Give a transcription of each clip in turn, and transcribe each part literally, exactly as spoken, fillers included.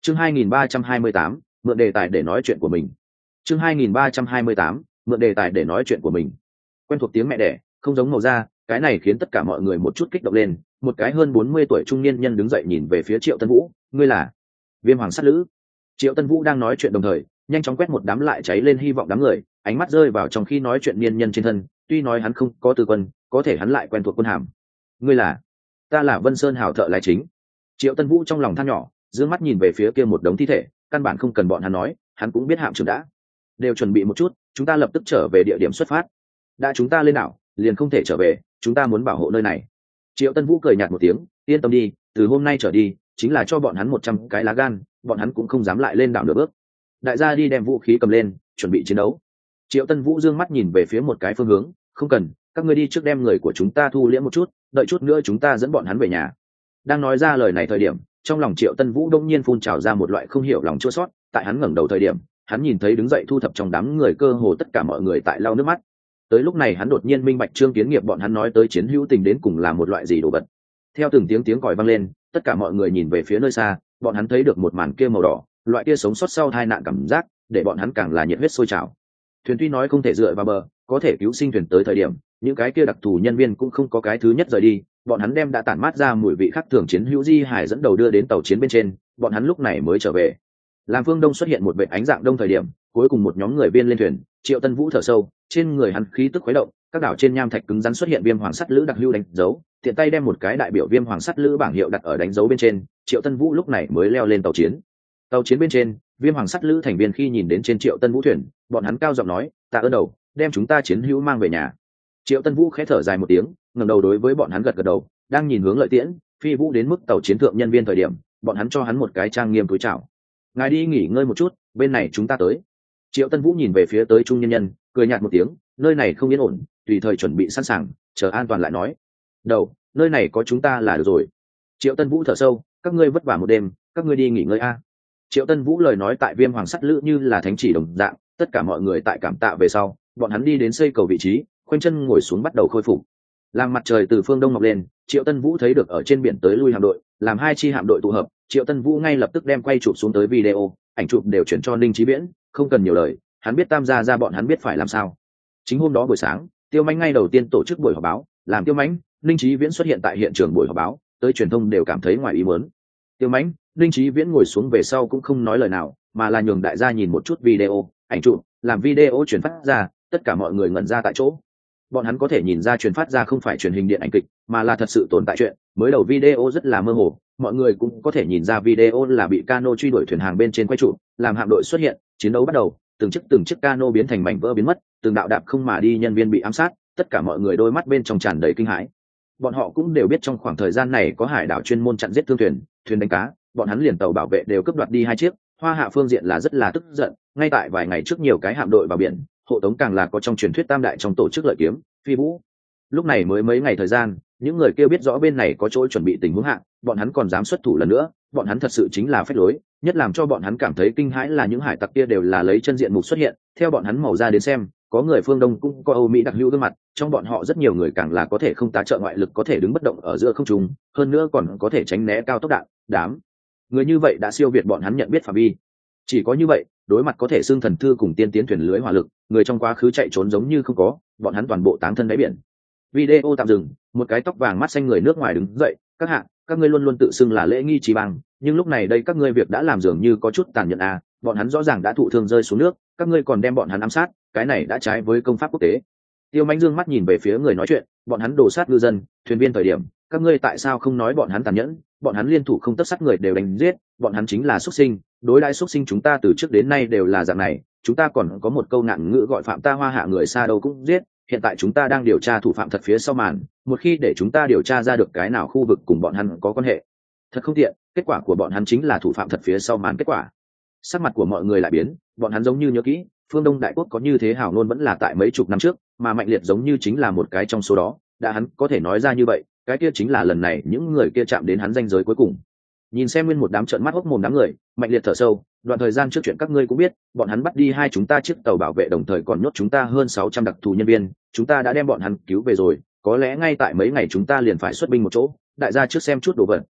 chương hai nghìn ba trăm hai mươi tám, mượn đề tài để nói chuyện của mình. chương hai nghìn ba trăm hai mươi tám, mượn đề tài để nói chuyện của mình. Quen thuộc tiếng mẹ đẻ, không giống màu da, cái này khiến tất cả mọi người một chút kích động lên. Một cái hơn bốn mươi tuổi trung niên nhân đứng dậy nhìn về phía Triệu Tân Vũ, ngươi là Viêm Hoàng Sắt Lữ. Triệu Tân Vũ đang nói chuyện đồng thời, nhanh chóng quét một đám lại cháy lên hy vọng đám người, ánh mắt rơi vào trong khi nói chuyện niên nhân trên thân, tuy nói hắn không có từ quân, có thể hắn lại quen thuộc quân hàm. Ngươi là? Ta là Vân Sơn Hào thợ lái chính. Triệu Tân Vũ trong lòng than nhỏ, dương mắt nhìn về phía kia một đống thi thể, căn bản không cần bọn hắn nói, hắn cũng biết hạm trưởng đã đều chuẩn bị một chút, chúng ta lập tức trở về địa điểm xuất phát. Đã chúng ta lên đảo, liền không thể trở về, chúng ta muốn bảo hộ nơi này. Triệu Tân Vũ cười nhạt một tiếng, yên tâm đi, từ hôm nay trở đi, chính là cho bọn hắn một trăm cái lá gan, bọn hắn cũng không dám lại lên đảo nửa bước. Đại gia đi đem vũ khí cầm lên, chuẩn bị chiến đấu. Triệu Tân Vũ dương mắt nhìn về phía một cái phương hướng, không cần, các ngươi đi trước đem người của chúng ta thu liễm một chút, đợi chút nữa chúng ta dẫn bọn hắn về nhà. Đang nói ra lời này thời điểm, trong lòng Triệu Tân Vũ đông nhiên phun trào ra một loại không hiểu lòng chua xót. Tại hắn ngẩng đầu thời điểm, hắn nhìn thấy đứng dậy thu thập trong đám người cơ hồ tất cả mọi người tại lau nước mắt. Tới lúc này hắn đột nhiên minh bạch Trương Kiến Nghiệp bọn hắn nói tới chiến hữu tình đến cùng là một loại gì đồ vật. Theo từng tiếng tiếng còi vang lên, tất cả mọi người nhìn về phía nơi xa, bọn hắn thấy được một màn kia màu đỏ, loại kia sống sót sau tai nạn cảm giác, để bọn hắn càng là nhiệt huyết sôi trào. Thuyền tuy nói không thể dựa vào bờ, có thể cứu sinh thuyền tới thời điểm, những cái kia đặc thù nhân viên cũng không có cái thứ nhất rời đi, bọn hắn đem đã tản mát ra mùi vị khác thường chiến hữu di hải dẫn đầu đưa đến tàu chiến bên trên, bọn hắn lúc này mới trở về. Làm phương đông xuất hiện một vệt ánh dạng đông thời điểm, cuối cùng một nhóm người viên lên thuyền, Triệu Tân Vũ thở sâu, trên người hắn khí tức khuấy động, các đảo trên nham thạch cứng rắn xuất hiện Viêm Hoàng Sắt Lữ đặc lưu đánh dấu, tiện tay đem một cái đại biểu Viêm Hoàng Sắt Lữ bảng hiệu đặt ở đánh dấu bên trên, Triệu Tân Vũ lúc này mới leo lên tàu chiến. Tàu chiến bên trên, Viêm Hoàng Sắt Lữ thành viên khi nhìn đến trên Triệu Tân Vũ thuyền, bọn hắn cao giọng nói, tạ ơn đầu, đem chúng ta chiến hữu mang về nhà. Triệu Tân Vũ khẽ thở dài một tiếng, ngẩng đầu đối với bọn hắn gật gật đầu, đang nhìn hướng Lợi Tiễn, Phi Vũ đến mức tàu chiến thượng nhân viên thời điểm, bọn hắn cho hắn một cái trang nghiêm túi chào. Ngài đi nghỉ ngơi một chút, bên này chúng ta tới. Triệu Tân Vũ nhìn về phía tới trung nhân nhân, cười nhạt một tiếng, nơi này không yên ổn, tùy thời chuẩn bị sẵn sàng, chờ an toàn lại nói. Đầu, nơi này có chúng ta là được rồi. Triệu Tân Vũ thở sâu, các ngươi vất vả một đêm, các ngươi đi nghỉ ngơi a. Triệu Tân Vũ lời nói tại Viêm Hoàng Sắt Lữ như là thánh chỉ đồng dạng, tất cả mọi người tại cảm tạ về sau, bọn hắn đi đến xây cầu vị trí, khoanh chân ngồi xuống bắt đầu khôi phục. Làm mặt trời từ phương đông mọc lên, Triệu Tân Vũ thấy được ở trên biển tới lui hạm đội, làm hai chi hạm đội tụ hợp, Triệu Tân Vũ ngay lập tức đem quay chụp xuống tới video, ảnh chụp đều chuyển cho Ninh Chí Viễn, không cần nhiều lời, hắn biết Tam gia ra bọn hắn biết phải làm sao. Chính hôm đó buổi sáng, Tiêu Mánh ngay đầu tiên tổ chức buổi họp báo, làm Tiêu Mánh, Ninh Chí Viễn xuất hiện tại hiện trường buổi họp báo, tới truyền thông đều cảm thấy ngoài ý muốn. Tiêu Mánh, Ninh Chí Viễn ngồi xuống về sau cũng không nói lời nào, mà là nhường đại gia nhìn một chút video, ảnh chụp, làm video truyền phát ra, tất cả mọi người ngẩn ra tại chỗ. Bọn hắn có thể nhìn ra truyền phát ra không phải truyền hình điện ảnh kịch, mà là thật sự tồn tại chuyện. Mới đầu video rất là mơ hồ, mọi người cũng có thể nhìn ra video là bị cano truy đuổi thuyền hàng bên trên quay trụ, làm hạm đội xuất hiện, chiến đấu bắt đầu, từng chiếc từng chiếc cano biến thành mảnh vỡ biến mất, từng đạo đạp không mà đi nhân viên bị ám sát, tất cả mọi người đôi mắt bên trong tràn đầy kinh hãi. Bọn họ cũng đều biết trong khoảng thời gian này có hải đảo chuyên môn chặn giết thương thuyền, thuyền đánh cá, bọn hắn liền tàu bảo vệ đều cướp đoạt đi hai chiếc. Hoa Hạ phương diện là rất là tức giận, ngay tại vài ngày trước nhiều cái hạm đội vào biển, hộ tống càng là có trong truyền thuyết tam đại trong tổ chức Lợi Kiếm, Phi Vũ. Lúc này mới mấy ngày thời gian, những người kia biết rõ bên này có chỗ chuẩn bị tình huống hạng, bọn hắn còn dám xuất thủ lần nữa, bọn hắn thật sự chính là phách lối. Nhất làm cho bọn hắn cảm thấy kinh hãi là những hải tặc kia đều là lấy chân diện mục xuất hiện, theo bọn hắn màu ra đến xem, có người phương Đông cũng có Âu Mỹ đặc hữu gương mặt, trong bọn họ rất nhiều người càng là có thể không tá trợ ngoại lực, có thể đứng bất động ở giữa không trung, hơn nữa còn có thể tránh né cao tốc đạn, đám người như vậy đã siêu việt bọn hắn nhận biết phạm vi. Chỉ có như vậy, đối mặt có thể xưng thần thư cùng tiên tiến thuyền lưới hỏa lực, người trong quá khứ chạy trốn giống như không có, bọn hắn toàn bộ táng thân đáy biển. Video tạm dừng, một cái tóc vàng mắt xanh người nước ngoài đứng dậy, các hạ, các ngươi luôn luôn tự xưng là lễ nghi trí bằng, nhưng lúc này đây các ngươi việc đã làm dường như có chút tàn nhẫn à, bọn hắn rõ ràng đã thụ thương rơi xuống nước, các ngươi còn đem bọn hắn ám sát, cái này đã trái với công pháp quốc tế. Tiêu Mánh dương mắt nhìn về phía người nói chuyện, bọn hắn đổ sát ngư dân, thuyền viên thời điểm, các ngươi tại sao không nói bọn hắn tàn nhẫn, bọn hắn liên thủ không tất sát người đều đánh giết, bọn hắn chính là xuất sinh, đối đãi xuất sinh chúng ta từ trước đến nay đều là dạng này, chúng ta còn có một câu ngạn ngữ gọi phạm ta Hoa Hạ người xa đâu cũng giết, hiện tại chúng ta đang điều tra thủ phạm thật phía sau màn, một khi để chúng ta điều tra ra được cái nào khu vực cùng bọn hắn có quan hệ, thật không tiện, kết quả của bọn hắn chính là thủ phạm thật phía sau màn kết quả. Sắc mặt của mọi người lại biến, bọn hắn giống như nhớ kỹ, phương Đông đại quốc có như thế hào ngôn vẫn là tại mấy chục năm trước, mà Mạnh Liệt giống như chính là một cái trong số đó, đã hắn có thể nói ra như vậy, cái kia chính là lần này những người kia chạm đến hắn ranh giới cuối cùng. Nhìn xem nguyên một đám trợn mắt hốc mồm đám người, Mạnh Liệt thở sâu, đoạn thời gian trước chuyện các ngươi cũng biết, bọn hắn bắt đi hai chúng ta chiếc tàu bảo vệ, đồng thời còn nhốt chúng ta hơn sáu trăm đặc thù nhân viên, chúng ta đã đem bọn hắn cứu về rồi, có lẽ ngay tại mấy ngày chúng ta liền phải xuất binh một chỗ, đại gia trước xem chút đồ vật,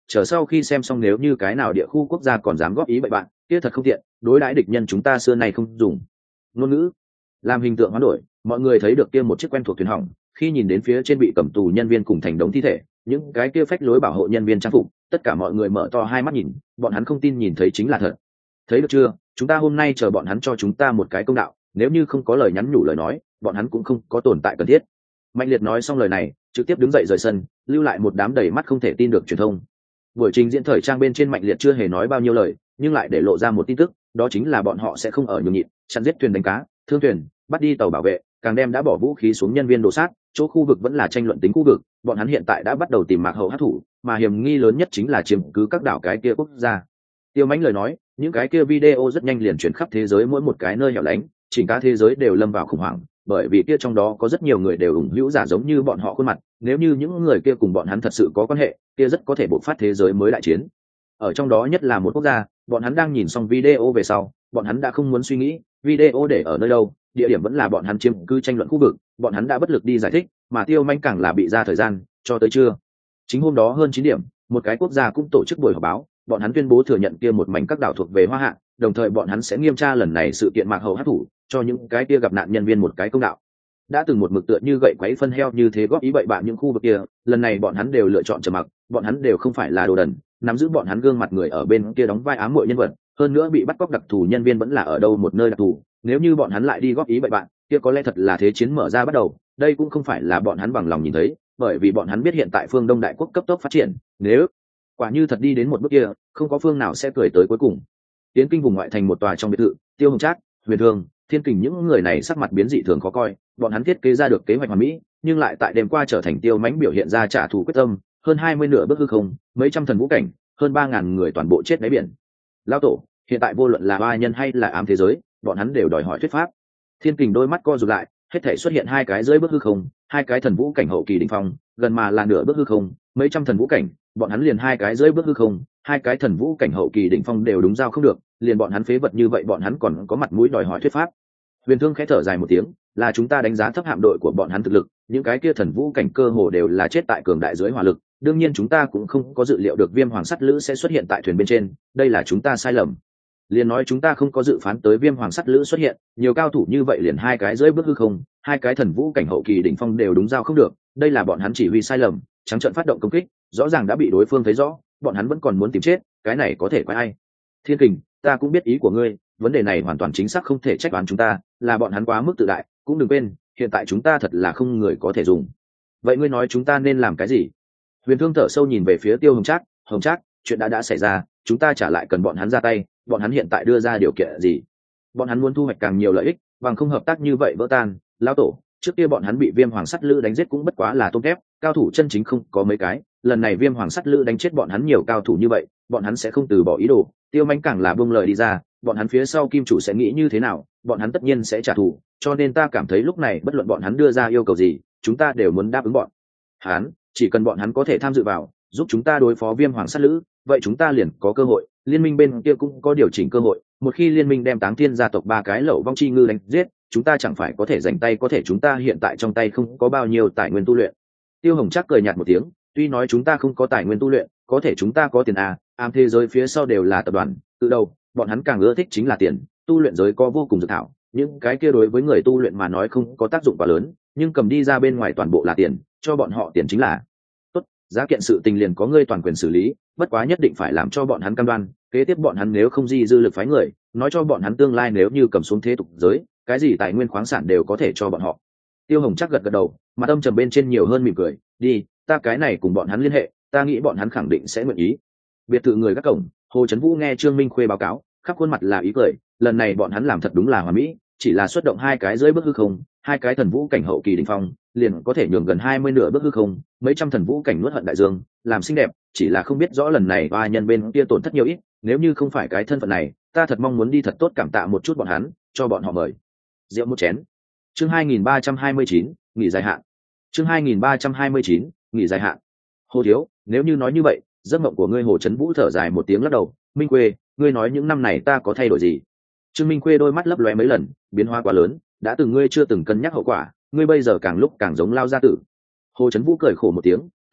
chờ sau khi xem xong nếu như cái nào địa khu quốc gia còn dám góp ý bậy bạn kia thật không tiện, đối đãi địch nhân chúng ta xưa nay không dùng. Ngôn ngữ làm hình tượng hoán đổi, mọi người thấy được kia một chiếc quen thuộc thuyền hỏng, khi nhìn đến phía trên bị cầm tù nhân viên cùng thành đống thi thể, những cái kia phách lối bảo hộ nhân viên trang phục, tất cả mọi người mở to hai mắt nhìn, bọn hắn không tin nhìn thấy chính là thật. Thấy được chưa, chúng ta hôm nay chờ bọn hắn cho chúng ta một cái công đạo, nếu như không có lời nhắn nhủ lời nói, bọn hắn cũng không có tồn tại cần thiết. Mạnh Liệt nói xong lời này, trực tiếp đứng dậy rời sân, lưu lại một đám đầy mắt không thể tin được truyền thông. Buổi trình diễn thời trang bên trên Mạnh Liệt chưa hề nói bao nhiêu lời, nhưng lại để lộ ra một tin tức, đó chính là bọn họ sẽ không ở nhường nhịn, chặn giết thuyền đánh cá, thương thuyền, bắt đi tàu bảo vệ, càng đem đã bỏ vũ khí xuống nhân viên đổ sát. Chỗ khu vực vẫn là tranh luận tính khu vực, bọn hắn hiện tại đã bắt đầu tìm Mạc Hậu hắc thủ, mà hiểm nghi lớn nhất chính là chiếm cứ các đảo cái kia quốc gia. Tiêu Mãnh lời nói, những cái kia video rất nhanh liền chuyển khắp thế giới, mỗi một cái nơi hẻo lánh, chỉnh cả thế giới đều lâm vào khủng hoảng, bởi vì kia trong đó có rất nhiều người đều ủng hữu giả giống như bọn họ khuôn mặt, nếu như những người kia cùng bọn hắn thật sự có quan hệ, kia rất có thể bộc phát thế giới mới đại chiến. Ở trong đó nhất là một quốc gia, bọn hắn đang nhìn xong video về sau, bọn hắn đã không muốn suy nghĩ video để ở nơi đâu, địa điểm vẫn là bọn hắn chiếm cứ tranh luận khu vực, bọn hắn đã bất lực đi giải thích, mà Tiêu Mãnh càng là bị ra thời gian cho tới trưa. Chính hôm đó hơn chín điểm, một cái quốc gia cũng tổ chức buổi họp báo, bọn hắn tuyên bố thừa nhận kia một mảnh các đảo thuộc về Hoa Hạ, đồng thời bọn hắn sẽ nghiêm tra lần này sự kiện Mạc Hậu hắc thủ, cho những cái kia gặp nạn nhân viên một cái công đạo. Đã từng một mực tựa như gậy quấy phân heo như thế góp ý bậy bạn những khu vực kia, lần này bọn hắn đều lựa chọn trầm mặc, bọn hắn đều không phải là đồ đần, nắm giữ bọn hắn gương mặt người ở bên kia đóng vai ám muội nhân vật, hơn nữa bị bắt cóc đặc thù nhân viên vẫn là ở đâu một nơi đặc thù, nếu như bọn hắn lại đi góp ý bậy bạn, kia có lẽ thật là thế chiến mở ra bắt đầu, đây cũng không phải là bọn hắn bằng lòng nhìn thấy, bởi vì bọn hắn biết hiện tại phương Đông đại quốc cấp tốc phát triển, nếu quả như thật đi đến một bước kia, không có phương nào sẽ cười tới cuối cùng. Tiến kinh vùng ngoại thành một tòa trong biệt thự, Tiêu Hồng Trác, Huyền Thương, Thiên Kình những người này sắc mặt biến dị thường khó coi, bọn hắn thiết kế ra được kế hoạch hoàn mỹ, nhưng lại tại đêm qua trở thành Tiêu Mãnh biểu hiện ra trả thù quyết tâm, hơn hai mươi nửa bước hư không, mấy trăm thần vũ cảnh, hơn ba ngàn người toàn bộ chết đáy biển. Lão tổ, hiện tại vô luận là oai nhân hay là ám thế giới, bọn hắn đều đòi hỏi thuyết pháp. Thiên Kình đôi mắt co rụt lại, hết thảy xuất hiện hai cái dưới bước hư không, hai cái thần vũ cảnh hậu kỳ đỉnh phong, gần mà là nửa bước hư không, mấy trăm thần vũ cảnh, bọn hắn liền hai cái dưới bước hư không, hai cái thần vũ cảnh hậu kỳ đỉnh phong đều đúng giao không được, liền bọn hắn phế vật như vậy bọn hắn còn có mặt mũi đòi hỏi thuyết pháp. Huyền Thương khẽ thở dài một tiếng, là chúng ta đánh giá thấp hạm đội của bọn hắn thực lực, những cái kia thần vũ cảnh cơ hồ đều là chết tại cường đại dưới hỏa lực, đương nhiên chúng ta cũng không có dự liệu được Viêm Hoàng Sắt Lữ sẽ xuất hiện tại thuyền bên trên, đây là chúng ta sai lầm. Liền nói chúng ta không có dự phán tới Viêm Hoàng Sắt Lữ xuất hiện, nhiều cao thủ như vậy liền hai cái dưới bước hư không, hai cái thần vũ cảnh hậu kỳ đỉnh phong đều đúng giao không được, đây là bọn hắn chỉ huy sai lầm, trắng trợn phát động công kích, rõ ràng đã bị đối phương thấy rõ, bọn hắn vẫn còn muốn tìm chết, cái này có thể quái ai? Thiên Kình, ta cũng biết ý của ngươi, vấn đề này hoàn toàn chính xác không thể trách oan chúng ta, là bọn hắn quá mức tự đại, cũng đừng quên, hiện tại chúng ta thật là không người có thể dùng. Vậy ngươi nói chúng ta nên làm cái gì? Huyền Thương thở sâu nhìn về phía Tiêu Hồng Trác, Hồng Trác, chuyện đã đã xảy ra, chúng ta trả lại cần bọn hắn ra tay, bọn hắn hiện tại đưa ra điều kiện gì? Bọn hắn muốn thu hoạch càng nhiều lợi ích, bằng không hợp tác như vậy vỡ tan. Lão tổ, trước kia bọn hắn bị Viêm Hoàng Sắt Lữ đánh giết cũng bất quá là tôm thép, cao thủ chân chính không có mấy cái, lần này Viêm Hoàng Sắt Lữ đánh chết bọn hắn nhiều cao thủ như vậy, bọn hắn sẽ không từ bỏ ý đồ. Tiêu Mãnh càng là buông lời đi ra, bọn hắn phía sau kim chủ sẽ nghĩ như thế nào, bọn hắn tất nhiên sẽ trả thù, cho nên ta cảm thấy lúc này bất luận bọn hắn đưa ra yêu cầu gì, chúng ta đều muốn đáp ứng bọn hắn, chỉ cần bọn hắn có thể tham dự vào, giúp chúng ta đối phó Viêm Hoàng Sắt Lữ, vậy chúng ta liền có cơ hội, liên minh bên kia cũng có điều chỉnh cơ hội, một khi liên minh đem Táng Thiên gia tộc ba cái lẩu vong chi ngư đánh giết, chúng ta chẳng phải có thể giành tay, có thể chúng ta hiện tại trong tay không có bao nhiêu tài nguyên tu luyện. Tiêu Hồng Trác cười nhạt một tiếng, tuy nói chúng ta không có tài nguyên tu luyện, có thể chúng ta có tiền à, ám thế giới phía sau đều là tập đoàn, từ đầu bọn hắn càng ưa thích chính là tiền, tu luyện giới có vô cùng dược thảo, những cái kia đối với người tu luyện mà nói không có tác dụng quá lớn, nhưng cầm đi ra bên ngoài toàn bộ là tiền, cho bọn họ tiền chính là tốt, giá kiện sự tình liền có ngươi toàn quyền xử lý, bất quá nhất định phải làm cho bọn hắn cam đoan, kế tiếp bọn hắn nếu không di dư lực phái người, nói cho bọn hắn tương lai nếu như cầm xuống thế tục giới, cái gì tài nguyên khoáng sản đều có thể cho bọn họ. Tiêu Hồng Trác gật gật đầu, mặt âm trầm bên trên nhiều hơn mỉm cười, đi, ta cái này cùng bọn hắn liên hệ, ta nghĩ bọn hắn khẳng định sẽ nguyện ý. Biệt thự người gác cổng, Hồ Chấn Vũ nghe Trương Minh Khuê báo cáo, khắp khuôn mặt là ý cười, lần này bọn hắn làm thật đúng là hoàn mỹ, chỉ là xuất động hai cái dưới bước hư không, hai cái thần vũ cảnh hậu kỳ đỉnh phong, liền có thể nhường gần hai mươi nửa bước hư không, mấy trăm thần vũ cảnh nuốt hận đại dương, làm xinh đẹp, chỉ là không biết rõ lần này oai nhân bên kia tổn thất nhiều ít, nếu như không phải cái thân phận này, ta thật mong muốn đi thật tốt cảm tạ một chút bọn hắn, cho bọn họ mời rượu một chén. Chương hai nghìn ba trăm hai mươi chín, nghỉ dài hạn. Chương hai nghìn ba trăm hai mươi chín, nghỉ dài hạn. Hồ thiếu, nếu như nói như vậy, giấc mộng của ngươi. Hồ Chấn Vũ thở dài một tiếng lắc đầu, Minh Khuê, ngươi nói những năm này ta có thay đổi gì? Trương Minh Khuê đôi mắt lấp lóe mấy lần, biến hóa quá lớn, đã từng ngươi chưa từng cân nhắc hậu quả, ngươi bây giờ càng lúc càng giống Lao gia tử. Hồ Chấn Vũ cười khổ một tiếng,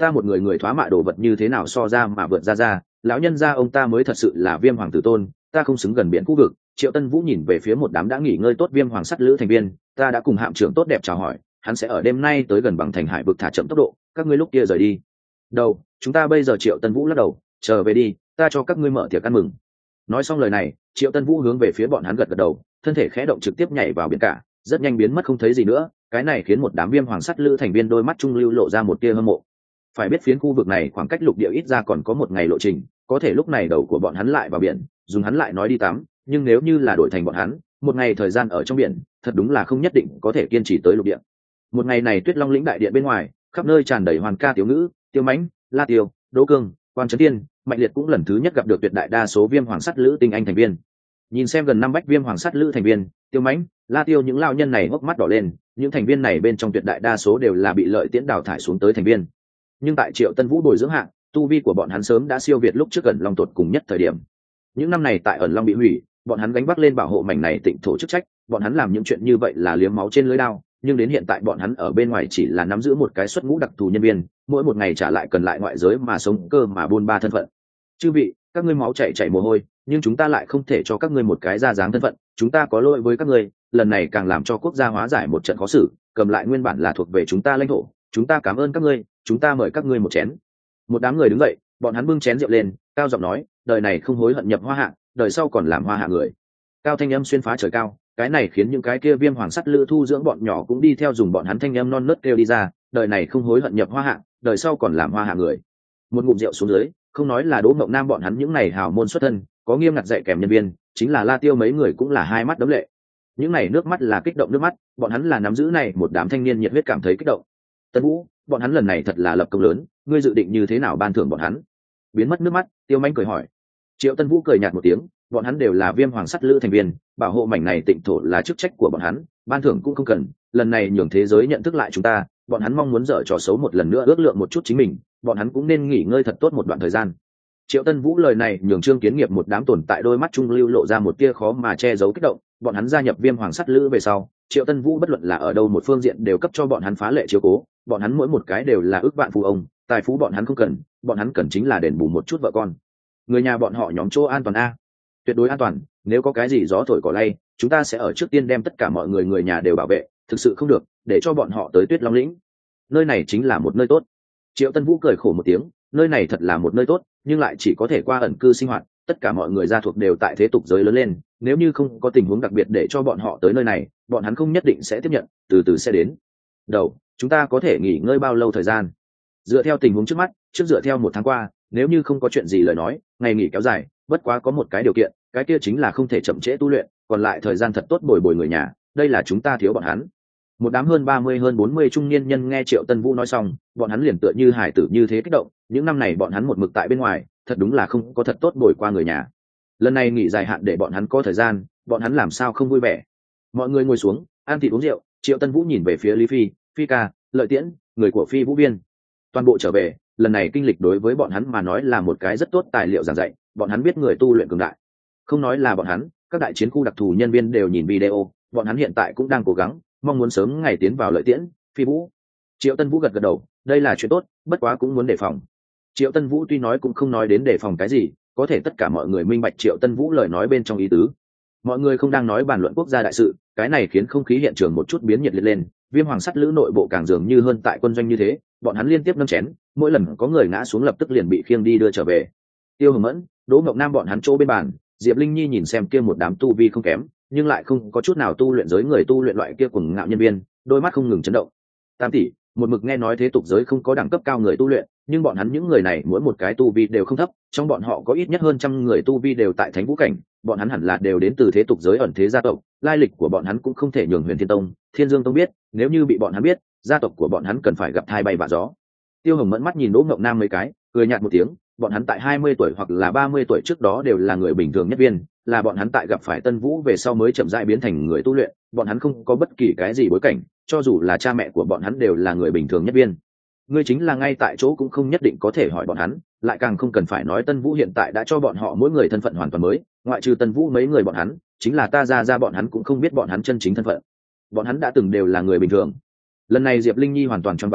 ta một người người thoá mạ đồ vật như thế nào so ra mà vượt ra ra, lão nhân gia ông ta mới thật sự là viêm hoàng tử tôn, ta không xứng gần biển khu vực. Triệu Tân Vũ nhìn về phía một đám đã nghỉ ngơi tốt viêm hoàng sắt lữ thành viên, ta đã cùng hạm trưởng tốt đẹp chào hỏi, hắn sẽ ở đêm nay tới gần bằng thành hải vực thả chậm tốc độ, các ngươi lúc kia rời đi. Đâu, chúng ta bây giờ Triệu Tân Vũ lắc đầu, trở về đi, ta cho các ngươi mở tiệc ăn mừng. Nói xong lời này, Triệu Tân Vũ hướng về phía bọn hắn gật gật đầu, thân thể khẽ động trực tiếp nhảy vào biển cả, rất nhanh biến mất không thấy gì nữa. Cái này khiến một đám viêm hoàng sắt lữ thành viên đôi mắt trung lưu lộ ra một tia hâm mộ. Phải biết phiến khu vực này khoảng cách lục địa ít ra còn có một ngày lộ trình, có thể lúc này đầu của bọn hắn lại vào biển, dùng hắn lại nói đi tắm, nhưng nếu như là đổi thành bọn hắn, một ngày thời gian ở trong biển, thật đúng là không nhất định có thể kiên trì tới lục địa. Một ngày này Tuyết Long lĩnh đại điện bên ngoài, khắp nơi tràn đầy hoàn ca tiểu ngữ, Tiêu Mãnh, La Tiêu, Đỗ Cương, Quan Trấn Tiên, Mạnh Liệt cũng lần thứ nhất gặp được tuyệt đại đa số viêm hoàng sắt lữ tinh anh thành viên. Nhìn xem gần năm bách viêm hoàng sắt lữ thành viên, Tiêu Mãnh, La Tiêu những lão nhân này hốc mắt đỏ lên, những thành viên này bên trong tuyệt đại đa số đều là bị lợi tiễn đào thải xuống tới thành viên. Nhưng tại Triệu Tân Vũ bồi dưỡng hạng, tu vi của bọn hắn sớm đã siêu việt lúc trước gần Long tột cùng nhất thời điểm. Những năm này tại ẩn Long bị hủy, bọn hắn gánh vác lên bảo hộ mảnh này tịnh thổ chức trách, bọn hắn làm những chuyện như vậy là liếm máu trên lưỡi đao, nhưng đến hiện tại bọn hắn ở bên ngoài chỉ là nắm giữ một cái xuất ngũ đặc thù nhân viên, mỗi một ngày trả lại cần lại ngoại giới mà sống cơ mà buôn ba thân phận. Chư vị, các ngươi máu chảy chảy mồ hôi, nhưng chúng ta lại không thể cho các ngươi một cái ra dáng thân phận, chúng ta có lỗi với các ngươi, lần này càng làm cho quốc gia hóa giải một trận khó xử, cầm lại nguyên bản là thuộc về chúng ta lãnh thổ, chúng ta cảm ơn các ngươi, chúng ta mời các ngươi một chén. Một đám người đứng dậy, bọn hắn bưng chén rượu lên, cao giọng nói, đời này không hối hận nhập hoa hạ, đời sau còn làm hoa hạ người. Cao thanh âm xuyên phá trời cao, cái này khiến những cái kia viêm hoàng sắt lữ thu dưỡng bọn nhỏ cũng đi theo dùng bọn hắn thanh âm non nớt kêu đi ra, đời này không hối hận nhập hoa hạ, đời sau còn làm hoa hạ người. Một ngụm rượu xuống dưới, không nói là Đỗ Mộng Nam bọn hắn những này hào môn xuất thân, có nghiêm ngặt dạy kèm nhân viên, chính là La Tiêu mấy người cũng là hai mắt đấm lệ. Những này nước mắt là kích động nước mắt, bọn hắn là nắm giữ này một đám thanh niên nhiệt huyết cảm thấy kích động. Tân Vũ, bọn hắn lần này thật là lập công lớn, ngươi dự định như thế nào ban thưởng bọn hắn? Biến mất nước mắt, Tiêu Mãnh cười hỏi. Triệu Tân Vũ cười nhạt một tiếng, bọn hắn đều là viêm hoàng sắt lữ thành viên, bảo hộ mảnh này tịnh thổ là chức trách của bọn hắn, ban thưởng cũng không cần, lần này nhường thế giới nhận thức lại chúng ta, bọn hắn mong muốn dở trò xấu một lần nữa ước lượng một chút chính mình, bọn hắn cũng nên nghỉ ngơi thật tốt một đoạn thời gian. Triệu Tân Vũ lời này nhường Trương Kiến Nghiệp một đám tồn tại đôi mắt trung lưu lộ ra một tia khó mà che giấu kích động, bọn hắn gia nhập viêm hoàng sắt lữ về sau, Triệu Tân Vũ bất luận là ở đâu một phương diện đều cấp cho bọn hắn phá lệ chiếu cố, bọn hắn mỗi một cái đều là ước vạn phú ông, tài phú bọn hắn không cần, bọn hắn cần chính là đền bù một chút vợ con. Người nhà bọn họ nhóm chỗ an toàn a, tuyệt đối an toàn, nếu có cái gì gió thổi cỏ lay, chúng ta sẽ ở trước tiên đem tất cả mọi người người nhà đều bảo vệ, thực sự không được, để cho bọn họ tới Tuyết Long lĩnh. Nơi này chính là một nơi tốt. Triệu Tân Vũ cười khổ một tiếng, nơi này thật là một nơi tốt, nhưng lại chỉ có thể qua ẩn cư sinh hoạt, tất cả mọi người gia thuộc đều tại thế tục giới lớn lên, nếu như không có tình huống đặc biệt để cho bọn họ tới nơi này, bọn hắn không nhất định sẽ tiếp nhận, từ từ sẽ đến. Đầu, chúng ta có thể nghỉ ngơi bao lâu thời gian? Dựa theo tình huống trước mắt, trước dựa theo một tháng qua, nếu như không có chuyện gì lời nói, ngày nghỉ kéo dài, bất quá có một cái điều kiện, cái kia chính là không thể chậm trễ tu luyện, còn lại thời gian thật tốt bồi bồi người nhà, đây là chúng ta thiếu bọn hắn. Một đám hơn ba mươi hơn bốn mươi trung niên nhân nghe Triệu Tân Vũ nói xong, bọn hắn liền tựa như hải tử như thế kích động, những năm này bọn hắn một mực tại bên ngoài, thật đúng là không có thật tốt bồi qua người nhà. Lần này nghỉ dài hạn để bọn hắn có thời gian, bọn hắn làm sao không vui vẻ. Mọi người ngồi xuống, ăn thịt uống rượu, Triệu Tân Vũ nhìn về phía Lý Phi, Phi ca, Lợi Tiễn, người của Phi Vũ Viên. Toàn bộ trở về, lần này kinh lịch đối với bọn hắn mà nói là một cái rất tốt tài liệu giảng dạy, bọn hắn biết người tu luyện cường đại. Không nói là bọn hắn, các đại chiến khu đặc thù nhân viên đều nhìn video, bọn hắn hiện tại cũng đang cố gắng, mong muốn sớm ngày tiến vào Lợi Tiễn, Phi Vũ. Triệu Tân Vũ gật gật đầu, đây là chuyện tốt, bất quá cũng muốn đề phòng. Triệu Tân Vũ tuy nói cũng không nói đến đề phòng cái gì, có thể tất cả mọi người minh bạch Triệu Tân Vũ lời nói bên trong ý tứ. Mọi người không đang nói bàn luận quốc gia đại sự, cái này khiến không khí hiện trường một chút biến nhiệt liệt lên, viêm hoàng sắt lữ nội bộ càng dường như hơn tại quân doanh như thế, bọn hắn liên tiếp nâng chén, mỗi lần có người ngã xuống lập tức liền bị khiêng đi đưa trở về. Tiêu Hồng Mẫn, Đỗ Ngọc Nam bọn hắn chỗ bên bàn, Diệp Linh Nhi nhìn xem kia một đám tu vi không kém, nhưng lại không có chút nào tu luyện giới người tu luyện loại kia cuồng ngạo nhân viên, đôi mắt không ngừng chấn động. Tam tỷ, một mực nghe nói thế tục giới không có đẳng cấp cao người tu luyện, nhưng bọn hắn những người này mỗi một cái tu vi đều không thấp, trong bọn họ có ít nhất hơn trăm người tu vi đều tại thánh vũ cảnh, bọn hắn hẳn là đều đến từ thế tục giới ẩn thế gia tộc, lai lịch của bọn hắn cũng không thể nhường Huyền Thiên Tông, Thiên Dương Tông biết, nếu như bị bọn hắn biết, gia tộc của bọn hắn cần phải gặp thai bay vạ gió. Tiêu Hồng Mẫn mắt nhìn Đỗ Ngọc Nam mấy cái, cười nhạt một tiếng, bọn hắn tại hai mươi tuổi hoặc là ba mươi tuổi trước đó đều là người bình thường nhất viên, là bọn hắn tại gặp phải Tân Vũ về sau mới chậm rãi biến thành người tu luyện, bọn hắn không có bất kỳ cái gì bối cảnh, cho dù là cha mẹ của bọn hắn đều là người bình thường nhất viên. Ngươi chính là ngay tại chỗ cũng không nhất định có thể hỏi bọn hắn, lại càng không cần phải nói Tân Vũ hiện tại đã cho bọn họ mỗi người thân phận hoàn toàn mới, ngoại trừ Tân Vũ mấy người bọn hắn, chính là ta ra ra bọn hắn cũng không biết bọn hắn chân chính thân phận. Bọn hắn đã từng đều là người bình thường. Lần này Diệp Linh Nhi hoàn toàn choáng váng,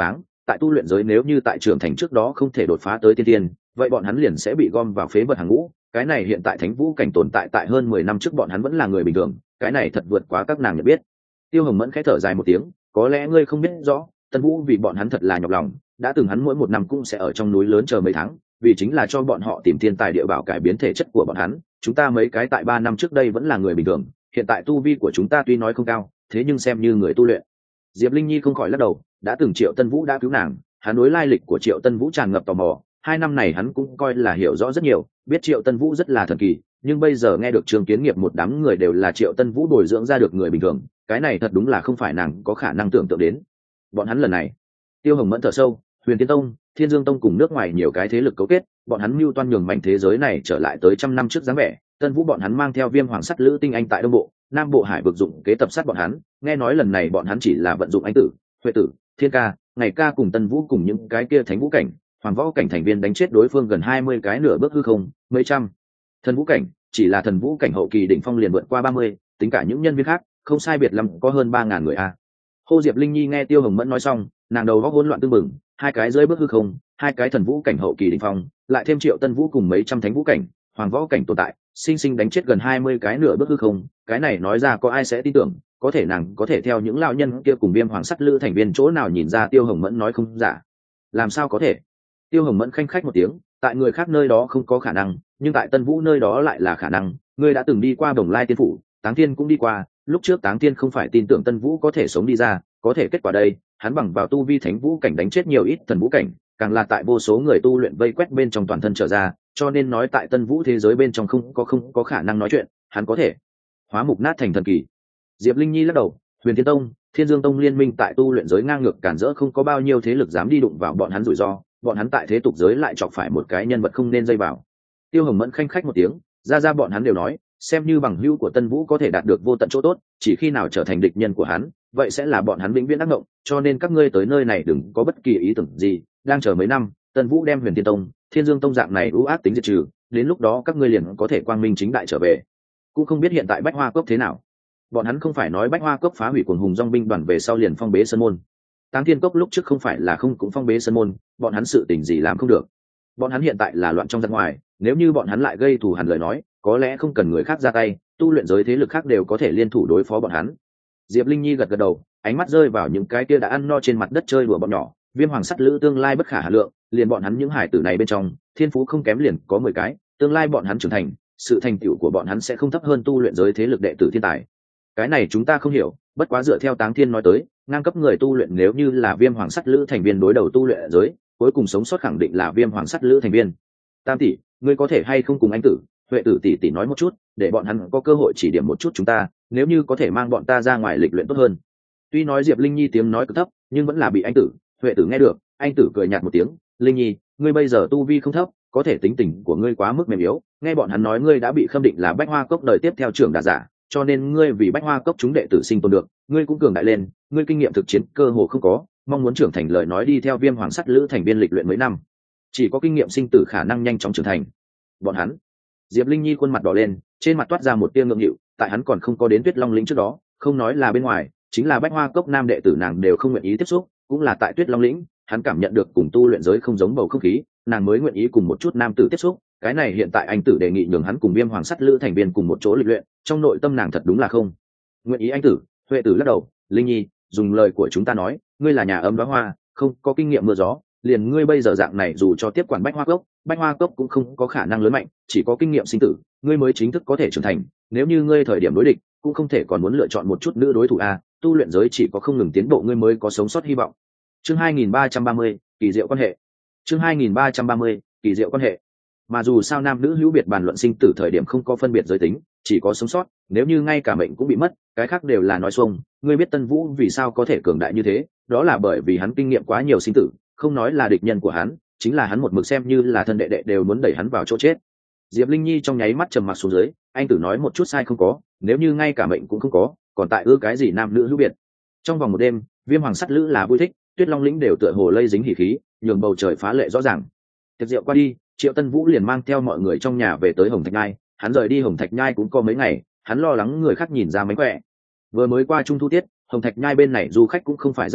tại tu luyện giới nếu như tại trưởng thành trước đó không thể đột phá tới tiên tiên, vậy bọn hắn liền sẽ bị gom vào phế vật hàng ngũ. Cái này hiện tại thánh vũ cảnh tồn tại tại hơn mười năm trước bọn hắn vẫn là người bình thường, cái này thật vượt quá các nàng nhận biết. Tiêu Hồng Mẫn khẽ thở dài một tiếng, có lẽ ngươi không biết rõ, Tân Vũ vì bọn hắn thật là nhọc lòng, đã từng hắn mỗi một năm cũng sẽ ở trong núi lớn chờ mấy tháng, vì chính là cho bọn họ tìm thiên tài địa bảo cải biến thể chất của bọn hắn. Chúng ta mấy cái tại ba năm trước đây vẫn là người bình thường, hiện tại tu vi của chúng ta tuy nói không cao, thế nhưng xem như người tu luyện. Diệp Linh Nhi không khỏi lắc đầu, đã từng Triệu Tân Vũ đã cứu nàng, hắn đối lai lịch của Triệu Tân Vũ tràn ngập tò mò, hai năm này hắn cũng coi là hiểu rõ rất nhiều, biết Triệu Tân Vũ rất là thần kỳ, nhưng bây giờ nghe được Trương Kiến Nghiệp một đám người đều là Triệu Tân Vũ bồi dưỡng ra được người bình thường, cái này thật đúng là không phải nàng có khả năng tưởng tượng đến. Bọn hắn lần này, Tiêu Hồng Mẫn thở sâu, Huyền Tiên Tông, Thiên Dương Tông cùng nước ngoài nhiều cái thế lực cấu kết, bọn hắn mưu toan nhường mảnh thế giới này trở lại tới trăm năm trước dáng vẻ. Tân Vũ bọn hắn mang theo Viêm Hoàng Sắt Lữ tinh anh tại Đông Bộ, Nam Bộ Hải vực dụng kế tập sát bọn hắn, nghe nói lần này bọn hắn chỉ là vận dụng anh tử, Huệ tử, Thiên Ca, Ngày Ca cùng Tân Vũ cùng những cái kia thánh vũ cảnh, hoàng võ cảnh thành viên đánh chết đối phương gần hai mươi cái nửa bước hư không, mấy trăm. Thần vũ cảnh, chỉ là thần vũ cảnh hậu kỳ đỉnh phong liền vượt qua ba mươi, tính cả những nhân viên khác, không sai biệt lắm có hơn ba ngàn người a. Hồ Diệp Linh Nhi nghe Tiêu Hồng Mẫn nói xong, nàng đầu óc hỗn loạn tương mừng, hai cái rơi bước hư không, hai cái thần vũ cảnh hậu kỳ đỉnh phong, lại thêm Triệu Tân Vũ cùng mấy trăm thánh vũ cảnh, hoàng võ cảnh tồn tại, sinh sinh đánh chết gần hai mươi cái nửa bước hư không, cái này nói ra có ai sẽ tin tưởng, có thể nàng có thể theo những lão nhân kia cùng Viêm Hoàng Sắt Lữ thành viên chỗ nào nhìn ra Tiêu Hồng Mẫn nói không giả. Làm sao có thể? Tiêu Hồng Mẫn khanh khách một tiếng, tại người khác nơi đó không có khả năng, nhưng tại Tân Vũ nơi đó lại là khả năng. Ngươi đã từng đi qua Đồng Lai Tiên phủ, Táng Thiên cũng đi qua, lúc trước Táng Thiên không phải tin tưởng Tân Vũ có thể sống đi ra, có thể kết quả đây, hắn bằng vào tu vi thánh vũ cảnh đánh chết nhiều ít thần vũ cảnh, càng là tại vô số người tu luyện vây quét bên trong toàn thân trở ra, cho nên nói tại Tân Vũ thế giới bên trong không có không có khả năng nói chuyện, hắn có thể hóa mục nát thành thần kỳ. Diệp Linh Nhi lắc đầu, Huyền Thiên Tông, Thiên Dương Tông liên minh tại tu luyện giới ngang ngược cản rỡ, không có bao nhiêu thế lực dám đi đụng vào bọn hắn rủi ro, bọn hắn tại thế tục giới lại chọc phải một cái nhân vật không nên dây vào. Tiêu Hồng Mẫn khanh khách một tiếng, ra ra bọn hắn đều nói, xem như bằng hữu của Tân Vũ có thể đạt được vô tận chỗ tốt, chỉ khi nào trở thành địch nhân của hắn, vậy sẽ là bọn hắn vĩnh viễn ác mộng, cho nên các ngươi tới nơi này đừng có bất kỳ ý tưởng gì, đang chờ mấy năm, Tân Vũ đem Huyền Thiên Tông, Thiên Dương Tông dạng này ưu ác tính diệt trừ, đến lúc đó các ngươi liền có thể quang minh chính đại trở về. Cũng không biết hiện tại Bách Hoa Cốc thế nào. Bọn hắn không phải nói Bách Hoa Cốc phá hủy Cuồng Hùng Dòng binh đoàn về sau liền phong bế sơn môn. Táng Thiên Cốc lúc trước không phải là không cũng phong bế sơn môn, bọn hắn sự tình gì làm không được. Bọn hắn hiện tại là loạn trong giặc ngoài, nếu như bọn hắn lại gây thù hằn lời nói, có lẽ không cần người khác ra tay, tu luyện giới thế lực khác đều có thể liên thủ đối phó bọn hắn. Diệp Linh Nhi gật gật đầu, ánh mắt rơi vào những cái kia đã ăn no trên mặt đất chơi đùa bọn nhỏ, Viêm Hoàng Sắt Lữ tương lai bất khả hà lượng, liền bọn hắn những hải tử này bên trong, thiên phú không kém liền có mười cái, tương lai bọn hắn trưởng thành, sự thành tựu của bọn hắn sẽ không thấp hơn tu luyện giới thế lực đệ tử thiên tài. Cái này chúng ta không hiểu, bất quá dựa theo Táng Thiên nói tới, ngang cấp người tu luyện nếu như là Viêm Hoàng Sắt Lữ thành viên đối đầu tu luyện giới, cuối cùng sống sót khẳng định là Viêm Hoàng Sắt Lữ thành viên. Tam tỷ, ngươi có thể hay không cùng anh tử, Huệ tử tỷ tỷ nói một chút, để bọn hắn có cơ hội chỉ điểm một chút chúng ta, nếu như có thể mang bọn ta ra ngoài lịch luyện tốt hơn. Tuy nói Diệp Linh Nhi tiếng nói cực thấp, nhưng vẫn là bị anh tử, Huệ tử nghe được. Anh tử cười nhạt một tiếng, Linh Nhi, ngươi bây giờ tu vi không thấp, có thể tính tình của ngươi quá mức mềm yếu, nghe bọn hắn nói ngươi đã bị khâm định là Bách Hoa Cốc đời tiếp theo trưởng đả giả, cho nên ngươi vì Bách Hoa Cốc chúng đệ tử sinh tồn được, ngươi cũng cường đại lên, ngươi kinh nghiệm thực chiến cơ hồ không có, mong muốn trưởng thành lời nói đi theo Viêm Hoàng Sắt Lữ thành viên lịch luyện mấy năm, chỉ có kinh nghiệm sinh tử khả năng nhanh chóng trưởng thành. Bọn hắn, Diệp Linh Nhi khuôn mặt đỏ lên, trên mặt toát ra một tia ngượng nghịu, tại hắn còn không có đến Tuyết Long lĩnh trước đó, không nói là bên ngoài, chính là Bách Hoa Cốc nam đệ tử nàng đều không nguyện ý tiếp xúc, cũng là tại Tuyết Long lĩnh, hắn cảm nhận được cùng tu luyện giới không giống bầu không khí, nàng mới nguyện ý cùng một chút nam tử tiếp xúc. Cái này hiện tại anh tử đề nghị nhường hắn cùng Viêm Hoàng Sắt Lữ thành viên cùng một chỗ lịch luyện, trong nội tâm nàng thật đúng là không nguyện ý. Anh tử, Huệ tử lắc đầu, Linh Nhi, dùng lời của chúng ta nói, ngươi là nhà ấm đóa hoa, không có kinh nghiệm mưa gió, liền ngươi bây giờ dạng này dù cho tiếp quản Bách Hoa Cốc, Bách Hoa Cốc cũng không có khả năng lớn mạnh, chỉ có kinh nghiệm sinh tử, ngươi mới chính thức có thể trưởng thành. Nếu như ngươi thời điểm đối địch, cũng không thể còn muốn lựa chọn một chút nữ đối thủ a, tu luyện giới chỉ có không ngừng tiến bộ ngươi mới có sống sót hy vọng. Chương hai nghìn ba trăm ba mươi, kỳ diệu quan hệ. Chương hai nghìn ba trăm ba mươi, kỳ diệu quan hệ. Mà dù sao nam nữ hữu biệt bàn luận sinh tử thời điểm không có phân biệt giới tính, chỉ có sống sót, nếu như ngay cả mệnh cũng bị mất, cái khác đều là nói xuông. Ngươi biết Tân Vũ vì sao có thể cường đại như thế, đó là bởi vì hắn kinh nghiệm quá nhiều sinh tử, không nói là địch nhân của hắn, chính là hắn một mực xem như là thân đệ đệ đều muốn đẩy hắn vào chỗ chết. Diệp Linh Nhi trong nháy mắt trầm mặc xuống dưới, anh tử nói một chút sai không có, nếu như ngay cả mệnh cũng không có, còn tại ư cái gì nam nữ hữu biệt. Trong vòng một đêm, Viêm Hoàng Sắt Lữ là vui thích, Tuyết Long lĩnh đều tựa hồ lây dính hỉ khí, nhường bầu trời phá lệ rõ ràng. Tiệc rượu qua đi, Triệu Tân Vũ liền mang theo mọi người trong nhà về tới Hồng Thạch Nhai, hắn rời đi Hồng Thạch Nhai cũng có mấy ngày, hắn lo lắng người khác nhìn ra mánh khỏe. Vừa mới qua trung thu tiết, Hồng Thạch Nhai bên này du khách cũng không phải rất nhiều,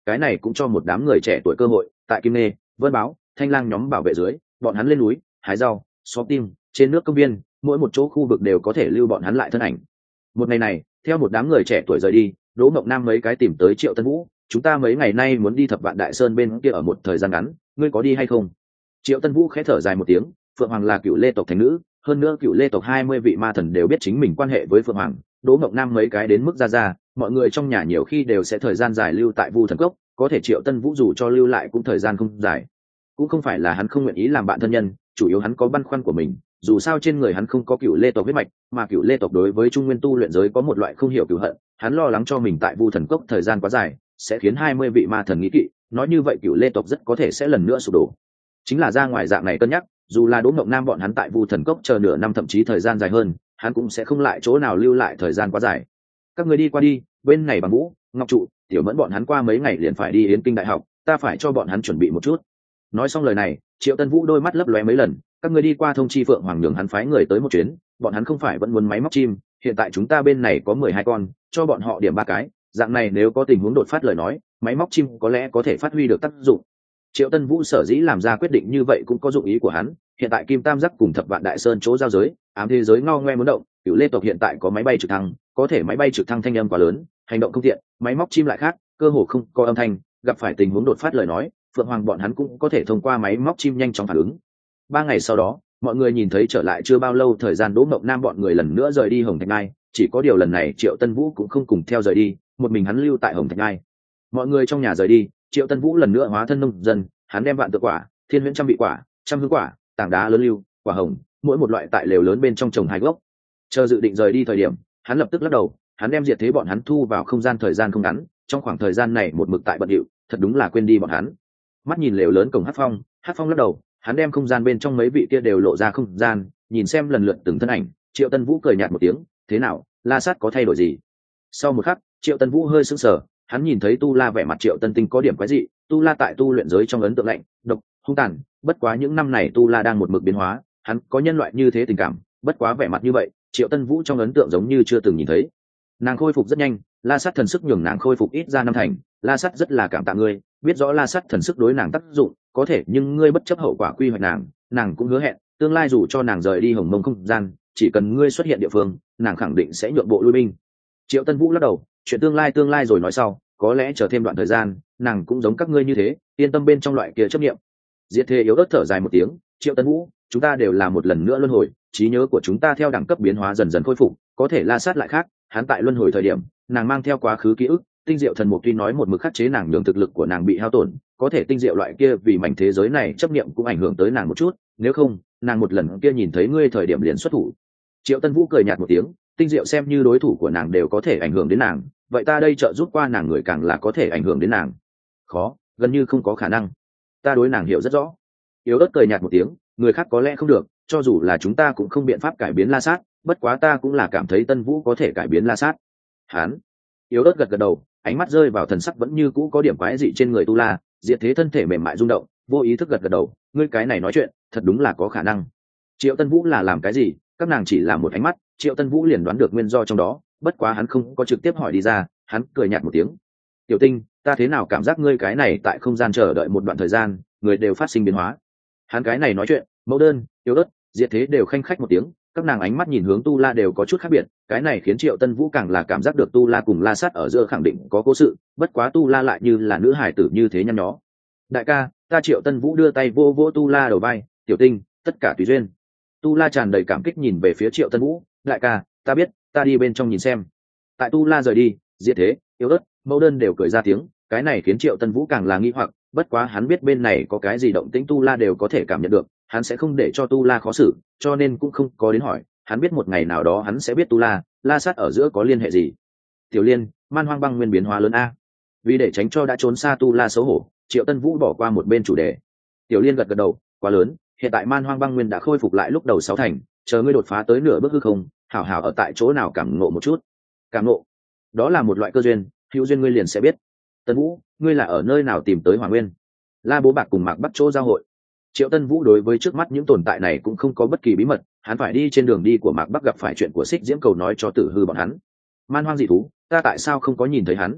cái này cũng cho một đám người trẻ tuổi cơ hội tại Kim Nê, Vân Báo, Thanh Lang nhóm bảo vệ dưới, bọn hắn lên núi hái rau, xóp tim trên nước công viên, mỗi một chỗ khu vực đều có thể lưu bọn hắn lại thân ảnh. Một ngày này, theo một đám người trẻ tuổi rời đi, Đỗ Mộng Nam mấy cái tìm tới Triệu Tân Vũ, chúng ta mấy ngày nay muốn đi Thập Vạn Đại Sơn bên kia ở một thời gian ngắn, ngươi có đi hay không? Triệu Tân Vũ khẽ thở dài một tiếng, Phượng Hoàng là Cựu Lê tộc thánh nữ, hơn nữa Cựu Lê tộc hai mươi vị ma thần đều biết chính mình quan hệ với Phượng Hoàng. Đỗ Mộng Nam mấy cái đến mức ra ra, mọi người trong nhà nhiều khi đều sẽ thời gian dài lưu tại Vu Thần Cốc, có thể Triệu Tân Vũ dù cho lưu lại cũng thời gian không dài. Cũng không phải là hắn không nguyện ý làm bạn thân nhân, chủ yếu hắn có băn khoăn của mình, dù sao trên người hắn không có Cựu Lê tộc huyết mạch, mà Cựu Lê tộc đối với Trung Nguyên tu luyện giới có một loại không hiểu cừu hận, hắn lo lắng cho mình tại Vu Thần Cốc thời gian quá dài, sẽ khiến hai mươi vị ma thần nghĩ kỵ, nói như vậy Cựu Lê tộc rất có thể sẽ lần nữa sụp đổ. Chính là ra ngoài dạng này cân nhắc, dù là Đỗ Mộng Nam bọn hắn tại Vu Thần Cốc chờ nửa năm thậm chí thời gian dài hơn, hắn cũng sẽ không lại chỗ nào lưu lại thời gian quá dài. Các người đi qua đi, bên này Bằng Vũ, Ngọc Trụ, Tiểu Mẫn bọn hắn qua mấy ngày liền phải đi Yến Kinh đại học, ta phải cho bọn hắn chuẩn bị một chút. Nói xong lời này, Triệu Tân Vũ đôi mắt lấp lóe mấy lần, các người đi qua thông chi Phượng Hoàng nhường hắn phái người tới một chuyến, bọn hắn không phải vẫn muốn máy móc chim, hiện tại chúng ta bên này có mười hai con, cho bọn họ điểm ba cái, dạng này nếu có tình huống đột phát lời nói, máy móc chim có lẽ có thể phát huy được tác dụng. Triệu Tân Vũ sở dĩ làm ra quyết định như vậy cũng có dụng ý của hắn, hiện tại Kim Tam Giác cùng Thập Vạn Đại Sơn chỗ giao giới, ám thế giới ngao ngoe muốn động, Cửu Lê tộc hiện tại có máy bay trực thăng, có thể máy bay trực thăng thanh âm quá lớn, hành động không tiện, máy móc chim lại khác, cơ hồ không có âm thanh, gặp phải tình huống đột phát lời nói, Phượng Hoàng bọn hắn cũng có thể thông qua máy móc chim nhanh chóng phản ứng. Ba ngày sau đó, mọi người nhìn thấy trở lại chưa bao lâu thời gian Đỗ Mộng Nam bọn người lần nữa rời đi Hồng Thạch Ngai, chỉ có điều lần này Triệu Tân Vũ cũng không cùng theo rời đi, một mình hắn lưu tại Hồng Thạch Ngai. Mọi người trong nhà rời đi, Triệu Tân Vũ lần nữa hóa thân nông dân, hắn đem vạn tự quả, thiên huyễn trăm vị quả, trăm hương quả, tảng đá lớn lưu, quả hồng, mỗi một loại tại lều lớn bên trong trồng hai gốc. Chờ dự định rời đi thời điểm, hắn lập tức lắc đầu, hắn đem diệt thế bọn hắn thu vào không gian thời gian không ngắn, trong khoảng thời gian này một mực tại bận điệu, thật đúng là quên đi bọn hắn. Mắt nhìn lều lớn cổng Hắc Phong, Hắc Phong lắc đầu, hắn đem không gian bên trong mấy vị kia đều lộ ra không gian, nhìn xem lần lượt từng thân ảnh, Triệu Tân Vũ cười nhạt một tiếng, thế nào, La Sát có thay đổi gì? Sau một khắc, Triệu Tân Vũ hơi sững sờ, hắn nhìn thấy Tu La vẻ mặt Triệu Tân Tinh có điểm quái dị, Tu La tại tu luyện giới trong ấn tượng lạnh, độc, hung tàn, bất quá những năm này Tu La đang một mực biến hóa, hắn có nhân loại như thế tình cảm, bất quá vẻ mặt như vậy, Triệu Tân Vũ trong ấn tượng giống như chưa từng nhìn thấy. Nàng khôi phục rất nhanh, La Sát thần sức nhường nàng khôi phục ít ra năm thành, La Sát rất là cảm tạ ngươi, biết rõ La Sát thần sức đối nàng tác dụng, có thể nhưng ngươi bất chấp hậu quả quy hoạch nàng, nàng cũng hứa hẹn, tương lai dù cho nàng rời đi Hồng Mông không gian, chỉ cần ngươi xuất hiện địa phương, nàng khẳng định sẽ nhượng bộ lui binh. Triệu Tân Vũ lắc đầu, chuyện tương lai tương lai rồi nói sau, có lẽ chờ thêm đoạn thời gian, nàng cũng giống các ngươi như thế, yên tâm bên trong loại kia chấp niệm. Diệt Thế yếu ớt thở dài một tiếng, Triệu Tân Vũ, chúng ta đều là một lần nữa luân hồi, trí nhớ của chúng ta theo đẳng cấp biến hóa dần dần khôi phục, có thể La Sát lại khác, hắn tại luân hồi thời điểm, nàng mang theo quá khứ ký ức, tinh diệu thần mục tuy nói một mực khắc chế nàng nhường thực lực của nàng bị hao tổn, có thể tinh diệu loại kia vì mảnh thế giới này chấp niệm cũng ảnh hưởng tới nàng một chút, nếu không, nàng một lần kia nhìn thấy ngươi thời điểm liền xuất thủ. Triệu Tân Vũ cười nhạt một tiếng, tinh diệu xem như đối thủ của nàng đều có thể ảnh hưởng đến nàng, vậy ta đây trợ giúp qua nàng người càng là có thể ảnh hưởng đến nàng. Khó, gần như không có khả năng. Ta đối nàng hiểu rất rõ. Yếu ớt cười nhạt một tiếng, người khác có lẽ không được, cho dù là chúng ta cũng không biện pháp cải biến La Sát, bất quá ta cũng là cảm thấy Tân Vũ có thể cải biến La Sát. Hán. Yếu ớt gật gật đầu, ánh mắt rơi vào thần sắc vẫn như cũ có điểm quái dị trên người Tu La, Diệt Thế thân thể mềm mại rung động, vô ý thức gật gật đầu, ngươi cái này nói chuyện, thật đúng là có khả năng. Triệu Tân Vũ là làm cái gì, các nàng chỉ là một ánh mắt, Triệu Tân Vũ liền đoán được nguyên do trong đó, bất quá hắn không có trực tiếp hỏi đi ra, hắn cười nhạt một tiếng. Tiểu Tinh, ta thế nào cảm giác ngươi cái này tại không gian chờ đợi một đoạn thời gian, người đều phát sinh biến hóa. Hắn cái này nói chuyện, Mẫu Đơn, Yếu ớt, Diệt Thế đều khanh khách một tiếng, các nàng ánh mắt nhìn hướng Tu La đều có chút khác biệt, cái này khiến Triệu Tân Vũ càng là cảm giác được Tu La cùng La Sát ở giữa khẳng định có cố sự, bất quá Tu La lại như là nữ hải tử như thế nhăn nhó. Đại ca, ta Triệu Tân Vũ đưa tay vô vỗ Tu La đầu vai, Tiểu Tinh, tất cả tùy duyên. Tu La tràn đầy cảm kích nhìn về phía Triệu Tân Vũ, đại ca, ta biết, ta đi bên trong nhìn xem. Tại Tu La rời đi, Diệt Thế, Yếu ớt, Mẫu Đơn đều cười ra tiếng, cái này khiến Triệu Tân Vũ càng là nghi hoặc, bất quá hắn biết bên này có cái gì động tĩnh Tu La đều có thể cảm nhận được, hắn sẽ không để cho Tu La khó xử, cho nên cũng không có đến hỏi, hắn biết một ngày nào đó hắn sẽ biết Tu La, La Sát ở giữa có liên hệ gì. Tiểu Liên, man hoang băng nguyên biến hóa lớn a. Vì để tránh cho đã trốn xa Tu La xấu hổ, Triệu Tân Vũ bỏ qua một bên chủ đề. Tiểu Liên gật gật đầu, quá lớn, hiện tại man hoang băng nguyên đã khôi phục lại lúc đầu sáu thành, chờ ngươi đột phá tới nửa bước hư không, hảo hảo ở tại chỗ nào cảm ngộ một chút. Cảm ngộ, đó là một loại cơ duyên, hữu duyên ngươi liền sẽ biết. Tân Vũ, ngươi là ở nơi nào tìm tới Hỏa Nguyên? La Bố Bạc cùng Mạc Bắc chỗ giao hội. Triệu Tân Vũ đối với trước mắt những tồn tại này cũng không có bất kỳ bí mật, hắn phải đi trên đường đi của Mạc Bắc gặp phải chuyện của Xích Diễm Cầu nói cho Tử Hư bọn hắn. Man hoang dị thú, ta tại sao không có nhìn thấy hắn?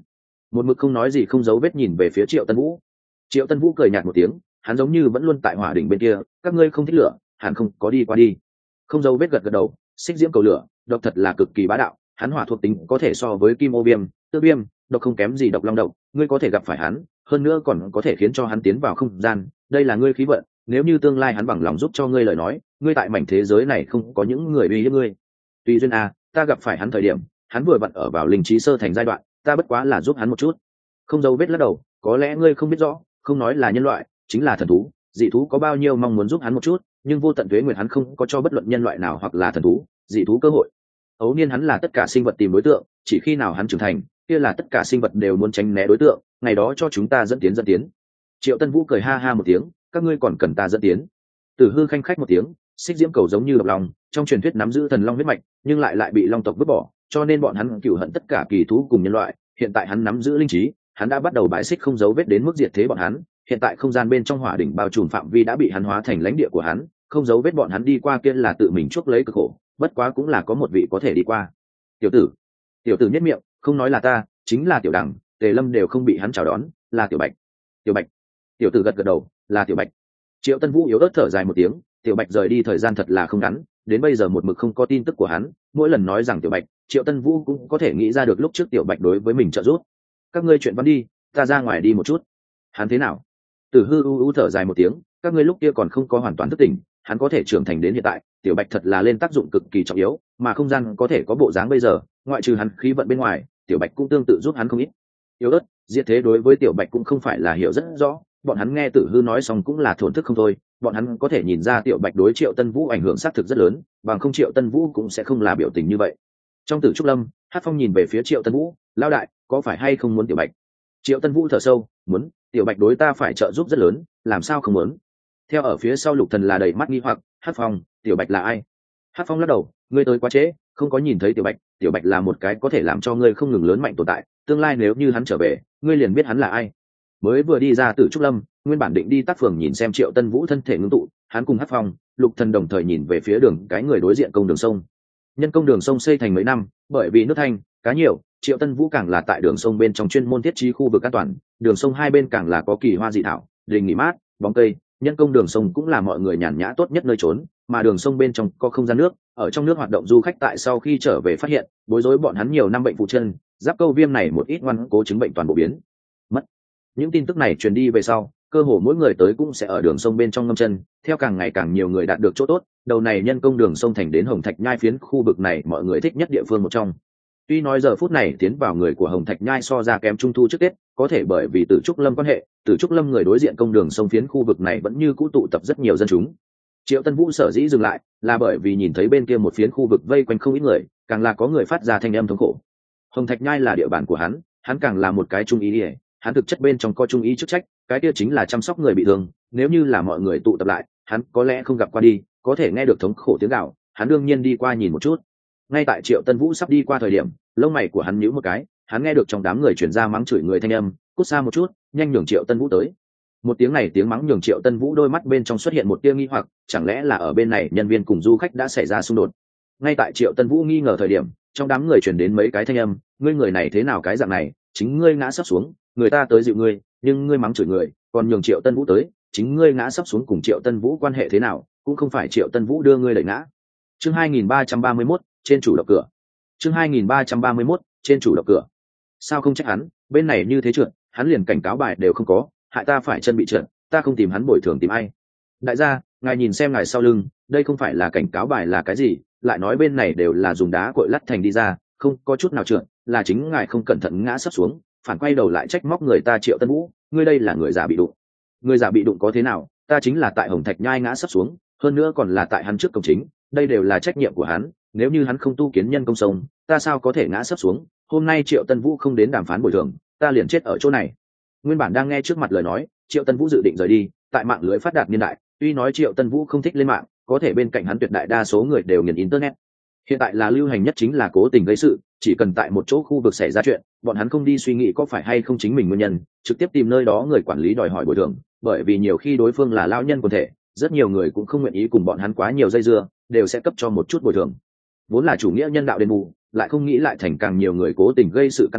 một mực không nói gì không giấu vết nhìn về phía Triệu Tân Vũ. Triệu Tân Vũ cười nhạt một tiếng, hắn giống như vẫn luôn tại hỏa đỉnh bên kia, các ngươi không thích lửa hẳn không có đi qua đi. Không giấu vết gật gật đầu, xích diễm cầu lửa độc thật là cực kỳ bá đạo, hắn hỏa thuộc tính có thể so với kim ô viêm, tước viêm, độc không kém gì độc long độc, ngươi có thể gặp phải hắn, hơn nữa còn có thể khiến cho hắn tiến vào không gian, đây là ngươi khí vận, nếu như tương lai hắn bằng lòng giúp cho ngươi lời nói, ngươi tại mảnh thế giới này không có những người uy hiếp ngươi. Tùy duyên à, ta gặp phải hắn thời điểm, hắn vừa vặn ở vào linh trí sơ thành giai đoạn, ta bất quá là giúp hắn một chút. Không giấu vết lắc đầu, có lẽ ngươi không biết rõ, không nói là nhân loại, chính là thần thú, dị thú có bao nhiêu mong muốn giúp hắn một chút, nhưng vô tận tuế nguyệt hắn không có cho bất luận nhân loại nào hoặc là thần thú, dị thú cơ hội. Ấu niên hắn là tất cả sinh vật tìm đối tượng, chỉ khi nào hắn trưởng thành, kia là tất cả sinh vật đều muốn tránh né đối tượng, ngày đó cho chúng ta dẫn tiến dẫn tiến. Triệu Tân Vũ cười ha ha một tiếng, các ngươi còn cần ta dẫn tiến? Tử Hư khanh khách một tiếng, xích diễm cầu giống như độc long, trong truyền thuyết nắm giữ thần long huyết mạch, nhưng lại lại bị long tộc vứt bỏ, cho nên bọn hắn cừu hận tất cả kỳ thú cùng nhân loại. Hiện tại hắn nắm giữ linh trí, hắn đã bắt đầu bãi xích không dấu vết đến mức diệt thế bọn hắn. Hiện tại không gian bên trong hỏa đỉnh bao trùm phạm vi đã bị hắn hóa thành lãnh địa của hắn, không dấu vết bọn hắn đi qua kia là tự mình chuốc lấy cực khổ, bất quá cũng là có một vị có thể đi qua. Tiểu tử, tiểu tử nhất miệng, không nói là ta, chính là Tiểu Đằng, Tề Lâm đều không bị hắn chào đón, là Tiểu Bạch. Tiểu Bạch. Tiểu tử gật gật đầu, là Tiểu Bạch. Triệu Tân Vũ yếu ớt thở dài một tiếng, Tiểu Bạch rời đi thời gian thật là không ngắn, đến bây giờ một mực không có tin tức của hắn, mỗi lần nói rằng Tiểu Bạch, Triệu Tân Vũ cũng có thể nghĩ ra được lúc trước Tiểu Bạch đối với mình trợ giúp. Các ngươi chuyện văn đi, ta ra ngoài đi một chút. Hắn thế nào? Tử Hư u u thở dài một tiếng, các ngươi lúc kia còn không có hoàn toàn thức tỉnh, hắn có thể trưởng thành đến hiện tại, Tiểu Bạch thật là lên tác dụng cực kỳ trọng yếu, mà không gian có thể có bộ dáng bây giờ, ngoại trừ hắn khí vận bên ngoài, Tiểu Bạch cũng tương tự giúp hắn không ít. Yếu ớt, diệt thế đối với Tiểu Bạch cũng không phải là hiểu rất rõ, bọn hắn nghe Tử Hư nói xong cũng là thổn thức không thôi, bọn hắn có thể nhìn ra Tiểu Bạch đối Triệu Tân Vũ ảnh hưởng xác thực rất lớn, bằng không Triệu Tân Vũ cũng sẽ không là biểu tình như vậy. Trong Tử Trúc Lâm, Hát Phong nhìn về phía Triệu Tân Vũ, lão đại, có phải hay không muốn Tiểu Bạch? Triệu Tân Vũ thở sâu, muốn, Tiểu Bạch đối ta phải trợ giúp rất lớn, làm sao không muốn? Theo ở phía sau Lục Thần là đầy mắt nghi hoặc, Hát Phong, Tiểu Bạch là ai? Hát Phong lắc đầu, ngươi tới quá trễ, không có nhìn thấy Tiểu Bạch, Tiểu Bạch là một cái có thể làm cho ngươi không ngừng lớn mạnh tồn tại, tương lai nếu như hắn trở về, ngươi liền biết hắn là ai. Mới vừa đi ra Tử Trúc Lâm, nguyên bản định đi tác phường nhìn xem Triệu Tân Vũ thân thể ngưng tụ, hắn cùng Hát Phong, Lục Thần đồng thời nhìn về phía đường cái người đối diện công đường sông. Nhân công đường sông xây thành mấy năm, bởi vì nước thanh, cá nhiều, Triệu Tân Vũ càng là tại đường sông bên trong chuyên môn thiết trí khu vực an toàn, đường sông hai bên càng là có kỳ hoa dị thảo, đình nghỉ mát, bóng cây, nhân công đường sông cũng là mọi người nhàn nhã tốt nhất nơi trốn, mà đường sông bên trong có không gian nước, ở trong nước hoạt động du khách tại sau khi trở về phát hiện, bối rối bọn hắn nhiều năm bệnh phụ chân, giáp câu viêm này một ít ngoan cố chứng bệnh toàn bộ biến mất. Những tin tức này truyền đi về sau, cơ hồ mỗi người tới cũng sẽ ở đường sông bên trong ngâm chân, theo càng ngày càng nhiều người đạt được chỗ tốt, đầu này nhân công đường sông thành đến Hồng Thạch Nhai phiến khu vực này mọi người thích nhất địa phương một trong. Tuy nói giờ phút này tiến vào người của Hồng Thạch Nhai so ra kém trung thu trước Tết, có thể bởi vì Tử Trúc Lâm quan hệ, Tử Trúc Lâm người đối diện công đường sông phiến khu vực này vẫn như cũ tụ tập rất nhiều dân chúng. Triệu Tân Vũ sở dĩ dừng lại, là bởi vì nhìn thấy bên kia một phiến khu vực vây quanh không ít người, càng là có người phát ra thanh âm thống khổ. Hồng Thạch Nhai là địa bàn của hắn, hắn càng là một cái trung ý ỉa, hắn thực chất bên trong có trung ý chức trách, cái kia chính là chăm sóc người bị thương, nếu như là mọi người tụ tập lại, hắn có lẽ không gặp qua đi, có thể nghe được thống khổ tiếng gào, hắn đương nhiên đi qua nhìn một chút. Ngay tại Triệu Tân Vũ sắp đi qua thời điểm, lông mày của hắn nhíu một cái, hắn nghe được trong đám người truyền ra mắng chửi người thanh âm, cút xa một chút, nhanh nhường Triệu Tân Vũ tới. Một tiếng này tiếng mắng nhường Triệu Tân Vũ đôi mắt bên trong xuất hiện một tia nghi hoặc, chẳng lẽ là ở bên này nhân viên cùng du khách đã xảy ra xung đột. Ngay tại Triệu Tân Vũ nghi ngờ thời điểm, trong đám người truyền đến mấy cái thanh âm, ngươi người này thế nào cái dạng này, chính ngươi ngã sắp xuống, người ta tới dịu ngươi, nhưng ngươi mắng chửi người, còn nhường Triệu Tân Vũ tới, chính ngươi ngã sắp xuống cùng Triệu Tân Vũ quan hệ thế nào, cũng không phải Triệu Tân Vũ đưa ngươi đẩy ngã. Chương hai nghìn ba trăm ba mươi mốt, trên chủ động cửa. Chương hai nghìn ba trăm ba mươi mốt, trên chủ động cửa. Sao không trách hắn, bên này như thế trượt, hắn liền cảnh cáo bài đều không có, hại ta phải chân bị trượt, ta không tìm hắn bồi thường tìm ai. Đại gia, ngài nhìn xem ngài sau lưng, đây không phải là cảnh cáo bài là cái gì, lại nói bên này đều là dùng đá cội lắt thành đi ra, không có chút nào trượt, là chính ngài không cẩn thận ngã sắp xuống, phản quay đầu lại trách móc người ta Triệu Tân Vũ, ngươi đây là người già bị đụng. Người già bị đụng có thế nào, ta chính là tại Hồng Thạch Nhai ngã sắp xuống, hơn nữa còn là tại hắn trước cổng chính, đây đều là trách nhiệm của hắn, nếu như hắn không tu kiến nhân công sông, ta sao có thể ngã sắp xuống, hôm nay Triệu Tân Vũ không đến đàm phán bồi thường, ta liền chết ở chỗ này. Nguyên bản đang nghe trước mặt lời nói, Triệu Tân Vũ dự định rời đi, tại mạng lưới phát đạt niên đại, tuy nói Triệu Tân Vũ không thích lên mạng, có thể bên cạnh hắn tuyệt đại đa số người đều nghiền internet. Hiện tại là lưu hành nhất chính là cố tình gây sự, chỉ cần tại một chỗ khu vực xảy ra chuyện, bọn hắn không đi suy nghĩ có phải hay không chính mình nguyên nhân, trực tiếp tìm nơi đó người quản lý đòi hỏi bồi thường, bởi vì nhiều khi đối phương là lão nhân quần thể, rất nhiều người cũng không nguyện ý cùng bọn hắn quá nhiều dây dưa, đều sẽ cấp cho một chút bồi thường. Vốn là chủ nghĩa nhân đạo đền bù, lại không nghĩ lại thành càng nhiều người cố tình gây sự căn cứ,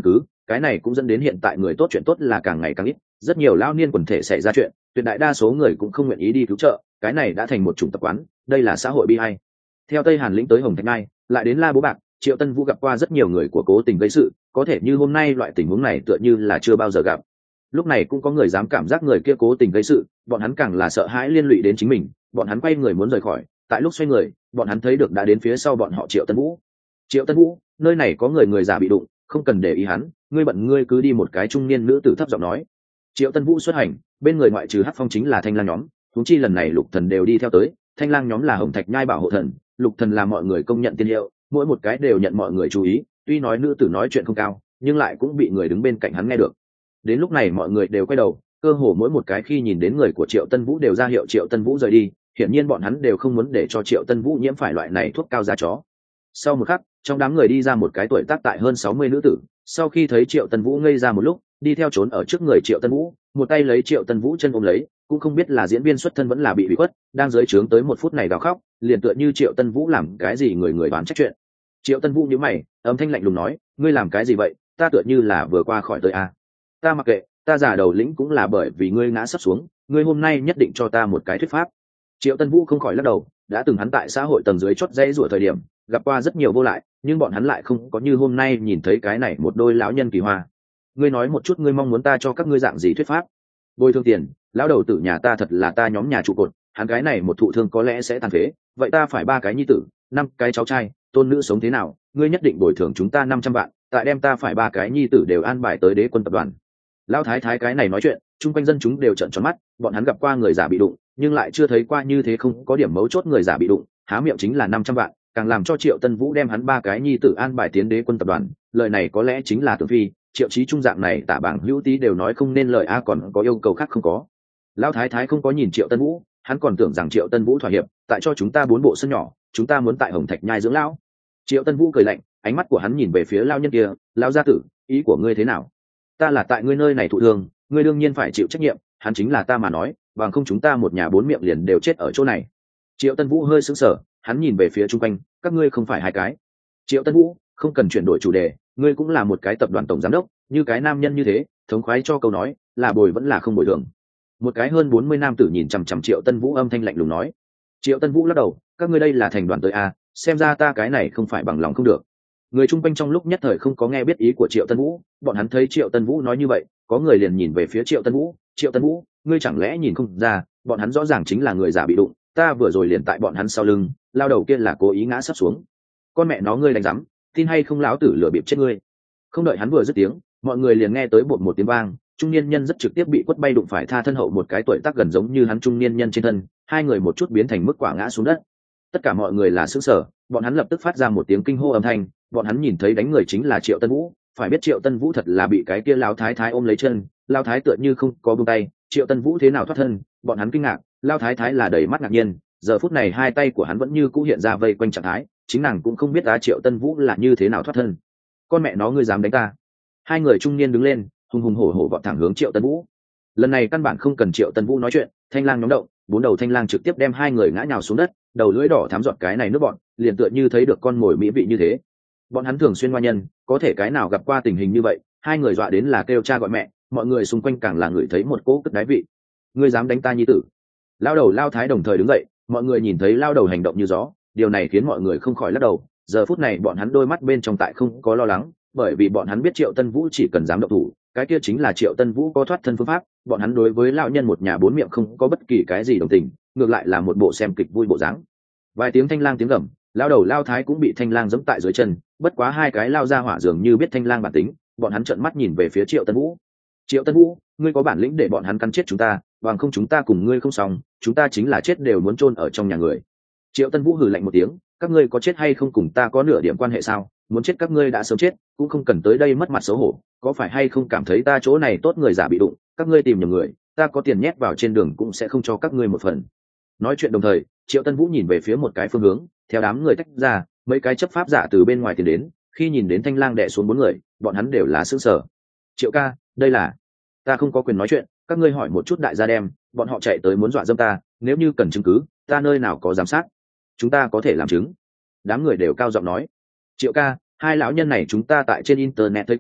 cái này cũng dẫn đến hiện tại người tốt chuyện tốt là càng ngày càng ít, rất nhiều lao niên quần thể xảy ra chuyện, tuyệt đại đa số người cũng không nguyện ý đi cứu trợ, cái này đã thành một chủng tập quán, đây là xã hội bi ai. Theo Tây Hàn lĩnh tới Hồng Thạch Ngai, lại đến La Bố Bạc, Triệu Tân Vũ gặp qua rất nhiều người của cố tình gây sự, có thể như hôm nay loại tình huống này tựa như là chưa bao giờ gặp. Lúc này cũng có người dám cảm giác người kia cố tình gây sự, bọn hắn càng là sợ hãi liên lụy đến chính mình, bọn hắn quay người muốn rời khỏi, tại lúc xoay người, bọn hắn thấy được đã đến phía sau bọn họ Triệu Tân Vũ. Triệu Tân Vũ, nơi này có người người già bị đụng, không cần để ý hắn, ngươi bận ngươi cứ đi. Một cái trung niên nữ tử thấp giọng nói. Triệu Tân Vũ xuất hành, bên người ngoại trừ Hắc Phong chính là Thanh Lang nhóm, huống chi lần này Lục Thần đều đi theo tới, Thanh Lang nhóm là Hồng Thạch Nhai bảo hộ thần, Lục Thần là mọi người công nhận tiên hiệu, mỗi một cái đều nhận mọi người chú ý, tuy nói nữ tử nói chuyện không cao, nhưng lại cũng bị người đứng bên cạnh hắn nghe được. Đến lúc này mọi người đều quay đầu, cơ hồ mỗi một cái khi nhìn đến người của Triệu Tân Vũ đều ra hiệu Triệu Tân Vũ rời đi, hiển nhiên bọn hắn đều không muốn để cho Triệu Tân Vũ nhiễm phải loại này thuốc cao da chó. Sau một khắc, trong đám người đi ra một cái tuổi tác tại hơn sáu mươi nữ tử, sau khi thấy Triệu Tân Vũ ngây ra một lúc, đi theo trốn ở trước người Triệu Tân Vũ, một tay lấy Triệu Tân Vũ chân ôm lấy, cũng không biết là diễn viên xuất thân vẫn là bị ủy khuất, đang dưới trướng tới một phút này gào khóc, liền tựa như Triệu Tân Vũ làm cái gì người người đoán trách chuyện. Triệu Tân Vũ nhíu mày, âm thanh lạnh lùng nói, ngươi làm cái gì vậy, ta tựa như là vừa qua khỏi tới a. Ta mặc kệ, ta giả đầu lĩnh cũng là bởi vì ngươi ngã sắp xuống, ngươi hôm nay nhất định cho ta một cái thuyết pháp. Triệu Tân Vũ không khỏi lắc đầu, đã từng hắn tại xã hội tầng dưới chót dãy rủa thời điểm, gặp qua rất nhiều vô lại, nhưng bọn hắn lại không có như hôm nay nhìn thấy cái này một đôi lão nhân kỳ hoa. Ngươi nói một chút ngươi mong muốn ta cho các ngươi dạng gì thuyết pháp? Bồi thường tiền, lão đầu tử nhà ta thật là ta nhóm nhà trụ cột, hắn cái này một thụ thương có lẽ sẽ tàn phế, vậy ta phải ba cái nhi tử, năm cái cháu trai, tôn nữ sống thế nào, ngươi nhất định bồi thường chúng ta năm trăm vạn, tại đem ta phải ba cái nhi tử đều an bài tới Đế Quân tập đoàn. Lão thái thái cái này nói chuyện, chung quanh dân chúng đều trợn tròn mắt, bọn hắn gặp qua người già bị đụng, nhưng lại chưa thấy qua như thế không có điểm mấu chốt người già bị đụng, há miệng chính là năm trăm vạn, càng làm cho Triệu Tân Vũ đem hắn ba cái nhi tử an bài tiến Đế Quân tập đoàn, lời này có lẽ chính là tưởng phi, Triệu Chí Trung dạng này tả bảng hữu tí đều nói không nên lời a, còn có yêu cầu khác không có. Lão thái thái không có nhìn Triệu Tân Vũ, hắn còn tưởng rằng Triệu Tân Vũ thỏa hiệp, tại cho chúng ta bốn bộ sân nhỏ, chúng ta muốn tại Hồng Thạch Nhai dưỡng lão. Triệu Tân Vũ cười lạnh, ánh mắt của hắn nhìn về phía lão nhân kia, lão gia tử, ý của ngươi thế nào? Ta là tại ngươi nơi này thụ thương, ngươi đương nhiên phải chịu trách nhiệm, hắn chính là ta mà nói, bằng không chúng ta một nhà bốn miệng liền đều chết ở chỗ này. Triệu Tân Vũ hơi sững sờ, hắn nhìn về phía chung quanh, các ngươi không phải hai cái. Triệu Tân Vũ, không cần chuyển đổi chủ đề, ngươi cũng là một cái tập đoàn tổng giám đốc, như cái nam nhân như thế, thống khoái cho câu nói, là bồi vẫn là không bồi thường. Một cái hơn bốn mươi nam tử nhìn chằm chằm Triệu Tân Vũ, âm thanh lạnh lùng nói. Triệu Tân Vũ lắc đầu, các ngươi đây là thành đoàn tới a, xem ra ta cái này không phải bằng lòng không được. Người chung quanh trong lúc nhất thời không có nghe biết ý của Triệu Tân Vũ, bọn hắn thấy Triệu Tân Vũ nói như vậy, có người liền nhìn về phía Triệu Tân Vũ, Triệu Tân Vũ, ngươi chẳng lẽ nhìn không ra, bọn hắn rõ ràng chính là người giả bị đụng, ta vừa rồi liền tại bọn hắn sau lưng, lao đầu kia là cố ý ngã sắp xuống. Con mẹ nó ngươi đánh rắm, tin hay không lão tử lửa bịp chết ngươi. Không đợi hắn vừa dứt tiếng, mọi người liền nghe tới bột một tiếng vang, trung niên nhân rất trực tiếp bị quất bay đụng phải tha thân hậu một cái tuổi tác gần giống như hắn trung niên nhân trên thân, hai người một chút biến thành mức quả ngã xuống đất. Tất cả mọi người là sững sờ, bọn hắn lập tức phát ra một tiếng kinh hô âm thanh, bọn hắn nhìn thấy đánh người chính là Triệu Tân Vũ, phải biết Triệu Tân Vũ thật là bị cái kia lão thái thái ôm lấy chân, lão thái tựa như không có buông tay, Triệu Tân Vũ thế nào thoát thân, bọn hắn kinh ngạc, lão thái thái là đầy mắt ngạc nhiên, giờ phút này hai tay của hắn vẫn như cũ hiện ra vây quanh trạng thái, chính nàng cũng không biết á Triệu Tân Vũ là như thế nào thoát thân. Con mẹ nó ngươi dám đánh ta? Hai người trung niên đứng lên, hùng hùng hổ hổ vọt thẳng hướng Triệu Tân Vũ. Lần này căn bản không cần Triệu Tân Vũ nói chuyện, thanh lang nhóm động, bốn đầu thanh lang trực tiếp đem hai người ngã nhào xuống đất, đầu lưỡi đỏ thắm giọt cái này nước bọn, liền tựa như thấy được con mồi mỹ vị như thế. Bọn hắn thường xuyên qua nhân, có thể cái nào gặp qua tình hình như vậy, hai người dọa đến là kêu cha gọi mẹ, mọi người xung quanh càng là người thấy một cỗ cất đáy vị. Ngươi dám đánh ta nhi tử? Lao đầu lao thái đồng thời đứng dậy, mọi người nhìn thấy lao đầu hành động như gió, điều này khiến mọi người không khỏi lắc đầu. Giờ phút này bọn hắn đôi mắt bên trong tại không có lo lắng, bởi vì bọn hắn biết Triệu Tân Vũ chỉ cần dám động thủ, cái kia chính là Triệu Tân Vũ có thoát thân phương pháp. Bọn hắn đối với lão nhân một nhà bốn miệng không có bất kỳ cái gì đồng tình, ngược lại là một bộ xem kịch vui bộ dáng. Vài tiếng thanh lang tiếng gầm, lao đầu lao thái cũng bị thanh lang giẫm tại dưới chân, bất quá hai cái lao ra hỏa dường như biết thanh lang bản tính, bọn hắn trợn mắt nhìn về phía Triệu Tân Vũ. Triệu Tân Vũ, ngươi có bản lĩnh để bọn hắn cắn chết chúng ta, bằng không chúng ta cùng ngươi không xong, chúng ta chính là chết đều muốn chôn ở trong nhà người. Triệu Tân Vũ hừ lạnh một tiếng, các ngươi có chết hay không cùng ta có nửa điểm quan hệ sao? Muốn chết các ngươi đã sớm chết, cũng không cần tới đây mất mặt xấu hổ, có phải hay không cảm thấy ta chỗ này tốt người giả bị đụng, các ngươi tìm nhầm người, ta có tiền nhét vào trên đường cũng sẽ không cho các ngươi một phần. Nói chuyện đồng thời, Triệu Tân Vũ nhìn về phía một cái phương hướng, theo đám người tách ra, mấy cái chấp pháp giả từ bên ngoài tiến đến, khi nhìn đến thanh lang đè xuống bốn người, bọn hắn đều là sững sờ. Triệu ca, đây là... Ta không có quyền nói chuyện, các ngươi hỏi một chút đại gia đem, bọn họ chạy tới muốn dọa dâm ta, nếu như cần chứng cứ, ta nơi nào có giám sát, chúng ta có thể làm chứng. Đám người đều cao giọng nói. Triệu ca, hai lão nhân này chúng ta tại trên internet thấy qua,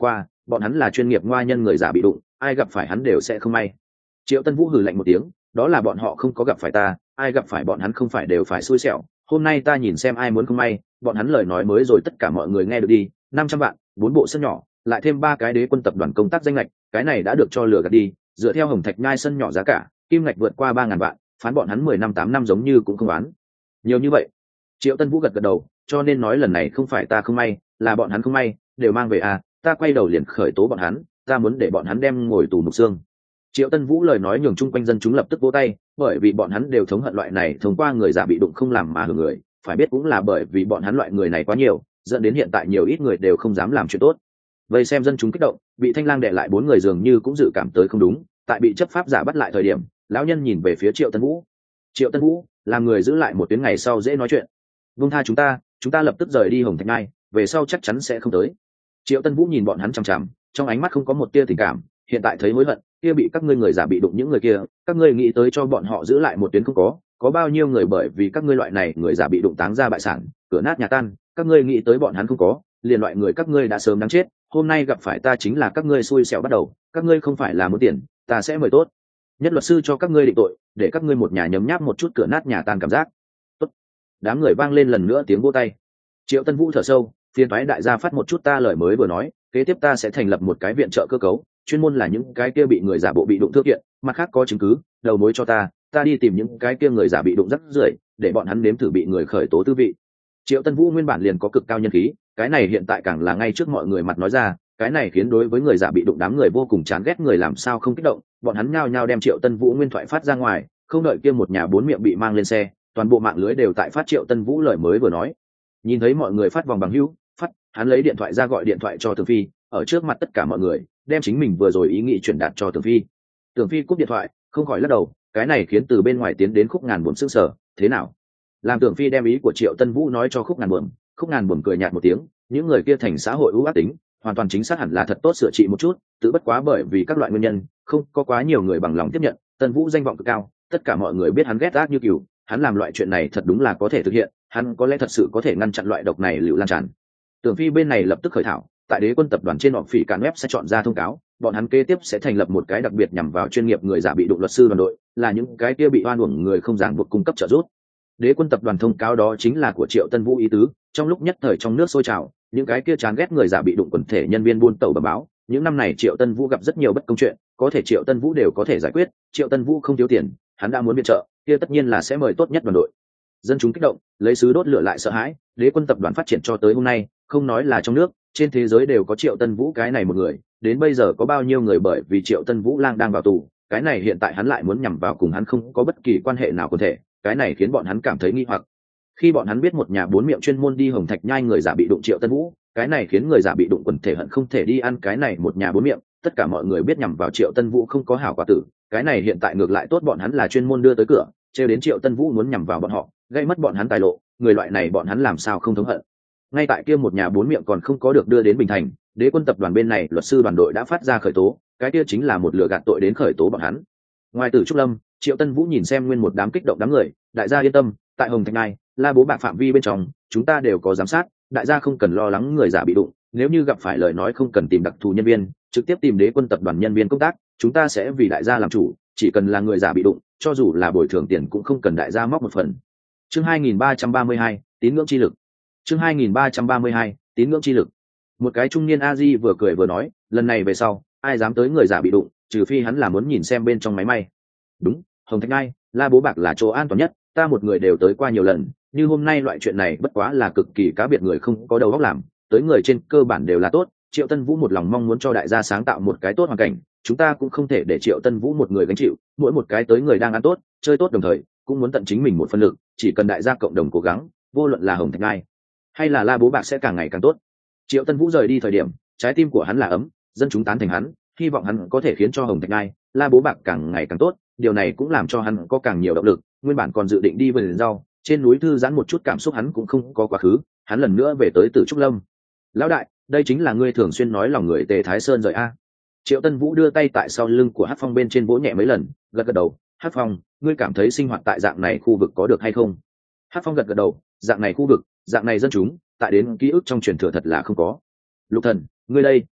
bọn hắn là chuyên nghiệp ngoa nhân người giả bị đụng, ai gặp phải hắn đều sẽ không may. Triệu Tân Vũ hừ lạnh một tiếng, đó là bọn họ không có gặp phải ta, ai gặp phải bọn hắn không phải đều phải xui xẻo. Hôm nay ta nhìn xem ai muốn không may, bọn hắn lời nói mới rồi tất cả mọi người nghe được đi. Năm trăm vạn, bốn bộ sân nhỏ, lại thêm ba cái đế quân tập đoàn công tác danh lệch, cái này đã được cho lừa gạt đi. Dựa theo Hồng Thạch Nhai sân nhỏ giá cả, kim ngạch vượt qua ba ngàn vạn, phán bọn hắn mười năm tám năm giống như cũng không oán. Nhiều như vậy. Triệu Tân Vũ gật gật đầu, cho nên nói lần này không phải ta không may, là bọn hắn không may, đều mang về à, ta quay đầu liền khởi tố bọn hắn, ta muốn để bọn hắn đem ngồi tù mục xương. Triệu Tân Vũ lời nói nhường chung quanh dân chúng lập tức vỗ tay, bởi vì bọn hắn đều thống hận loại này thông qua người giả bị đụng không làm mà hưởng người, phải biết cũng là bởi vì bọn hắn loại người này quá nhiều, dẫn đến hiện tại nhiều ít người đều không dám làm chuyện tốt. Vậy xem dân chúng kích động, bị Thanh Lang đè lại bốn người dường như cũng dự cảm tới không đúng, tại bị chấp pháp giả bắt lại thời điểm, lão nhân nhìn về phía Triệu Tân Vũ. Triệu Tân Vũ, làm người giữ lại một tuyến ngày sau dễ nói chuyện. Vung tha chúng ta, chúng ta lập tức rời đi Hồng Thạch Nhai, về sau chắc chắn sẽ không tới. Triệu Tân Vũ nhìn bọn hắn chằm chằm, trong ánh mắt không có một tia tình cảm, hiện tại thấy hối hận, kia bị các ngươi người giả bị đụng những người kia, các ngươi nghĩ tới cho bọn họ giữ lại một tuyến không có, có bao nhiêu người bởi vì các ngươi loại này người giả bị đụng táng ra bại sản, cửa nát nhà tan, các ngươi nghĩ tới bọn hắn không có, liền loại người các ngươi đã sớm đáng chết, hôm nay gặp phải ta chính là các ngươi xui xẻo bắt đầu, các ngươi không phải là muốn tiền, ta sẽ mời tốt. Nhất luật sư cho các ngươi định tội, để các ngươi một nhà nhấm nháp một chút cửa nát nhà tan cảm giác. Tốt. Đám người vang lên lần nữa tiếng vỗ tay. Triệu Tân Vũ thở sâu, phiền toái đại gia phát một chút ta lời mới vừa nói, kế tiếp ta sẽ thành lập một cái viện trợ cơ cấu, chuyên môn là những cái kia bị người giả bộ bị đụng thương kiện, mặt khác có chứng cứ, đầu mối cho ta, ta đi tìm những cái kia người giả bị đụng rắc rưởi, để bọn hắn nếm thử bị người khởi tố tư vị. Triệu Tân Vũ nguyên bản liền có cực cao nhân khí, cái này hiện tại càng là ngay trước mọi người mặt nói ra, cái này khiến đối với người giả bị đụng đám người vô cùng chán ghét, người làm sao không kích động, bọn hắn nhao nhao đem Triệu Tân Vũ nguyên thoại phát ra ngoài, không đợi kia một nhà bốn miệng bị mang lên xe, toàn bộ mạng lưới đều tại phát Triệu Tân Vũ lời mới vừa nói. Nhìn thấy mọi người phát vòng bằng hữu, phát, hắn lấy điện thoại ra gọi điện thoại cho Tưởng Phi, ở trước mặt tất cả mọi người, đem chính mình vừa rồi ý nghĩ truyền đạt cho Tưởng Phi. Tưởng Phi cúp điện thoại, không khỏi lắc đầu, cái này khiến từ bên ngoài tiến đến Khúc Ngàn Buồm sững sờ, thế nào? Làm Tưởng Phi đem ý của Triệu Tân Vũ nói cho Khúc Ngàn Buồm, Khúc Ngàn Buồm cười nhạt một tiếng, những người kia thành xã hội ưu ác tính, hoàn toàn chính xác hẳn là thật tốt sửa trị một chút, tự bất quá bởi vì các loại nguyên nhân, không có quá nhiều người bằng lòng tiếp nhận, Tân Vũ danh vọng cực cao, tất cả mọi người biết hắn ghét ác như cừu, hắn làm loại chuyện này thật đúng là có thể thực hiện, hắn có lẽ thật sự có thể ngăn chặn loại độc này lưu lan tràn. Tưởng Phi bên này lập tức khởi thảo, tại Đế Quân tập đoàn trên họp phỉ cản web sẽ chọn ra thông cáo, bọn hắn kế tiếp sẽ thành lập một cái đặc biệt nhằm vào chuyên nghiệp người giả bị đụng luật sư đoàn đội, là những cái kia bị oan uổng người không ràng buộc cung cấp trợ giúp. Đế Quân tập đoàn thông cáo đó chính là của Triệu Tân Vũ ý tứ, trong lúc nhất thời trong nước sôi trào, những cái kia chán ghét người giả bị đụng quần thể nhân viên buôn tẩu bẩm báo, những năm này Triệu Tân Vũ gặp rất nhiều bất công chuyện, có thể Triệu Tân Vũ đều có thể giải quyết, Triệu Tân Vũ không thiếu tiền, hắn đã muốn viện trợ, kia tất nhiên là sẽ mời tốt nhất đoàn đội. Dân chúng kích động, lấy sứ đốt lửa lại sợ hãi, Đế Quân tập đoàn phát triển cho tới hôm nay, không nói là trong nước, trên thế giới đều có Triệu Tân Vũ cái này một người, đến bây giờ có bao nhiêu người bởi vì Triệu Tân Vũ lang đang vào tù, cái này hiện tại hắn lại muốn nhằm vào cùng hắn không có bất kỳ quan hệ nào quần thể, cái này khiến bọn hắn cảm thấy nghi hoặc. Khi bọn hắn biết một nhà bốn miệng chuyên môn đi Hồng Thạch Nhai người giả bị đụng Triệu Tân Vũ, cái này khiến người giả bị đụng quần thể hận không thể đi ăn cái này một nhà bốn miệng, tất cả mọi người biết nhằm vào Triệu Tân Vũ không có hảo quả tử, cái này hiện tại ngược lại tốt, bọn hắn là chuyên môn đưa tới cửa, trêu đến Triệu Tân Vũ muốn nhằm vào bọn họ, gây mất bọn hắn tài lộ, người loại này bọn hắn làm sao không thống hận. Ngay tại kia một nhà bốn miệng còn không có được đưa đến Bình Thành, Đế Quân tập đoàn bên này luật sư đoàn đội đã phát ra khởi tố, cái kia chính là một lừa gạt tội đến khởi tố bọn hắn. Ngoài Tử Trúc Lâm, Triệu Tân Vũ nhìn xem nguyên một đám kích động đám người, đại gia yên tâm, tại Hồng Thạch Nhai, La Bố Bạc phạm vi bên trong, chúng ta đều có giám sát, đại gia không cần lo lắng người giả bị đụng, nếu như gặp phải lời nói không cần tìm đặc thù nhân viên, trực tiếp tìm Đế Quân tập đoàn nhân viên công tác, chúng ta sẽ vì đại gia làm chủ, chỉ cần là người giả bị đụng, cho dù là bồi thường tiền cũng không cần đại gia móc một phần. Chương hai nghìn ba trăm ba mươi hai, tín ngưỡng chi lực. Chương hai nghìn ba trăm ba mươi hai, tín ngưỡng chi lực. Một cái trung niên a di vừa cười vừa nói, lần này về sau, ai dám tới người giả bị đụng, trừ phi hắn là muốn nhìn xem bên trong máy may. Đúng, Hồng Thạch Nhai, La Bố Bạc là chỗ an toàn nhất, ta một người đều tới qua nhiều lần, như hôm nay loại chuyện này bất quá là cực kỳ cá biệt người không có đầu óc làm, tới người trên cơ bản đều là tốt. Triệu Tân Vũ một lòng mong muốn cho đại gia sáng tạo một cái tốt hoàn cảnh, chúng ta cũng không thể để Triệu Tân Vũ một người gánh chịu, mỗi một cái tới người đang ăn tốt, chơi tốt đồng thời cũng muốn tận chính mình một phần lực, chỉ cần đại gia cộng đồng cố gắng, vô luận là Hồng Thạch Nhai hay là La Bố Bạc sẽ càng ngày càng tốt. Triệu Tân Vũ rời đi thời điểm, trái tim của hắn là ấm, dân chúng tán thành hắn, hy vọng hắn có thể khiến cho Hồng Thạch Nhai, La Bố Bạc càng ngày càng tốt, điều này cũng làm cho hắn có càng nhiều động lực. Nguyên bản còn dự định đi vườn rau, trên núi thư giãn một chút cảm xúc hắn cũng không có quá khứ, hắn lần nữa về tới Tử Trúc Lâm. Lão đại, đây chính là ngươi thường xuyên nói lòng người Tề Thái Sơn rồi a. Triệu Tân Vũ đưa tay tại sau lưng của Hắc Phong bên trên vỗ nhẹ mấy lần, gật gật đầu. Hắc Phong, ngươi cảm thấy sinh hoạt tại dạng này khu vực có được hay không? Hắc Phong gật gật đầu, dạng này khu vực, dạng này dân chúng, tại đến ký ức trong truyền thừa thật là không có. Lục Thần, ngươi đây.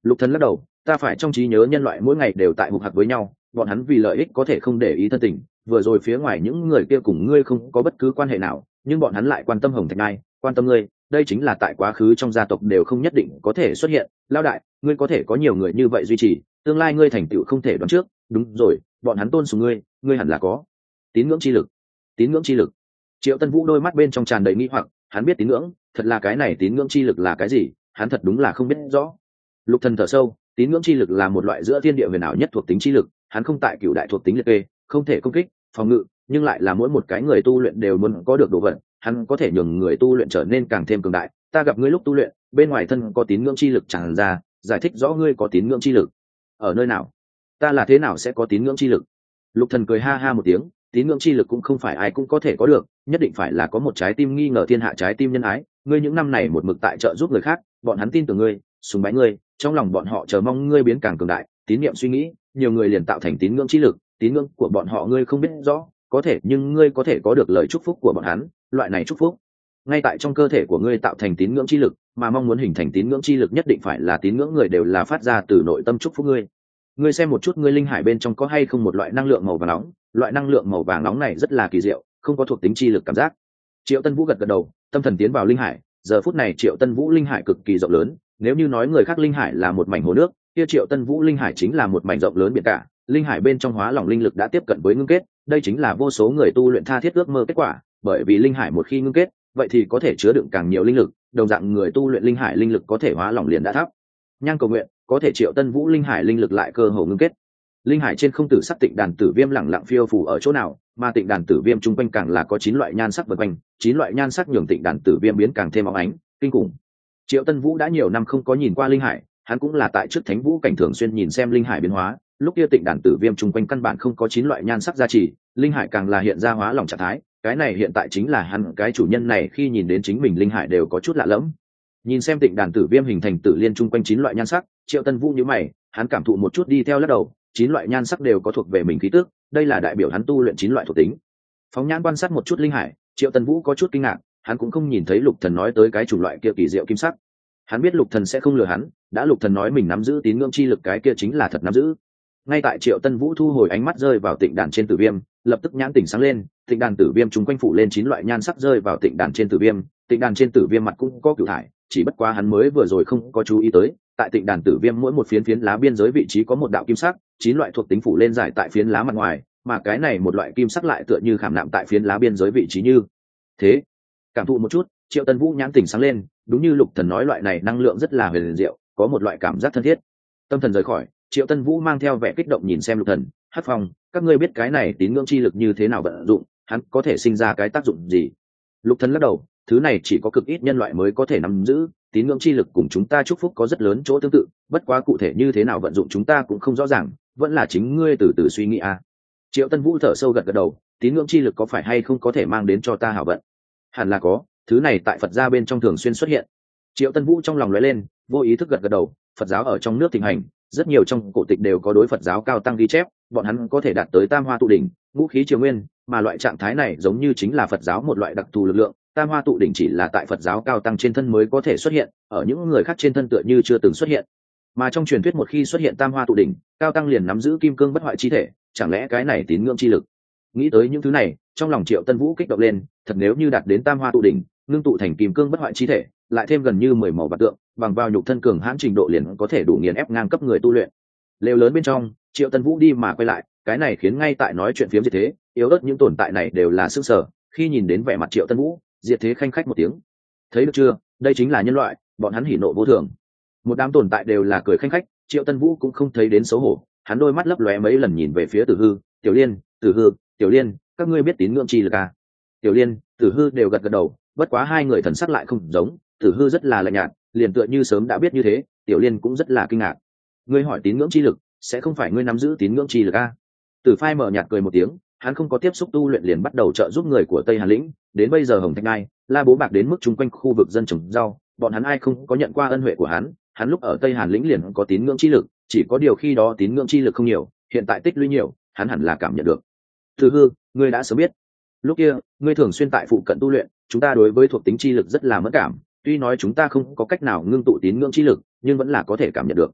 Lục Thần lắc đầu, ta phải trong trí nhớ nhân loại mỗi ngày đều tại hục hặc với nhau, bọn hắn vì lợi ích có thể không để ý thân tình, vừa rồi phía ngoài những người kia cùng ngươi không có bất cứ quan hệ nào, nhưng bọn hắn lại quan tâm Hồng Thạch Ngai, quan tâm ngươi, đây chính là tại quá khứ trong gia tộc đều không nhất định có thể xuất hiện. Lão đại, ngươi có thể có nhiều người như vậy duy trì, tương lai ngươi thành tựu không thể đoán trước. Đúng rồi, bọn hắn tôn sùng ngươi, ngươi hẳn là có tín ngưỡng chi lực. Tín ngưỡng chi lực? Triệu Tân Vũ đôi mắt bên trong tràn đầy nghi hoặc, hắn biết tín ngưỡng, thật là cái này tín ngưỡng chi lực là cái gì, hắn thật đúng là không biết rõ. Lục Thần thở sâu, tín ngưỡng chi lực là một loại giữa thiên địa huyền ảo nhất thuộc tính chi lực, hắn không tại cửu đại thuộc tính liệt kê, không thể công kích, phòng ngự, nhưng lại là mỗi một cái người tu luyện đều muốn có được đồ vật, hắn có thể nhường người tu luyện trở nên càng thêm cường đại. Ta gặp ngươi lúc tu luyện, bên ngoài thân có tín ngưỡng chi lực tràn ra, giải thích rõ ngươi có tín ngưỡng chi lực. Ở nơi nào? Ta là thế nào sẽ có tín ngưỡng chi lực? Lục Thần cười ha ha một tiếng, tín ngưỡng chi lực cũng không phải ai cũng có thể có được, nhất định phải là có một trái tim nghi ngờ thiên hạ trái tim nhân ái. Ngươi những năm này một mực tại trợ giúp người khác, bọn hắn tin tưởng ngươi, sùng bái ngươi, trong lòng bọn họ chờ mong ngươi biến càng cường đại, tín niệm suy nghĩ, nhiều người liền tạo thành tín ngưỡng chi lực, tín ngưỡng của bọn họ ngươi không biết rõ, có thể nhưng ngươi có thể có được lời chúc phúc của bọn hắn, loại này chúc phúc ngay tại trong cơ thể của ngươi tạo thành tín ngưỡng chi lực, mà mong muốn hình thành tín ngưỡng chi lực nhất định phải là tín ngưỡng người đều là phát ra từ nội tâm chúc phúc ngươi. Ngươi xem một chút ngươi linh hải bên trong có hay không một loại năng lượng màu vàng nóng, loại năng lượng màu vàng nóng này rất là kỳ diệu, không có thuộc tính chi lực cảm giác. Triệu Tân Vũ gật gật đầu, tâm thần tiến vào linh hải, giờ phút này Triệu Tân Vũ linh hải cực kỳ rộng lớn, nếu như nói người khác linh hải là một mảnh hồ nước, kia Triệu Tân Vũ linh hải chính là một mảnh rộng lớn biển cả. Linh hải bên trong hóa lỏng linh lực đã tiếp cận với ngưng kết, đây chính là vô số người tu luyện tha thiết ước mơ kết quả, bởi vì linh hải một khi ngưng kết, vậy thì có thể chứa đựng càng nhiều linh lực, đồng dạng người tu luyện linh hải linh lực có thể hóa lỏng liền đã thấp. Nhang cầu nguyện, có thể Triệu Tân Vũ linh hải linh lực lại cơ hồ ngưng kết. Linh hải trên không tử sắc tịnh đàn tử viêm lẳng lặng phiêu phù ở chỗ nào, mà tịnh đàn tử viêm chung quanh càng là có chín loại nhan sắc vần quanh, chín loại nhan sắc nhường tịnh đàn tử viêm biến càng thêm óng ánh, kinh khủng. Triệu Tân Vũ đã nhiều năm không có nhìn qua linh hải, hắn cũng là tại trước Thánh Vũ cảnh thường xuyên nhìn xem linh hải biến hóa, lúc kia tịnh đàn tử viêm chung quanh căn bản không có chín loại nhan sắc gia trì, linh hải càng là hiện ra hóa lỏng trạng thái, cái này hiện tại chính là hắn cái chủ nhân này khi nhìn đến chính mình linh hải đều có chút lạ lẫm. Nhìn xem tịnh đàn tử viêm hình thành tử liên chung quanh chín loại nhan sắc, Triệu Tân Vũ nhíu mày, hắn cảm thụ một chút đi theo lắc đầu, chín loại nhan sắc đều có thuộc về mình khí tức, đây là đại biểu hắn tu luyện chín loại thuộc tính. Phóng nhãn quan sát một chút linh hải, Triệu Tân Vũ có chút kinh ngạc, hắn cũng không nhìn thấy Lục Thần nói tới cái chủng loại kia kỳ diệu kim sắc. Hắn biết Lục Thần sẽ không lừa hắn, đã Lục Thần nói mình nắm giữ tín ngưỡng chi lực cái kia chính là thật nắm giữ. Ngay tại Triệu Tân Vũ thu hồi ánh mắt rơi vào tịnh đàn trên tử viêm, lập tức nhãn tỉnh sáng lên, tịnh đàn tử viêm chúng quanh phủ lên chín loại nhan sắc rơi vào tịnh đàn trên tử viêm, tịnh đàn trên tử viêm mặt cũng có cửu thải, chỉ bất quá hắn mới vừa rồi không có chú ý tới, tại tịnh đàn tử viêm mỗi một phiến phiến lá biên giới vị trí có một đạo kim sắc, chín loại thuộc tính phủ lên giải tại phiến lá mặt ngoài, mà cái này một loại kim sắc lại tựa như khảm nạm tại phiến lá biên giới vị trí như thế. Cảm thụ một chút, Triệu Tân Vũ nhãn tỉnh sáng lên, đúng như Lục Thần nói loại này năng lượng rất là huyền diệu, có một loại cảm giác thân thiết. Tâm thần rời khỏi, Triệu Tân Vũ mang theo vẻ kích động nhìn xem Lục Thần, Hắc Phong, các ngươi biết cái này tín ngưỡng chi lực như thế nào vận dụng, hắn có thể sinh ra cái tác dụng gì? Lục Thần lắc đầu, thứ này chỉ có cực ít nhân loại mới có thể nắm giữ, tín ngưỡng chi lực cùng chúng ta chúc phúc có rất lớn chỗ tương tự, bất quá cụ thể như thế nào vận dụng chúng ta cũng không rõ ràng, vẫn là chính ngươi từ từ suy nghĩ a. À. Triệu Tân Vũ thở sâu gật gật đầu, tín ngưỡng chi lực có phải hay không có thể mang đến cho ta hảo vận? Hẳn là có, thứ này tại Phật gia bên trong thường xuyên xuất hiện. Triệu Tân Vũ trong lòng lóe lên, vô ý thức gật gật đầu, Phật giáo ở trong nước thịnh hành, rất nhiều trong cổ tịch đều có đối Phật giáo cao tăng ghi chép, bọn hắn có thể đạt tới tam hoa tụ đỉnh, ngũ khí triều nguyên, mà loại trạng thái này giống như chính là Phật giáo một loại đặc thù lực lượng, tam hoa tụ đỉnh chỉ là tại Phật giáo cao tăng trên thân mới có thể xuất hiện, ở những người khác trên thân tựa như chưa từng xuất hiện. Mà trong truyền thuyết một khi xuất hiện tam hoa tụ đỉnh, cao tăng liền nắm giữ kim cương bất hoại chi thể, chẳng lẽ cái này tín ngưỡng chi lực? Nghĩ tới những thứ này, trong lòng Triệu Tân Vũ kích động lên, thật nếu như đạt đến tam hoa tụ đỉnh, ngưng tụ thành kim cương bất hoại chi thể, lại thêm gần như mười màu bát tượng, bằng vào nhục thân cường hãn trình độ liền có thể đủ nghiền ép ngang cấp người tu luyện. Lều lớn bên trong, Triệu Tân Vũ đi mà quay lại, cái này khiến ngay tại nói chuyện phiếm Diệt Thế, yếu ớt những tồn tại này đều là sức sở, khi nhìn đến vẻ mặt Triệu Tân Vũ, Diệt Thế khanh khách một tiếng. Thấy được chưa, đây chính là nhân loại, bọn hắn hỉ nộ vô thường. Một đám tồn tại đều là cười khanh khách, Triệu Tân Vũ cũng không thấy đến xấu hổ, hắn đôi mắt lấp lóe mấy lần nhìn về phía Tử Hư, Tiểu Liên, Tử Hư, Tiểu Liên, các ngươi biết tín ngưỡng chi lực à? Tiểu Liên, Tử Hư đều gật gật đầu, bất quá hai người thần sắc lại không giống, Tử Hư rất là lạnh nhạt, liền tựa như sớm đã biết như thế, Tiểu Liên cũng rất là kinh ngạc. Ngươi hỏi tín ngưỡng chi lực, sẽ không phải ngươi nắm giữ tín ngưỡng chi lực à? Tử Phai mở nhạt cười một tiếng, hắn không có tiếp xúc tu luyện liền bắt đầu trợ giúp người của Tây Hàn lĩnh, đến bây giờ Hồng Thạch Ngai, La Bố Bạc đến mức chung quanh khu vực dân trồng rau, bọn hắn ai không có nhận qua ân huệ của hắn, hắn lúc ở Tây Hàn lĩnh liền có tín ngưỡng chi lực, chỉ có điều khi đó tín ngưỡng chi lực không nhiều, hiện tại tích lũy nhiều, hắn hẳn là cảm nhận được. Tử Hư, ngươi đã sớm biết. Lúc kia, ngươi thường xuyên tại phụ cận tu luyện, chúng ta đối với thuộc tính chi lực rất là mẫn cảm, tuy nói chúng ta không có cách nào ngưng tụ tín ngưỡng chi lực, nhưng vẫn là có thể cảm nhận được.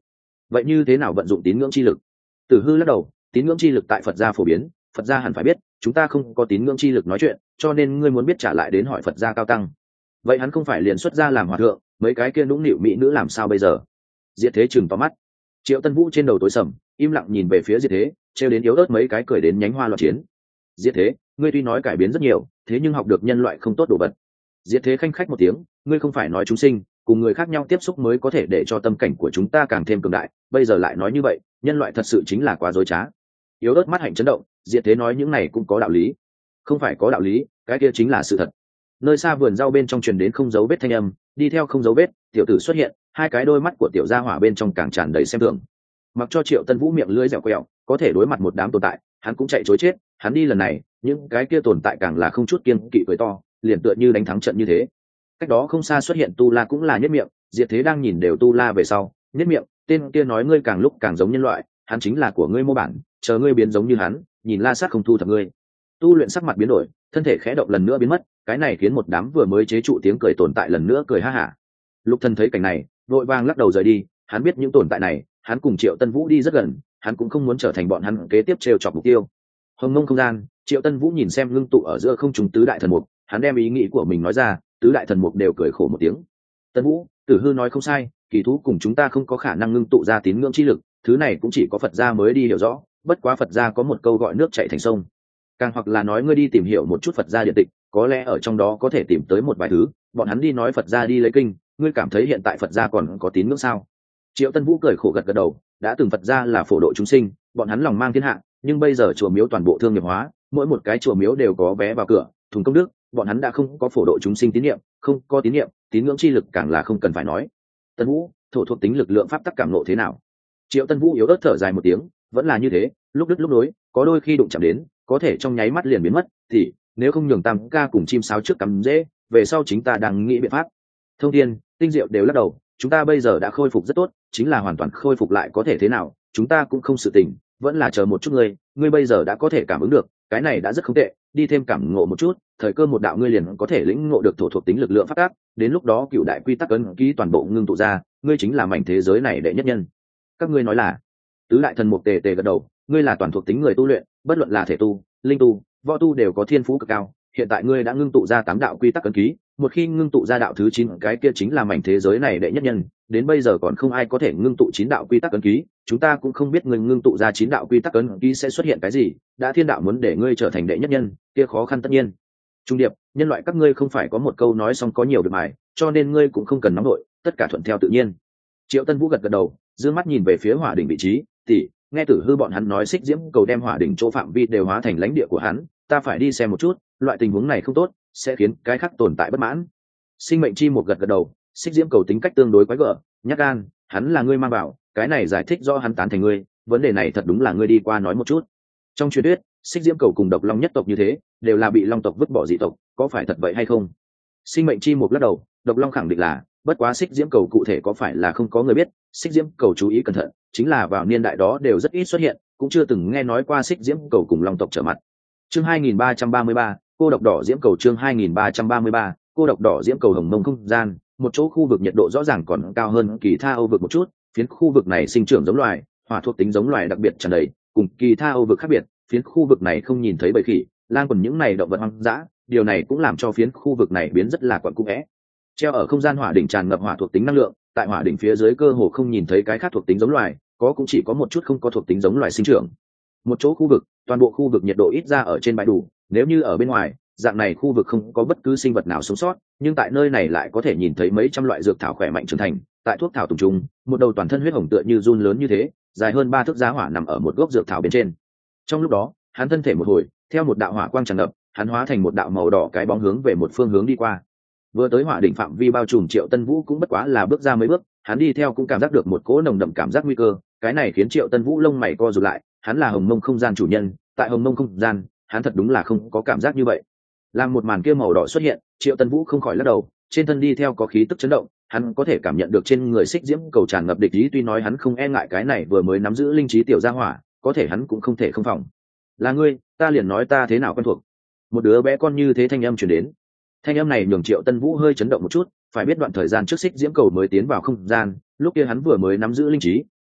vậy như thế nào vận dụng tín ngưỡng chi lực? Tử Hư lắc đầu, tín ngưỡng chi lực tại Phật gia phổ biến, Phật gia hẳn phải biết, chúng ta không có tín ngưỡng chi lực nói chuyện, cho nên ngươi muốn biết trả lại đến hỏi Phật gia cao tăng. Vậy hắn không phải liền xuất gia làm hòa thượng, mấy cái kia nũng nịu mỹ nữ làm sao bây giờ? Diệt Thế chừng to mắt. Triệu Tân Vũ trên đầu tối sầm, im lặng nhìn về phía Diệt Thế, trêu đến yếu ớt mấy cái cười đến nhánh hoa loạn chiến. Diệt Thế, ngươi tuy nói cải biến rất nhiều, thế nhưng học được nhân loại không tốt đồ vật. Diệt Thế khanh khách một tiếng, ngươi không phải nói chúng sinh cùng người khác nhau tiếp xúc mới có thể để cho tâm cảnh của chúng ta càng thêm cường đại, bây giờ lại nói như vậy, nhân loại thật sự chính là quá dối trá. Yếu ớt mắt hạnh chấn động, Diệt Thế nói những này cũng có đạo lý. Không phải có đạo lý, cái kia chính là sự thật. Nơi xa vườn rau bên trong truyền đến không dấu vết thanh âm, đi theo không dấu vết, tiểu tử xuất hiện, hai cái đôi mắt của tiểu gia hỏa bên trong càng tràn đầy xem thường. Mặc cho Triệu Tân Vũ miệng lưỡi dẻo quẹo, có thể đối mặt một đám tồn tại, hắn cũng chạy chối chết, hắn đi lần này, những cái kia tồn tại càng là không chút kiêng kỵ cười to, liền tựa như đánh thắng trận như thế. Cách đó không xa xuất hiện Tu La cũng là nhất miệng, Diệt Thế đang nhìn đều Tu La về sau, nhất miệng, tên kia nói ngươi càng lúc càng giống nhân loại, hắn chính là của ngươi mô bản, chờ ngươi biến giống như hắn, nhìn La Sát không thu thập ngươi. Tu luyện sắc mặt biến đổi, thân thể khẽ động lần nữa biến mất, cái này khiến một đám vừa mới chế trụ tiếng cười tồn tại lần nữa cười ha hả. Lục Thần thấy cảnh này, vội vàng lắc đầu rời đi, hắn biết những tồn tại này, hắn cùng Triệu Tân Vũ đi rất gần, hắn cũng không muốn trở thành bọn hắn kế tiếp trêu chọc mục tiêu. Hồng Mông không gian, Triệu Tân Vũ nhìn xem ngưng tụ ở giữa không trung tứ đại thần mục, hắn đem ý nghĩ của mình nói ra, tứ đại thần mục đều cười khổ một tiếng. Tân Vũ, Tử Hư nói không sai, kỳ thú cùng chúng ta không có khả năng ngưng tụ ra tín ngưỡng chi lực, thứ này cũng chỉ có Phật gia mới đi hiểu rõ, bất quá Phật gia có một câu gọi nước chảy thành sông. Càng hoặc là nói ngươi đi tìm hiểu một chút Phật gia điện tịch, có lẽ ở trong đó có thể tìm tới một vài thứ, bọn hắn đi nói Phật gia đi lấy kinh, ngươi cảm thấy hiện tại Phật gia còn có tín ngưỡng sao? Triệu Tân Vũ cười khổ gật gật đầu, đã từng Phật gia là phổ độ chúng sinh, bọn hắn lòng mang thiên hạ, nhưng bây giờ chùa miếu toàn bộ thương nghiệp hóa, mỗi một cái chùa miếu đều có vé vào cửa, thùng công đức, bọn hắn đã không có phổ độ chúng sinh tín niệm, không có tín niệm, tín ngưỡng chi lực càng là không cần phải nói. Tân Vũ, thổ thuộc tính lực lượng pháp tắc cảm ngộ thế nào? Triệu Tân Vũ yếu ớt thở dài một tiếng, vẫn là như thế, lúc đứt lúc nối, có đôi khi đụng chạm đến, có thể trong nháy mắt liền biến mất, thì nếu không nhường Tam ca cùng chim sáo trước cắm dễ, về sau chính ta đang nghĩ biện pháp. Thông Thiên, Tinh Diệu đều lắc đầu, chúng ta bây giờ đã khôi phục rất tốt, chính là hoàn toàn khôi phục lại có thể thế nào, chúng ta cũng không sự tình, vẫn là chờ một chút ngươi, ngươi bây giờ đã có thể cảm ứng được, cái này đã rất không tệ, đi thêm cảm ngộ một chút, thời cơ một đạo ngươi liền có thể lĩnh ngộ được thổ thuộc tính lực lượng pháp tắc, đến lúc đó cựu đại quy tắc ấn ký toàn bộ ngưng tụ ra, ngươi chính là mảnh thế giới này đệ nhất nhân. Các ngươi nói là? Tứ đại thần mục tề tề gật đầu, ngươi là toàn thuộc tính người tu luyện, bất luận là thể tu, linh tu, võ tu đều có thiên phú cực cao, hiện tại ngươi đã ngưng tụ ra tám đạo quy tắc ấn ký, một khi ngưng tụ ra đạo thứ chín, cái kia chính là mảnh thế giới này đệ nhất nhân, đến bây giờ còn không ai có thể ngưng tụ chín đạo quy tắc ấn ký, chúng ta cũng không biết ngươi ngưng tụ ra chín đạo quy tắc ấn ký sẽ xuất hiện cái gì, đã thiên đạo muốn để ngươi trở thành đệ nhất nhân, kia khó khăn tất nhiên. Trung điệp, nhân loại các ngươi không phải có một câu nói xong có nhiều được mài, cho nên ngươi cũng không cần nóng nổi, tất cả thuận theo tự nhiên. Triệu Tân Vũ gật gật đầu, dương mắt nhìn về phía hỏa đỉnh vị trí, tỷ, nghe Tử Hư bọn hắn nói xích diễm cầu đem hỏa đỉnh chỗ phạm vi đều hóa thành lãnh địa của hắn, ta phải đi xem một chút, loại tình huống này không tốt, sẽ khiến cái khác tồn tại bất mãn. Sinh mệnh chi một gật gật đầu, xích diễm cầu tính cách tương đối quái gở, nhát gan, hắn là ngươi mang bảo, cái này giải thích do hắn tán thành ngươi, vấn đề này thật đúng là ngươi đi qua nói một chút. Trong truyền thuyết, xích diễm cầu cùng độc long nhất tộc như thế, đều là bị long tộc vứt bỏ dị tộc, có phải thật vậy hay không? Sinh mệnh chi một lắc đầu, độc long khẳng định là, bất quá xích diễm cầu cụ thể có phải là không có người biết, xích diễm cầu chú ý cẩn thận, chính là vào niên đại đó đều rất ít xuất hiện, cũng chưa từng nghe nói qua xích diễm cầu cùng long tộc trở mặt. Chương hai nghìn ba trăm ba mươi ba, cô độc đỏ diễm cầu. Chương hai nghìn ba trăm ba mươi ba, cô độc đỏ diễm cầu. Hồng Mông không gian, một chỗ khu vực nhiệt độ rõ ràng còn cao hơn Kỳ Tha Âu vực một chút, phiến khu vực này sinh trưởng giống loài, hỏa thuộc tính giống loài đặc biệt tràn đầy, cùng Kỳ Tha Âu vực khác biệt, phiến khu vực này không nhìn thấy bầy khỉ, lang quần những này động vật hoang dã, điều này cũng làm cho phiến khu vực này biến rất là quặn cũ é. Treo ở không gian hỏa đỉnh tràn ngập hỏa thuộc tính năng lượng, tại hỏa đỉnh phía dưới cơ hồ không nhìn thấy cái khác thuộc tính giống loài, có cũng chỉ có một chút không có thuộc tính giống loài sinh trưởng. Một chỗ khu vực, toàn bộ khu vực nhiệt độ ít ra ở trên bãi đủ, nếu như ở bên ngoài, dạng này khu vực không có bất cứ sinh vật nào sống sót, nhưng tại nơi này lại có thể nhìn thấy mấy trăm loại dược thảo khỏe mạnh trưởng thành, tại thuốc thảo tùng trung, một đầu toàn thân huyết hồng tựa như giun lớn như thế, dài hơn ba thước giá hỏa nằm ở một gốc dược thảo bên trên. Trong lúc đó, hắn thân thể một hồi, theo một đạo hỏa quang tràn ngập, hắn hóa thành một đạo màu đỏ cái bóng hướng về một phương hướng đi qua. Vừa tới hỏa đỉnh phạm vi bao trùm, Triệu Tân Vũ cũng bất quá là bước ra mấy bước, hắn đi theo cũng cảm giác được một cỗ nồng đậm cảm giác nguy cơ, cái này khiến Triệu Tân Vũ lông mày co rụt lại, hắn là Hồng Mông không gian chủ nhân, tại Hồng Mông không gian, hắn thật đúng là không có cảm giác như vậy. Làm một màn kia màu đỏ xuất hiện, Triệu Tân Vũ không khỏi lắc đầu, trên thân đi theo có khí tức chấn động, hắn có thể cảm nhận được trên người xích diễm cầu tràn ngập địch ý, tuy nói hắn không e ngại cái này vừa mới nắm giữ linh trí tiểu gia hỏa, có thể hắn cũng không thể không phòng. Là ngươi, ta liền nói ta thế nào quen thuộc. Một đứa bé con như thế thanh âm truyền đến. Thanh âm này nhường Triệu Tân Vũ hơi chấn động một chút, phải biết đoạn thời gian trước xích diễm cầu mới tiến vào không gian, lúc kia hắn vừa mới nắm giữ linh trí,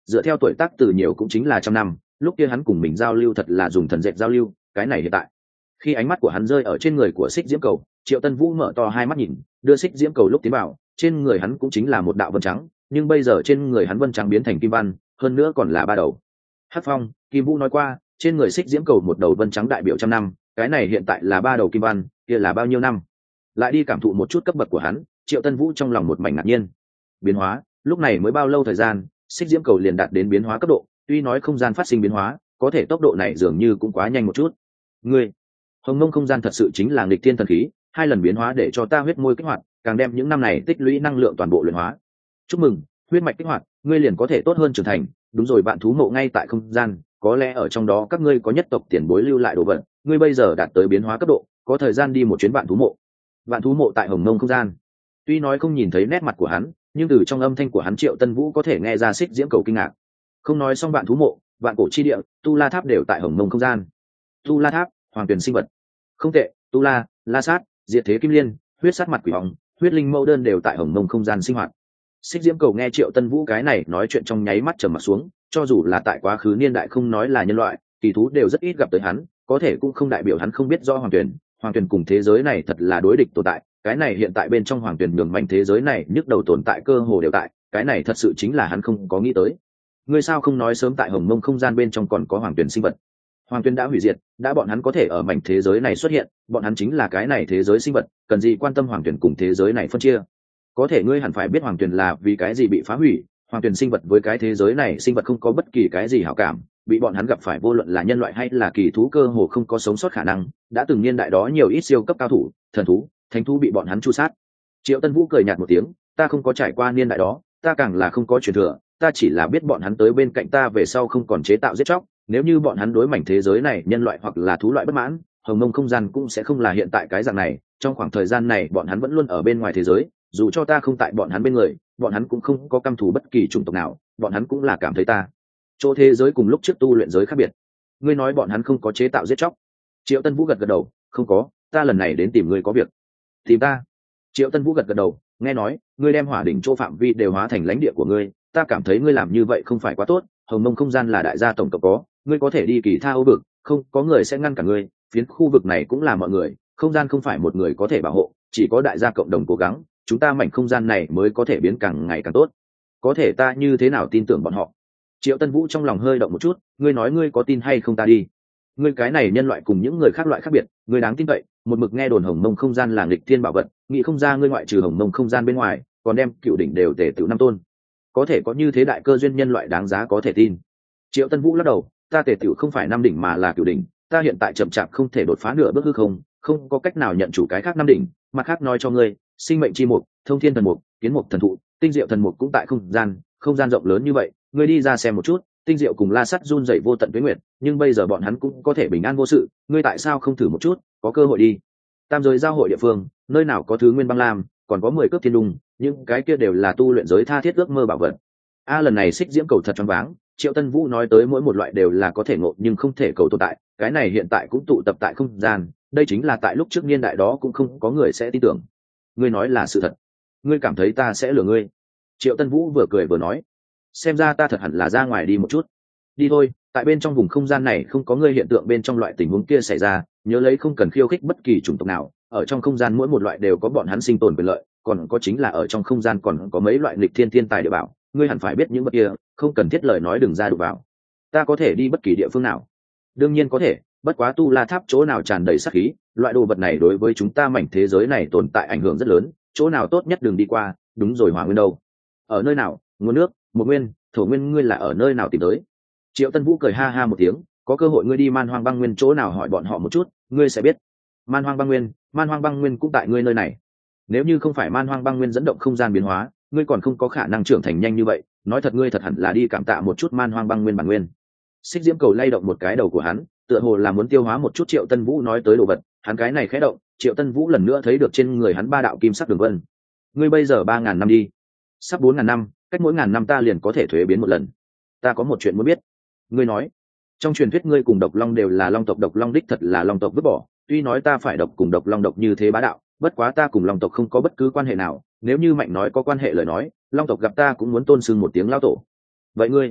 dựa theo tuổi tác từ nhiều cũng chính là trăm năm, lúc kia hắn cùng mình giao lưu thật là dùng thần dệt giao lưu, cái này hiện tại. Khi ánh mắt của hắn rơi ở trên người của Xích Diễm Cầu, Triệu Tân Vũ mở to hai mắt nhìn, đưa Xích Diễm Cầu lúc tiến vào, trên người hắn cũng chính là một đạo vân trắng, nhưng bây giờ trên người hắn vân trắng biến thành kim văn, hơn nữa còn là ba đầu. Hắc Phong, Kim Vũ nói qua, trên người Xích Diễm Cầu một đầu vân trắng đại biểu trăm năm, cái này hiện tại là ba đầu kim văn, kia là bao nhiêu năm? Lại đi cảm thụ một chút cấp bậc của hắn, Triệu Tân Vũ trong lòng một mảnh ngạc nhiên. Biến hóa, lúc này mới bao lâu thời gian, Xích Diễm Cầu liền đạt đến biến hóa cấp độ, tuy nói không gian phát sinh biến hóa, có thể tốc độ này dường như cũng quá nhanh một chút. Ngươi, Hồng Mông không gian thật sự chính là nghịch thiên thần khí, hai lần biến hóa để cho ta huyết môi kích hoạt, càng đem những năm này tích lũy năng lượng toàn bộ luyện hóa. Chúc mừng, huyết mạch kích hoạt, ngươi liền có thể tốt hơn trưởng thành. Đúng rồi, bạn thú mộ ngay tại không gian, có lẽ ở trong đó các ngươi có nhất tộc tiền bối lưu lại đồ vật, ngươi bây giờ đạt tới biến hóa cấp độ, có thời gian đi một chuyến bạn thú mộ. Bạn thú mộ tại Hồng Mông không gian. Tuy nói không nhìn thấy nét mặt của hắn, nhưng từ trong âm thanh của hắn Triệu Tân Vũ có thể nghe ra Xích Diễm Cầu kinh ngạc. Không nói xong bạn thú mộ, vạn cổ chi địa, tu la tháp đều tại Hồng Mông không gian. Tu la tháp, hoàng tuyển sinh vật. Không tệ, tu la, la sát, diệt thế kim liên, huyết sát mặt quỷ hồng, huyết linh mẫu đơn đều tại Hồng Mông không gian sinh hoạt. Xích Diễm Cầu nghe Triệu Tân Vũ cái này nói chuyện trong nháy mắt trầm mặt xuống, cho dù là tại quá khứ niên đại không nói là nhân loại, kỳ thú đều rất ít gặp tới hắn, có thể cũng không đại biểu hắn không biết rõ hoàng tuyển, hoàng tuyển cùng thế giới này thật là đối địch tồn tại, cái này hiện tại bên trong hoàng tuyển nhường mạnh thế giới này nhức đầu tồn tại cơ hồ đều tại, cái này thật sự chính là hắn không có nghĩ tới. Ngươi sao không nói sớm tại Hồng Mông không gian bên trong còn có hoàng tuyển sinh vật? Hoàng tuyển đã hủy diệt, đã bọn hắn có thể ở mảnh thế giới này xuất hiện, bọn hắn chính là cái này thế giới sinh vật, cần gì quan tâm hoàng tuyển cùng thế giới này phân chia? Có thể ngươi hẳn phải biết hoàng tuyển là vì cái gì bị phá hủy, hoàng tuyển sinh vật với cái thế giới này sinh vật không có bất kỳ cái gì hảo cảm, bị bọn hắn gặp phải vô luận là nhân loại hay là kỳ thú cơ hồ không có sống sót khả năng, đã từng niên đại đó nhiều ít siêu cấp cao thủ, thần thú, thánh thú bị bọn hắn chu sát. Triệu Tân Vũ cười nhạt một tiếng, ta không có trải qua niên đại đó, ta càng là không có truyền thừa, ta chỉ là biết bọn hắn tới bên cạnh ta về sau không còn chế tạo giết chóc, nếu như bọn hắn đối mảnh thế giới này nhân loại hoặc là thú loại bất mãn, Hồng Mông không gian cũng sẽ không là hiện tại cái dạng này, trong khoảng thời gian này bọn hắn vẫn luôn ở bên ngoài thế giới, dù cho ta không tại bọn hắn bên người, bọn hắn cũng không có căm thù bất kỳ chủng tộc nào, bọn hắn cũng là cảm thấy ta chỗ thế giới cùng lúc trước tu luyện giới khác biệt. Ngươi nói bọn hắn không có chế tạo giết chóc? Triệu Tân Vũ gật gật đầu, không có, ta lần này đến tìm ngươi có việc. Tìm ta? Triệu Tân Vũ gật gật đầu, nghe nói ngươi đem hỏa đỉnh chỗ phạm vi đều hóa thành lãnh địa của ngươi, ta cảm thấy ngươi làm như vậy không phải quá tốt. Hồng Mông không gian là đại gia tổng cộng có, ngươi có thể đi kỳ tha ô vực, không có người sẽ ngăn cả ngươi, phiến khu vực này cũng là mọi người, không gian không phải một người có thể bảo hộ, chỉ có đại gia cộng đồng cố gắng, chúng ta mảnh không gian này mới có thể biến càng ngày càng tốt. Có thể ta như thế nào tin tưởng bọn họ? Triệu Tân Vũ trong lòng hơi động một chút, ngươi nói ngươi có tin hay không ta đi. Ngươi cái này nhân loại cùng những người khác loại khác biệt, ngươi đáng tin cậy, một mực nghe đồn Hồng Mông không gian là nghịch thiên bảo vật, nghĩ không ra ngươi ngoại trừ Hồng Mông không gian bên ngoài, còn đem cựu đỉnh đều tề tự năm tôn. Có thể có như thế đại cơ duyên nhân loại đáng giá có thể tin. Triệu Tân Vũ lắc đầu, ta tề tiểu không phải năm đỉnh mà là cựu đỉnh, ta hiện tại chậm chạp không thể đột phá nửa bước hư không, không có cách nào nhận chủ cái khác năm đỉnh, mặt khác nói cho ngươi, sinh mệnh chi mục, thông thiên thần mục, kiến mục thần thụ, tinh diệu thần mục cũng tại không gian, không gian rộng lớn như vậy, ngươi đi ra xem một chút, tinh diệu cùng la sắt run dậy vô tận tuế nguyệt, nhưng bây giờ bọn hắn cũng có thể bình an vô sự, ngươi tại sao không thử một chút, có cơ hội đi. Tam giới giao hội địa phương, nơi nào có thứ nguyên băng lam, còn có mười cước thiên đung, nhưng cái kia đều là tu luyện giới tha thiết ước mơ bảo vật. A lần này Xích Diễm Cầu thật choáng váng, Triệu Tân Vũ nói tới mỗi một loại đều là có thể ngộ nhưng không thể cầu tồn tại, cái này hiện tại cũng tụ tập tại không gian, đây chính là tại lúc trước niên đại đó cũng không có người sẽ tin tưởng. Ngươi nói là sự thật, ngươi cảm thấy ta sẽ lừa ngươi? Triệu Tân Vũ vừa cười vừa nói, xem ra ta thật hẳn là ra ngoài đi một chút. Đi thôi, tại bên trong vùng không gian này không có ngươi hiện tượng bên trong loại tình huống kia xảy ra, nhớ lấy không cần khiêu khích bất kỳ chủng tộc nào, ở trong không gian mỗi một loại đều có bọn hắn sinh tồn quyền lợi, còn có chính là ở trong không gian còn có mấy loại nghịch thiên thiên tài địa bảo, ngươi hẳn phải biết những vật kia, không cần thiết lời nói đừng ra đụng vào. Ta có thể đi bất kỳ địa phương nào? Đương nhiên có thể, bất quá tu la tháp chỗ nào tràn đầy sát khí, loại đồ vật này đối với chúng ta mảnh thế giới này tồn tại ảnh hưởng rất lớn, chỗ nào tốt nhất đừng đi qua. Đúng rồi, hỏa nguyên đâu? Ở nơi nào? Nguồn nước, một nguyên, thổ nguyên, ngươi là ở nơi nào tìm tới? Triệu Tân Vũ cười ha ha một tiếng, có cơ hội ngươi đi man hoang băng nguyên chỗ nào hỏi bọn họ một chút, ngươi sẽ biết. Man hoang băng nguyên, man hoang băng nguyên cũng tại ngươi nơi này. Nếu như không phải man hoang băng nguyên dẫn động không gian biến hóa, ngươi còn không có khả năng trưởng thành nhanh như vậy, nói thật ngươi thật hẳn là đi cảm tạ một chút man hoang băng nguyên bản nguyên. Xích Diễm Cầu lay động một cái đầu của hắn, tựa hồ là muốn tiêu hóa một chút Triệu Tân Vũ nói tới đồ vật, hắn cái này khẽ động, Triệu Tân Vũ lần nữa thấy được trên người hắn ba đạo kim sắc đường vân. Ngươi bây giờ ba ngàn năm đi, sắp bốn ngàn năm, cách mỗi ngàn năm ta liền có thể thuế biến một lần. Ta có một chuyện muốn biết. Ngươi nói, trong truyền thuyết ngươi cùng Độc Long đều là Long tộc, Độc Long đích thật là Long tộc vứt bỏ, tuy nói ta phải độc cùng Độc Long độc như thế bá đạo, bất quá ta cùng Long tộc không có bất cứ quan hệ nào, nếu như Mạnh nói có quan hệ lời nói, Long tộc gặp ta cũng muốn tôn sưng một tiếng lão tổ. Vậy ngươi,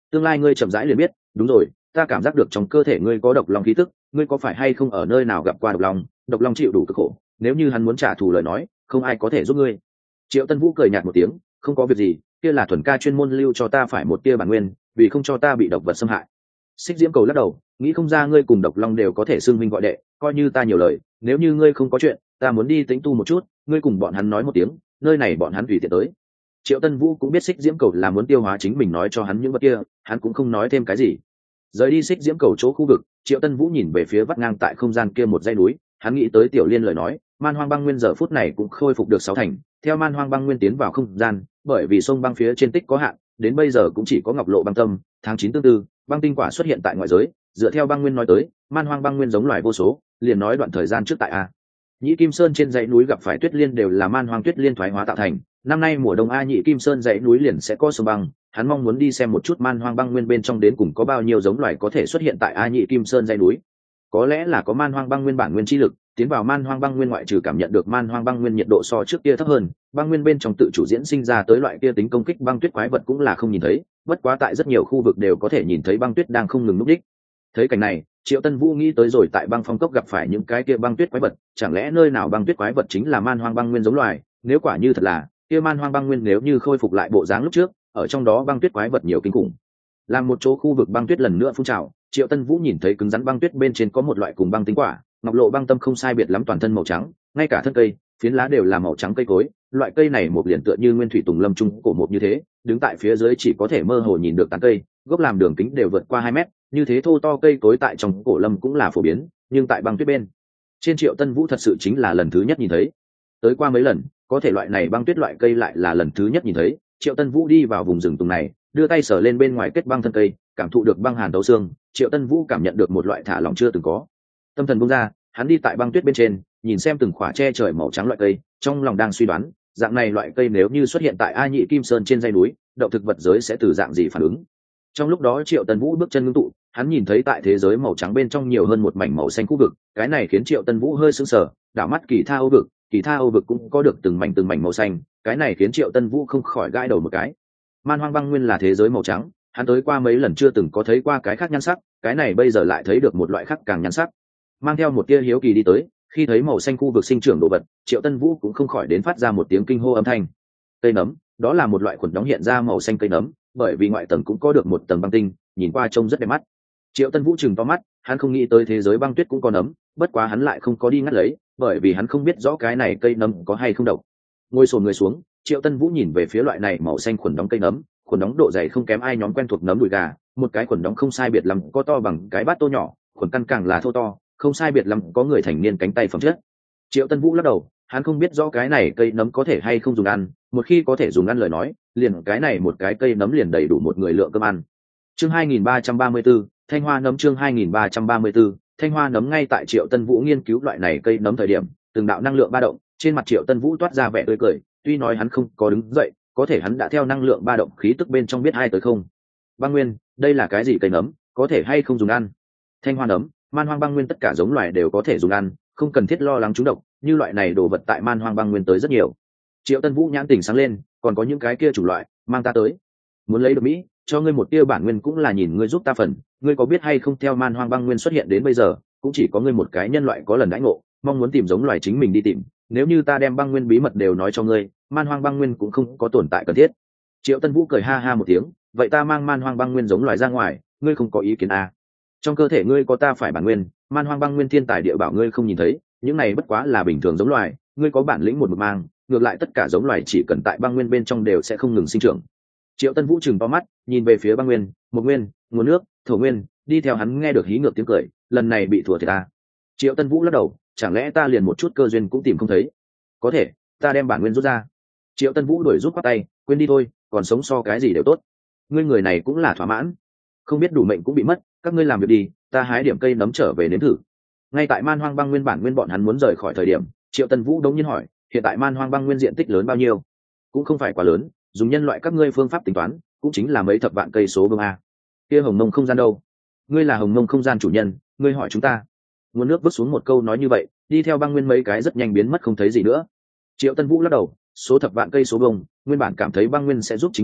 tương lai ngươi chậm rãi liền biết. Đúng rồi, ta cảm giác được trong cơ thể ngươi có độc long khí tức, ngươi có phải hay không ở nơi nào gặp qua độc long? Độc long chịu đủ cực khổ, nếu như hắn muốn trả thù lời nói, không ai có thể giúp ngươi. Triệu Tân Vũ cười nhạt một tiếng, không có việc gì, kia là thuần ca chuyên môn lưu cho ta phải một tia bản nguyên, vì không cho ta bị độc vật xâm hại. Xích Diễm Cầu lắc đầu, nghĩ không ra ngươi cùng độc long đều có thể xưng minh gọi đệ, coi như ta nhiều lời, nếu như ngươi không có chuyện, ta muốn đi tĩnh tu một chút, ngươi cùng bọn hắn nói một tiếng, nơi này bọn hắn tùy tiện tới. Triệu Tân Vũ cũng biết Xích Diễm Cầu là muốn tiêu hóa chính mình nói cho hắn những vật kia, hắn cũng không nói thêm cái gì. Rời đi Xích Diễm Cầu chỗ khu vực, Triệu Tân Vũ nhìn về phía vắt ngang tại không gian kia một dãy núi, hắn nghĩ tới Tiểu Liên lời nói, Man Hoang Băng Nguyên giờ phút này cũng khôi phục được sáu thành, theo Man Hoang Băng Nguyên tiến vào không gian, bởi vì sông băng phía trên tích có hạn, đến bây giờ cũng chỉ có Ngọc Lộ Băng Tâm, tháng chín tương tư, băng tinh quả xuất hiện tại ngoại giới, dựa theo Băng Nguyên nói tới, Man Hoang Băng Nguyên giống loài vô số, liền nói đoạn thời gian trước tại a Nhĩ Kim Sơn trên dãy núi gặp phải tuyết liên đều là Man Hoang tuyết liên thoái hóa tạo thành, năm nay mùa đông a Nhĩ Kim Sơn dãy núi liền sẽ có sông băng, hắn mong muốn đi xem một chút Man Hoang Băng Nguyên bên trong đến cùng có bao nhiêu giống loài có thể xuất hiện tại a Nhĩ Kim Sơn dãy núi. Có lẽ là có Man Hoang Băng Nguyên bản nguyên chi lực, tiến vào Man Hoang Băng Nguyên ngoại trừ cảm nhận được Man Hoang Băng Nguyên nhiệt độ so trước kia thấp hơn, băng nguyên bên trong tự chủ diễn sinh ra tới loại kia tính công kích băng tuyết quái vật cũng là không nhìn thấy, bất quá tại rất nhiều khu vực đều có thể nhìn thấy băng tuyết đang không ngừng núp đích. Thấy cảnh này, Triệu Tân Vũ nghĩ tới rồi tại băng phong cốc gặp phải những cái kia băng tuyết quái vật, chẳng lẽ nơi nào băng tuyết quái vật chính là Man Hoang Băng Nguyên giống loài, nếu quả như thật là, kia Man Hoang Băng Nguyên nếu như khôi phục lại bộ dáng lúc trước, ở trong đó băng tuyết quái vật nhiều kinh khủng. Làm một chỗ khu vực băng tuyết lần nữa phun trào, Triệu Tân Vũ nhìn thấy cứng rắn băng tuyết bên trên có một loại cùng băng tinh quả, Ngọc Lộ Băng Tâm không sai biệt lắm, toàn thân màu trắng, ngay cả thân cây, phiến lá đều là màu trắng cây cối, loại cây này một liền tựa như nguyên thủy tùng lâm trung cổ một như thế, đứng tại phía dưới chỉ có thể mơ hồ nhìn được tán cây, gốc làm đường kính đều vượt qua hai mét, như thế thô to cây cối tại trong cổ lâm cũng là phổ biến, nhưng tại băng tuyết bên trên Triệu Tân Vũ thật sự chính là lần thứ nhất nhìn thấy. Tới qua mấy lần, có thể loại này băng tuyết loại cây lại là lần thứ nhất nhìn thấy. Triệu Tân Vũ đi vào vùng rừng tùng này, đưa tay sờ lên bên ngoài kết băng thân cây, cảm thụ được băng hàn thấu xương, Triệu Tân Vũ cảm nhận được một loại thả lỏng chưa từng có. Tâm thần buông ra, hắn đi tại băng tuyết bên trên, nhìn xem từng khỏa che trời màu trắng loại cây, trong lòng đang suy đoán, dạng này loại cây nếu như xuất hiện tại A Nhĩ Kim Sơn trên dãy núi, động thực vật giới sẽ từ dạng gì phản ứng. Trong lúc đó Triệu Tân Vũ bước chân ngưng tụ, hắn nhìn thấy tại thế giới màu trắng bên trong nhiều hơn một mảnh màu xanh khu vực, cái này khiến Triệu Tân Vũ hơi sững sờ, đảo mắt Kỳ Tha Âu vực, Kỳ Tha Âu vực cũng có được từng mảnh từng mảnh màu xanh, cái này khiến Triệu Tân Vũ không khỏi gãi đầu một cái. Man Hoang Băng Nguyên là thế giới màu trắng, hắn tới qua mấy lần chưa từng có thấy qua cái khác nhan sắc, cái này bây giờ lại thấy được một loại khác càng nhan sắc. Mang theo một tia hiếu kỳ đi tới, khi thấy màu xanh khu vực sinh trưởng đồ vật, Triệu Tân Vũ cũng không khỏi đến phát ra một tiếng kinh hô âm thanh. Cây nấm, đó là một loại khuẩn đóng hiện ra màu xanh cây nấm, bởi vì ngoại tầng cũng có được một tầng băng tinh, nhìn qua trông rất đẹp mắt. Triệu Tân Vũ chừng to mắt, hắn không nghĩ tới thế giới băng tuyết cũng có nấm, bất quá hắn lại không có đi ngắt lấy, bởi vì hắn không biết rõ cái này cây nấm có hay không độc. Ngồi xổm người xuống, Triệu Tân Vũ nhìn về phía loại này màu xanh khuẩn đóng cây nấm, khuẩn đóng độ dày không kém ai nhóm quen thuộc nấm đùi gà, một cái khuẩn đóng không sai biệt lắm có to bằng cái bát tô nhỏ, khuẩn căn càng là thô to, không sai biệt lắm có người thành niên cánh tay phẩm chất. Triệu Tân Vũ lắc đầu, hắn không biết rõ cái này cây nấm có thể hay không dùng ăn, một khi có thể dùng ăn lời nói, liền cái này một cái cây nấm liền đầy đủ một người lượng cơm ăn. Chương hai nghìn ba trăm ba mươi 34, Thanh Hoa nấm chương hai nghìn ba trăm ba mươi 34, Thanh Hoa nấm ngay tại Triệu Tân Vũ nghiên cứu loại này cây nấm thời điểm, từng đạo năng lượng ba động, trên mặt Triệu Tân Vũ toát ra vẻ tươi cười, tuy nói hắn không có đứng dậy, có thể hắn đã theo năng lượng ba động khí tức bên trong biết ai tới không. Băng Nguyên, đây là cái gì cây nấm, có thể hay không dùng ăn? Thanh Hoa nấm, Man Hoang Băng Nguyên tất cả giống loài đều có thể dùng ăn, không cần thiết lo lắng trúng độc, như loại này đồ vật tại Man Hoang Băng Nguyên tới rất nhiều. Triệu Tân Vũ nhãn tỉnh sáng lên, còn có những cái kia chủ loại, mang ta tới. Muốn lấy được Mỹ, cho ngươi một tia bản nguyên cũng là nhìn ngươi giúp ta phần, ngươi có biết hay không theo Man Hoang Băng Nguyên xuất hiện đến bây giờ, cũng chỉ có ngươi một cái nhân loại có lần đãi ngộ, mong muốn tìm giống loài chính mình đi tìm, nếu như ta đem băng nguyên bí mật đều nói cho ngươi, Man Hoang Băng Nguyên cũng không có tồn tại cần thiết. Triệu Tân Vũ cười ha ha một tiếng, vậy ta mang Man Hoang Băng Nguyên giống loài ra ngoài, ngươi không có ý kiến à? Trong cơ thể ngươi có ta phải bản nguyên, Man Hoang Băng Nguyên thiên tài địa bảo ngươi không nhìn thấy, những này bất quá là bình thường giống loài, ngươi có bản lĩnh một mực mang, ngược lại tất cả giống loài chỉ cần tại băng nguyên bên trong đều sẽ không ngừng sinh trưởng. Triệu Tân Vũ chừng to mắt, nhìn về phía băng nguyên, một nguyên, nguồn nước, thổ nguyên, đi theo hắn nghe được hí ngược tiếng cười, lần này bị thua thì ta. Triệu Tân Vũ lắc đầu, chẳng lẽ ta liền một chút cơ duyên cũng tìm không thấy? Có thể, ta đem bản nguyên rút ra. Triệu Tân Vũ đuổi rút qua tay, quên đi thôi, còn sống so cái gì đều tốt. Ngươi người này cũng là thỏa mãn, không biết đủ mệnh cũng bị mất, các ngươi làm việc đi, ta hái điểm cây nấm trở về nếm thử. Ngay tại Man Hoang Băng Nguyên bản nguyên bọn hắn muốn rời khỏi thời điểm, Triệu Tân Vũ đống nhiên hỏi, hiện tại Man Hoang Băng Nguyên diện tích lớn bao nhiêu? Cũng không phải quá lớn, dùng nhân loại các ngươi phương pháp tính toán, cũng chính là mấy thập vạn cây số vương a. Kia Hồng Mông không gian đâu? Ngươi là Hồng Mông không gian chủ nhân, ngươi hỏi chúng ta. Nguồn nước vứt xuống một câu nói như vậy, đi theo băng nguyên mấy cái rất nhanh biến mất không thấy gì nữa. Triệu Tân Vũ lắc đầu, số thập vạn cây số vương, nguyên bản cảm thấy băng nguyên sẽ giúp chính mình,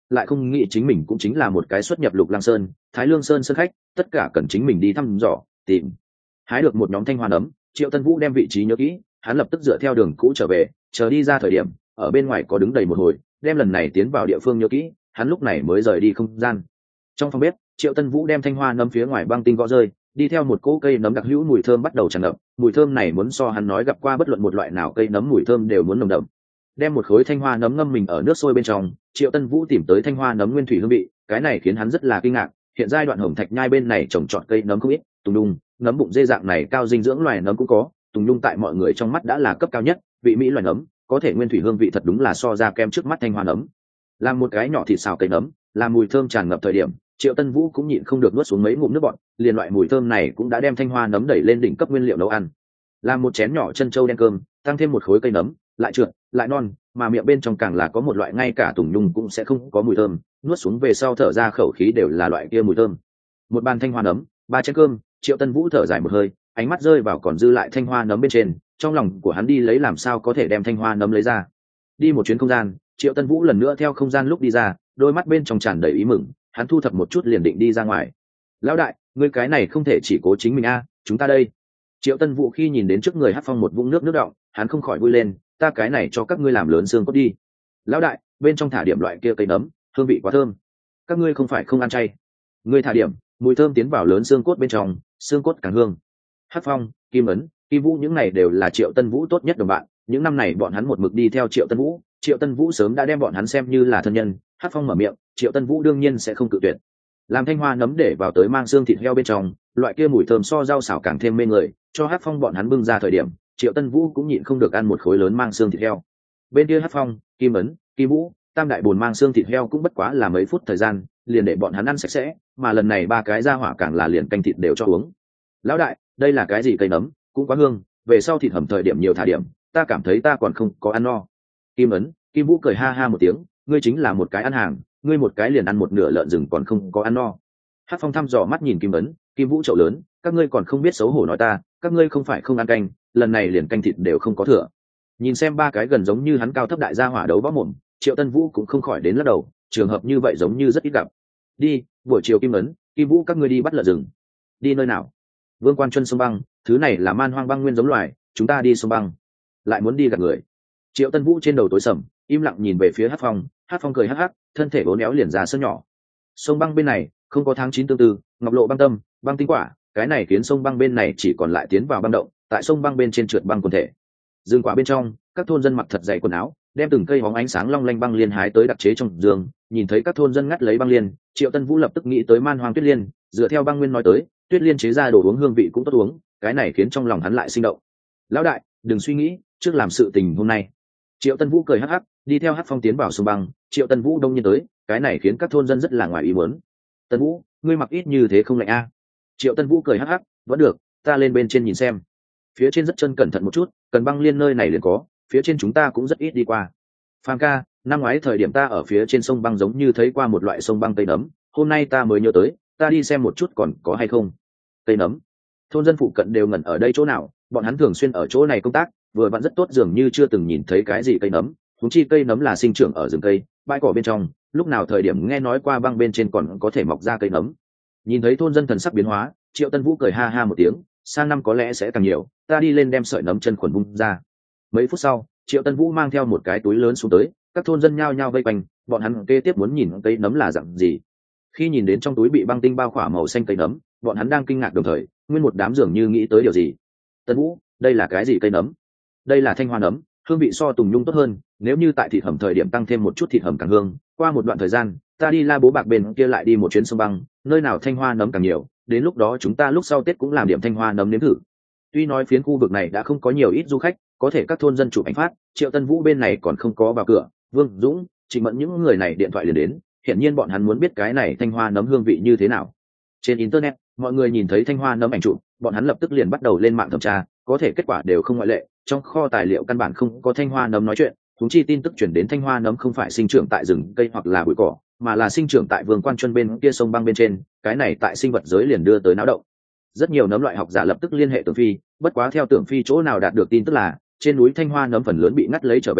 lại không nghĩ chính mình cũng chính là một cái xuất nhập Lục Lang Sơn, Thái Lương Sơn sơn khách, tất cả cần chính mình đi thăm dò tìm. Hái được một nhóm thanh hoa nấm, Triệu Tân Vũ đem vị trí nhớ kỹ, hắn lập tức dựa theo đường cũ trở về, chờ đi ra thời điểm ở bên ngoài có đứng đầy một hồi, đem lần này tiến vào địa phương nhớ kỹ, hắn lúc này mới rời đi không gian. Trong phòng bếp, Triệu Tân Vũ đem thanh hoa nấm phía ngoài băng tinh gõ rơi, đi theo một cỗ cây nấm đặc hữu mùi thơm bắt đầu tràn ngập, mùi thơm này muốn so hắn nói gặp qua bất luận một loại nào cây nấm mùi thơm đều muốn nồng đậm. Đem một khối thanh hoa nấm ngâm mình ở nước sôi bên trong, Triệu Tân Vũ tìm tới thanh hoa nấm nguyên thủy hương vị, cái này khiến hắn rất là kinh ngạc. Hiện giai đoạn Hồng Thạch Nhai bên này trồng trọt cây nấm không ít, tùng đung, nấm bụng dê dạng này cao dinh dưỡng loài nấm cũng có, tùng đung tại mọi người trong mắt đã là cấp cao nhất, vị mỹ loài nấm, có thể nguyên thủy hương vị thật đúng là so ra kem trước mắt thanh hoa nấm. Làm một cái nhỏ thịt xào cây nấm, làm mùi thơm tràn ngập thời điểm, Triệu Tân Vũ cũng nhịn không được nuốt xuống mấy ngụm nước bọt, liền loại mùi thơm này cũng đã đem thanh hoa nấm đẩy lên đỉnh cấp nguyên liệu nấu ăn. Làm một chén nhỏ chân trâu đen cơm, tăng thêm một khối cây nấm, lại trượt, lại non, mà miệng bên trong càng là có một loại ngay cả tùng nhung cũng sẽ không có mùi thơm, nuốt xuống về sau thở ra khẩu khí đều là loại kia mùi thơm. Một bàn thanh hoa nấm, ba chén cơm, Triệu Tân Vũ thở dài một hơi, ánh mắt rơi vào còn dư lại thanh hoa nấm bên trên, trong lòng của hắn đi lấy làm sao có thể đem thanh hoa nấm lấy ra. Đi một chuyến không gian, Triệu Tân Vũ lần nữa theo không gian lúc đi ra, đôi mắt bên trong tràn đầy ý mừng, hắn thu thập một chút liền định đi ra ngoài. Lão đại, ngươi cái này không thể chỉ cố chính mình a, chúng ta đây. Triệu Tân Vũ khi nhìn đến trước người Hắc Phong một vũng nước nước đọng, hắn không khỏi vui lên, ta cái này cho các ngươi làm lớn xương cốt đi. Lão đại, bên trong thả điểm loại kia cây nấm, hương vị quá thơm. Các ngươi không phải không ăn chay? Ngươi thả điểm, mùi thơm tiến vào lớn xương cốt bên trong, xương cốt càng hương. Hắc Phong, Kim Ấn, Kim Vũ những này đều là Triệu Tân Vũ tốt nhất đồng bạn, những năm này bọn hắn một mực đi theo Triệu Tân Vũ, Triệu Tân Vũ sớm đã đem bọn hắn xem như là thân nhân. Hắc Phong mở miệng, Triệu Tân Vũ đương nhiên sẽ không cự tuyệt. Làm thanh hoa nấm để vào tới mang xương thịt heo bên trong, loại kia mùi thơm so rau xào càng thêm mê người, cho Hắc Phong bọn hắn bưng ra thời điểm, Triệu Tân Vũ cũng nhịn không được ăn một khối lớn mang xương thịt heo. Bên kia Hắc Phong, Kim Ấn, Kim Vũ, tam đại bồn mang xương thịt heo cũng bất quá là mấy phút thời gian, liền để bọn hắn ăn sạch sẽ, mà lần này ba cái ra hỏa càng là liền canh thịt đều cho uống. Lão đại, đây là cái gì cây nấm, cũng quá hương, về sau thịt hầm thời điểm nhiều thả điểm, ta cảm thấy ta còn không có ăn no. Kim Ấn, Kim Vũ cười ha ha một tiếng, ngươi chính là một cái ăn hàng, ngươi một cái liền ăn một nửa lợn rừng còn không có ăn no. Hắc Phong thăm dò mắt nhìn Kim Ấn, Kim Vũ chậu lớn, các ngươi còn không biết xấu hổ nói ta, các ngươi không phải không ăn canh, lần này liền canh thịt đều không có thừa. Nhìn xem ba cái gần giống như hắn cao thấp đại gia hỏa đấu võ mồm, Triệu Tân Vũ cũng không khỏi đến lắc đầu, trường hợp như vậy giống như rất ít gặp. Đi, buổi chiều Kim Ấn, Kim Vũ các ngươi đi bắt lợn rừng. Đi nơi nào? Vương Quan Chân sông băng, thứ này là man hoang băng nguyên giống loài, chúng ta đi sông băng. Lại muốn đi gặp người. Triệu Tân Vũ trên đầu tối sầm, im lặng nhìn về phía Hắc Phong, Hắc Phong cười hắc hắc, thân thể uốn éo liền ra sân nhỏ. Sông băng bên này không có tháng chín tương tư, ngọc lộ băng tâm, băng tinh quả, cái này khiến sông băng bên này chỉ còn lại tiến vào băng động, tại sông băng bên trên trượt băng quần thể. Dương quả bên trong, các thôn dân mặc thật dày quần áo, đem từng cây bóng ánh sáng long lanh băng liên hái tới đặc chế trong giường, nhìn thấy các thôn dân ngắt lấy băng liên, Triệu Tân Vũ lập tức nghĩ tới man hoang tuyết liên, dựa theo băng nguyên nói tới, tuyết liên chế ra đồ uống hương vị cũng tốt uống, cái này khiến trong lòng hắn lại sinh động. Lão đại, đừng suy nghĩ, trước làm sự tình hôm nay. Triệu Tân Vũ cười hắc hắc, đi theo Hắc Phong tiến vào sông băng, Triệu Tân Vũ đông nhiên tới, cái này khiến các thôn dân rất là ngoài ý muốn. Tân Vũ, ngươi mặc ít như thế không lạnh a? À? Triệu Tân Vũ cười hắc hắc, vẫn được, ta lên bên trên nhìn xem. Phía trên rất chân cẩn thận một chút, cần băng liên nơi này liền có, phía trên chúng ta cũng rất ít đi qua. Phan ca, năm ngoái thời điểm ta ở phía trên sông băng giống như thấy qua một loại sông băng tây nấm, hôm nay ta mới nhớ tới, ta đi xem một chút còn có hay không. Tây nấm. Thôn dân phụ cận đều ngẩn ở đây chỗ nào, bọn hắn thường xuyên ở chỗ này công tác, vừa vặn rất tốt dường như chưa từng nhìn thấy cái gì cây nấm, huống chi cây nấm là sinh trưởng ở rừng cây, bãi cỏ bên trong, lúc nào thời điểm nghe nói qua băng bên trên còn có thể mọc ra cây nấm. Nhìn thấy thôn dân thần sắc biến hóa, Triệu Tân Vũ cười ha ha một tiếng, sang năm có lẽ sẽ càng nhiều, ta đi lên đem sợi nấm chân khuẩn vung ra. Mấy phút sau, Triệu Tân Vũ mang theo một cái túi lớn xuống tới, các thôn dân nhao nhao vây quanh, bọn hắn kế tiếp muốn nhìn cây nấm là dạng gì. Khi nhìn đến trong túi bị băng tinh bao khỏa màu xanh cây nấm, bọn hắn đang kinh ngạc đồng thời, nguyên một đám dường như nghĩ tới điều gì. Tân Vũ, đây là cái gì cây nấm? Đây là thanh hoa nấm, hương vị so tùng nhung tốt hơn, nếu như tại thịt hầm thời điểm tăng thêm một chút thịt hầm càng hương. Qua một đoạn thời gian, ta đi La Bố Bạc bên kia lại đi một chuyến sông băng, nơi nào thanh hoa nấm càng nhiều, đến lúc đó chúng ta lúc sau Tết cũng làm điểm thanh hoa nấm nếm thử. Tuy nói phiến khu vực này đã không có nhiều ít du khách, có thể các thôn dân chụp ảnh phát, Triệu Tân Vũ bên này còn không có vào cửa, Vương Dũng, Trịnh Mẫn những người này điện thoại liền đến, hiển nhiên bọn hắn muốn biết cái này thanh hoa nấm hương vị như thế nào. Trên internet, mọi người nhìn thấy thanh hoa nấm ảnh chụp, bọn hắn lập tức liền bắt đầu lên mạng thẩm tra, có thể kết quả đều không ngoại lệ, trong kho tài liệu căn bản không có thanh hoa nấm nói chuyện, thúng chi tin tức chuyển đến thanh hoa nấm không phải sinh trưởng tại rừng cây hoặc là bụi cỏ, mà là sinh trưởng tại Vương Quan Chân bên kia sông băng bên trên, cái này tại sinh vật giới liền đưa tới náo động. Rất nhiều nấm loại học giả lập tức liên hệ Tưởng Phi, bất quá theo Tưởng Phi chỗ nào đạt được tin tức là trên núi thanh hoa nấm phần lớn bị ngắt lấy trở về,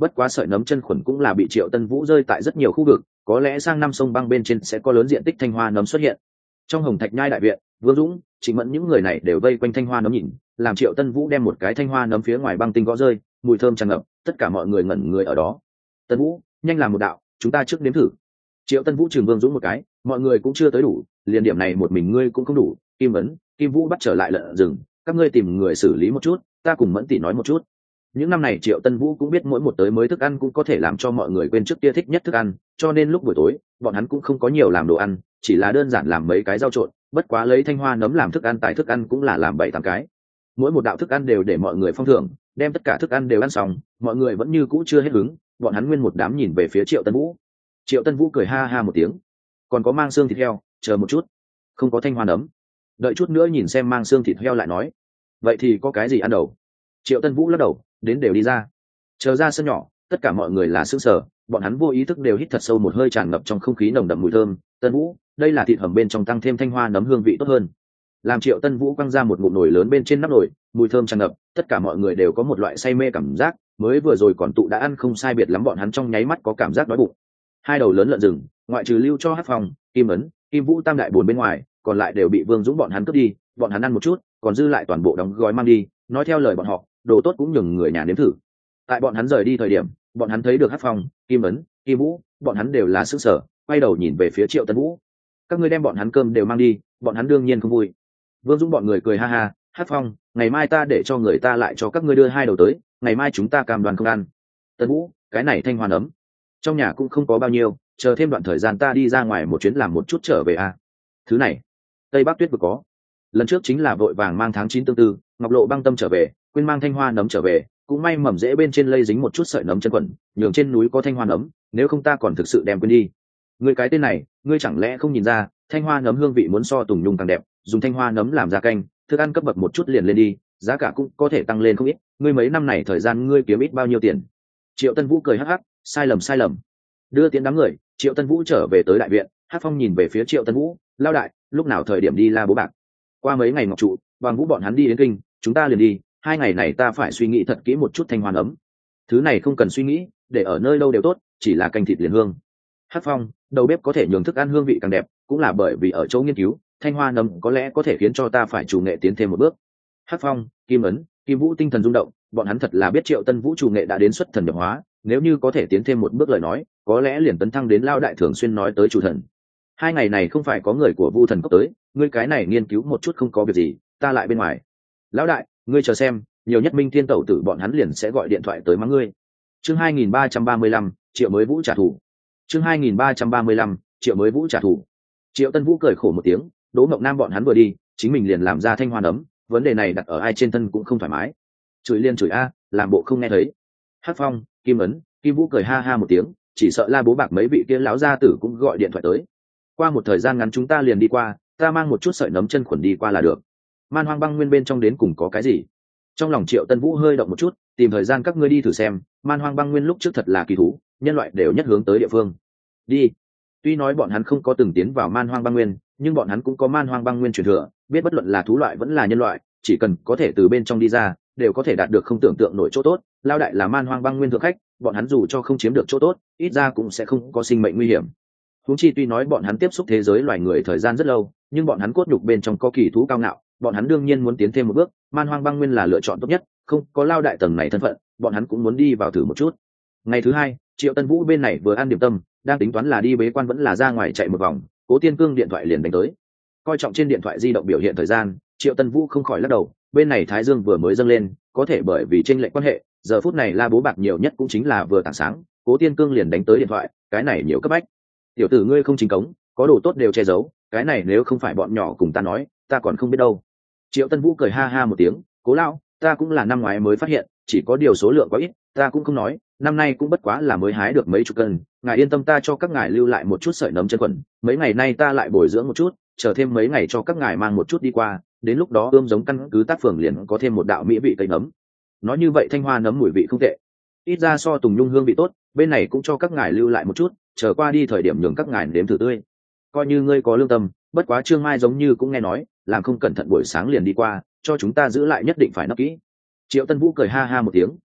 bất quá sợi nấm chân khuẩn cũng là bị Triệu Tân Vũ rơi tại rất nhiều khu vực, có lẽ sang năm sông băng bên trên sẽ có lớn diện tích thanh hoa nấm xuất hiện. Trong Hồng Thạch Nhai đại viện, Vương Dũng, Trịnh Mẫn những người này đều vây quanh thanh hoa nấm nhìn, làm Triệu Tân Vũ đem một cái thanh hoa nấm phía ngoài băng tinh gõ rơi, mùi thơm tràn ngập, tất cả mọi người ngẩn người ở đó. Tân Vũ, nhanh làm một đạo, chúng ta trước nếm thử. Triệu Tân Vũ chừng Vương Dũng một cái, mọi người cũng chưa tới đủ, liền điểm này một mình ngươi cũng không đủ. Kim Ấn, Kim Vũ bắt trở lại lợn rừng, các ngươi tìm người xử lý một chút, ta cùng Mẫn tỷ nói một chút. Những năm này Triệu Tân Vũ cũng biết mỗi một tới mới thức ăn cũng có thể làm cho mọi người quên trước kia thích nhất thức ăn, cho nên lúc buổi tối bọn hắn cũng không có nhiều làm đồ ăn, chỉ là đơn giản làm mấy cái rau trộn, bất quá lấy thanh hoa nấm làm thức ăn tại thức ăn cũng là làm bảy tám cái. Mỗi một đạo thức ăn đều để mọi người phong thưởng, đem tất cả thức ăn đều ăn xong, mọi người vẫn như cũ chưa hết hứng, bọn hắn nguyên một đám nhìn về phía Triệu Tân Vũ. Triệu Tân Vũ cười ha ha một tiếng, còn có mang xương thịt heo, chờ một chút, không có thanh hoa nấm, đợi chút nữa nhìn xem mang xương thịt heo lại nói. Vậy thì có cái gì ăn đầu? Triệu Tân Vũ lắc đầu, đến đều đi ra. Chờ ra sân nhỏ, tất cả mọi người là sững sờ, bọn hắn vô ý thức đều hít thật sâu một hơi tràn ngập trong không khí nồng đậm mùi thơm. Tân Vũ, đây là thịt hầm bên trong tăng thêm thanh hoa nấm hương vị tốt hơn. Làm Triệu Tân Vũ quăng ra một ngụm nồi lớn bên trên nắp nồi, mùi thơm tràn ngập, tất cả mọi người đều có một loại say mê cảm giác, mới vừa rồi còn tụ đã ăn không sai biệt lắm, bọn hắn trong nháy mắt có cảm giác đói bụng. Hai đầu lớn lợn rừng, ngoại trừ lưu cho Hắc Phong, Kim Ấn, Kim Vũ tam đại buồn bên ngoài, còn lại đều bị Vương Dũng bọn hắn cướp đi, bọn hắn ăn một chút, còn dư lại toàn bộ đóng gói mang đi, nói theo lời bọn họ, đồ tốt cũng nhường người nhà nếm thử. Tại bọn hắn rời đi thời điểm, bọn hắn thấy được Hắc Phong, Kim Ấn, Kim Vũ, bọn hắn đều là sức sở, quay đầu nhìn về phía Triệu Tân Vũ. Các ngươi đem bọn hắn cơm đều mang đi, bọn hắn đương nhiên không vui. Vương Dũng bọn người cười ha ha, Hắc Phong, ngày mai ta để cho người ta lại cho các ngươi đưa hai đầu tới, ngày mai chúng ta cam đoan không ăn. Tân Vũ, cái này thanh hoa nấm, trong nhà cũng không có bao nhiêu, chờ thêm đoạn thời gian ta đi ra ngoài một chuyến làm một chút trở về à. Thứ này, Tây Bắc Tuyết vừa có. Lần trước chính là vội vàng mang tháng chín tương tư, Ngọc Lộ băng tâm trở về, quên mang thanh hoa nấm trở về, cũng may mầm rễ bên trên lây dính một chút sợi nấm chân quẩn, nhường trên núi có thanh hoa nấm, nếu không ta còn thực sự đem quên đi. Ngươi cái tên này, ngươi chẳng lẽ không nhìn ra, thanh hoa nấm hương vị muốn so tùng nhung càng đẹp, dùng thanh hoa nấm làm ra canh, thức ăn cấp bậc một chút liền lên đi, giá cả cũng có thể tăng lên không ít, ngươi mấy năm này thời gian ngươi kiếm ít bao nhiêu tiền? Triệu Tân Vũ cười hắc hắc, sai lầm sai lầm. Đưa tiến đám người, Triệu Tân Vũ trở về tới đại viện, Hắc Phong nhìn về phía Triệu Tân Vũ, lao đại, lúc nào thời điểm đi La Bố Bạc? Qua mấy ngày Ngọc Trụ, Bằng Vũ bọn hắn đi đến kinh, chúng ta liền đi, hai ngày này ta phải suy nghĩ thật kỹ một chút thanh hoa nấm. Thứ này không cần suy nghĩ, để ở nơi đâu đều tốt, chỉ là canh thịt liền hương. Hắc Phong, đầu bếp có thể nhường thức ăn hương vị càng đẹp, cũng là bởi vì ở chỗ nghiên cứu, thanh hoa nấm có lẽ có thể khiến cho ta phải chủ nghệ tiến thêm một bước. Hắc Phong, Kim Ấn, Kim Vũ tinh thần rung động, bọn hắn thật là biết Triệu Tân Vũ chủ nghệ đã đến xuất thần nhập hóa, nếu như có thể tiến thêm một bước lời nói, có lẽ liền tấn thăng đến lao đại thường xuyên nói tới chủ thần. Hai ngày này không phải có người của Vu Thần Cốc tới, ngươi cái này nghiên cứu một chút không có việc gì, ta lại bên ngoài. Lão đại, ngươi chờ xem, nhiều nhất Minh Thiên Tẩu tử bọn hắn liền sẽ gọi điện thoại tới mắng ngươi. Chương hai nghìn ba trăm ba mươi lăm, Triệu mới Vũ trả thù. Chương hai nghìn ba trăm ba mươi lăm, Triệu mới Vũ trả thù. Triệu Tân Vũ cười khổ một tiếng, Đỗ Ngọc Nam bọn hắn vừa đi, chính mình liền làm ra thanh hoa nấm, vấn đề này đặt ở ai trên thân cũng không thoải mái. Chửi liên chửi a, làm bộ không nghe thấy. Hắc Phong, Kim Ấn, Kim Vũ cười ha ha một tiếng, chỉ sợ La Bố Bạc mấy vị kia lão gia tử cũng gọi điện thoại tới. Qua một thời gian ngắn chúng ta liền đi qua, ta mang một chút sợi nấm chân khuẩn đi qua là được. Man Hoang Băng Nguyên bên trong đến cùng có cái gì? Trong lòng Triệu Tân Vũ hơi động một chút, tìm thời gian các ngươi đi thử xem, Man Hoang Băng Nguyên lúc trước thật là kỳ thú, nhân loại đều nhất hướng tới địa phương. Đi. Tuy nói bọn hắn không có từng tiến vào Man Hoang Băng Nguyên, nhưng bọn hắn cũng có Man Hoang Băng Nguyên truyền thừa, biết bất luận là thú loại vẫn là nhân loại, chỉ cần có thể từ bên trong đi ra, đều có thể đạt được không tưởng tượng nổi chỗ tốt. Lao đại là Man Hoang Băng Nguyên thượng khách, bọn hắn dù cho không chiếm được chỗ tốt, ít ra cũng sẽ không có sinh mệnh nguy hiểm. Huống chi tuy nói bọn hắn tiếp xúc thế giới loài người thời gian rất lâu, nhưng bọn hắn cốt nhục bên trong có kỳ thú cao ngạo, bọn hắn đương nhiên muốn tiến thêm một bước. Man Hoang Băng Nguyên là lựa chọn tốt nhất, không có lao đại tầng này thân phận, bọn hắn cũng muốn đi vào thử một chút. Ngày thứ hai, Triệu Tân Vũ bên này vừa ăn điểm tâm, đang tính toán là đi bế quan vẫn là ra ngoài chạy một vòng, Cố Tiên Cương điện thoại liền đánh tới. Coi trọng trên điện thoại di động biểu hiện thời gian, Triệu Tân Vũ không khỏi lắc đầu, bên này Thái Dương vừa mới dâng lên, có thể bởi vì chênh lệch quan hệ, giờ phút này La Bố Bạc nhiều nhất cũng chính là vừa tảng sáng, Cố Tiên Cương liền đánh tới điện thoại, cái này nhiều cấp bách. Tiểu tử ngươi không chính cống, có đồ tốt đều che giấu, cái này nếu không phải bọn nhỏ cùng ta nói, ta còn không biết đâu. Triệu Tân Vũ cười ha ha một tiếng, Cố lão, ta cũng là năm ngoái mới phát hiện, chỉ có điều số lượng quá ít, ta cũng không nói, năm nay cũng bất quá là mới hái được mấy chục cân, ngài yên tâm, ta cho các ngài lưu lại một chút sợi nấm chân quần, mấy ngày nay ta lại bồi dưỡng một chút, chờ thêm mấy ngày cho các ngài mang một chút đi qua, đến lúc đó ươm giống căn cứ tác phường liền có thêm một đạo mỹ vị cây nấm. Nói như vậy thanh hoa nấm mùi vị không tệ, ít ra so tùng nhung hương vị tốt, bên này cũng cho các ngài lưu lại một chút, chờ qua đi thời điểm nhường các ngài nếm thử tươi. Coi như ngươi có lương tâm, bất quá Trương Mai giống như cũng nghe nói, làm không cẩn thận buổi sáng liền đi qua, cho chúng ta giữ lại nhất định phải nấp kỹ. Triệu Tân Vũ cười ha ha một tiếng,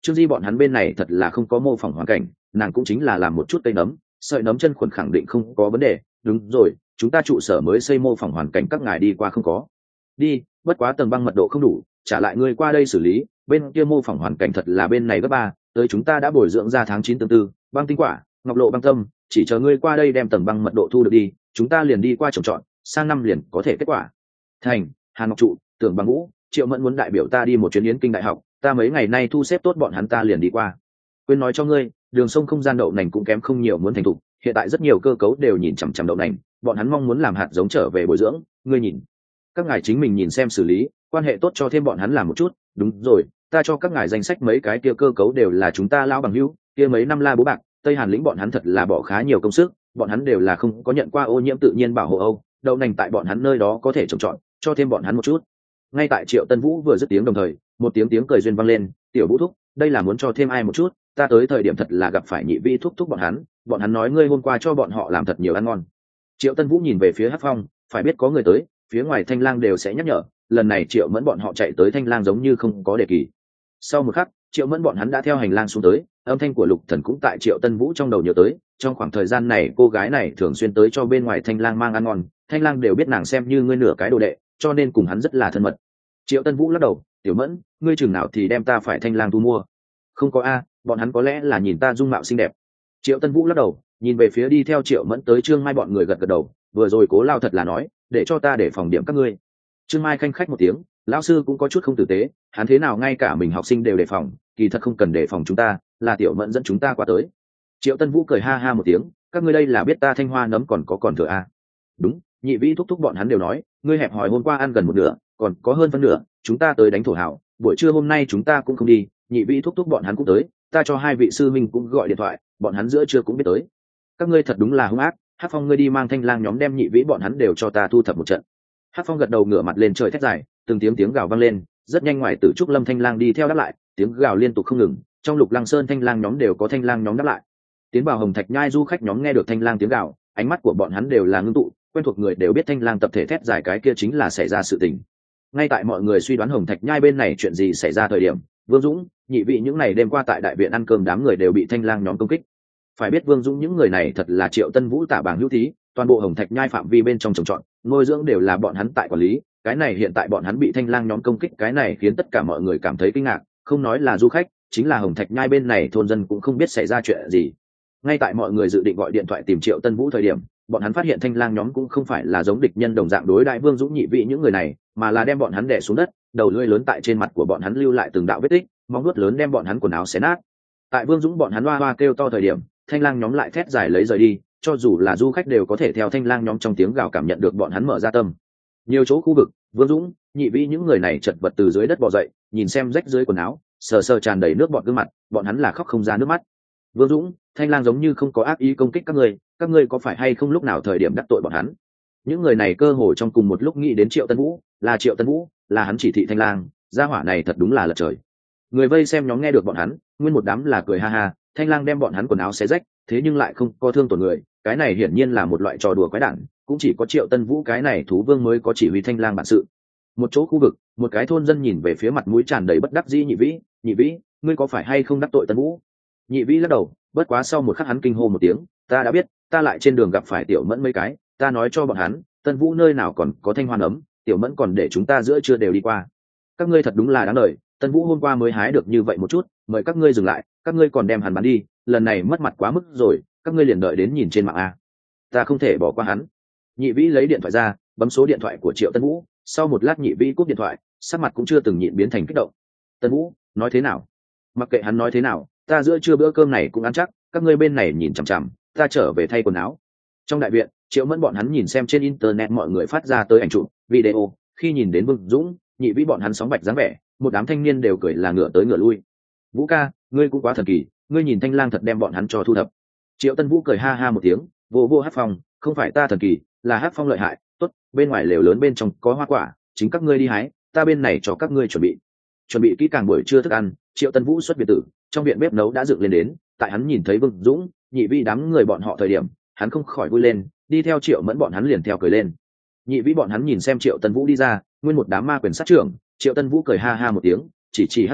Trương Di bọn hắn bên này thật là không có mô phỏng hoàn cảnh, nàng cũng chính là làm một chút cây nấm, sợi nấm chân khuẩn khẳng định không có vấn đề. Đúng rồi, chúng ta trụ sở mới xây mô phỏng hoàn cảnh, các ngài đi qua không có? Đi, bất quá tầng băng mật độ không đủ, trả lại ngươi qua đây xử lý. Bên kia mô phỏng hoàn cảnh thật là bên này gấp ba, tới chúng ta đã bồi dưỡng ra tháng chín tương tư, băng tinh quả, ngọc lộ băng tâm, chỉ chờ ngươi qua đây đem tầng băng mật độ thu được đi, chúng ta liền đi qua trồng trọt, sang năm liền có thể kết quả. Thành, Hàn Ngọc Trụ, Tưởng Băng Ngũ, Triệu Mẫn muốn đại biểu ta đi một chuyến Yến Kinh đại học, ta mấy ngày nay thu xếp tốt bọn hắn ta liền đi qua. Quên nói cho ngươi, đường sông không gian đậu nành cũng kém không nhiều muốn thành thục, hiện tại rất nhiều cơ cấu đều nhìn chằm chằm đậu nành, bọn hắn mong muốn làm hạt giống trở về bồi dưỡng, ngươi nhìn. Các ngài chính mình nhìn xem xử lý, quan hệ tốt cho thêm bọn hắn làm một chút. Đúng rồi, ta cho các ngài danh sách mấy cái kia cơ cấu đều là chúng ta lao bằng hữu, kia mấy năm la bố bạc, Tây Hàn lĩnh bọn hắn thật là bỏ khá nhiều công sức, bọn hắn đều là không có nhận qua ô nhiễm tự nhiên bảo hộ Âu, đậu nành tại bọn hắn nơi đó có thể trồng trọt, cho thêm bọn hắn một chút. Ngay tại Triệu Tân Vũ vừa dứt tiếng đồng thời, một tiếng tiếng cười duyên vang lên, tiểu Vũ thúc, đây là muốn cho thêm ai một chút, ta tới thời điểm thật là gặp phải nhị vi thúc thúc bọn hắn, bọn hắn nói ngươi hôm qua cho bọn họ làm thật nhiều ăn ngon. Triệu Tân Vũ nhìn về phía Hắc Phong, phải biết có người tới, phía ngoài Thanh Lang đều sẽ nhắc nhở, lần này Triệu Mẫn bọn họ chạy tới Thanh Lang giống như không có đề kỳ. Sau một khắc, Triệu Mẫn bọn hắn đã theo hành lang xuống tới, âm thanh của Lục Thần cũng tại Triệu Tân Vũ trong đầu nhớ tới, trong khoảng thời gian này cô gái này thường xuyên tới cho bên ngoài Thanh Lang mang ăn ngon, Thanh Lang đều biết nàng xem như ngươi nửa cái đồ đệ, cho nên cùng hắn rất là thân mật. Triệu Tân Vũ lắc đầu, tiểu Mẫn, ngươi chừng nào thì đem ta phải Thanh Lang thu mua? Không có a, bọn hắn có lẽ là nhìn ta dung mạo xinh đẹp. Triệu Tân Vũ lắc đầu, nhìn về phía đi theo Triệu Mẫn tới Trương Mai bọn người gật gật đầu, vừa rồi Cố Lao thật là nói, để cho ta để phòng điểm các ngươi. Trương Mai khanh khách một tiếng, lão sư cũng có chút không tử tế, hắn thế nào ngay cả mình học sinh đều đề phòng, kỳ thật không cần đề phòng chúng ta, là tiểu Mẫn dẫn chúng ta qua tới. Triệu Tân Vũ cười ha ha một tiếng, các ngươi đây là biết ta Thanh Hoa nấm còn có còn thừa a? Đúng, nhị vĩ thúc thúc bọn hắn đều nói, ngươi hẹp hòi hôm qua ăn gần một nửa, còn có hơn phân nửa, chúng ta tới đánh thổ hảo, buổi trưa hôm nay chúng ta cũng không đi, nhị vĩ thúc thúc bọn hắn cũng tới, ta cho hai vị sư minh cũng gọi điện thoại, bọn hắn giữa trưa cũng biết tới. Các ngươi thật đúng là hung ác, Hắc Phong ngươi đi mang Thanh Lang nhóm đem nhị vĩ bọn hắn đều cho ta thu thập một trận. Hắc Phong gật đầu ngửa mặt lên trời thét dài, từng tiếng tiếng gào vang lên, rất nhanh ngoài Tử Trúc Lâm Thanh Lang đi theo đáp lại, tiếng gào liên tục không ngừng, trong Lục Lăng Sơn Thanh Lang nhóm đều có Thanh Lang nhóm đáp lại. Tiến vào Hồng Thạch Nhai du khách nhóm nghe được Thanh Lang tiếng gào, ánh mắt của bọn hắn đều là ngưng tụ, quen thuộc người đều biết Thanh Lang tập thể thét dài cái kia chính là xảy ra sự tình. Ngay tại mọi người suy đoán Hồng Thạch Nhai bên này chuyện gì xảy ra thời điểm, Vương Dũng, nhị vị những ngày đêm qua tại đại viện ăn cơm đám người đều bị Thanh Lang nhóm công kích. Phải biết Vương Dũng những người này thật là Triệu Tân Vũ tả bảng hữu thí, toàn bộ Hồng Thạch Nhai phạm vi bên trong trồng trọt, nuôi dưỡng đều là bọn hắn tại quản lý, cái này hiện tại bọn hắn bị Thanh Lang nhóm công kích, cái này khiến tất cả mọi người cảm thấy kinh ngạc, không nói là du khách, chính là Hồng Thạch Nhai bên này thôn dân cũng không biết xảy ra chuyện gì. Ngay tại mọi người dự định gọi điện thoại tìm Triệu Tân Vũ thời điểm, bọn hắn phát hiện Thanh Lang nhóm cũng không phải là giống địch nhân đồng dạng đối đại Vương Dũng nhị vị những người này, mà là đem bọn hắn đè xuống đất, đầu lưỡi lớn tại trên mặt của bọn hắn lưu lại từng đạo vết tích, móng vuốt lớn đem bọn hắn quần áo xé nát. Tại Vương Dũng bọn hắn hoa hoa kêu to thời điểm, Thanh Lang nhóm lại thét dài lấy rời đi, cho dù là du khách đều có thể theo Thanh Lang nhóm trong tiếng gào cảm nhận được bọn hắn mở ra tâm. Nhiều chỗ khu vực, Vương Dũng, nhị vĩ những người này chật vật từ dưới đất bò dậy, nhìn xem rách dưới quần áo, sờ sờ tràn đầy nước bọt gương mặt, bọn hắn là khóc không ra nước mắt. Vương Dũng, Thanh Lang giống như không có ác ý công kích các ngươi, các ngươi có phải hay không lúc nào thời điểm đắc tội bọn hắn? Những người này cơ hồ trong cùng một lúc nghĩ đến Triệu Tân Vũ, là Triệu Tân Vũ, là hắn chỉ thị Thanh Lang, gia hỏa này thật đúng là lật trời. Người vây xem nhóm nghe được bọn hắn, nguyên một đám là cười ha ha, Thanh Lang đem bọn hắn quần áo xé rách, thế nhưng lại không có thương tổn người, cái này hiển nhiên là một loại trò đùa quái đản, cũng chỉ có Triệu Tân Vũ cái này thú vương mới có chỉ huy Thanh Lang bản sự. Một chỗ khu vực, một cái thôn dân nhìn về phía mặt mũi tràn đầy bất đắc dĩ nhị vĩ, nhị vĩ, ngươi có phải hay không đắc tội Tân Vũ? Nhị vĩ lắc đầu, bất quá sau một khắc hắn kinh hô một tiếng, ta đã biết, ta lại trên đường gặp phải Tiểu Mẫn mấy cái, ta nói cho bọn hắn, Tân Vũ nơi nào còn có Thanh Hoa nấm, Tiểu Mẫn còn để chúng ta giữa chưa đều đi qua. Các ngươi thật đúng là đáng đời, Tân Vũ hôm qua mới hái được như vậy một chút, mời các ngươi dừng lại, các ngươi còn đem hắn bán đi, lần này mất mặt quá mức rồi, các ngươi liền đợi đến nhìn trên mạng a. Ta không thể bỏ qua hắn. Nhị vĩ lấy điện thoại ra, bấm số điện thoại của Triệu Tân Vũ, sau một lát nhị vĩ cúp điện thoại, sắc mặt cũng chưa từng nhịn biến thành kích động. Tân Vũ, nói thế nào? Mặc kệ hắn nói thế nào, ta giữa trưa bữa cơm này cũng ăn chắc, các ngươi bên này nhìn chằm chằm, ta trở về thay quần áo. Trong đại viện, Triệu Mẫn bọn hắn nhìn xem trên internet mọi người phát ra tới ảnh chụp, video, khi nhìn đến Vương Dũng, nhị vĩ bọn hắn sóng bạch dáng vẻ, một đám thanh niên đều cười là ngựa tới ngựa lui. Vũ ca, ngươi cũng quá thần kỳ, ngươi nhìn Thanh Lang thật đem bọn hắn cho thu thập. Triệu Tân Vũ cười ha ha một tiếng, vô vô Hắc Phong, không phải ta thần kỳ, là Hắc Phong lợi hại, tốt, bên ngoài lều lớn bên trong có hoa quả, chính các ngươi đi hái, ta bên này cho các ngươi chuẩn bị. Chuẩn bị kỹ càng buổi trưa thức ăn, Triệu Tân Vũ xuất biệt tử, trong viện bếp nấu đã dựng lên đến, tại hắn nhìn thấy Vương Dũng, nhị vĩ đám người bọn họ thời điểm, hắn không khỏi vui lên, đi theo Triệu Mẫn bọn hắn liền theo cười lên. Nhị vĩ bọn hắn nhìn xem Triệu Tân Vũ đi ra, nguyên một đám ma quyền sát trưởng, Triệu Tân Vũ cười ha ha một tiếng, chỉ chỉ Hắc Phong,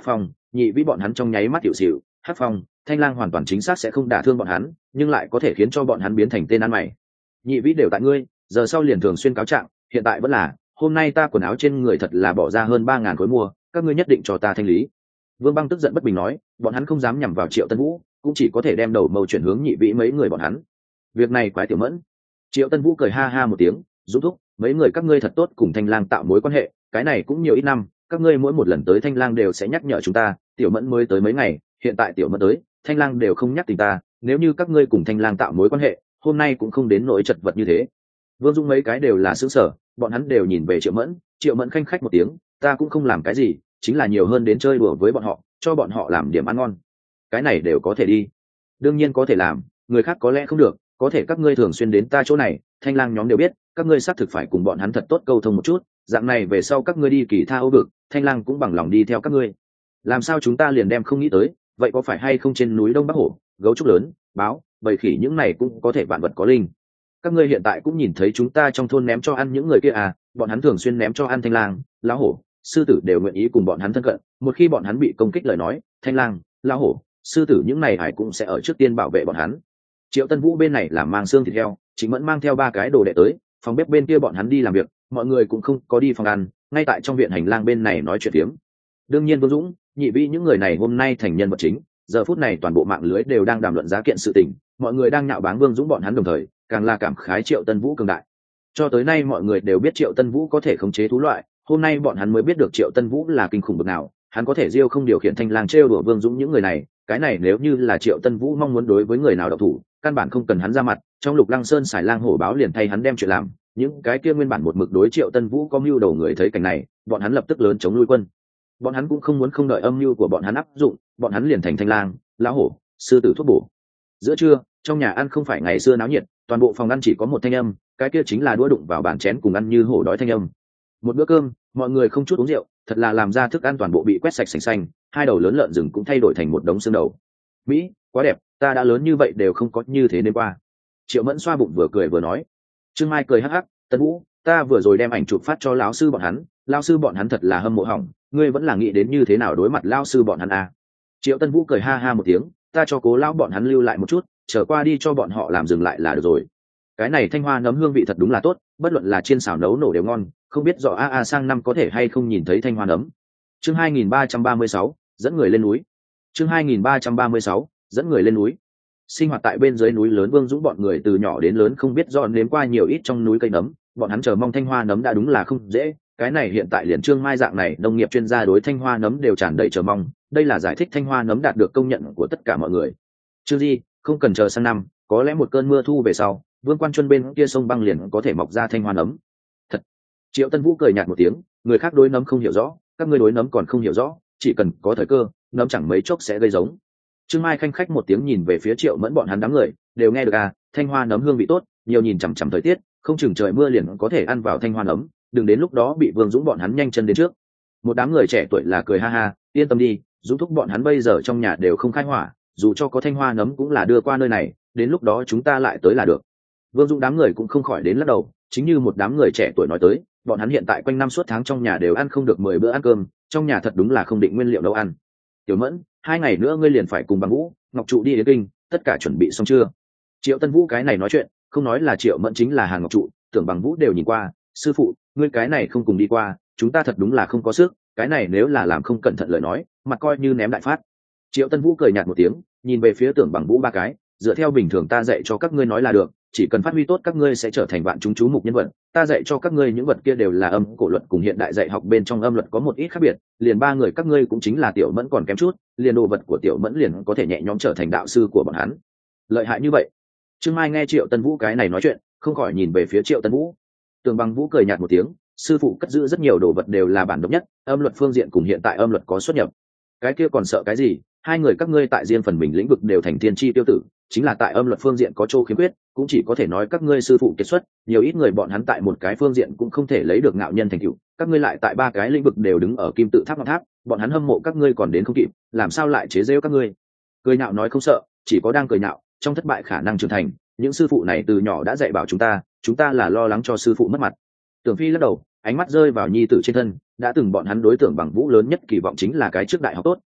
nhị vĩ bọn hắn trong nháy mắt hiệu xịu. Hắc Phong, Thanh Lang hoàn toàn chính xác sẽ không đả thương bọn hắn, nhưng lại có thể khiến cho bọn hắn biến thành tên ăn mày. Nhị vĩ đều tại ngươi, giờ sau liền thường xuyên cáo trạng, hiện tại vẫn là, hôm nay ta quần áo trên người thật là bỏ ra hơn ba ngàn khối mua, các ngươi nhất định cho ta thanh lý. Vương Băng tức giận bất bình nói, bọn hắn không dám nhằm vào Triệu Tân Vũ, cũng chỉ có thể đem đầu mâu chuyển hướng nhị vĩ mấy người bọn hắn. Việc này quái Tiểu Mẫn. Triệu Tân Vũ cười ha ha một tiếng, dũng thúc, mấy người các ngươi thật tốt cùng Thanh Lang tạo mối quan hệ, cái này cũng nhiều ít năm, các ngươi mỗi một lần tới Thanh Lang đều sẽ nhắc nhở chúng ta, Tiểu Mẫn mới tới mấy ngày, hiện tại Tiểu Mẫn tới, Thanh Lang đều không nhắc tình ta, nếu như các ngươi cùng Thanh Lang tạo mối quan hệ, hôm nay cũng không đến nỗi chật vật như thế. Vương Dung mấy cái đều là sướng sở, bọn hắn đều nhìn về Triệu Mẫn, Triệu Mẫn khanh khách một tiếng, ta cũng không làm cái gì, chính là nhiều hơn đến chơi đùa với bọn họ, cho bọn họ làm điểm ăn ngon. Cái này đều có thể đi. Đương nhiên có thể làm, người khác có lẽ không được, có thể các ngươi thường xuyên đến ta chỗ này, Thanh Lang nhóm đều biết, các ngươi xác thực phải cùng bọn hắn thật tốt câu thông một chút, dạng này về sau các ngươi đi kỳ tha Âu vực, Thanh Lang cũng bằng lòng đi theo các ngươi. Làm sao chúng ta liền đem không nghĩ tới, vậy có phải hay không trên núi Đông Bắc Hổ, gấu trúc lớn, báo, bầy khỉ những này cũng có thể vạn vật có linh. Các ngươi hiện tại cũng nhìn thấy chúng ta trong thôn ném cho ăn những người kia à, bọn hắn thường xuyên ném cho ăn Thanh Lang, lão hổ, sư tử đều nguyện ý cùng bọn hắn thân cận, một khi bọn hắn bị công kích lời nói, Thanh Lang, lão hổ, sư tử những này hải cũng sẽ ở trước tiên bảo vệ bọn hắn. Triệu Tân Vũ bên này làm mang xương thịt heo, Trịnh Mẫn mang theo ba cái đồ đệ tới, phòng bếp bên kia bọn hắn đi làm việc, mọi người cũng không có đi phòng ăn, ngay tại trong viện hành lang bên này nói chuyện phiếm. Đương nhiên Vương Dũng, nhị vĩ những người này hôm nay thành nhân vật chính, giờ phút này toàn bộ mạng lưới đều đang đàm luận giá kiện sự tình, mọi người đang nhạo báng Vương Dũng bọn hắn đồng thời, càng là cảm khái Triệu Tân Vũ cường đại. Cho tới nay mọi người đều biết Triệu Tân Vũ có thể khống chế thú loại, hôm nay bọn hắn mới biết được Triệu Tân Vũ là kinh khủng bậc nào, hắn có thể diêu không điều khiển Thanh Lang trêu đùa Vương Dũng những người này, cái này nếu như là Triệu Tân Vũ mong muốn đối với người nào độc thủ, căn bản không cần hắn ra mặt, trong Lục Lăng Sơn xài lang hổ báo liền thay hắn đem chuyện làm, những cái kia nguyên bản một mực đối Triệu Tân Vũ có mưu đầu người thấy cảnh này, bọn hắn lập tức lớn chống lui quân. Bọn hắn cũng không muốn không đợi âm mưu của bọn hắn áp dụng, bọn hắn liền thành Thanh Lang, lão hổ, sư tử thuốc bổ. Giữa trưa, trong nhà ăn không phải ngày xưa náo nhiệt, toàn bộ phòng ăn chỉ có một thanh âm, cái kia chính là đũa đụng vào bàn chén cùng ăn như hổ đói thanh âm. Một bữa cơm, mọi người không chút uống rượu, thật là làm ra thức ăn toàn bộ bị quét sạch sành xanh, hai đầu lớn lợn rừng cũng thay đổi thành một đống xương đầu. Mỹ, quá đẹp, ta đã lớn như vậy đều không có như thế nên qua. Triệu Mẫn xoa bụng vừa cười vừa nói. Trương Mai cười hắc hắc, Tân Vũ, ta vừa rồi đem ảnh chụp phát cho lão sư bọn hắn, lão sư bọn hắn thật là hâm mộ hỏng, ngươi vẫn là nghĩ đến như thế nào đối mặt lão sư bọn hắn à. Triệu Tân Vũ cười ha ha một tiếng, ta cho cố lão bọn hắn lưu lại một chút, trở qua đi cho bọn họ làm dừng lại là được rồi. Cái này thanh hoa nấm hương vị thật đúng là tốt, bất luận là chiên xào nấu nổ đều ngon, không biết rõ a a sang năm có thể hay không nhìn thấy thanh hoa nấm. Chương hai nghìn ba trăm ba mươi sáu, dẫn người lên núi. Chương hai nghìn ba trăm ba mươi sáu, dẫn người lên núi. Sinh hoạt tại bên dưới núi lớn Vương Dũng bọn người từ nhỏ đến lớn không biết rõ nếm qua nhiều ít trong núi cây nấm, bọn hắn chờ mong thanh hoa nấm đã đúng là không dễ, cái này hiện tại liền Trương Mai dạng này nông nghiệp chuyên gia đối thanh hoa nấm đều tràn đầy chờ mong, đây là giải thích thanh hoa nấm đạt được công nhận của tất cả mọi người. Trương Di, không cần chờ sang năm, có lẽ một cơn mưa thu về sau, Vương Quan Chuân bên kia sông băng liền có thể mọc ra thanh hoa nấm. Thật. Triệu Tân Vũ cười nhạt một tiếng, người khác đối nấm không hiểu rõ, các ngươi đối nấm còn không hiểu rõ, chỉ cần có thời cơ, nấm chẳng mấy chốc sẽ gây giống. Trương Mai khanh khách một tiếng nhìn về phía Triệu Mẫn bọn hắn đám người, đều nghe được à, thanh hoa nấm hương vị tốt, nhiều nhìn chằm chằm thời tiết, không chừng trời mưa liền có thể ăn vào thanh hoa nấm, đừng đến lúc đó bị Vương Dũng bọn hắn nhanh chân đến trước. Một đám người trẻ tuổi là cười ha ha, yên tâm đi, Dũng thúc bọn hắn bây giờ trong nhà đều không khai hỏa, dù cho có thanh hoa nấm cũng là đưa qua nơi này, đến lúc đó chúng ta lại tới là được. Vương Dũng đám người cũng không khỏi đến lắc đầu, chính như một đám người trẻ tuổi nói tới, bọn hắn hiện tại quanh năm suốt tháng trong nhà đều ăn không được mười bữa ăn cơm, trong nhà thật đúng là không định nguyên liệu nấu ăn. Tiểu Mẫn, hai ngày nữa ngươi liền phải cùng Bằng Vũ, Ngọc Trụ đi đến kinh, tất cả chuẩn bị xong chưa? Triệu Tân Vũ cái này nói chuyện, không nói là Triệu Mẫn chính là Hàn Ngọc Trụ, Tưởng Bằng Vũ đều nhìn qua, sư phụ, ngươi cái này không cùng đi qua, chúng ta thật đúng là không có sức, cái này nếu là làm không cẩn thận lời nói, mặt coi như ném đại phát. Triệu Tân Vũ cười nhạt một tiếng, nhìn về phía Tưởng Bằng Vũ ba cái, dựa theo bình thường ta dạy cho các ngươi nói là được, chỉ cần phát huy tốt các ngươi sẽ trở thành vạn chúng chú mục nhân vật, ta dạy cho các ngươi những vật kia đều là âm cổ luật cùng hiện đại dạy học bên trong âm luật có một ít khác biệt, liền ba người các ngươi cũng chính là Tiểu Mẫn còn kém chút, liền đồ vật của Tiểu Mẫn liền có thể nhẹ nhõm trở thành đạo sư của bọn hắn. Lợi hại như vậy. Trương Mai nghe Triệu Tân Vũ cái này nói chuyện, không khỏi nhìn về phía Triệu Tân Vũ. Tường Bằng Vũ cười nhạt một tiếng, sư phụ cất giữ rất nhiều đồ vật đều là bản độc nhất, âm luật phương diện cùng hiện tại âm luật có xuất nhập. Cái kia còn sợ cái gì, hai người các ngươi tại riêng phần mình lĩnh vực đều thành tiên tri tiêu tử, chính là tại âm luật phương diện có chỗ khiếm khuyết, cũng chỉ có thể nói các ngươi sư phụ kiệt xuất, nhiều ít người bọn hắn tại một cái phương diện cũng không thể lấy được ngạo nhân thành tựu, các ngươi lại tại ba cái lĩnh vực đều đứng ở kim tự tháp ngọc tháp, bọn hắn hâm mộ các ngươi còn đến không kịp, làm sao lại chế giễu các ngươi? Cười nhạo nói không sợ, chỉ có đang cười nhạo, trong thất bại khả năng trưởng thành, những sư phụ này từ nhỏ đã dạy bảo chúng ta, chúng ta là lo lắng cho sư phụ mất mặt. Tưởng Phi lắc đầu, ánh mắt rơi vào nhi tử trên thân, đã từng bọn hắn đối tượng Bằng Vũ lớn nhất kỳ vọng chính là cái trước đại học tốt,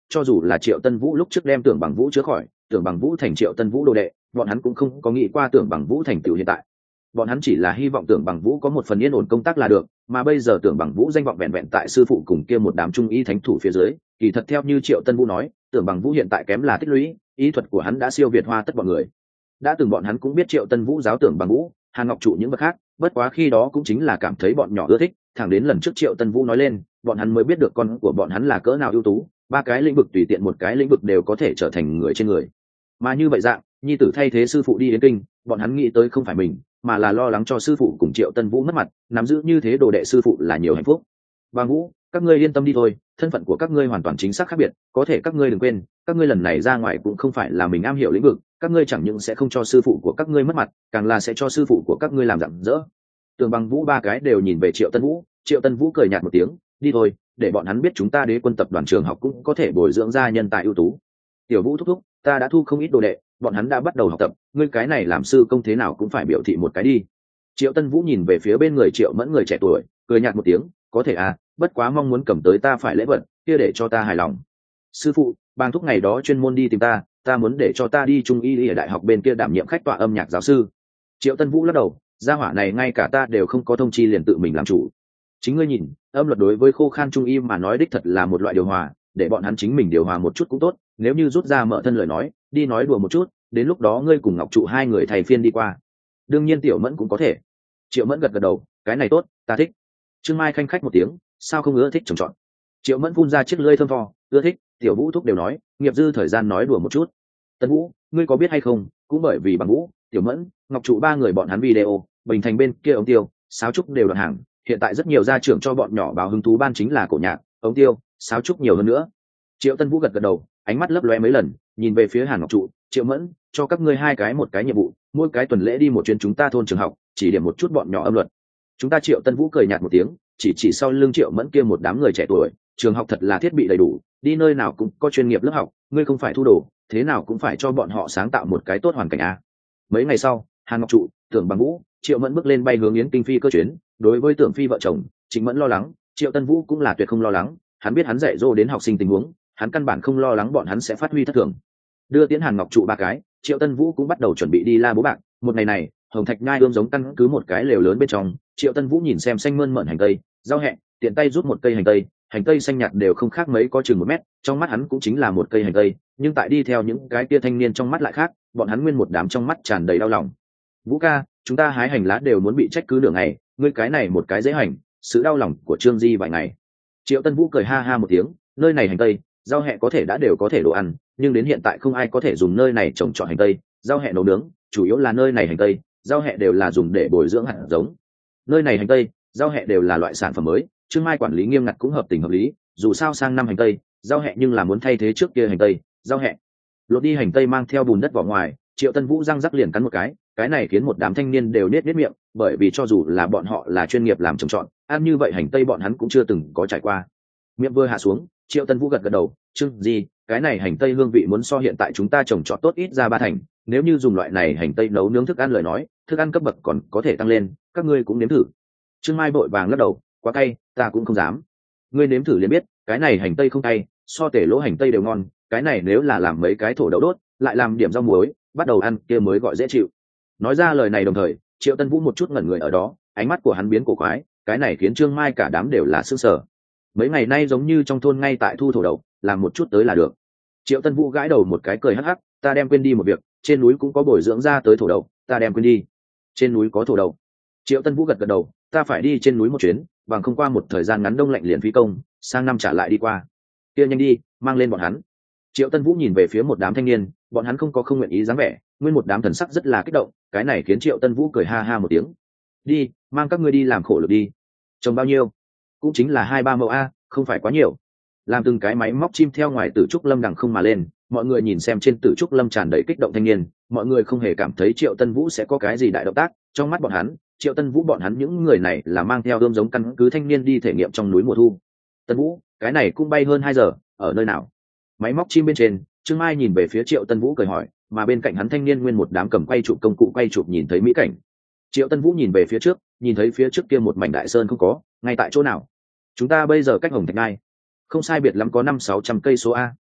cho dù là Triệu Tân Vũ lúc trước đem Tưởng Bằng Vũ chữa khỏi, Tưởng Bằng Vũ thành Triệu Tân Vũ đồ đệ, bọn hắn cũng không có nghĩ qua Tưởng Bằng Vũ thành tựu hiện tại. Bọn hắn chỉ là hy vọng Tưởng Bằng Vũ có một phần yên ổn công tác là được, mà bây giờ Tưởng Bằng Vũ danh vọng vẹn vẹn tại sư phụ cùng kia một đám trung y thánh thủ phía dưới, kỳ thật theo như Triệu Tân Vũ nói, Tưởng Bằng Vũ hiện tại kém là tích lũy, ý thuật của hắn đã siêu việt hoa tất bọn người. Đã từng bọn hắn cũng biết Triệu Tân Vũ giáo Tưởng Bằng Vũ, Hàn Ngọc trụ những bậc khác, bất quá khi đó cũng chính là cảm thấy bọn nhỏ ưa thích, thẳng đến lần trước Triệu Tân Vũ nói lên, bọn hắn mới biết được con của bọn hắn là cỡ nào ưu tú, ba cái lĩnh vực tùy tiện một cái lĩnh vực đều có thể trở thành người trên người. Mà như vậy dạng, nhi tử thay thế sư phụ đi đến kinh, bọn hắn nghĩ tới không phải mình, mà là lo lắng cho sư phụ cùng Triệu Tân Vũ mất mặt, nắm giữ như thế đồ đệ sư phụ là nhiều hạnh phúc. Bằng Vũ, các ngươi yên tâm đi thôi, thân phận của các ngươi hoàn toàn chính xác khác biệt, có thể các ngươi đừng quên, các ngươi lần này ra ngoài cũng không phải là mình am hiểu lĩnh vực, các ngươi chẳng những sẽ không cho sư phụ của các ngươi mất mặt, càng là sẽ cho sư phụ của các ngươi làm rạng rỡ. Tường Bằng Vũ ba cái đều nhìn về Triệu Tân Vũ, Triệu Tân Vũ cười nhạt một tiếng, đi thôi, để bọn hắn biết chúng ta Đế Quân tập đoàn trường học cũng có thể bồi dưỡng ra nhân tài ưu tú. Tiểu Vũ thúc thúc, ta đã thu không ít đồ đệ, bọn hắn đã bắt đầu học tập, ngươi cái này làm sư công thế nào cũng phải biểu thị một cái đi. Triệu Tân Vũ nhìn về phía bên người Triệu Mẫn người trẻ tuổi, cười nhạt một tiếng, có thể à, bất quá mong muốn cầm tới ta phải lễ vật, kia để cho ta hài lòng. Sư phụ, Bàng thúc ngày đó chuyên môn đi tìm ta, ta muốn để cho ta đi trung y ở đại học bên kia đảm nhiệm khách tọa âm nhạc giáo sư. Triệu Tân Vũ lắc đầu, gia hỏa này ngay cả ta đều không có thông chi liền tự mình làm chủ. Chính ngươi nhìn, âm luật đối với khô khan trung y mà nói đích thật là một loại điều hòa, để bọn hắn chính mình điều hòa một chút cũng tốt, nếu như rút ra mở thân lời nói, đi nói đùa một chút, đến lúc đó ngươi cùng Ngọc trụ hai người thầy phiên đi qua. Đương nhiên Tiểu Mẫn cũng có thể. Triệu Mẫn gật gật đầu, cái này tốt, ta thích. Trương Mai khanh khách một tiếng, sao không ưa thích trồng trọt. Triệu Mẫn phun ra chiếc lưỡi thơm tho, ưa thích. Tiểu Vũ thúc đều nói, nghiệp dư thời gian nói đùa một chút. Tân Vũ, ngươi có biết hay không, cũng bởi vì Bằng Vũ, Tiểu Mẫn, Ngọc trụ ba người bọn hắn video, Bình Thành bên kia ống tiêu, sáo trúc đều đoạn hàng, hiện tại rất nhiều gia trưởng cho bọn nhỏ báo hứng thú ban chính là cổ nhạc, ống tiêu, sáo trúc nhiều hơn nữa. Triệu Tân Vũ gật gật đầu, ánh mắt lấp lóe mấy lần, nhìn về phía Hàn Ngọc trụ, Triệu Mẫn, cho các ngươi hai cái một cái nhiệm vụ, mỗi cái tuần lễ đi một chuyến chúng ta thôn trường học, chỉ điểm một chút bọn nhỏ âm luật. Chúng ta Triệu Tân Vũ cười nhạt một tiếng, chỉ chỉ sau lưng Triệu Mẫn kia một đám người trẻ tuổi, trường học thật là thiết bị đầy đủ, đi nơi nào cũng có chuyên nghiệp lớp học, ngươi không phải thu đồ, thế nào cũng phải cho bọn họ sáng tạo một cái tốt hoàn cảnh a. Mấy ngày sau, Hàn Ngọc trụ, Tưởng Bằng Vũ, Triệu Mẫn bước lên bay hướng Yến Kinh Phi cơ chuyến, đối với Tưởng Phi vợ chồng, Trịnh Mẫn lo lắng, Triệu Tân Vũ cũng là tuyệt không lo lắng, hắn biết hắn dạy dỗ đến học sinh tình huống, hắn căn bản không lo lắng bọn hắn sẽ phát huy thất thường. Đưa Tiễn Hàn Ngọc trụ ba cái, Triệu Tân Vũ cũng bắt đầu chuẩn bị đi la bố bạc. Một ngày này, Hồng Thạch Nhai ươm giống căn cứ một cái lều lớn bên trong, Triệu Tân Vũ nhìn xem xanh mơn mởn hành tây, rau hẹ, tiện tay rút một cây hành tây, hành tây xanh nhạt đều không khác mấy có chừng một mét, trong mắt hắn cũng chính là một cây hành tây, nhưng tại đi theo những cái kia thanh niên trong mắt lại khác, bọn hắn nguyên một đám trong mắt tràn đầy đau lòng. Vũ ca, chúng ta hái hành lá đều muốn bị trách cứ nửa ngày, ngươi cái này một cái dễ hành, sự đau lòng của Trương Di vài ngày. Triệu Tân Vũ cười ha ha một tiếng, nơi này hành tây, rau hẹ có thể đã đều có thể đồ ăn, nhưng đến hiện tại không ai có thể dùng nơi này trồng trọt hành tây, rau hẹ nấu nướng, chủ yếu là nơi này hành tây, rau hẹ đều là dùng để bồi dưỡng hạt giống. Nơi này hành tây, rau hẹ đều là loại sản phẩm mới, Trương Mai quản lý nghiêm ngặt cũng hợp tình hợp lý, dù sao sang năm hành tây, rau hẹ nhưng là muốn thay thế trước kia hành tây, rau hẹ. Lột đi hành tây mang theo bùn đất vỏ ngoài, Triệu Tân Vũ răng rắc liền cắn một cái, cái này khiến một đám thanh niên đều nết nết miệng, bởi vì cho dù là bọn họ là chuyên nghiệp làm trồng trọt, ăn như vậy hành tây bọn hắn cũng chưa từng có trải qua. Miệng vừa hạ xuống, Triệu Tân Vũ gật gật đầu, "Trương gì, cái này hành tây hương vị muốn so hiện tại chúng ta trồng trọt tốt ít ra ba thành, nếu như dùng loại này hành tây nấu nướng thức ăn lời nói, thức ăn cấp bậc còn có thể tăng lên, các ngươi cũng nếm thử." Trương Mai vội vàng lắc đầu, "Quá cay, ta cũng không dám." "Ngươi nếm thử liền biết, cái này hành tây không cay, so tể lỗ hành tây đều ngon, cái này nếu là làm mấy cái thổ đậu đốt, lại làm điểm rau muối, bắt đầu ăn kia mới gọi dễ chịu." Nói ra lời này đồng thời, Triệu Tân Vũ một chút ngẩn người ở đó, ánh mắt của hắn biến cổ quái, cái này khiến Trương Mai cả đám đều là sửng sở. Mấy ngày nay giống như trong thôn ngay tại thu thổ đậu, làm một chút tới là được. Triệu Tân Vũ gãi đầu một cái cười hắc hắc, "Ta đem quên đi một việc, trên núi cũng có bồi dưỡng ra tới thổ đậu, ta đem quên đi." "Trên núi có thổ đậu?" Triệu Tân Vũ gật gật đầu, "Ta phải đi trên núi một chuyến, bằng không qua một thời gian ngắn đông lạnh liền phí công, sang năm trả lại đi qua." "Kia nhanh đi, mang lên bọn hắn." Triệu Tân Vũ nhìn về phía một đám thanh niên, bọn hắn không có không nguyện ý dáng vẻ, nguyên một đám thần sắc rất là kích động, cái này khiến Triệu Tân Vũ cười ha ha một tiếng. "Đi, mang các ngươi đi làm khổ lực đi." "Trồng bao nhiêu?" "Cũng chính là hai ba mẫu a, không phải quá nhiều." Làm từng cái máy móc chim theo ngoài Tử Trúc Lâm đằng không mà lên, mọi người nhìn xem trên Tử Trúc Lâm tràn đầy kích động thanh niên, mọi người không hề cảm thấy Triệu Tân Vũ sẽ có cái gì đại động tác, trong mắt bọn hắn, Triệu Tân Vũ bọn hắn những người này là mang theo ươm giống căn cứ thanh niên đi thể nghiệm trong núi mùa thu. "Tân Vũ, cái này cũng bay hơn hai giờ, ở nơi nào?" Máy móc chim bên trên, Trương Mai nhìn về phía Triệu Tân Vũ cười hỏi, mà bên cạnh hắn thanh niên nguyên một đám cầm quay chụp công cụ quay chụp nhìn thấy mỹ cảnh. Triệu Tân Vũ nhìn về phía trước, nhìn thấy phía trước kia một mảnh đại sơn không có, ngay tại chỗ nào? "Chúng ta bây giờ cách Hồng Thạch Ngai, không sai biệt lắm có năm sáu trăm cây số a."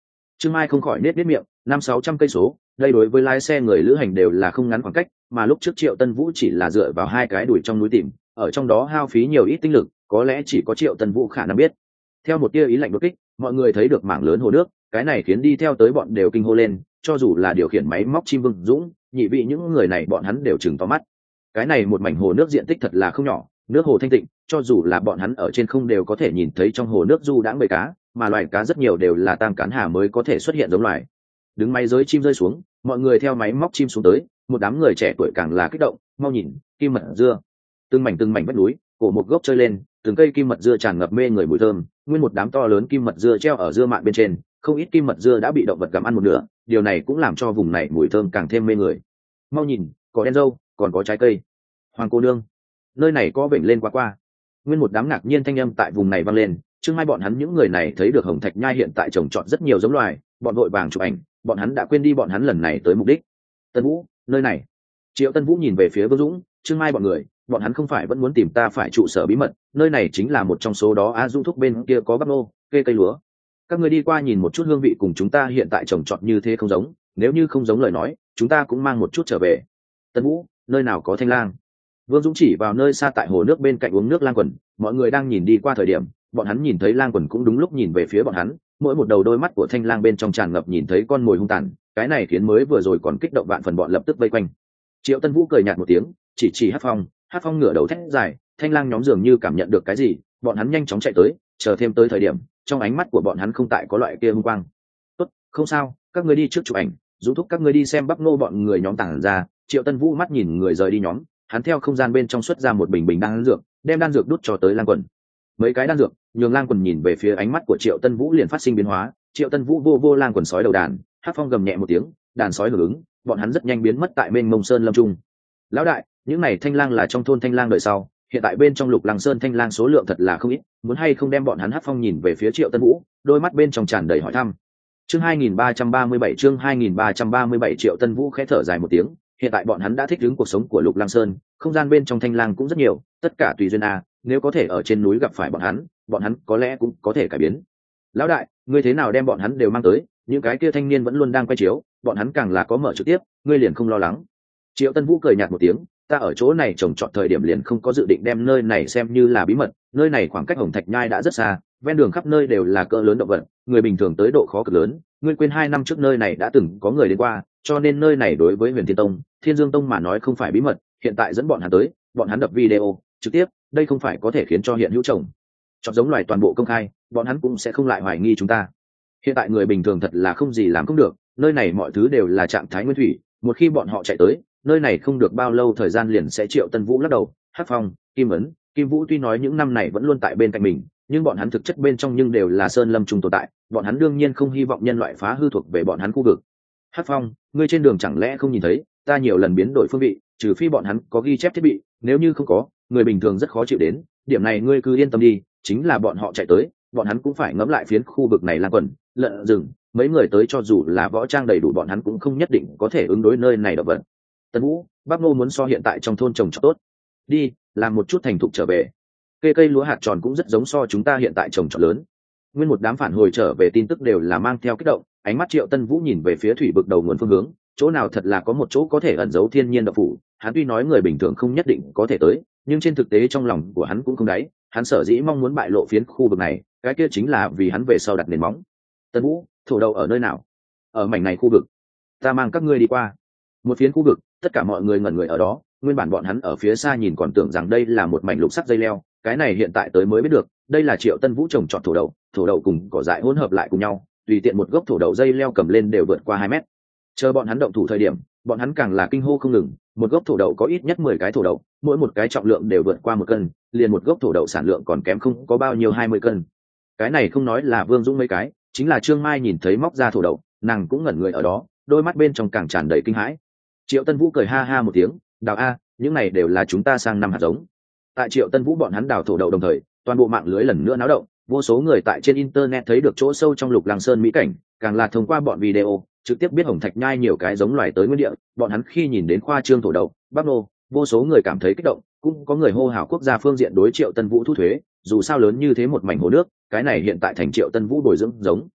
Trương Mai không khỏi nết nết miệng, năm sáu trăm cây số, đây đối với lái xe người lữ hành đều là không ngắn khoảng cách, mà lúc trước Triệu Tân Vũ chỉ là dựa vào hai cái đuổi trong núi tìm, ở trong đó hao phí nhiều ít tinh lực, có lẽ chỉ có Triệu Tân Vũ khả năng biết. Theo một tia ý lạnh đột kích, mọi người thấy được mảng lớn hồ nước, cái này khiến đi theo tới bọn đều kinh hô lên, cho dù là điều khiển máy móc chim Vương Dũng, nhị vị những người này bọn hắn đều trừng to mắt. Cái này một mảnh hồ nước diện tích thật là không nhỏ, nước hồ thanh tịnh, cho dù là bọn hắn ở trên không đều có thể nhìn thấy trong hồ nước du đãng bầy cá, mà loài cá rất nhiều đều là tam cán hà mới có thể xuất hiện giống loài. Đứng máy giới chim rơi xuống, mọi người theo máy móc chim xuống tới, một đám người trẻ tuổi càng là kích động, mau nhìn, kim mật dưa. Từng mảnh từng mảnh vách núi, cổ một gốc chơi lên, từng cây kim mật dưa tràn ngập mê người mùi thơm, nguyên một đám to lớn kim mật dưa treo ở dưa mạn bên trên, không ít kim mật dưa đã bị động vật gặm ăn một nửa, điều này cũng làm cho vùng này mùi thơm càng thêm mê người. Mau nhìn, có đen dâu, còn có trái cây. Hoàng cô nương, nơi này có vểnh lên qua qua. Nguyên một đám ngạc nhiên thanh âm tại vùng này vang lên, Trương Mai bọn hắn những người này thấy được hồng thạch nhai hiện tại trồng trọt rất nhiều giống loài, bọn vội vàng chụp ảnh, bọn hắn đã quên đi bọn hắn lần này tới mục đích. Tân Vũ, nơi này. Triệu Tân Vũ nhìn về phía Vương Dũng, Trương Mai bọn người, bọn hắn không phải vẫn muốn tìm ta phải trụ sở bí mật, nơi này chính là một trong số đó. A Dũng thúc bên kia có bắp nô, cây cây lúa. Các người đi qua nhìn một chút hương vị cùng chúng ta hiện tại trồng trọt như thế không giống, nếu như không giống lời nói, chúng ta cũng mang một chút trở về. Tân Vũ, nơi nào có thanh lang? Vương Dũng chỉ vào nơi xa tại hồ nước bên cạnh uống nước lang quần, mọi người đang nhìn đi qua thời điểm, bọn hắn nhìn thấy lang quần cũng đúng lúc nhìn về phía bọn hắn, mỗi một đầu đôi mắt của thanh lang bên trong tràn ngập nhìn thấy con mồi hung tàn, cái này khiến mới vừa rồi còn kích động vạn phần bọn lập tức vây quanh. Triệu Tân Vũ cười nhạt một tiếng, chỉ chỉ Hát Phong, Hát Phong ngửa đầu thét dài, thanh lang nhóm dường như cảm nhận được cái gì, bọn hắn nhanh chóng chạy tới, chờ thêm tới thời điểm, trong ánh mắt của bọn hắn không tại có loại kia hung quang. Tốt, không sao, các ngươi đi trước chụp ảnh, Dũng thúc các ngươi đi xem bắp nô bọn người nhóm tàng ra. Triệu Tân Vũ mắt nhìn người rời đi nhóm, hắn theo không gian bên trong xuất ra một bình bình đan dược, đem đan dược đút cho tới lang quần. Mấy cái đan dược, nhường lang quần nhìn về phía ánh mắt của Triệu Tân Vũ liền phát sinh biến hóa. Triệu Tân Vũ vô vô lang quần sói đầu đàn, Hát Phong gầm nhẹ một tiếng, đàn sói hưởng ứng, bọn hắn rất nhanh biến mất tại bên Mông Sơn lâm trung. Lão đại, những này thanh lang là trong thôn thanh lang đời sau, hiện tại bên trong Lục Lăng Sơn thanh lang số lượng thật là không ít, muốn hay không đem bọn hắn? Hát Phong nhìn về phía Triệu Tân Vũ, đôi mắt bên trong tràn đầy hỏi thăm. Chương hai nghìn ba trăm ba mươi bảy, chương hai nghìn ba trăm ba mươi bảy. Triệu Tân Vũ khẽ thở dài một tiếng, hiện tại bọn hắn đã thích ứng cuộc sống của Lục Lăng Sơn, không gian bên trong thanh lang cũng rất nhiều, tất cả tùy duyên a, nếu có thể ở trên núi gặp phải bọn hắn, bọn hắn có lẽ cũng có thể cải biến. Lão đại, ngươi thế nào đem bọn hắn đều mang tới? Những cái kia thanh niên vẫn luôn đang quay chiếu, bọn hắn càng là có mở trực tiếp, ngươi liền không lo lắng? Triệu Tân Vũ cười nhạt một tiếng, ta ở chỗ này trồng trọt thời điểm liền không có dự định đem nơi này xem như là bí mật, nơi này khoảng cách Hồng Thạch Nhai đã rất xa, ven đường khắp nơi đều là cỡ lớn động vật, người bình thường tới độ khó cực lớn, ngươi quên hai năm trước nơi này đã từng có người đến qua, cho nên nơi này đối với Huyền Thiên Tông, Thiên Dương Tông mà nói không phải bí mật, hiện tại dẫn bọn hắn tới, bọn hắn đập video trực tiếp, đây không phải có thể khiến cho hiện hữu trồng chọt giống loài toàn bộ công khai, bọn hắn cũng sẽ không lại hoài nghi chúng ta. Hiện tại người bình thường thật là không gì làm không được, nơi này mọi thứ đều là trạng thái nguyên thủy, một khi bọn họ chạy tới, nơi này không được bao lâu thời gian liền sẽ. Triệu Tân Vũ lắc đầu, Hát Phong, Kim Ấn, Kim Vũ tuy nói những năm này vẫn luôn tại bên cạnh mình, nhưng bọn hắn thực chất bên trong nhưng đều là sơn lâm trung tồn tại, bọn hắn đương nhiên không hy vọng nhân loại phá hư thuộc về bọn hắn khu vực. Hát Phong, ngươi trên đường chẳng lẽ không nhìn thấy, ta nhiều lần biến đổi phương vị, trừ phi bọn hắn có ghi chép thiết bị, nếu như không có, người bình thường rất khó chịu đến, điểm này ngươi cứ yên tâm đi, chính là bọn họ chạy tới, bọn hắn cũng phải ngẫm lại phiến khu vực này lang quần, lợn rừng, mấy người tới cho dù là võ trang đầy đủ bọn hắn cũng không nhất định có thể ứng đối nơi này động vật. Tân Vũ, Bác Ngô muốn so hiện tại trong thôn trồng cho tốt, đi làm một chút thành thục trở về. Cây cây lúa hạt tròn cũng rất giống so chúng ta hiện tại trồng trọt lớn. Nguyên một đám phản hồi trở về tin tức đều là mang theo kích động, ánh mắt Triệu Tân Vũ nhìn về phía thủy vực đầu nguồn phương hướng, chỗ nào thật là có một chỗ có thể ẩn giấu thiên nhiên độc phủ. Hắn tuy nói người bình thường không nhất định có thể tới, nhưng trên thực tế trong lòng của hắn cũng không đáy, hắn sở dĩ mong muốn bại lộ phiến khu vực này, cái kia chính là vì hắn về sau đặt nền móng. Tân Vũ, thổ đậu ở nơi nào? Ở mảnh này khu vực, ta mang các ngươi đi qua. Một phiến khu vực, tất cả mọi người ngẩn người ở đó, nguyên bản bọn hắn ở phía xa nhìn còn tưởng rằng đây là một mảnh lục sắc dây leo, cái này hiện tại tới mới biết được, đây là Triệu Tân Vũ trồng trọt thổ đậu, thổ đậu cùng cỏ dại hỗn hợp lại cùng nhau, tùy tiện một gốc thổ đậu dây leo cầm lên đều vượt qua hai mét. Chờ bọn hắn động thủ thời điểm, bọn hắn càng là kinh hô không ngừng, một gốc thổ đậu có ít nhất mười cái thổ đậu, mỗi một cái trọng lượng đều vượt qua một cân, liền một gốc thổ đậu sản lượng còn kém không có bao nhiêu hai mươi cân. Cái này không nói là Vương Dũng mấy cái, chính là Trương Mai nhìn thấy móc ra thổ đậu, nàng cũng ngẩn người ở đó, đôi mắt bên trong càng tràn đầy kinh hãi. Triệu Tân Vũ cười ha ha một tiếng, đào a, những này đều là chúng ta sang năm hạt giống. Tại Triệu Tân Vũ bọn hắn đào thổ đậu đồng thời, toàn bộ mạng lưới lần nữa náo động, vô số người tại trên internet thấy được chỗ sâu trong Lục Lăng Sơn mỹ cảnh, càng là thông qua bọn video trực tiếp biết Hồng Thạch Nhai nhiều cái giống loài tới nguyên địa. Bọn hắn khi nhìn đến khoa trương thổ đậu, bắp nô, vô số người cảm thấy kích động, cũng có người hô hào quốc gia phương diện đối Triệu Tân Vũ thu thuế, dù sao lớn như thế một mảnh hồ nước, cái này hiện tại thành Triệu Tân Vũ bồi dưỡng giống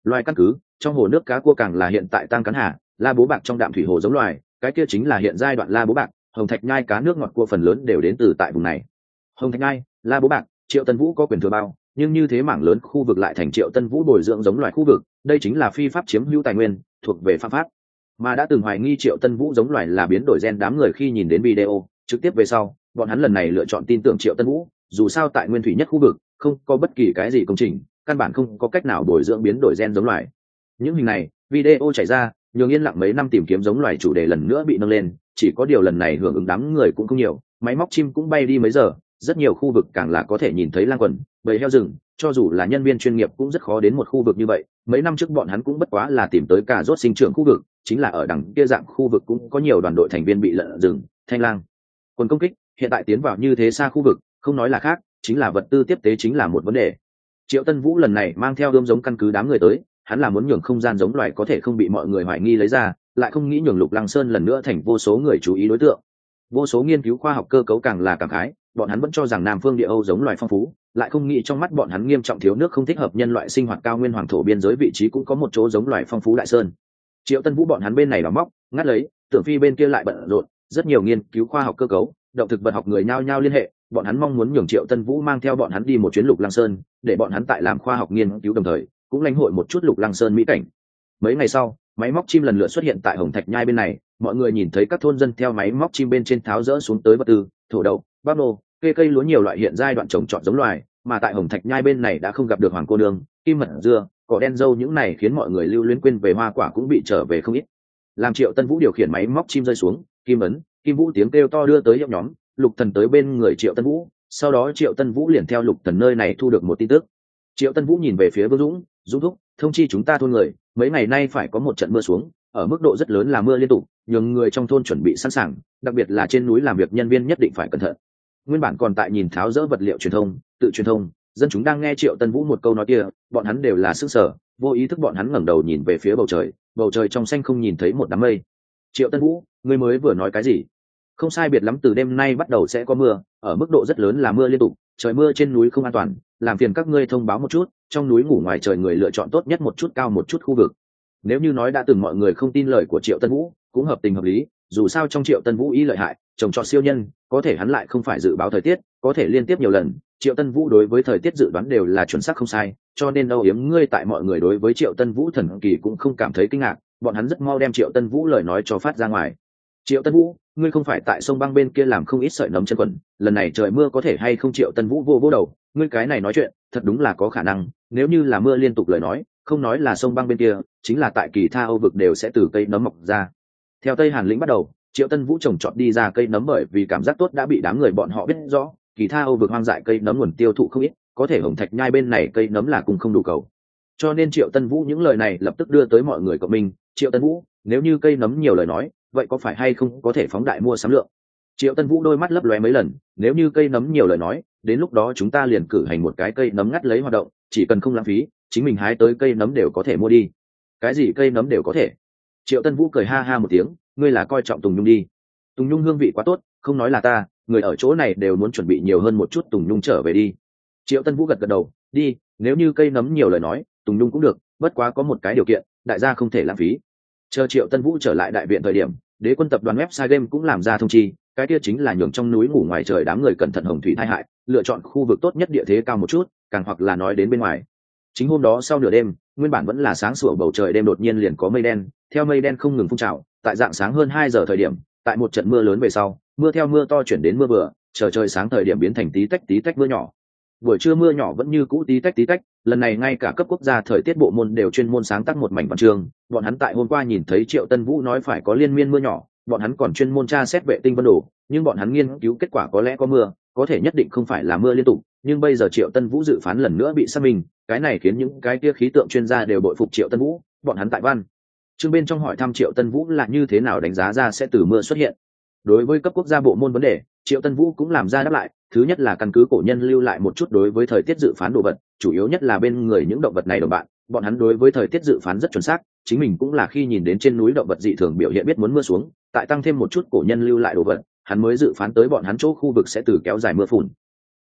Loài căn cứ trong hồ nước cá cua càng là hiện tại tăng cắn hà, la bố bạc trong đạm thủy hồ giống loài, cái kia chính là hiện giai đoạn la bố bạc, hồng thạch nhai cá nước ngọt cua phần lớn đều đến từ tại vùng này. Hồng thạch nhai, la bố bạc, Triệu Tân Vũ có quyền thừa bao, nhưng như thế mảng lớn khu vực lại thành Triệu Tân Vũ bồi dưỡng giống loài khu vực, đây chính là phi pháp chiếm hữu tài nguyên, thuộc về phạm pháp. Mà đã từng hoài nghi Triệu Tân Vũ giống loài là biến đổi gen đám người khi nhìn đến video trực tiếp về sau, bọn hắn lần này lựa chọn tin tưởng Triệu Tân Vũ, dù sao tại nguyên thủy nhất khu vực không có bất kỳ cái gì công trình, căn bản không có cách nào bồi dưỡng biến đổi gen giống loài. Những hình này video chảy ra, nhường yên lặng mấy năm tìm kiếm giống loài chủ đề lần nữa bị nâng lên, chỉ có điều lần này hưởng ứng đám người cũng không nhiều, máy móc chim cũng bay đi mấy giờ, rất nhiều khu vực càng là có thể nhìn thấy lang quần, bầy heo rừng, cho dù là nhân viên chuyên nghiệp cũng rất khó đến một khu vực như vậy. Mấy năm trước bọn hắn cũng bất quá là tìm tới cà rốt sinh trưởng khu vực, chính là ở đằng kia dạng khu vực cũng có nhiều đoàn đội thành viên bị lợn rừng, thanh lang quần công kích, hiện tại tiến vào như thế xa khu vực, không nói là khác, chính là vật tư tiếp tế chính là một vấn đề. Triệu Tân Vũ lần này mang theo ươm giống căn cứ đám người tới, hắn là muốn nhường không gian giống loài có thể không bị mọi người hoài nghi lấy ra, lại không nghĩ nhường Lục Lăng Sơn lần nữa thành vô số người chú ý đối tượng. Vô số nghiên cứu khoa học cơ cấu càng là cảm khái, bọn hắn vẫn cho rằng Nam Phương Địa Âu giống loài phong phú, lại không nghĩ trong mắt bọn hắn nghiêm trọng thiếu nước không thích hợp nhân loại sinh hoạt cao nguyên hoàng thổ biên giới vị trí cũng có một chỗ giống loài phong phú đại sơn. Triệu Tân Vũ bọn hắn bên này đào móc, ngắt lấy, Tưởng Phi bên kia lại bận rộn, rất nhiều nghiên cứu khoa học cơ cấu, động thực vật học người nhao nhao liên hệ, bọn hắn mong muốn nhường Triệu Tân Vũ mang theo bọn hắn đi một chuyến Lục Lăng Sơn, để bọn hắn tại làm khoa học nghiên cứu đồng thời cũng lãnh hội một chút Lục Lăng Sơn mỹ cảnh. Mấy ngày sau, máy móc chim lần lượt xuất hiện tại Hồng Thạch Nhai bên này, mọi người nhìn thấy các thôn dân theo máy móc chim bên trên tháo rỡ xuống tới vật tư, thổ đậu, bắp nô, cây cây lúa nhiều loại hiện giai đoạn trồng trọt giống loài, mà tại Hồng Thạch Nhai bên này đã không gặp được hoàng cô nương, kim mật dưa, cỏ đen dâu, những này khiến mọi người lưu luyến quên về hoa quả cũng bị trở về không ít. Làm Triệu Tân Vũ điều khiển máy móc chim rơi xuống, kim ấn, kim vũ tiếng kêu to đưa tới hiệu nhóm, Lục Thần tới bên người Triệu Tân Vũ, sau đó Triệu Tân Vũ liền theo Lục Thần nơi này thu được một tin tức. Triệu Tân Vũ nhìn về phía Vương Dũng, Dũng thúc, thông chi chúng ta thôn người, mấy ngày nay phải có một trận mưa xuống, ở mức độ rất lớn là mưa liên tục, nhường người trong thôn chuẩn bị sẵn sàng, đặc biệt là trên núi làm việc nhân viên nhất định phải cẩn thận. Nguyên bản còn tại nhìn tháo dỡ vật liệu truyền thông, tự truyền thông, dân chúng đang nghe Triệu Tân Vũ một câu nói kia, bọn hắn đều là sức sở, vô ý thức bọn hắn ngẩng đầu nhìn về phía bầu trời, bầu trời trong xanh không nhìn thấy một đám mây. Triệu Tân Vũ, ngươi mới vừa nói cái gì? Không sai biệt lắm từ đêm nay bắt đầu sẽ có mưa, ở mức độ rất lớn là mưa liên tục, trời mưa trên núi không an toàn, làm phiền các ngươi thông báo một chút, trong núi ngủ ngoài trời người lựa chọn tốt nhất một chút cao một chút khu vực. Nếu như nói đã từng mọi người không tin lời của Triệu Tân Vũ, cũng hợp tình hợp lý, dù sao trong Triệu Tân Vũ ý lợi hại, trồng trọt siêu nhân, có thể hắn lại không phải dự báo thời tiết, có thể liên tiếp nhiều lần, Triệu Tân Vũ đối với thời tiết dự đoán đều là chuẩn xác không sai, cho nên âu yếm ngươi tại mọi người đối với Triệu Tân Vũ thần kỳ cũng không cảm thấy kinh ngạc, bọn hắn rất mau đem Triệu Tân Vũ lời nói cho phát ra ngoài. Triệu Tân Vũ, ngươi không phải tại sông băng bên kia làm không ít sợi nấm chân quần, lần này trời mưa có thể hay không? Triệu Tân Vũ vô vô đầu, ngươi cái này nói chuyện thật đúng là có khả năng, nếu như là mưa liên tục lời nói, không nói là sông băng bên kia, chính là tại Kỳ Tha Âu vực đều sẽ từ cây nấm mọc ra. Theo Tây Hàn lĩnh bắt đầu, Triệu Tân Vũ trồng trọt đi ra cây nấm bởi vì cảm giác tốt đã bị đám người bọn họ biết rõ, Kỳ Tha Âu vực hoang dại cây nấm nguồn tiêu thụ không ít, có thể Hồng Thạch Nhai bên này cây nấm là cùng không đủ cầu. Cho nên Triệu Tân Vũ những lời này lập tức đưa tới mọi người cộng minh, Triệu Tân Vũ, nếu như cây nấm nhiều lời nói, vậy có phải hay không có thể phóng đại mua sắm lượng? Triệu Tân Vũ đôi mắt lấp lóe mấy lần, nếu như cây nấm nhiều lời nói, đến lúc đó chúng ta liền cử hành một cái cây nấm ngắt lấy hoạt động, chỉ cần không lãng phí, chính mình hái tới cây nấm đều có thể mua đi. Cái gì cây nấm đều có thể? Triệu Tân Vũ cười ha ha một tiếng, ngươi là coi trọng Tùng Nhung đi. Tùng Nhung hương vị quá tốt, không nói là ta, người ở chỗ này đều muốn chuẩn bị nhiều hơn một chút Tùng Nhung trở về đi. Triệu Tân Vũ gật gật đầu, đi, nếu như cây nấm nhiều lời nói, Tùng Nhung cũng được, bất quá có một cái điều kiện, đại gia không thể lãng phí. Chờ Triệu Tân Vũ trở lại đại viện thời điểm, Đế Quân tập đoàn website game cũng làm ra thông chi, cái kia chính là nhường trong núi ngủ ngoài trời đám người cẩn thận hồng thủy tai hại, lựa chọn khu vực tốt nhất địa thế cao một chút, càng hoặc là nói đến bên ngoài. Chính hôm đó sau nửa đêm, nguyên bản vẫn là sáng sủa bầu trời đêm đột nhiên liền có mây đen, theo mây đen không ngừng phun trào, tại dạng sáng hơn hai giờ thời điểm, tại một trận mưa lớn về sau, mưa theo mưa to chuyển đến mưa vừa, chờ trời sáng thời điểm biến thành tí tách tí tách mưa nhỏ. Buổi trưa mưa nhỏ vẫn như cũ tí tách tí tách, lần này ngay cả cấp quốc gia thời tiết bộ môn đều chuyên môn sáng tác một mảnh văn chương, bọn hắn tại hôm qua nhìn thấy Triệu Tân Vũ nói phải có liên miên mưa nhỏ, bọn hắn còn chuyên môn tra xét vệ tinh vân đồ, nhưng bọn hắn nghiên cứu kết quả có lẽ có mưa, có thể nhất định không phải là mưa liên tục, nhưng bây giờ Triệu Tân Vũ dự phán lần nữa bị xác minh, cái này khiến những cái kia khí tượng chuyên gia đều bội phục Triệu Tân Vũ, bọn hắn tại văn chương bên trong hỏi thăm Triệu Tân Vũ là như thế nào đánh giá ra sẽ từ mưa xuất hiện. Đối với cấp quốc gia bộ môn vấn đề, Triệu Tân Vũ cũng làm ra đáp lại, thứ nhất là căn cứ cổ nhân lưu lại một chút đối với thời tiết dự phán đồ vật, chủ yếu nhất là bên người những động vật này đồng bạn, bọn hắn đối với thời tiết dự phán rất chuẩn xác, chính mình cũng là khi nhìn đến trên núi động vật dị thường biểu hiện biết muốn mưa xuống, tại tăng thêm một chút cổ nhân lưu lại đồ vật, hắn mới dự phán tới bọn hắn chỗ khu vực sẽ từ kéo dài mưa phùn.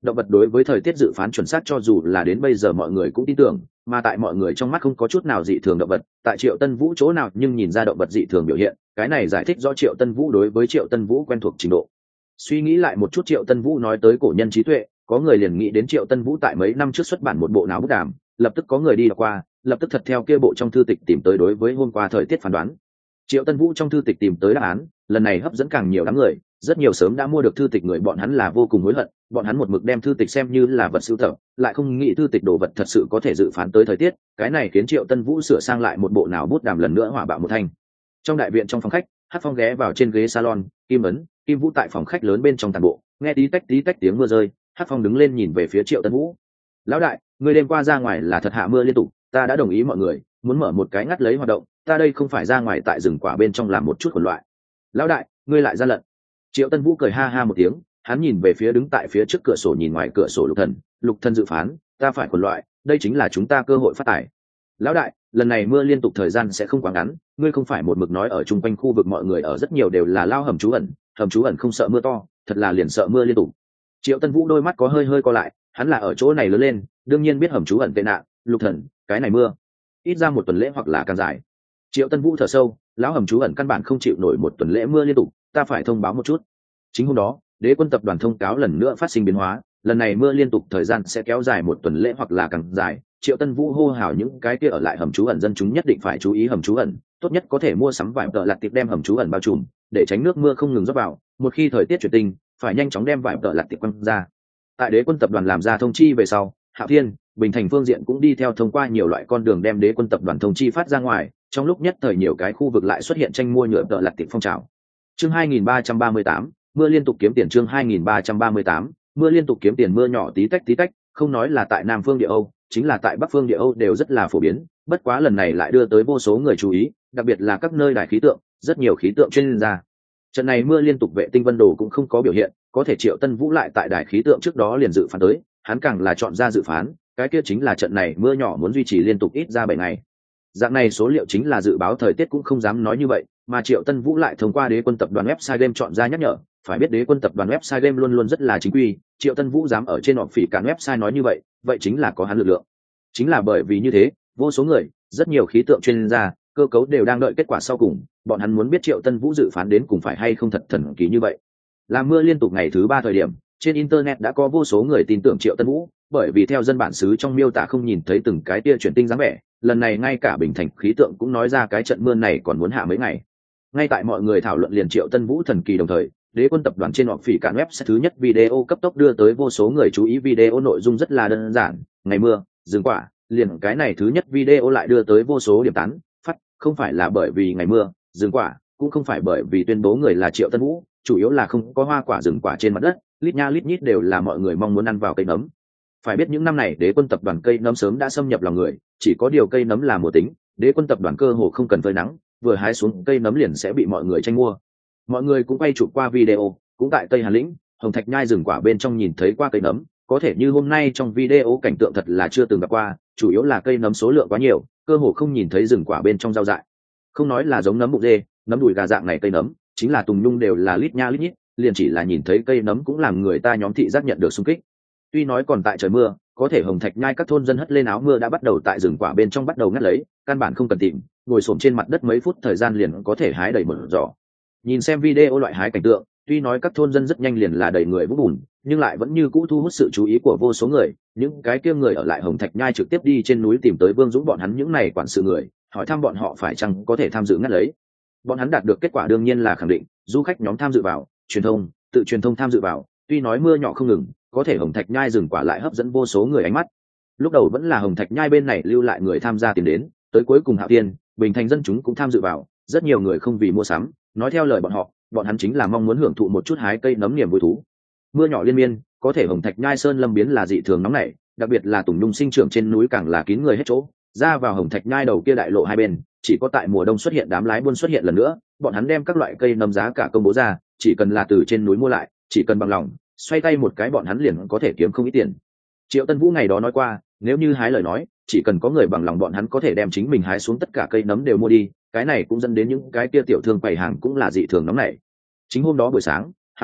động vật đối với thời tiết dự phán chuẩn xác cho dù là đến bây giờ mọi người cũng tin tưởng, mà tại mọi người trong mắt không có chút nào dị thường động vật, tại Triệu Tân Vũ chỗ nào nhưng nhìn ra động vật dị thường biểu hiện, cái này giải thích rõ Triệu Tân Vũ đối với Triệu Tân Vũ quen thuộc trình độ. Suy nghĩ lại một chút, Triệu Tân Vũ nói tới cổ nhân trí tuệ, có người liền nghĩ đến Triệu Tân Vũ tại mấy năm trước xuất bản một bộ não bút đàm, lập tức có người đi đọc qua, lập tức thật theo kia bộ trong thư tịch tìm tới đối với hôm qua thời tiết phán đoán. Triệu Tân Vũ trong thư tịch tìm tới đáp án, lần này hấp dẫn càng nhiều đám người, rất nhiều sớm đã mua được thư tịch người bọn hắn là vô cùng hối hận, bọn hắn một mực đem thư tịch xem như là vật sưu tập, lại không nghĩ thư tịch đồ vật thật sự có thể dự phán tới thời tiết, cái này khiến Triệu Tân Vũ sửa sang lại một bộ não bút đàm lần nữa hỏa bạo một thanh. Trong đại viện trong phòng khách, Hắc Phong ghé vào trên ghế salon, Kim Ấn, Kim Vũ tại phòng khách lớn bên trong tàn bộ, nghe tí tách tí tách tiếng mưa rơi, Hắc Phong đứng lên nhìn về phía Triệu Tân Vũ. "Lão đại, người đêm qua ra ngoài là thật hạ mưa liên tục, ta đã đồng ý mọi người, muốn mở một cái ngắt lấy hoạt động, ta đây không phải ra ngoài tại rừng quả bên trong làm một chút hỗn loạn. Lão đại, ngươi lại ra lận." Triệu Tân Vũ cười ha ha một tiếng, hắn nhìn về phía đứng tại phía trước cửa sổ nhìn ngoài cửa sổ Lục Thần, Lục Thần dự phán, ta phải hỗn loạn, đây chính là chúng ta cơ hội phát tài. Lão đại, lần này mưa liên tục thời gian sẽ không quá ngắn, ngươi không phải một mực nói ở chung quanh khu vực mọi người ở rất nhiều đều là lao hầm trú ẩn, hầm trú ẩn không sợ mưa to, thật là liền sợ mưa liên tục. Triệu Tân Vũ đôi mắt có hơi hơi co lại, hắn là ở chỗ này lớn lên, đương nhiên biết hầm trú ẩn tệ nạn. Lục Thần, cái này mưa ít ra một tuần lễ hoặc là càng dài. Triệu Tân Vũ thở sâu, lão hầm trú ẩn căn bản không chịu nổi một tuần lễ mưa liên tục, ta phải thông báo một chút. Chính hôm đó, Đế Quân tập đoàn thông cáo lần nữa phát sinh biến hóa, lần này mưa liên tục thời gian sẽ kéo dài một tuần lễ hoặc là càng dài. Triệu Tân Vũ hô hào những cái kia ở lại hầm trú ẩn dân chúng nhất định phải chú ý hầm trú ẩn, tốt nhất có thể mua sắm vải tợ lặt tiệp đem hầm trú ẩn bao trùm, để tránh nước mưa không ngừng rót vào, một khi thời tiết chuyển tình, phải nhanh chóng đem vải tợ lặt tiệp quăng ra. Tại Đế Quân tập đoàn làm ra thông chi về sau, Hạo Thiên, Bình Thành phương diện cũng đi theo thông qua nhiều loại con đường đem Đế Quân tập đoàn thông chi phát ra ngoài, trong lúc nhất thời nhiều cái khu vực lại xuất hiện tranh mua nhựa tợ lặt tiệp phong trào. Chương hai nghìn ba trăm ba mươi tám, mưa liên tục kiếm tiền. Chương hai nghìn ba trăm ba mươi tám, mưa liên tục kiếm tiền. Mưa nhỏ tí tách tí tách, không nói là tại Nam phương địa Âu, chính là tại Bắc phương địa Âu đều rất là phổ biến, bất quá lần này lại đưa tới vô số người chú ý, đặc biệt là các nơi đài khí tượng, rất nhiều khí tượng chuyên gia. Trận này mưa liên tục vệ tinh Vân Đồ cũng không có biểu hiện, có thể Triệu Tân Vũ lại tại đài khí tượng trước đó liền dự phán tới, hắn càng là chọn ra dự phán, cái kia chính là trận này mưa nhỏ muốn duy trì liên tục ít ra bảy ngày. Dạng này số liệu chính là dự báo thời tiết cũng không dám nói như vậy, mà Triệu Tân Vũ lại thông qua Đế Quân tập đoàn website game chọn ra nhắc nhở, phải biết Đế Quân tập đoàn website game luôn luôn rất là chính quy, Triệu Tân Vũ dám ở trên họp phỉ cản website nói như vậy, vậy chính là có hắn lực lượng. Chính là bởi vì như thế, vô số người, rất nhiều khí tượng chuyên gia, cơ cấu đều đang đợi kết quả sau cùng, bọn hắn muốn biết Triệu Tân Vũ dự phán đến cùng phải hay không thật thần kỳ như vậy. Là mưa liên tục ngày thứ ba thời điểm, trên internet đã có vô số người tin tưởng Triệu Tân Vũ, bởi vì theo dân bản xứ trong miêu tả không nhìn thấy từng cái tia chuyển tinh dáng vẻ, lần này ngay cả Bình Thành khí tượng cũng nói ra cái trận mưa này còn muốn hạ mấy ngày. Ngay tại mọi người thảo luận liền Triệu Tân Vũ thần kỳ đồng thời, Đế Quân tập đoàn trên họp phỉ cản web thứ nhất video cấp tốc đưa tới vô số người chú ý. Video nội dung rất là đơn giản, ngày mưa, rừng quả, liền cái này thứ nhất video lại đưa tới vô số điểm tán phát, không phải là bởi vì ngày mưa, rừng quả, cũng không phải bởi vì tuyên bố người là Triệu Tân Vũ, chủ yếu là không có hoa quả rừng quả trên mặt đất, lít nha lít nhít đều là mọi người mong muốn ăn vào cây nấm. Phải biết những năm này Đế Quân tập đoàn cây nấm sớm đã xâm nhập lòng người, chỉ có điều cây nấm là mùa tính, Đế Quân tập đoàn cơ hồ không cần phơi nắng, vừa hái xuống cây nấm liền sẽ bị mọi người tranh mua. Mọi người cũng quay chụp qua video, cũng tại Tây Hà Lĩnh, Hồng Thạch Nhai rừng quả bên trong nhìn thấy qua cây nấm, có thể như hôm nay trong video cảnh tượng thật là chưa từng gặp qua, chủ yếu là cây nấm số lượng quá nhiều, cơ hồ không nhìn thấy rừng quả bên trong rau dại. Không nói là giống nấm bụng dê, nấm đùi gà dạng này cây nấm, chính là tùng nhung đều là lít nha lít nhít, liền chỉ là nhìn thấy cây nấm cũng làm người ta nhóm thị giác nhận được xung kích. Tuy nói còn tại trời mưa, có thể Hồng Thạch Nhai các thôn dân hất lên áo mưa đã bắt đầu tại rừng quả bên trong bắt đầu ngắt lấy, căn bản không cần tìm, ngồi xổm trên mặt đất mấy phút thời gian liền có thể hái đầy một giỏ. Nhìn xem video loại hái cảnh tượng, tuy nói các thôn dân rất nhanh liền là đầy người vũng bùn, nhưng lại vẫn như cũ thu hút sự chú ý của vô số người. Những cái kia người ở lại Hồng Thạch Nhai trực tiếp đi trên núi tìm tới Vương Dũng bọn hắn những này quản sự người, hỏi thăm bọn họ phải chăng có thể tham dự ngắt lấy. Bọn hắn đạt được kết quả đương nhiên là khẳng định, du khách nhóm tham dự vào, truyền thông, tự truyền thông tham dự vào, tuy nói mưa nhỏ không ngừng, có thể Hồng Thạch Nhai rừng quả lại hấp dẫn vô số người ánh mắt. Lúc đầu vẫn là Hồng Thạch Nhai bên này lưu lại người tham gia tiền đến, tới cuối cùng Hạo Thiên, Bình Thành dân chúng cũng tham dự vào, rất nhiều người không vì mua sắm, nói theo lời bọn họ, bọn hắn chính là mong muốn hưởng thụ một chút hái cây nấm niềm vui thú. Mưa nhỏ liên miên, có thể Hồng Thạch Nhai sơn lâm biến là dị thường nóng nảy, đặc biệt là tùng nhung sinh trưởng trên núi càng là kín người hết chỗ, ra vào Hồng Thạch Nhai đầu kia đại lộ hai bên, chỉ có tại mùa đông xuất hiện đám lái buôn xuất hiện lần nữa, bọn hắn đem các loại cây nấm giá cả công bố ra, chỉ cần là từ trên núi mua lại, chỉ cần bằng lòng, xoay tay một cái bọn hắn liền có thể kiếm không ít tiền. Triệu Tân Vũ ngày đó nói qua, nếu như hái lời nói, chỉ cần có người bằng lòng bọn hắn có thể đem chính mình hái xuống tất cả cây nấm đều mua đi, cái này cũng dẫn đến những cái kia tiểu thương quầy hàng cũng là dị thường nóng nảy. Chính hôm đó buổi sáng, Hạo Thiên,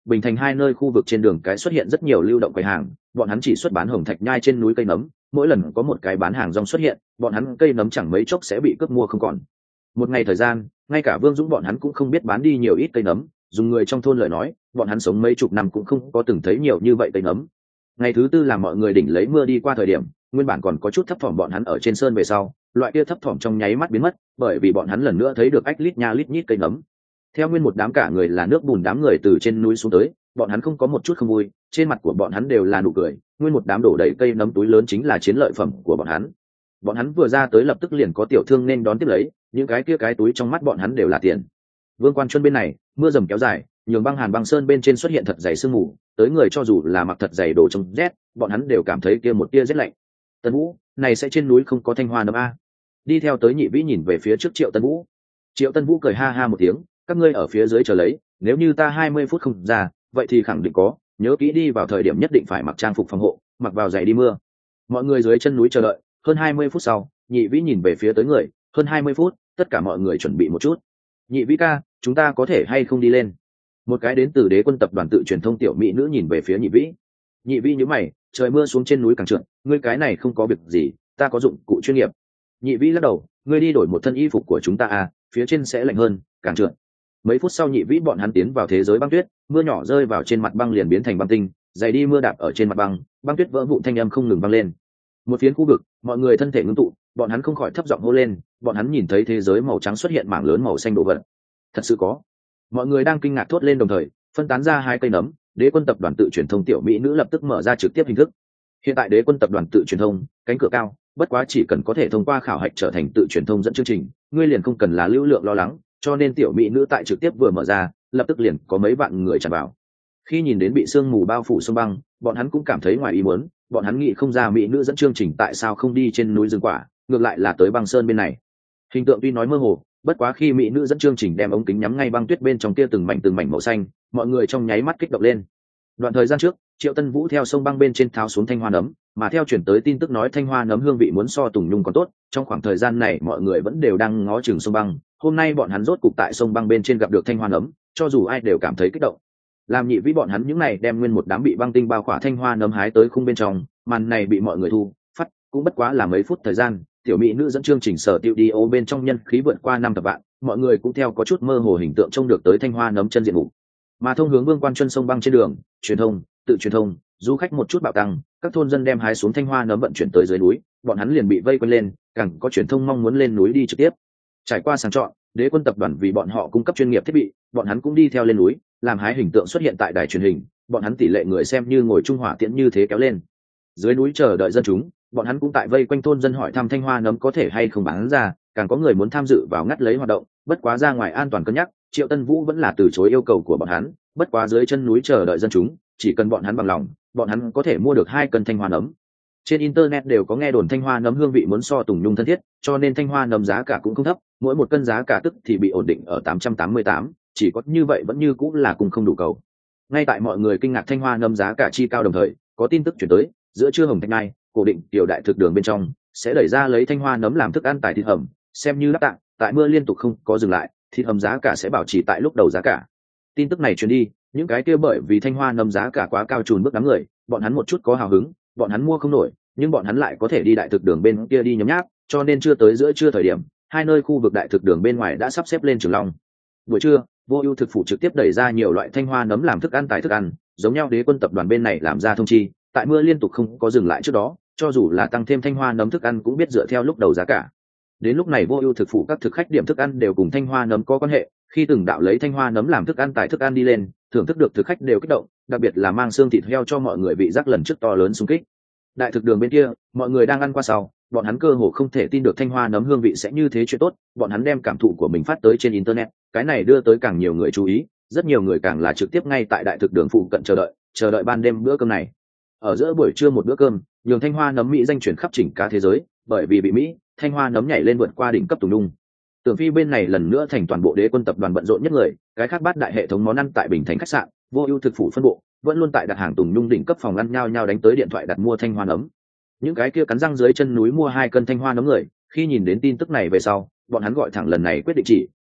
Bình Thành hai nơi khu vực trên đường cái xuất hiện rất nhiều lưu động quầy hàng, bọn hắn chỉ xuất bán hồng thạch nhai trên núi cây nấm, mỗi lần có một cái bán hàng rong xuất hiện, bọn hắn cây nấm chẳng mấy chốc sẽ bị cướp mua không còn. Một ngày thời gian, ngay cả Vương Dũng bọn hắn cũng không biết bán đi nhiều ít cây nấm, dùng người trong thôn lời nói, bọn hắn sống mấy chục năm cũng không có từng thấy nhiều như vậy cây nấm. Ngày thứ tư là mọi người đỉnh lấy mưa đi qua thời điểm, nguyên bản còn có chút thấp thỏm bọn hắn ở trên sơn về sau, loại kia thấp thỏm trong nháy mắt biến mất, bởi vì bọn hắn lần nữa thấy được ách lít nha lít nhít cây nấm. Theo nguyên một đám cả người là nước bùn đám người từ trên núi xuống tới, bọn hắn không có một chút không vui, trên mặt của bọn hắn đều là nụ cười, nguyên một đám đổ đầy cây nấm túi lớn chính là chiến lợi phẩm của bọn hắn. Bọn hắn vừa ra tới lập tức liền có tiểu thương nên đón tiếp lấy, những cái kia cái túi trong mắt bọn hắn đều là tiền. Vương Quan Chuân bên này, mưa dầm kéo dài, nhường băng hàn băng sơn bên trên xuất hiện thật dày sương mù, tới người cho dù là mặc thật dày đồ chống rét, bọn hắn đều cảm thấy kia một tia rét lạnh. Tân Vũ, này sẽ trên núi không có thanh hoa nấm a? Đi theo tới Nhị Vĩ nhìn về phía trước Triệu Tân Vũ. Triệu Tân Vũ cười ha ha một tiếng, các ngươi ở phía dưới chờ lấy, nếu như ta hai mươi phút không ra, vậy thì khẳng định có, nhớ kỹ đi vào thời điểm nhất định phải mặc trang phục phòng hộ, mặc vào giày đi mưa. Mọi người dưới chân núi chờ đợi, hơn hai mươi phút sau, Nhị Vĩ nhìn về phía tới người, hơn hai mươi phút, tất cả mọi người chuẩn bị một chút. Nhị Vĩ ca, chúng ta có thể hay không đi lên? Một cái đến từ Đế Quân tập đoàn tự truyền thông tiểu mỹ nữ nhìn về phía Nhị Vĩ. Nhị Vĩ nhíu mày, trời mưa xuống trên núi càng trượt, ngươi cái này không có việc gì, ta có dụng cụ chuyên nghiệp. Nhị Vĩ lắc đầu, ngươi đi đổi một thân y phục của chúng ta à, phía trên sẽ lạnh hơn, càng trượt. Mấy phút sau Nhị Vĩ bọn hắn tiến vào thế giới băng tuyết, mưa nhỏ rơi vào trên mặt băng liền biến thành băng tinh, giày đi mưa đạp ở trên mặt băng, băng tuyết vỡ vụn thanh âm không ngừng vang lên. Một phiến khu vực, mọi người thân thể ngưng tụ, bọn hắn không khỏi thấp giọng hô lên, bọn hắn nhìn thấy thế giới màu trắng xuất hiện mảng lớn màu xanh đồ vật. Thật sự có. Mọi người đang kinh ngạc thốt lên đồng thời, phân tán ra hai cây nấm, Đế Quân tập đoàn tự truyền thông tiểu mỹ nữ lập tức mở ra trực tiếp hình thức. Hiện tại Đế Quân tập đoàn tự truyền thông, cánh cửa cao, bất quá chỉ cần có thể thông qua khảo hạch trở thành tự truyền thông dẫn chương trình, ngươi liền không cần là lưu lượng lo lắng, cho nên tiểu mỹ nữ tại trực tiếp vừa mở ra, lập tức liền có mấy vạn người tràn vào. Khi nhìn đến bị sương mù bao phủ sông băng, bọn hắn cũng cảm thấy ngoài ý muốn, bọn hắn nghĩ không ra mỹ nữ dẫn chương trình tại sao không đi trên núi rừng quả, ngược lại là tới băng sơn bên này. Hình tượng tuy nói mơ hồ, bất quá khi mỹ nữ dẫn chương trình đem ống kính nhắm ngay băng tuyết bên trong kia từng mảnh từng mảnh màu xanh, mọi người trong nháy mắt kích động lên. Đoạn thời gian trước, Triệu Tân Vũ theo sông băng bên trên tháo xuống thanh hoa nấm, mà theo chuyển tới tin tức nói thanh hoa nấm hương vị muốn so tùng nhung còn tốt, trong khoảng thời gian này mọi người vẫn đều đang ngó chừng sông băng, hôm nay bọn hắn rốt cục tại sông băng bên trên gặp được thanh hoa nấm, cho dù ai đều cảm thấy kích động. Làm Nhị Vĩ bọn hắn những này đem nguyên một đám bị băng tinh bao khỏa thanh hoa nấm hái tới khung bên trong, màn này bị mọi người thu phát, cũng bất quá là mấy phút thời gian, tiểu mỹ nữ dẫn chương trình sở tiêu đi ô bên trong nhân khí vượt qua năm thập vạn, mọi người cũng theo có chút mơ hồ hình tượng trông được tới thanh hoa nấm chân diện mục. Mà thông hướng Vương Quan Chân sông băng trên đường, truyền thông, tự truyền thông, du khách một chút bạo tăng, các thôn dân đem hái xuống thanh hoa nấm vận chuyển tới dưới núi, bọn hắn liền bị vây quanh lên, càng có truyền thông mong muốn lên núi đi trực tiếp. Trải qua sàng chọn, Đế Quân tập đoàn vì bọn họ cung cấp chuyên nghiệp thiết bị, bọn hắn cũng đi theo lên núi, làm hái hình tượng xuất hiện tại đài truyền hình, bọn hắn tỷ lệ người xem như ngồi trung hỏa tiễn như thế kéo lên. Dưới núi chờ đợi dân chúng, bọn hắn cũng tại vây quanh thôn dân hỏi thăm thanh hoa nấm có thể hay không bán ra, càng có người muốn tham dự vào ngắt lấy hoạt động, bất quá ra ngoài an toàn cân nhắc, Triệu Tân Vũ vẫn là từ chối yêu cầu của bọn hắn, bất quá dưới chân núi chờ đợi dân chúng, chỉ cần bọn hắn bằng lòng, bọn hắn có thể mua được hai cân thanh hoa nấm. Trên internet đều có nghe đồn thanh hoa nấm hương vị muốn so tùng nhung thân thiết, cho nên thanh hoa nấm giá cả cũng không thấp, mỗi một cân giá cả tức thì bị ổn định ở tám trăm tám mươi tám, chỉ có như vậy vẫn như cũng là cùng không đủ cầu. Ngay tại mọi người kinh ngạc thanh hoa nấm giá cả chi cao đồng thời, có tin tức chuyển tới, giữa trưa hồng thanh nai, cổ định tiểu đại thực đường bên trong sẽ đẩy ra lấy thanh hoa nấm làm thức ăn tại thịt hầm, xem như đáp tạng, tại mưa liên tục không có dừng lại, thịt hầm giá cả sẽ bảo trì tại lúc đầu giá cả. Tin tức này truyền đi, những cái kia bởi vì thanh hoa nấm giá cả quá cao trùn bước đám người, bọn hắn một chút có hào hứng, bọn hắn mua không nổi, nhưng bọn hắn lại có thể đi đại thực đường bên kia đi nhấm nháp, cho nên chưa tới giữa trưa thời điểm, hai nơi khu vực đại thực đường bên ngoài đã sắp xếp lên Trường Long. Buổi trưa, Vô Ưu thực phủ trực tiếp đẩy ra nhiều loại thanh hoa nấm làm thức ăn tại thức ăn, giống nhau Đế Quân tập đoàn bên này làm ra thông chi, tại mưa liên tục không có dừng lại trước đó, cho dù là tăng thêm thanh hoa nấm thức ăn cũng biết dựa theo lúc đầu giá cả. Đến lúc này Vô Ưu thực phủ các thực khách điểm thức ăn đều cùng thanh hoa nấm có quan hệ, khi từng đạo lấy thanh hoa nấm làm thức ăn tại thức ăn đi lên, thưởng thức được thực khách đều kích động, đặc biệt là mang xương thịt heo cho mọi người vị giác lần trước to lớn xung kích. Đại thực đường bên kia, mọi người đang ăn qua sau, bọn hắn cơ hồ không thể tin được thanh hoa nấm hương vị sẽ như thế chuyện tốt, bọn hắn đem cảm thụ của mình phát tới trên internet, cái này đưa tới càng nhiều người chú ý, rất nhiều người càng là trực tiếp ngay tại đại thực đường phụ cận chờ đợi, chờ đợi ban đêm bữa cơm này. Ở giữa buổi trưa một bữa cơm, nhường thanh hoa nấm mỹ danh truyền khắp chỉnh cả thế giới, bởi vì bị Mỹ, thanh hoa nấm nhảy lên vượt qua đỉnh cấp tùng nhung. Tưởng Phi bên này lần nữa thành toàn bộ Đế Quân tập đoàn bận rộn nhất người, cái khác bát đại hệ thống món ăn tại Bình Thành khách sạn, Vô Ưu thực phủ phân bộ, vẫn luôn tại đặt hàng tùng nhung đỉnh cấp phòng ăn nhau nhau đánh tới điện thoại đặt mua thanh hoa nấm. Những cái kia cắn răng dưới chân núi mua hai cân thanh hoa nấm người, khi nhìn đến tin tức này về sau, bọn hắn gọi thẳng lần này quyết định chỉ,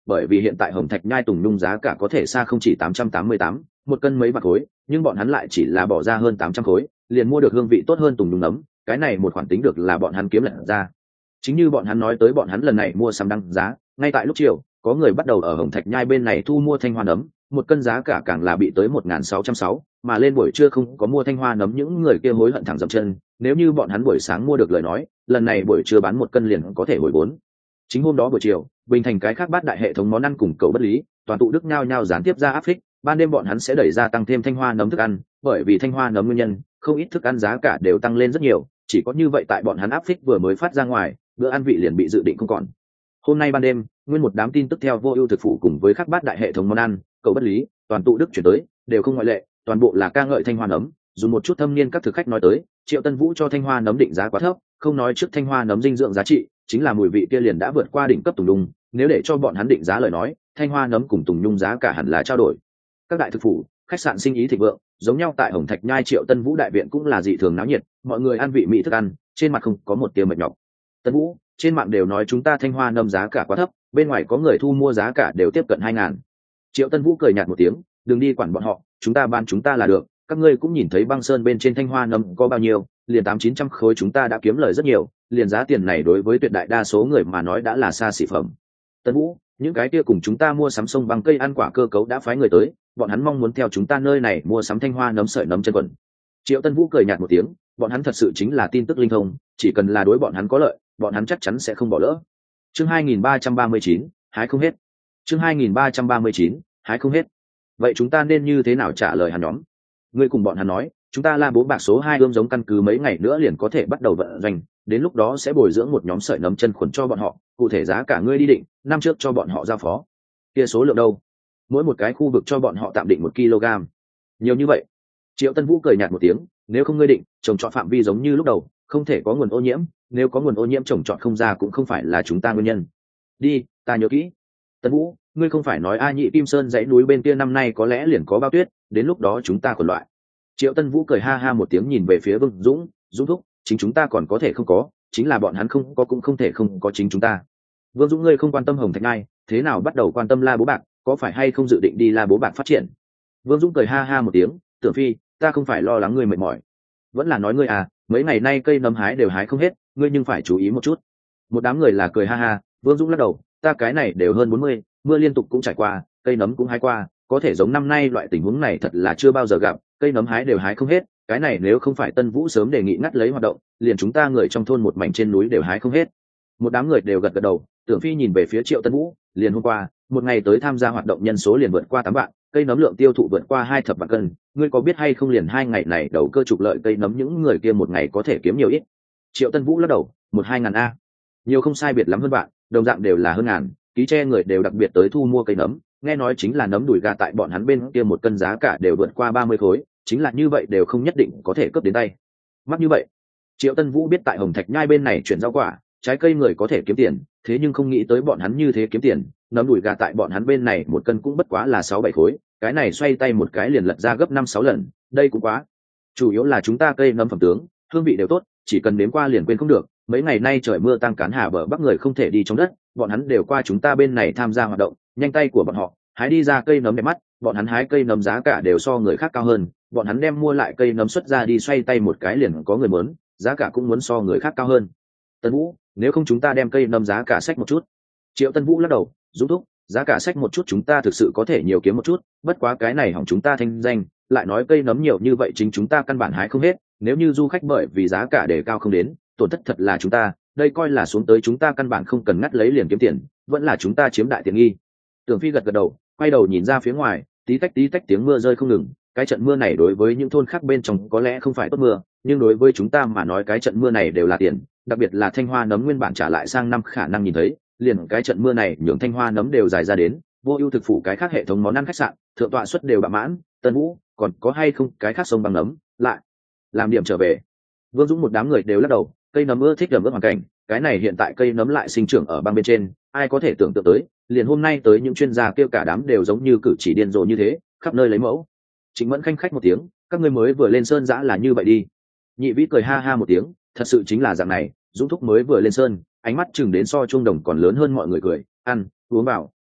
bởi vì hiện tại hồng thạch nhai tùng nhung giá cả có thể xa không chỉ tám trăm tám mươi tám một cân mấy bạc khối, nhưng bọn hắn lại chỉ là bỏ ra hơn tám trăm khối liền mua được hương vị tốt hơn tùng nhung nấm, cái này một khoản tính được là bọn hắn kiếm lật ra. Chính như bọn hắn nói tới, bọn hắn lần này mua sắm đăng giá ngay tại lúc chiều, có người bắt đầu ở hồng thạch nhai bên này thu mua thanh hoa nấm, một cân giá cả càng là bị tới một nghìn sáu trăm sáu, mà lên buổi trưa không có mua thanh hoa nấm những người kia hối hận thẳng dậm chân, nếu như bọn hắn buổi sáng mua được lời nói, lần này buổi trưa bán một cân liền có thể hồi vốn. Chính hôm đó buổi chiều, Bình Thành cái khác bát đại hệ thống món ăn cùng cầu bất lý, toàn tụ đức nhao nhao gián tiếp ra áp phích, ban đêm bọn hắn sẽ đẩy ra tăng thêm thanh hoa nấm thức ăn, bởi vì thanh hoa nấm nguyên nhân, không ít thức ăn giá cả đều tăng lên rất nhiều, chỉ có như vậy tại bọn hắn áp phích vừa mới phát ra ngoài, bữa ăn vị liền bị dự định không còn. Hôm nay ban đêm, nguyên một đám tin tức theo Vô Ưu thực phủ cùng với các bát đại hệ thống món ăn, cầu bất lý, toàn tụ đức chuyển tới, đều không ngoại lệ, toàn bộ là ca ngợi thanh hoa nấm, dùng một chút thâm niên các thực khách nói tới, Triệu Tân Vũ cho thanh hoa nấm định giá quá thấp, không nói trước thanh hoa nấm dinh dưỡng giá trị, chính là mùi vị kia liền đã vượt qua đỉnh cấp tùng nhung, nếu để cho bọn hắn định giá lời nói, thanh hoa nấm cùng tùng nhung giá cả hẳn là trao đổi. Các đại thực phủ, khách sạn sinh ý thịnh vượng, giống nhau tại Hồng Thạch Nhai Triệu Tân Vũ đại viện cũng là dị thường náo nhiệt, mọi người ăn vị mỹ thức ăn, trên mặt không có một tia mệt nhọc. Tân Vũ, trên mạng đều nói chúng ta thanh hoa nấm giá cả quá thấp, bên ngoài có người thu mua giá cả đều tiếp cận hai ngàn. Triệu Tân Vũ cười nhạt một tiếng, đừng đi quản bọn họ, chúng ta bán chúng ta là được, các ngươi cũng nhìn thấy băng sơn bên trên thanh hoa nấm có bao nhiêu, liền tám chín trăm khối chúng ta đã kiếm lời rất nhiều, liền giá tiền này đối với tuyệt đại đa số người mà nói đã là xa xỉ phẩm. Tân Vũ, những cái kia cùng chúng ta mua sắm sông băng cây ăn quả cơ cấu đã phái người tới, bọn hắn mong muốn theo chúng ta nơi này mua sắm thanh hoa nấm sợi nấm chân quần. Triệu Tân Vũ cười nhạt một tiếng, bọn hắn thật sự chính là tin tức linh thông, chỉ cần là đối bọn hắn có lợi, bọn hắn chắc chắn sẽ không bỏ lỡ. Chương hai nghìn ba trăm ba mươi chín, hái không hết. Chương hai nghìn ba trăm ba mươi chín, hái không hết. Vậy chúng ta nên như thế nào trả lời hắn nhóm? Ngươi cùng bọn hắn nói, chúng ta La Bố Bạc số hai ươm giống căn cứ mấy ngày nữa liền có thể bắt đầu vận doanh, đến lúc đó sẽ bồi dưỡng một nhóm sợi nấm chân khuẩn cho bọn họ, cụ thể giá cả ngươi đi định, năm trước cho bọn họ giao phó. Kia số lượng đâu? Mỗi một cái khu vực cho bọn họ tạm định một kg. Nhiều như vậy? Triệu Tân Vũ cười nhạt một tiếng, nếu không ngươi định, trồng trọt phạm vi giống như lúc đầu, không thể có nguồn ô nhiễm, nếu có nguồn ô nhiễm trồng trọt không ra cũng không phải là chúng ta nguyên nhân. Đi, ta nhớ kỹ. Tân Vũ, ngươi không phải nói A Nhị Kim Sơn dãy núi bên kia năm nay có lẽ liền có bao tuyết, đến lúc đó chúng ta quần loại. Triệu Tân Vũ cười ha ha một tiếng nhìn về phía Vương Dũng, Dũng thúc, chính chúng ta còn có thể không có, chính là bọn hắn không có cũng không thể không có chính chúng ta. Vương Dũng, ngươi không quan tâm Hồng Thạch Nhai, thế nào bắt đầu quan tâm La Bố Bạc, có phải hay không dự định đi La Bố Bạc phát triển? Vương Dũng cười ha ha một tiếng, Tưởng Phi, ta không phải lo lắng ngươi mệt mỏi, vẫn là nói ngươi à, mấy ngày nay cây nấm hái đều hái không hết, ngươi nhưng phải chú ý một chút. Một đám người là cười ha ha. Vương Dũng lắc đầu, ta cái này đều hơn bốn mươi, mưa liên tục cũng trải qua, cây nấm cũng hái qua, có thể giống năm nay loại tình huống này thật là chưa bao giờ gặp, cây nấm hái đều hái không hết, cái này nếu không phải Tân Vũ sớm đề nghị ngắt lấy hoạt động, liền chúng ta người trong thôn một mảnh trên núi đều hái không hết. Một đám người đều gật gật đầu. Tưởng Phi nhìn về phía Triệu Tân Vũ, liền hôm qua, một ngày tới tham gia hoạt động nhân số liền vượt qua tám vạn, cây nấm lượng tiêu thụ vượt qua hai thập vạn cân, ngươi có biết hay không, liền hai ngày này đầu cơ trục lợi cây nấm những người kia một ngày có thể kiếm nhiều ít? Triệu Tân Vũ lắc đầu, một hai ngàn a, nhiều không sai biệt lắm hơn bạn, đồng dạng đều là hơn ngàn, ký tre người đều đặc biệt tới thu mua cây nấm, nghe nói chính là nấm đùi gà tại bọn hắn bên kia một cân giá cả đều vượt qua ba mươi khối, chính là như vậy đều không nhất định có thể cướp đến tay. Mắc như vậy. Triệu Tân Vũ biết tại Hồng Thạch Nhai bên này chuyển rau quả, trái cây người có thể kiếm tiền, thế nhưng không nghĩ tới bọn hắn như thế kiếm tiền, nấm đùi gà tại bọn hắn bên này một cân cũng bất quá là sáu bảy khối, cái này xoay tay một cái liền lật ra gấp năm sáu lần, đây cũng quá. Chủ yếu là chúng ta cây nấm phẩm tướng, hương vị đều tốt, chỉ cần nếm qua liền quên không được, mấy ngày nay trời mưa tăng cán hà bờ bắc người không thể đi trong đất, bọn hắn đều qua chúng ta bên này tham gia hoạt động, nhanh tay của bọn họ, hái đi ra cây nấm đẹp mắt, bọn hắn hái cây nấm giá cả đều so người khác cao hơn, bọn hắn đem mua lại cây nấm xuất ra đi xoay tay một cái liền có người muốn, giá cả cũng muốn so người khác cao hơn. Tân Vũ, nếu không chúng ta đem cây nấm giá cả sách một chút. Triệu Tân Vũ lắc đầu, Dũng thúc, giá cả sách một chút chúng ta thực sự có thể nhiều kiếm một chút, bất quá cái này hỏng chúng ta thanh danh, lại nói cây nấm nhiều như vậy chính chúng ta căn bản hái không hết, nếu như du khách bởi vì giá cả đề cao không đến, tổn thất thật là chúng ta, đây coi là xuống tới chúng ta căn bản không cần ngắt lấy liền kiếm tiền, vẫn là chúng ta chiếm đại tiện nghi. Tưởng Phi gật gật đầu, quay đầu nhìn ra phía ngoài, tí tách tí tách tiếng mưa rơi không ngừng, cái trận mưa này đối với những thôn khác bên trong có lẽ không phải tốt mưa, nhưng đối với chúng ta mà nói cái trận mưa này đều là tiền, đặc biệt là thanh hoa nấm nguyên bản trả lại sang năm khả năng nhìn thấy, liền cái trận mưa này nhường thanh hoa nấm đều dài ra đến, Vô Ưu thực phủ cái khác hệ thống món ăn khách sạn, thượng tọa suất đều bạ mãn. Tân Vũ, còn có hay không cái khác sông băng nấm, lại làm điểm trở về. Vương Dũng một đám người đều lắc đầu, cây nấm ưa thích ẩm ướt hoàn cảnh, cái này hiện tại cây nấm lại sinh trưởng ở băng bên trên, ai có thể tưởng tượng tới, liền hôm nay tới những chuyên gia kêu cả đám đều giống như cử chỉ điên rồ như thế, khắp nơi lấy mẫu. Trịnh Mẫn khanh khách một tiếng, các ngươi mới vừa lên sơn dã là như vậy đi. Nhị Vĩ cười ha ha một tiếng, thật sự chính là dạng này, Dũng thúc mới vừa lên sơn, ánh mắt chừng đến so chuông đồng còn lớn hơn mọi người cười, ăn, uống vào,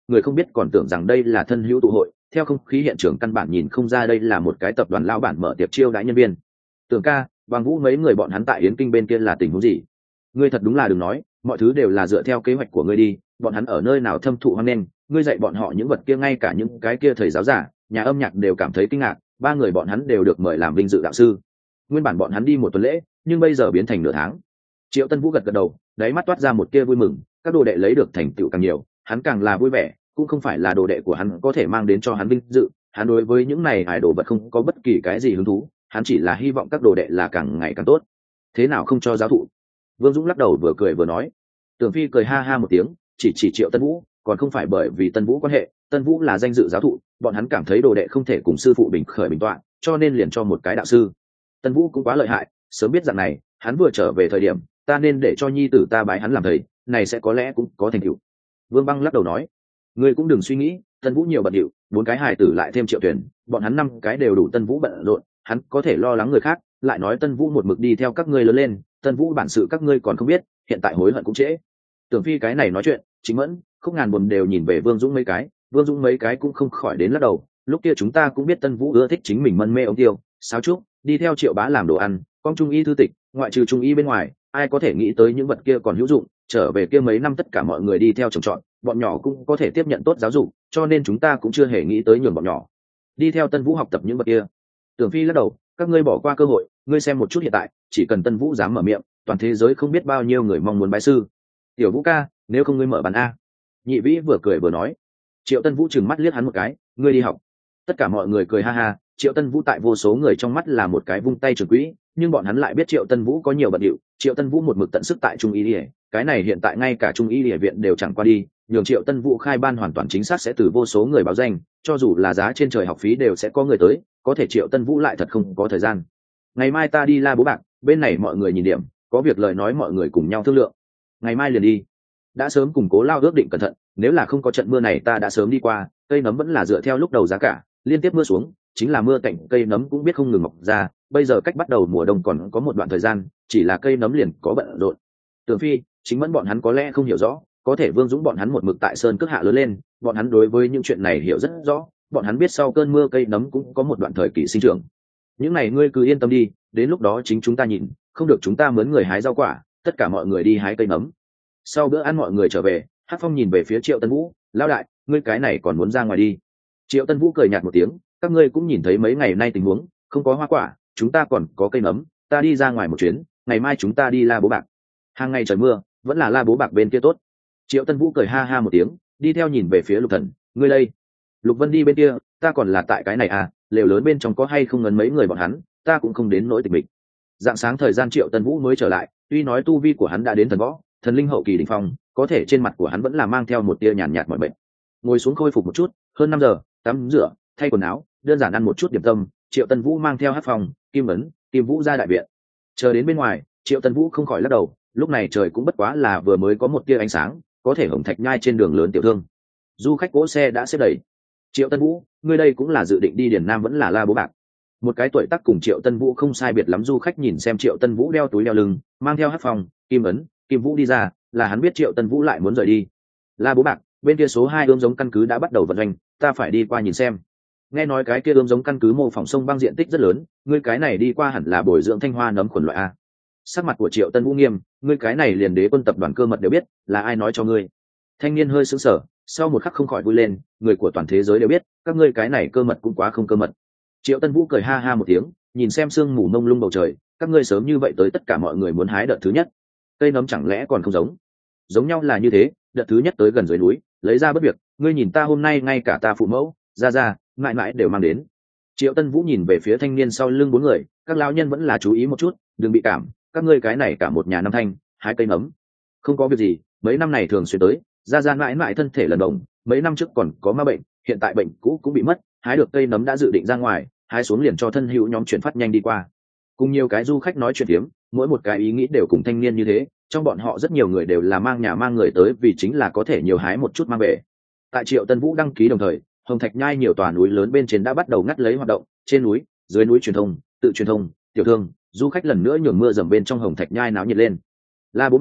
người không biết còn tưởng rằng đây là thân hữu tụ hội. Theo không khí hiện trường căn bản nhìn không ra đây là một cái tập đoàn lao bản mở tiệc chiêu đãi nhân viên. Tưởng ca, Bằng Vũ mấy người bọn hắn tại Yến Kinh bên kia là tình huống gì? Ngươi thật đúng là đừng nói, mọi thứ đều là dựa theo kế hoạch của ngươi đi, bọn hắn ở nơi nào thâm thụ hoang nên, ngươi dạy bọn họ những vật kia, ngay cả những cái kia thầy giáo giả, nhà âm nhạc đều cảm thấy kinh ngạc, ba người bọn hắn đều được mời làm vinh dự đạo sư. Nguyên bản bọn hắn đi một tuần lễ, nhưng bây giờ biến thành nửa tháng. Triệu Tân Vũ gật gật đầu, đáy mắt toát ra một tia vui mừng, các đồ đệ lấy được thành tựu càng nhiều, hắn càng là vui vẻ, cũng không phải là đồ đệ của hắn có thể mang đến cho hắn vinh dự, hắn đối với những này hải đồ vật không có bất kỳ cái gì hứng thú, hắn chỉ là hy vọng các đồ đệ là càng ngày càng tốt. Thế nào không cho giáo thụ? Vương Dũng lắc đầu vừa cười vừa nói. Tưởng Phi cười ha ha một tiếng, chỉ chỉ Triệu Tân Vũ, còn không phải bởi vì Tân Vũ quan hệ, Tân Vũ là danh dự giáo thụ, bọn hắn cảm thấy đồ đệ không thể cùng sư phụ bình khởi bình tọa, cho nên liền cho một cái đạo sư. Tân Vũ cũng quá lợi hại, sớm biết rằng này, hắn vừa trở về thời điểm, ta nên để cho nhi tử ta bái hắn làm thầy, này sẽ có lẽ cũng có thành tựu. Vương Băng lắc đầu nói, ngươi cũng đừng suy nghĩ, Tân Vũ nhiều bận điệu, bốn cái hài tử lại thêm Triệu Tuyển, bọn hắn năm cái đều đủ Tân Vũ bận rộn, hắn có thể lo lắng người khác, lại nói Tân Vũ một mực đi theo các ngươi lớn lên, Tân Vũ bản sự các ngươi còn không biết, hiện tại hối hận cũng trễ. Tưởng Phi cái này nói chuyện, Chính Mẫn, Khúc Ngàn buồn đều nhìn về Vương Dũng mấy cái, Vương Dũng mấy cái cũng không khỏi đến lắc đầu, lúc kia chúng ta cũng biết Tân Vũ ưa thích chính mình mân mê ống tiêu, sáo trúc, đi theo Triệu Bá làm đồ ăn, con trung y thư tịch, ngoại trừ trung y bên ngoài, ai có thể nghĩ tới những vật kia còn hữu dụng, trở về kia mấy năm tất cả mọi người đi theo trồng trọt, bọn nhỏ cũng có thể tiếp nhận tốt giáo dục, cho nên chúng ta cũng chưa hề nghĩ tới nhường bọn nhỏ đi theo Tân Vũ học tập những vật kia. Tưởng Phi lắc đầu, các ngươi bỏ qua cơ hội, ngươi xem một chút hiện tại, chỉ cần Tân Vũ dám mở miệng, toàn thế giới không biết bao nhiêu người mong muốn bái sư. Tiểu Vũ ca, nếu không ngươi mở bàn a. Nhị Vĩ vừa cười vừa nói. Triệu Tân Vũ trừng mắt liếc hắn một cái, ngươi đi học. Tất cả mọi người cười ha ha, Triệu Tân Vũ tại vô số người trong mắt là một cái vung tay trường quỹ, nhưng bọn hắn lại biết Triệu Tân Vũ có nhiều bận điệu, Triệu Tân Vũ một mực tận sức tại Trung y Điển, cái này hiện tại ngay cả Trung y Điển viện đều chẳng qua đi, nhường Triệu Tân Vũ khai ban hoàn toàn chính xác sẽ từ vô số người báo danh, cho dù là giá trên trời học phí đều sẽ có người tới, có thể Triệu Tân Vũ lại thật không có thời gian. Ngày mai ta đi La Bố Bạc, bên này mọi người nhìn điểm, có việc lời nói mọi người cùng nhau thương lượng. Ngày mai liền đi. Đã sớm cùng Cố Lao ước định cẩn thận, nếu là không có trận mưa này ta đã sớm đi qua, cây nấm vẫn là dựa theo lúc đầu giá cả, liên tiếp mưa xuống, chính là mưa cạnh cây nấm cũng biết không ngừng mọc ra, bây giờ cách bắt đầu mùa đông còn có một đoạn thời gian, chỉ là cây nấm liền có bận rộn. Tưởng Phi, Chính Mẫn bọn hắn có lẽ không hiểu rõ, có thể Vương Dũng bọn hắn một mực tại sơn cước hạ lớn lên, bọn hắn đối với những chuyện này hiểu rất rõ, bọn hắn biết sau cơn mưa cây nấm cũng có một đoạn thời kỳ sinh trưởng. Những này ngươi cứ yên tâm đi, đến lúc đó chính chúng ta nhìn, không được chúng ta mướn người hái rau quả, tất cả mọi người đi hái cây nấm. Sau bữa ăn mọi người trở về, Hắc Phong nhìn về phía Triệu Tân Vũ, lão đại, ngươi cái này còn muốn ra ngoài đi? Triệu Tân Vũ cười nhạt một tiếng, các ngươi cũng nhìn thấy mấy ngày nay tình huống, không có hoa quả, chúng ta còn có cây nấm, ta đi ra ngoài một chuyến, ngày mai chúng ta đi La Bố Bạc. Hàng ngày trời mưa, vẫn là La Bố Bạc bên kia tốt. Triệu Tân Vũ cười ha ha một tiếng, đi theo nhìn về phía Lục Thần, ngươi đây. Lục Vân đi bên kia, ta còn là tại cái này à, lều lớn bên trong có hay không ngấn mấy người bọn hắn, ta cũng không đến nỗi tịch mịch. Dạng sáng thời gian Triệu Tân Vũ mới trở lại, tuy nói tu vi của hắn đã đến thần võ, thần linh hậu kỳ đỉnh phong, có thể trên mặt của hắn vẫn là mang theo một tia nhàn nhạt mỏi mệt. Ngồi xuống khôi phục một chút, hơn năm giờ, tắm rửa, thay quần áo, đơn giản ăn một chút điểm tâm, Triệu Tân Vũ mang theo Hắc Phong, Kim Ấn, Kim Vũ ra đại viện. Chờ đến bên ngoài, Triệu Tân Vũ không khỏi lắc đầu, lúc này trời cũng bất quá là vừa mới có một tia ánh sáng, có thể hồng thạch nhai trên đường lớn tiểu thương. Du khách cỗ xe đã xếp đầy. Triệu Tân Vũ, ngươi đây cũng là dự định đi Điền Nam vẫn là La Bố Bạc? Một cái tuổi tác cùng Triệu Tân Vũ không sai biệt lắm du khách nhìn xem Triệu Tân Vũ đeo túi đeo lưng, mang theo Hắc Phong, Kim Ấn, Kim Vũ đi ra, là hắn biết Triệu Tân Vũ lại muốn rời đi. La Bố Bạc, bên kia số hai ươm giống căn cứ đã bắt đầu vận hành, ta phải đi qua nhìn xem. Nghe nói cái kia ươm giống căn cứ mô phỏng sông băng diện tích rất lớn, ngươi cái này đi qua hẳn là bồi dưỡng thanh hoa nấm khuẩn loại a. Sắc mặt của Triệu Tân Vũ nghiêm, ngươi cái này liền đế quân tập đoàn cơ mật đều biết, là ai nói cho ngươi? Thanh niên hơi sững sờ, sau một khắc không khỏi vui lên, người của toàn thế giới đều biết, các ngươi cái này cơ mật cũng quá không cơ mật. Triệu Tân Vũ cười ha ha một tiếng, nhìn xem sương mù mông lung bầu trời, các ngươi sớm như vậy tới tất cả mọi người muốn hái đợt thứ nhất. Cây nấm chẳng lẽ còn không giống? Giống nhau là như thế, đợt thứ nhất tới gần dưới núi, lấy ra bất việc, ngươi nhìn ta hôm nay ngay cả ta phụ mẫu, ra ra, mãi mãi đều mang đến. Triệu Tân Vũ nhìn về phía thanh niên sau lưng bốn người, các lão nhân vẫn là chú ý một chút, đừng bị cảm, các ngươi cái này cả một nhà năm thanh, hái cây nấm. Không có việc gì, mấy năm này thường xuyên tới, ra ra mãi mãi thân thể lần đồng, mấy năm trước còn có ma bệnh, hiện tại bệnh cũ cũng bị mất, hái được cây nấm đã dự định ra ngoài, hái xuống liền cho thân hữu nhóm chuyển phát nhanh đi qua. Cùng nhiều cái du khách nói chuyện tiếm, mỗi một cái ý nghĩ đều cùng thanh niên như thế, trong bọn họ rất nhiều người đều là mang nhà mang người tới vì chính là có thể nhiều hái một chút mang về. Tại Triệu Tân Vũ đăng ký đồng thời, Hồng Thạch Nhai nhiều tòa núi lớn bên trên đã bắt đầu ngắt lấy hoạt động, trên núi, dưới núi truyền thông, tự truyền thông, tiểu thương, du khách lần nữa nhường mưa dầm bên trong Hồng Thạch Nhai náo nhiệt lên. La Bố Bạc,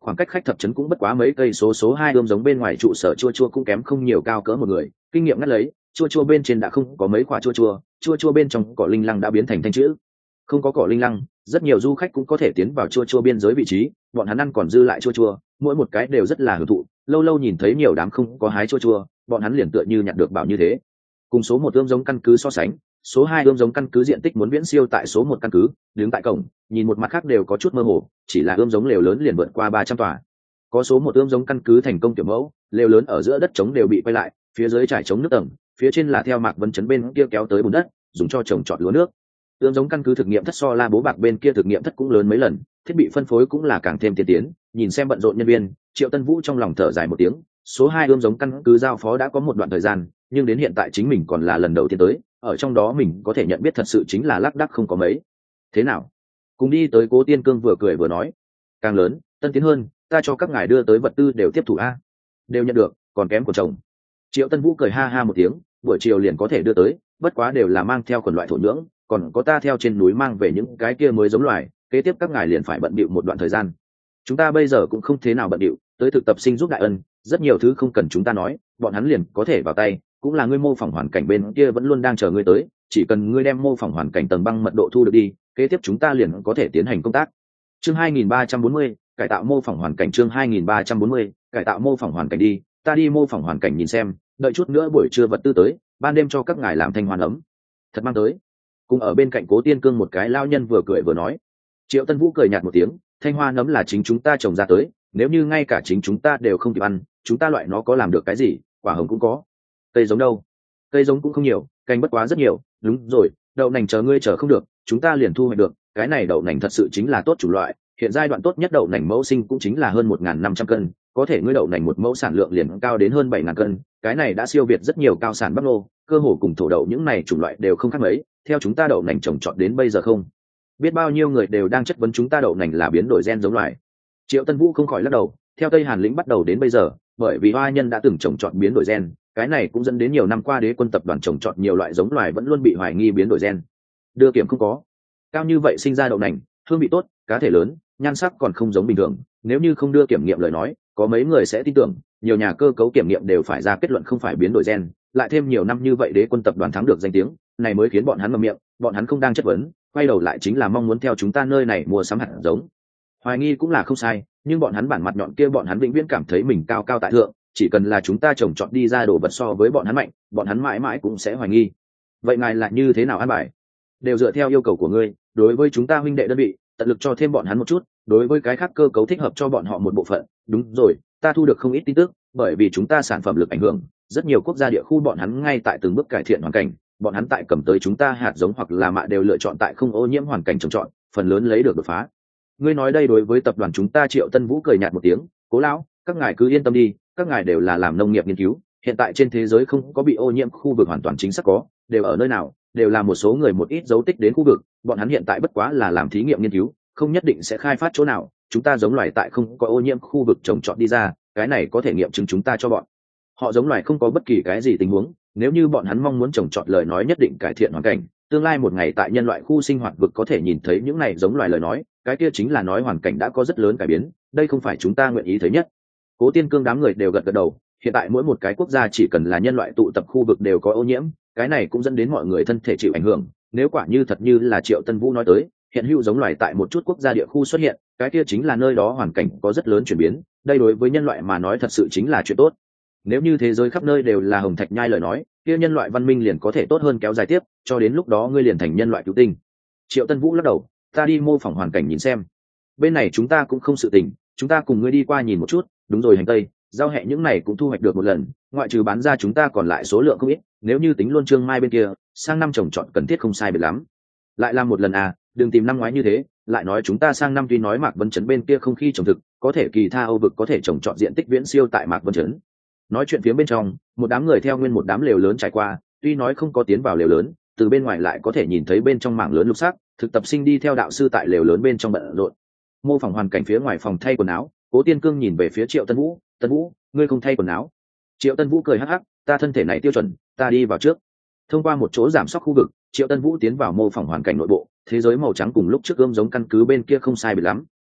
khoảng cách khách thập trấn cũng bất quá mấy cây số. Số hai ươm giống bên ngoài trụ sở chua chua cũng kém không nhiều, cao cỡ một người, kinh nghiệm ngắt lấy. Chua chua bên trên đã không có mấy quả chua chua, chua chua bên trong cỏ linh lăng đã biến thành thanh chữ. Không có cỏ linh lăng, rất nhiều du khách cũng có thể tiến vào chua chua biên giới vị trí, bọn hắn ăn còn dư lại chua chua, mỗi một cái đều rất là hưởng thụ. Lâu lâu nhìn thấy nhiều đám không có hái chua chua, bọn hắn liền tựa như nhặt được bảo như thế. Cùng số một ươm giống căn cứ so sánh, số hai ươm giống căn cứ diện tích muốn viễn siêu tại số một căn cứ. Đứng tại cổng, nhìn một mặt khác đều có chút mơ hồ, chỉ là ươm giống lều lớn liền vượt qua ba trăm tòa. Có số một ươm giống căn cứ thành công kiểu mẫu, lều lớn ở giữa đất trống đều bị quay lại, phía dưới trải trống nước tầng, phía trên là theo Mạc Vân Chấn bên kia kéo tới bùn đất, dùng cho trồng trọt lúa nước. Ươm giống căn cứ thực nghiệm thất so La Bố Bạc bên kia thực nghiệm thất cũng lớn mấy lần, thiết bị phân phối cũng là càng thêm tiên tiến. Nhìn xem bận rộn nhân viên, Triệu Tân Vũ trong lòng thở dài một tiếng. Số hai ươm giống căn cứ giao phó đã có một đoạn thời gian, nhưng đến hiện tại chính mình còn là lần đầu tiên tới, ở trong đó mình có thể nhận biết thật sự chính là lác đác không có mấy. Thế nào? Cùng đi tới Cố Tiên Cương vừa cười vừa nói, càng lớn, tân tiến hơn, ta cho các ngài đưa tới vật tư đều tiếp thủ a. Đều nhận được, còn kém của chồng. Triệu Tân Vũ cười ha ha một tiếng, buổi chiều liền có thể đưa tới, bất quá đều là mang theo quần loại thổ nhưỡng, còn có ta theo trên núi mang về những cái kia mới giống loài, kế tiếp các ngài liền phải bận bịu một đoạn thời gian. Chúng ta bây giờ cũng không thế nào bận bịu, tới thực tập sinh giúp đại ân, rất nhiều thứ không cần chúng ta nói, bọn hắn liền có thể vào tay, cũng là ngươi mô phỏng hoàn cảnh bên kia vẫn luôn đang chờ ngươi tới, chỉ cần ngươi đem mô phỏng hoàn cảnh tầng băng mật độ thu được đi, kế tiếp chúng ta liền có thể tiến hành công tác. Chương hai nghìn ba trăm bốn mươi, cải tạo mô phỏng hoàn cảnh. Chương hai nghìn ba trăm bốn mươi, cải tạo mô phỏng hoàn cảnh đi, ta đi mô phỏng hoàn cảnh nhìn xem, đợi chút nữa buổi trưa vật tư tới, ban đêm cho các ngài làm thanh hoàn ấm. Thật mang tới. Cùng ở bên cạnh Cố Tiên Cương một cái lao nhân vừa cười vừa nói. Triệu Tân Vũ cười nhạt một tiếng, thanh hoa nấm là chính chúng ta trồng ra tới, nếu như ngay cả chính chúng ta đều không kịp ăn, chúng ta loại nó có làm được cái gì? Quả hồng cũng có. Cây giống đâu? Cây giống cũng không nhiều, cành bất quá rất nhiều. Đúng rồi, đậu nành chờ ngươi chờ không được, chúng ta liền thu hoạch được. Cái này đậu nành thật sự chính là tốt chủng loại, hiện giai đoạn tốt nhất đậu nành mẫu sinh cũng chính là hơn một nghìn năm trăm cân, có thể ngươi đậu nành một mẫu sản lượng liền cao đến hơn bảy nghìn cân, cái này đã siêu việt rất nhiều cao sản bắp lô, cơ hồ cùng thổ đậu những này chủng loại đều không khác mấy. Theo chúng ta đậu nành trồng trọt đến bây giờ không biết bao nhiêu người đều đang chất vấn chúng ta đậu nành là biến đổi gen giống loài. Triệu Tân Vũ không khỏi lắc đầu, theo Tây Hàn lĩnh bắt đầu đến bây giờ, bởi vì hoa nhân đã từng trồng trọt biến đổi gen, cái này cũng dẫn đến nhiều năm qua Đế quân tập đoàn trồng trọt nhiều loại giống loài vẫn luôn bị hoài nghi biến đổi gen. Đưa kiểm không có cao như vậy sinh ra đậu nành, hương vị tốt, cá thể lớn, nhan sắc còn không giống bình thường, nếu như không đưa kiểm nghiệm lời nói, có mấy người sẽ tin tưởng. Nhiều nhà cơ cấu kiểm nghiệm đều phải ra kết luận không phải biến đổi gen, lại thêm nhiều năm như vậy Đế quân tập đoàn thắng được danh tiếng, này mới khiến bọn hắn ngậm miệng, bọn hắn không đang chất vấn, quay đầu lại chính là mong muốn theo chúng ta nơi này mua sắm hạt giống. Hoài nghi cũng là không sai, nhưng bọn hắn bản mặt nhọn kia bọn hắn vĩnh viễn cảm thấy mình cao cao tại thượng, chỉ cần là chúng ta trồng trọt đi ra đồ vật so với bọn hắn mạnh, bọn hắn mãi mãi cũng sẽ hoài nghi. Vậy ngài lại như thế nào an bài? Đều dựa theo yêu cầu của ngươi, đối với chúng ta huynh đệ đơn vị, tận lực cho thêm bọn hắn một chút, đối với cái khác cơ cấu thích hợp cho bọn họ một bộ phận. Đúng rồi, ta thu được không ít tin tức, bởi vì chúng ta sản phẩm lực ảnh hưởng, rất nhiều quốc gia địa khu bọn hắn ngay tại từng bước cải thiện hoàn cảnh, bọn hắn tại cầm tới chúng ta hạt giống hoặc là mạ đều lựa chọn tại không ô nhiễm hoàn cảnh trồng trọt, phần lớn lấy được đột phá. Ngươi nói đây đối với tập đoàn chúng ta. Triệu Tân Vũ cười nhạt một tiếng, Cố lão, các ngài cứ yên tâm đi, các ngài đều là làm nông nghiệp nghiên cứu, hiện tại trên thế giới không có bị ô nhiễm khu vực hoàn toàn chính xác có, đều ở nơi nào, đều là một số người một ít dấu tích đến khu vực, bọn hắn hiện tại bất quá là làm thí nghiệm nghiên cứu, không nhất định sẽ khai phát chỗ nào, chúng ta giống loài tại không có ô nhiễm khu vực trồng trọt đi ra, cái này có thể nghiệm chứng chúng ta cho bọn họ giống loài không có bất kỳ cái gì tình huống. Nếu như bọn hắn mong muốn trồng trọt lời nói nhất định cải thiện hoàn cảnh, tương lai một ngày tại nhân loại khu sinh hoạt vực có thể nhìn thấy những này giống loài lời nói, cái kia chính là nói hoàn cảnh đã có rất lớn cải biến, đây không phải chúng ta nguyện ý thấy nhất. Cố Tiên Cương đám người đều gật gật đầu, hiện tại mỗi một cái quốc gia chỉ cần là nhân loại tụ tập khu vực đều có ô nhiễm, cái này cũng dẫn đến mọi người thân thể chịu ảnh hưởng. Nếu quả như thật như là Triệu Tân Vũ nói tới, hiện hữu giống loài tại một chút quốc gia địa khu xuất hiện, cái kia chính là nơi đó hoàn cảnh có rất lớn chuyển biến, đây đối với nhân loại mà nói thật sự chính là chuyện tốt. Nếu như thế giới khắp nơi đều là hồng thạch nhai lời nói, kia nhân loại văn minh liền có thể tốt hơn kéo dài tiếp, cho đến lúc đó ngươi liền thành nhân loại cứu tinh. Triệu Tân Vũ lắc đầu, ta đi mô phỏng hoàn cảnh nhìn xem. Bên này chúng ta cũng không sự tình, chúng ta cùng ngươi đi qua nhìn một chút. Đúng rồi, hành tây, giao hẹ những này cũng thu hoạch được một lần, ngoại trừ bán ra chúng ta còn lại số lượng không ít, nếu như tính luôn trương mai bên kia, sang năm trồng trọt cần thiết không sai biệt lắm. Lại làm một lần à, đừng tìm năm ngoái như thế, lại nói chúng ta sang năm tuy nói Mạc Vân Chấn bên kia không khí trồng thực, có thể kỳ tha Âu vực có thể trồng trọt diện tích viễn siêu tại Mạc Vân Chấn. Nói chuyện phía bên trong, một đám người theo nguyên một đám lều lớn trải qua, tuy nói không có tiến vào lều lớn, từ bên ngoài lại có thể nhìn thấy bên trong mảng lớn lục sắc, thực tập sinh đi theo đạo sư tại lều lớn bên trong bận rộn. Mô phỏng hoàn cảnh phía ngoài phòng thay quần áo, Cố Tiên Cương nhìn về phía Triệu Tân Vũ, Tân Vũ, ngươi không thay quần áo? Triệu Tân Vũ cười hắc hắc, ta thân thể này tiêu chuẩn, ta đi vào trước. Thông qua một chỗ giảm sóc khu vực, Triệu Tân Vũ tiến vào mô phỏng hoàn cảnh nội bộ, thế giới màu trắng cùng lúc trước ươm giống căn cứ bên kia không sai biệt lắm,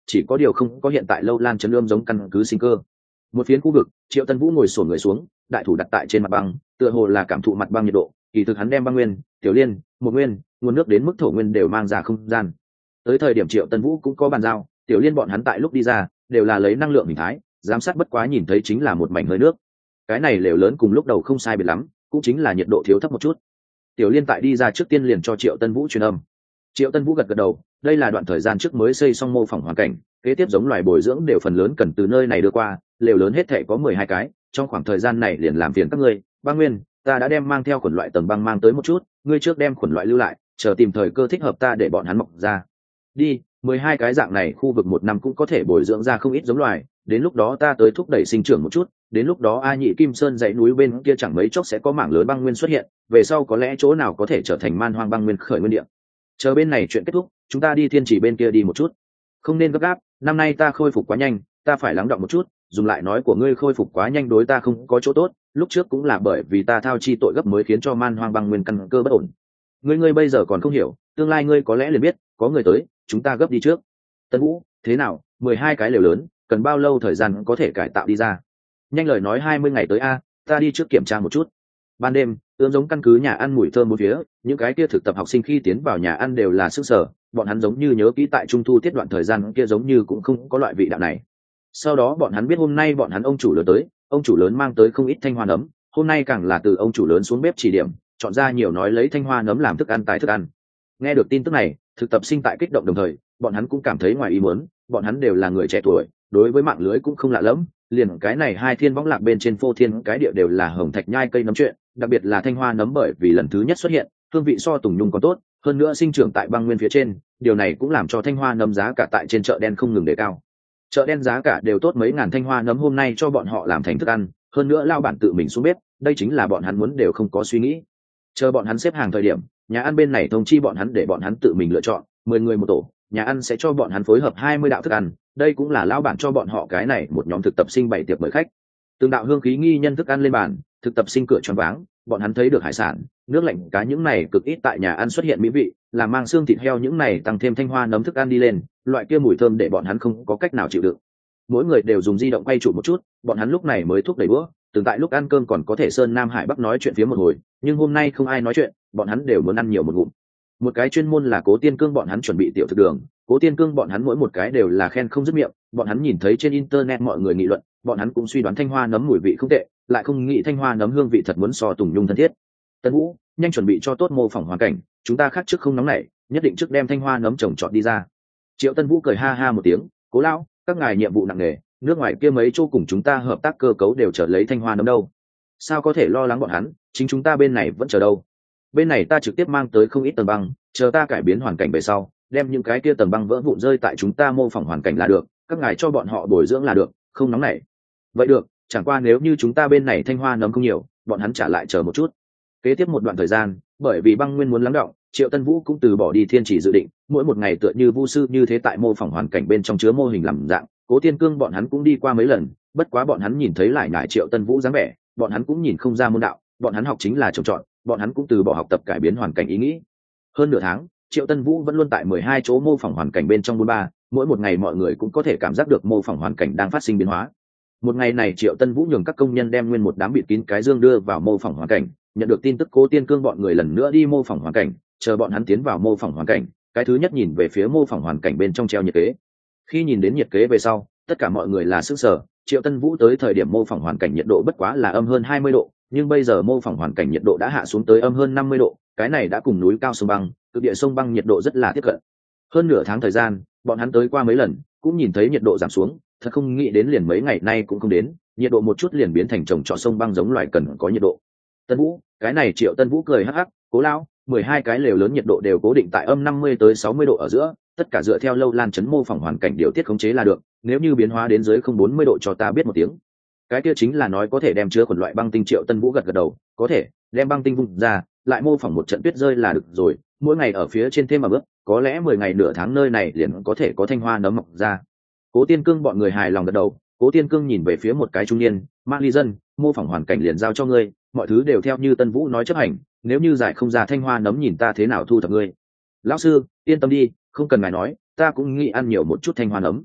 chỉ có điều không có hiện tại lâu lan chấn ươm giống căn cứ sinh cơ. Một phiến khu vực, Triệu Tân Vũ ngồi xổm người xuống, đại thủ đặt tại trên mặt băng, tựa hồ là cảm thụ mặt băng nhiệt độ, kỳ thực hắn đem băng nguyên, tiểu liên, một nguyên, nguồn nước đến mức thổ nguyên đều mang ra không gian. Tới thời điểm Triệu Tân Vũ cũng có bàn giao, tiểu liên bọn hắn tại lúc đi ra đều là lấy năng lượng hình thái, giám sát bất quá nhìn thấy chính là một mảnh hơi nước. Cái này lều lớn cùng lúc đầu không sai biệt lắm, cũng chính là nhiệt độ thiếu thấp một chút. Tiểu liên tại đi ra trước tiên liền cho Triệu Tân Vũ truyền âm. Triệu Tân Vũ gật gật đầu, đây là đoạn thời gian trước mới xây xong mô phỏng hoàn cảnh, kế tiếp giống loài bồi dưỡng đều phần lớn cần từ nơi này đưa qua, lều lớn hết thảy có mười hai cái, trong khoảng thời gian này liền làm phiền các ngươi. Băng Nguyên, ta đã đem mang theo khuẩn loại tầng băng mang tới một chút, ngươi trước đem khuẩn loại lưu lại, chờ tìm thời cơ thích hợp ta để bọn hắn mọc ra. Đi, mười hai cái dạng này khu vực một năm cũng có thể bồi dưỡng ra không ít giống loài, đến lúc đó ta tới thúc đẩy sinh trưởng một chút, đến lúc đó A Nhị Kim Sơn dãy núi bên kia chẳng mấy chốc sẽ có mảng lớn băng nguyên xuất hiện, về sau có lẽ chỗ nào có thể trở thành man hoang băng nguyên khởi nguyên địa. Chờ bên này chuyện kết thúc, chúng ta đi thiên chỉ bên kia đi một chút. Không nên gấp gáp, năm nay ta khôi phục quá nhanh, ta phải lắng đọng một chút, dùng lại nói của ngươi khôi phục quá nhanh đối ta không có chỗ tốt, lúc trước cũng là bởi vì ta thao chi tội gấp mới khiến cho man hoang băng nguyên căn cơ bất ổn. Ngươi ngươi bây giờ còn không hiểu, tương lai ngươi có lẽ liền biết, có người tới, chúng ta gấp đi trước. Tân Vũ, thế nào, mười hai cái lều lớn, cần bao lâu thời gian có thể cải tạo đi ra? Nhanh lời nói hai mươi ngày tới a, ta đi trước kiểm tra một chút. Ban đêm, ươm giống căn cứ nhà ăn mùi thơm bốn phía, những cái kia thực tập học sinh khi tiến vào nhà ăn đều là sức sở, bọn hắn giống như nhớ kỹ tại trung thu tiết đoạn thời gian kia giống như cũng không có loại vị đạo này. Sau đó bọn hắn biết hôm nay bọn hắn ông chủ lớn tới, ông chủ lớn mang tới không ít thanh hoa nấm, hôm nay càng là từ ông chủ lớn xuống bếp chỉ điểm, chọn ra nhiều nói lấy thanh hoa nấm làm thức ăn tại thức ăn. Nghe được tin tức này, thực tập sinh tại kích động đồng thời, bọn hắn cũng cảm thấy ngoài ý muốn, bọn hắn đều là người trẻ tuổi, đối với mạng lưới cũng không lạ lẫm, liền cái này hai thiên võng lạc bên trên phô thiên cái địa đều là hồng thạch nhai cây nấm chuyện, đặc biệt là thanh hoa nấm bởi vì lần thứ nhất xuất hiện, hương vị so tùng nhung còn tốt, hơn nữa sinh trưởng tại băng nguyên phía trên, điều này cũng làm cho thanh hoa nấm giá cả tại trên chợ đen không ngừng đề cao. Chợ đen giá cả đều tốt mấy ngàn thanh hoa nấm hôm nay cho bọn họ làm thành thức ăn, hơn nữa lao bản tự mình xuống bếp, đây chính là bọn hắn muốn đều không có suy nghĩ. Chờ bọn hắn xếp hàng thời điểm, nhà ăn bên này thông chi bọn hắn để bọn hắn tự mình lựa chọn, mười người một tổ, nhà ăn sẽ cho bọn hắn phối hợp hai mươi đạo thức ăn, đây cũng là lao bản cho bọn họ cái này một nhóm thực tập sinh bày tiệc mời khách. Từng đạo hương khí nghi nhân thức ăn lên bàn, thực tập sinh cửa choáng váng, bọn hắn thấy được hải sản, nước lạnh cá những này cực ít tại nhà ăn xuất hiện mỹ vị, là mang xương thịt heo những này tăng thêm thanh hoa nấm thức ăn đi lên, loại kia mùi thơm để bọn hắn không có cách nào chịu đựng. Mỗi người đều dùng di động quay chụp một chút, bọn hắn lúc này mới thúc đẩy bữa, từng tại lúc ăn cơm còn có thể sơn nam hải bắc nói chuyện phía một hồi, nhưng hôm nay không ai nói chuyện, bọn hắn đều muốn ăn nhiều một ngụm. Một cái chuyên môn là Cố Tiên Cương bọn hắn chuẩn bị tiểu thực đường, Cố Tiên Cương bọn hắn mỗi một cái đều là khen không dứt miệng, bọn hắn nhìn thấy trên internet mọi người nghị luận, bọn hắn cũng suy đoán thanh hoa nấm mùi vị không tệ, lại không nghĩ thanh hoa nấm hương vị thật muốn so tùng nhung thân thiết. Tân Vũ, nhanh chuẩn bị cho tốt mô phỏng hoàn cảnh, chúng ta khác trước không nóng nảy, nhất định trước đem thanh hoa nấm trồng trọt đi ra. Triệu Tân Vũ cười ha ha một tiếng, Cố lão, các ngài nhiệm vụ nặng nề, nước ngoài kia mấy chỗ cùng chúng ta hợp tác cơ cấu đều chờ lấy thanh hoa nấm đâu, sao có thể lo lắng bọn hắn, chính chúng ta bên này vẫn chờ đâu. Bên này ta trực tiếp mang tới không ít tầng băng, chờ ta cải biến hoàn cảnh về sau, đem những cái kia tầng băng vỡ vụn rơi tại chúng ta mô phỏng hoàn cảnh là được, các ngài cho bọn họ bồi dưỡng là được, không nóng nảy. Vậy được, chẳng qua nếu như chúng ta bên này thanh hoa nấm không nhiều, bọn hắn trả lại chờ một chút. Kế tiếp một đoạn thời gian, bởi vì băng nguyên muốn lắng đọng, Triệu Tân Vũ cũng từ bỏ đi thiên chỉ dự định, mỗi một ngày tựa như vu sư như thế tại mô phỏng hoàn cảnh bên trong chứa mô hình làm dạng, Cố Tiên Cương bọn hắn cũng đi qua mấy lần, bất quá bọn hắn nhìn thấy lại ngại Triệu Tân Vũ dáng vẻ, bọn hắn cũng nhìn không ra môn đạo, bọn hắn học chính là trồng trọt, bọn hắn cũng từ bỏ học tập cải biến hoàn cảnh ý nghĩ. Hơn nửa tháng, Triệu Tân Vũ vẫn luôn tại mười hai chỗ mô phỏng hoàn cảnh bên trong bốn ba, mỗi một ngày mọi người cũng có thể cảm giác được mô phỏng hoàn cảnh đang phát sinh biến hóa. Một ngày này Triệu Tân Vũ nhường các công nhân đem nguyên một đám bịt kín cái dương đưa vào mô phỏng hoàn cảnh, nhận được tin tức Cố Tiên Cương bọn người lần nữa đi mô phỏng hoàn cảnh, chờ bọn hắn tiến vào mô phỏng hoàn cảnh, cái thứ nhất nhìn về phía mô phỏng hoàn cảnh bên trong treo nhiệt kế. Khi nhìn đến nhiệt kế về sau, tất cả mọi người là sức sở, Triệu Tân Vũ tới thời điểm mô phỏng hoàn cảnh nhiệt độ bất quá là âm hơn hai mươi độ, nhưng bây giờ mô phỏng hoàn cảnh nhiệt độ đã hạ xuống tới âm hơn năm mươi độ, cái này đã cùng núi cao sông băng, cực địa sông băng nhiệt độ rất là tiếp cận. Hơn nửa tháng thời gian, bọn hắn tới qua mấy lần, cũng nhìn thấy nhiệt độ giảm xuống, thật không nghĩ đến liền mấy ngày nay cũng không đến, nhiệt độ một chút liền biến thành trồng trọt sông băng giống loài cần có nhiệt độ. Tân Vũ, cái này Triệu Tân Vũ cười hắc hắc, Cố lão, mười hai cái lều lớn nhiệt độ đều cố định tại âm năm mươi tới sáu mươi độ ở giữa, tất cả dựa theo lâu lan chấn mô phỏng hoàn cảnh điều tiết khống chế là được, nếu như biến hóa đến dưới không bốn mươi độ cho ta biết một tiếng. Cái kia chính là nói có thể đem chứa khuẩn loại băng tinh. Triệu Tân Vũ gật gật đầu, có thể, đem băng tinh vung ra, lại mô phỏng một trận tuyết rơi là được rồi, mỗi ngày ở phía trên thêm mà bước, có lẽ mười ngày nửa tháng nơi này liền có thể có thanh hoa nấm mọc ra. Cố Tiên Cương bọn người hài lòng gật đầu, Cố Tiên Cương nhìn về phía một cái trung niên, Mã Ly Dân, mô phỏng hoàn cảnh liền giao cho ngươi, mọi thứ đều theo như Tân Vũ nói chấp hành, nếu như giải không ra thanh hoa nấm nhìn ta thế nào thu thập ngươi. Lão sư, yên tâm đi, không cần ngài nói, ta cũng nghĩ ăn nhiều một chút thanh hoa nấm.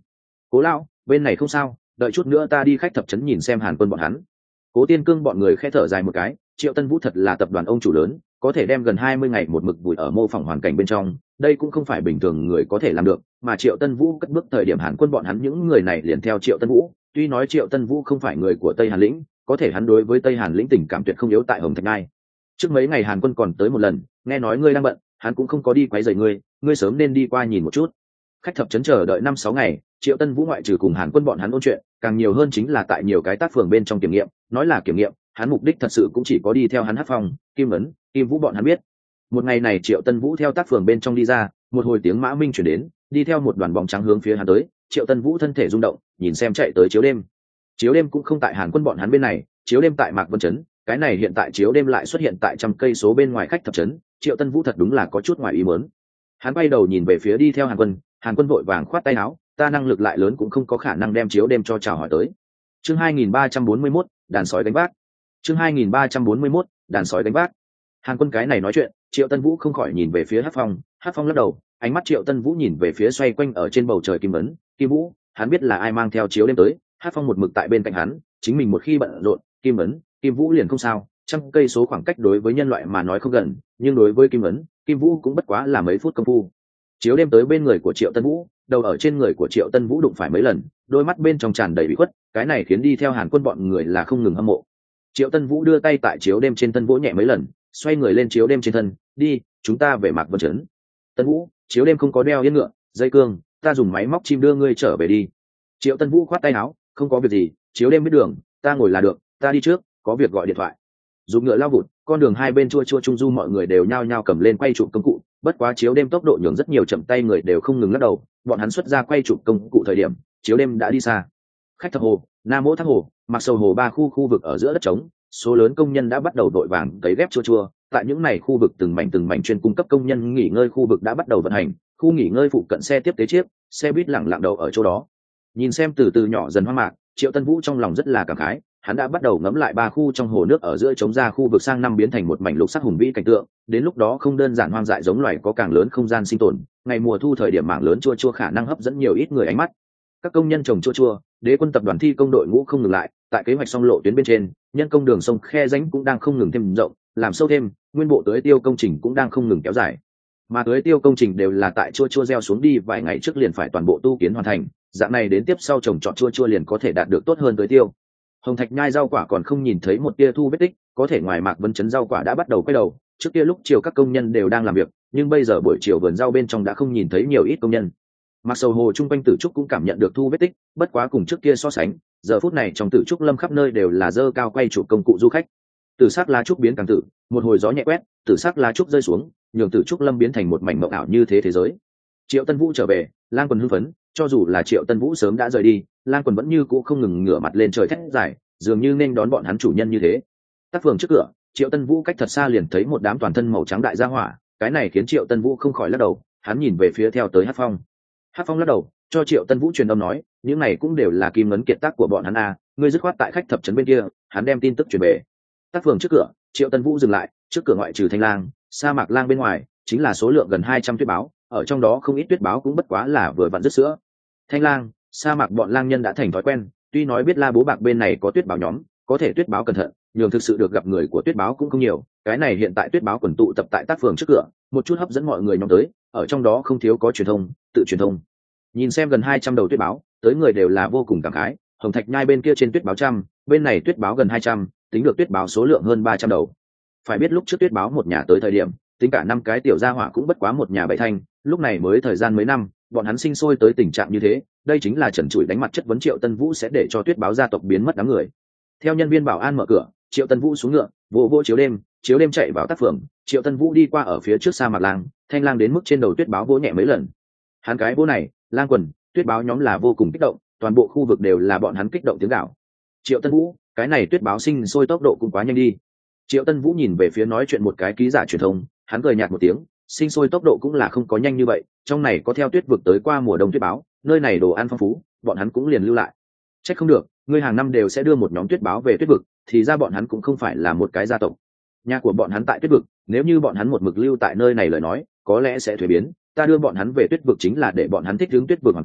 Cố lão, bên này không sao, đợi chút nữa ta đi khách thập trấn nhìn xem Hàn Quân bọn hắn. Cố Tiên Cương bọn người khẽ thở dài một cái, Triệu Tân Vũ thật là tập đoàn ông chủ lớn, có thể đem gần hai mươi ngày một mực vùi ở mô phỏng hoàn cảnh bên trong, đây cũng không phải bình thường người có thể làm được, mà Triệu Tân Vũ cất bước thời điểm Hàn Quân bọn hắn những người này liền theo Triệu Tân Vũ, tuy nói Triệu Tân Vũ không phải người của Tây Hàn lĩnh, có thể hắn đối với Tây Hàn lĩnh tình cảm tuyệt không yếu tại Hồng Thạch Ngai. Trước mấy ngày Hàn Quân còn tới một lần, nghe nói ngươi đang bận, hắn cũng không có đi quấy rầy ngươi, ngươi sớm nên đi qua nhìn một chút. Khách thập trấn chờ đợi năm sáu ngày, Triệu Tân Vũ ngoại trừ cùng Hàn Quân bọn hắn ôn chuyện, càng nhiều hơn chính là tại nhiều cái tác phường bên trong kiểm nghiệm, nói là kiểm nghiệm, hắn mục đích thật sự cũng chỉ có đi theo hắn Hát Phong, Kim Ấn, Kim Vũ bọn hắn biết. Một ngày này Triệu Tân Vũ theo tác phường bên trong đi ra, một hồi tiếng mã minh chuyển đến, đi theo một đoàn bóng trắng hướng phía hắn tới. Triệu Tân Vũ thân thể rung động, nhìn xem chạy tới Chiếu Đêm. Chiếu Đêm cũng không tại Hàn Quân bọn hắn bên này, Chiếu Đêm tại Mạc Vân trấn, cái này hiện tại Chiếu Đêm lại xuất hiện tại trăm cây số bên ngoài khách thập trấn. Triệu Tân Vũ thật đúng là có chút ngoài ý muốn. Hắn quay đầu nhìn về phía đi theo Hàn Quân, Hàn Quân vội vàng khoát tay áo, ta năng lực lại lớn cũng không có khả năng đem Chiếu Đêm cho chào hỏi tới. Chương hai nghìn ba trăm bốn mươi mốt, đàn sói đánh vác. Chương hai nghìn ba trăm bốn mươi mốt, đàn sói đánh vác. Hàn Quân cái này nói chuyện, Triệu Tân Vũ không khỏi nhìn về phía Hát Phong, Hát Phong lắc đầu, ánh mắt Triệu Tân Vũ nhìn về phía xoay quanh ở trên bầu trời Kim Ấn, Kim Vũ, hắn biết là ai mang theo Chiếu Đêm tới, Hát Phong một mực tại bên cạnh hắn, chính mình một khi bận rộn, Kim Ấn, Kim Vũ liền không sao, trăm cây số khoảng cách đối với nhân loại mà nói không gần, nhưng đối với Kim Ấn, Kim Vũ cũng bất quá là mấy phút công phu. Chiếu Đêm tới bên người của Triệu Tân Vũ, đầu ở trên người của Triệu Tân Vũ đụng phải mấy lần, đôi mắt bên trong tràn đầy bị khuất, cái này khiến đi theo Hàn Quân bọn người là không ngừng hâm mộ. Triệu Tân Vũ đưa tay tại Chiếu Đêm trên thân vỗ nhẹ mấy lần, xoay người lên Chiếu Đêm trên thân, đi, chúng ta về Mạc Vân trấn. Tân Vũ, Chiếu Đêm không có đeo yên ngựa, dây cương, ta dùng máy móc chim đưa ngươi trở về đi. Triệu Tân Vũ khoát tay áo, không có việc gì, Chiếu Đêm biết đường, ta ngồi là được, ta đi trước, có việc gọi điện thoại. Dùng ngựa lao vụt, con đường hai bên chua chua trung du mọi người đều nhao nhao cầm lên quay chụp công cụ, bất quá Chiếu Đêm tốc độ nhường rất nhiều chậm tay người đều không ngừng lắc đầu, bọn hắn xuất ra quay chụp công cụ thời điểm, Chiếu Đêm đã đi xa. Khách thập hồ, Nam Mỗ Thác hồ, Mặc Sầu hồ ba khu khu vực ở giữa đất trống, số lớn công nhân đã bắt đầu đội vàng cấy ghép chua chua, tại những này khu vực từng mảnh từng mảnh chuyên cung cấp công nhân nghỉ ngơi khu vực đã bắt đầu vận hành, khu nghỉ ngơi phụ cận xe tiếp tế chiếc, xe buýt lẳng lặng đầu ở chỗ đó. Nhìn xem từ từ nhỏ dần hoang mạc, Triệu Tân Vũ trong lòng rất là cảm khái, hắn đã bắt đầu ngẫm lại ba khu trong hồ nước ở giữa chống ra khu vực sang năm biến thành một mảnh lục sắc hùng vĩ cảnh tượng, đến lúc đó không đơn giản hoang dại giống loài có càng lớn không gian sinh tồn, ngày mùa thu thời điểm mảng lớn chua chua khả năng hấp dẫn nhiều ít người ánh mắt. Các công nhân trồng chua chua, Đế quân tập đoàn thi công đội ngũ không ngừng lại, tại kế hoạch song lộ tuyến bên trên, nhân công đường sông khe rãnh cũng đang không ngừng thêm rộng, làm sâu thêm, nguyên bộ tưới tiêu công trình cũng đang không ngừng kéo dài. Mà tưới tiêu công trình đều là tại chua chua gieo xuống đi vài ngày trước liền phải toàn bộ tu kiến hoàn thành, dạng này đến tiếp sau trồng trọt chua chua liền có thể đạt được tốt hơn tưới tiêu. Hồng Thạch Nhai rau quả còn không nhìn thấy một tia thu vết tích, có thể ngoài Mạc Vân trấn rau quả đã bắt đầu quay đầu, trước kia lúc chiều các công nhân đều đang làm việc, nhưng bây giờ buổi chiều vườn rau bên trong đã không nhìn thấy nhiều ít công nhân. Mặc Sầu hồ trung quanh Tử Trúc cũng cảm nhận được thu vết tích, bất quá cùng trước kia so sánh, giờ phút này trong Tử Trúc lâm khắp nơi đều là dơ cao quay chụp công cụ du khách. Tử sắc lá trúc biến càng tử, một hồi gió nhẹ quét, tử sắc lá trúc rơi xuống, nhường Tử Trúc lâm biến thành một mảnh mộng ảo như thế thế giới. Triệu Tân Vũ trở về, Lang Quần hưng phấn, cho dù là Triệu Tân Vũ sớm đã rời đi, Lang Quần vẫn như cũ không ngừng ngửa mặt lên trời thét giải, dường như nên đón bọn hắn chủ nhân như thế. Tác phường trước cửa, Triệu Tân Vũ cách thật xa liền thấy một đám toàn thân màu trắng đại gia hỏa, cái này khiến Triệu Tân Vũ không khỏi lắc đầu, hắn nhìn về phía theo tới Hát Phong. Hát Phong lắc đầu, cho Triệu Tân Vũ truyền âm nói, những này cũng đều là kim ngấn kiệt tác của bọn hắn a, ngươi dứt khoát tại khách thập trấn bên kia, hắn đem tin tức truyền về. Tác phường trước cửa, Triệu Tân Vũ dừng lại, trước cửa ngoại trừ Thanh Lang, Sa Mạc Lang bên ngoài, chính là số lượng gần hai trăm tuyết báo, ở trong đó không ít tuyết báo cũng bất quá là vừa vặn dứt sữa. Thanh Lang, Sa Mạc bọn lang nhân đã thành thói quen, tuy nói biết La Bố Bạc bên này có tuyết báo nhóm, có thể tuyết báo cẩn thận, nhường thực sự được gặp người của tuyết báo cũng không nhiều, cái này hiện tại tuyết báo quần tụ tập tại tác phường trước cửa, một chút hấp dẫn mọi người nhóm tới, ở trong đó không thiếu có truyền thông, tự truyền thông. Nhìn xem gần hai trăm đầu tuyết báo, tới người đều là vô cùng cảm khái, Hồng Thạch Nhai bên kia trên tuyết báo trăm, bên này tuyết báo gần hai trăm, tính được tuyết báo số lượng hơn ba trăm đầu. Phải biết lúc trước tuyết báo một nhà tới thời điểm, tính cả năm cái tiểu gia hỏa cũng bất quá một nhà bảy thanh, lúc này mới thời gian mấy năm, bọn hắn sinh sôi tới tình trạng như thế, đây chính là trần trụi đánh mặt chất vấn Triệu Tân Vũ sẽ để cho tuyết báo gia tộc biến mất đám người. Theo nhân viên bảo an mở cửa, Triệu Tân Vũ xuống ngựa, vỗ vỗ Chiếu Đêm, Chiếu Đêm chạy vào tác phường, Triệu Tân Vũ đi qua ở phía trước Sa Mạc Lang, Thanh Lang đến mức trên đầu tuyết báo vỗ nhẹ mấy lần. Hắn cái vỗ này, Lang Quần, tuyết báo nhóm là vô cùng kích động, toàn bộ khu vực đều là bọn hắn kích động tiếng gào. Triệu Tân Vũ, cái này tuyết báo sinh sôi tốc độ cũng quá nhanh đi. Triệu Tân Vũ nhìn về phía nói chuyện một cái ký giả truyền thông, hắn cười nhạt một tiếng, sinh sôi tốc độ cũng là không có nhanh như vậy, trong này có theo tuyết vực tới qua mùa đông tuyết báo, nơi này đồ ăn phong phú, bọn hắn cũng liền lưu lại. Trách không được, ngươi hàng năm đều sẽ đưa một nhóm tuyết báo về tuyết vực, thì ra bọn hắn cũng không phải là một cái gia tộc. Nhà của bọn hắn tại tuyết vực, nếu như bọn hắn một mực lưu tại nơi này lời nói, có lẽ sẽ thuế biến, ta đưa bọn hắn về tuyết vực chính là để bọn hắn thích ứng tuyết vực hoàn cảnh,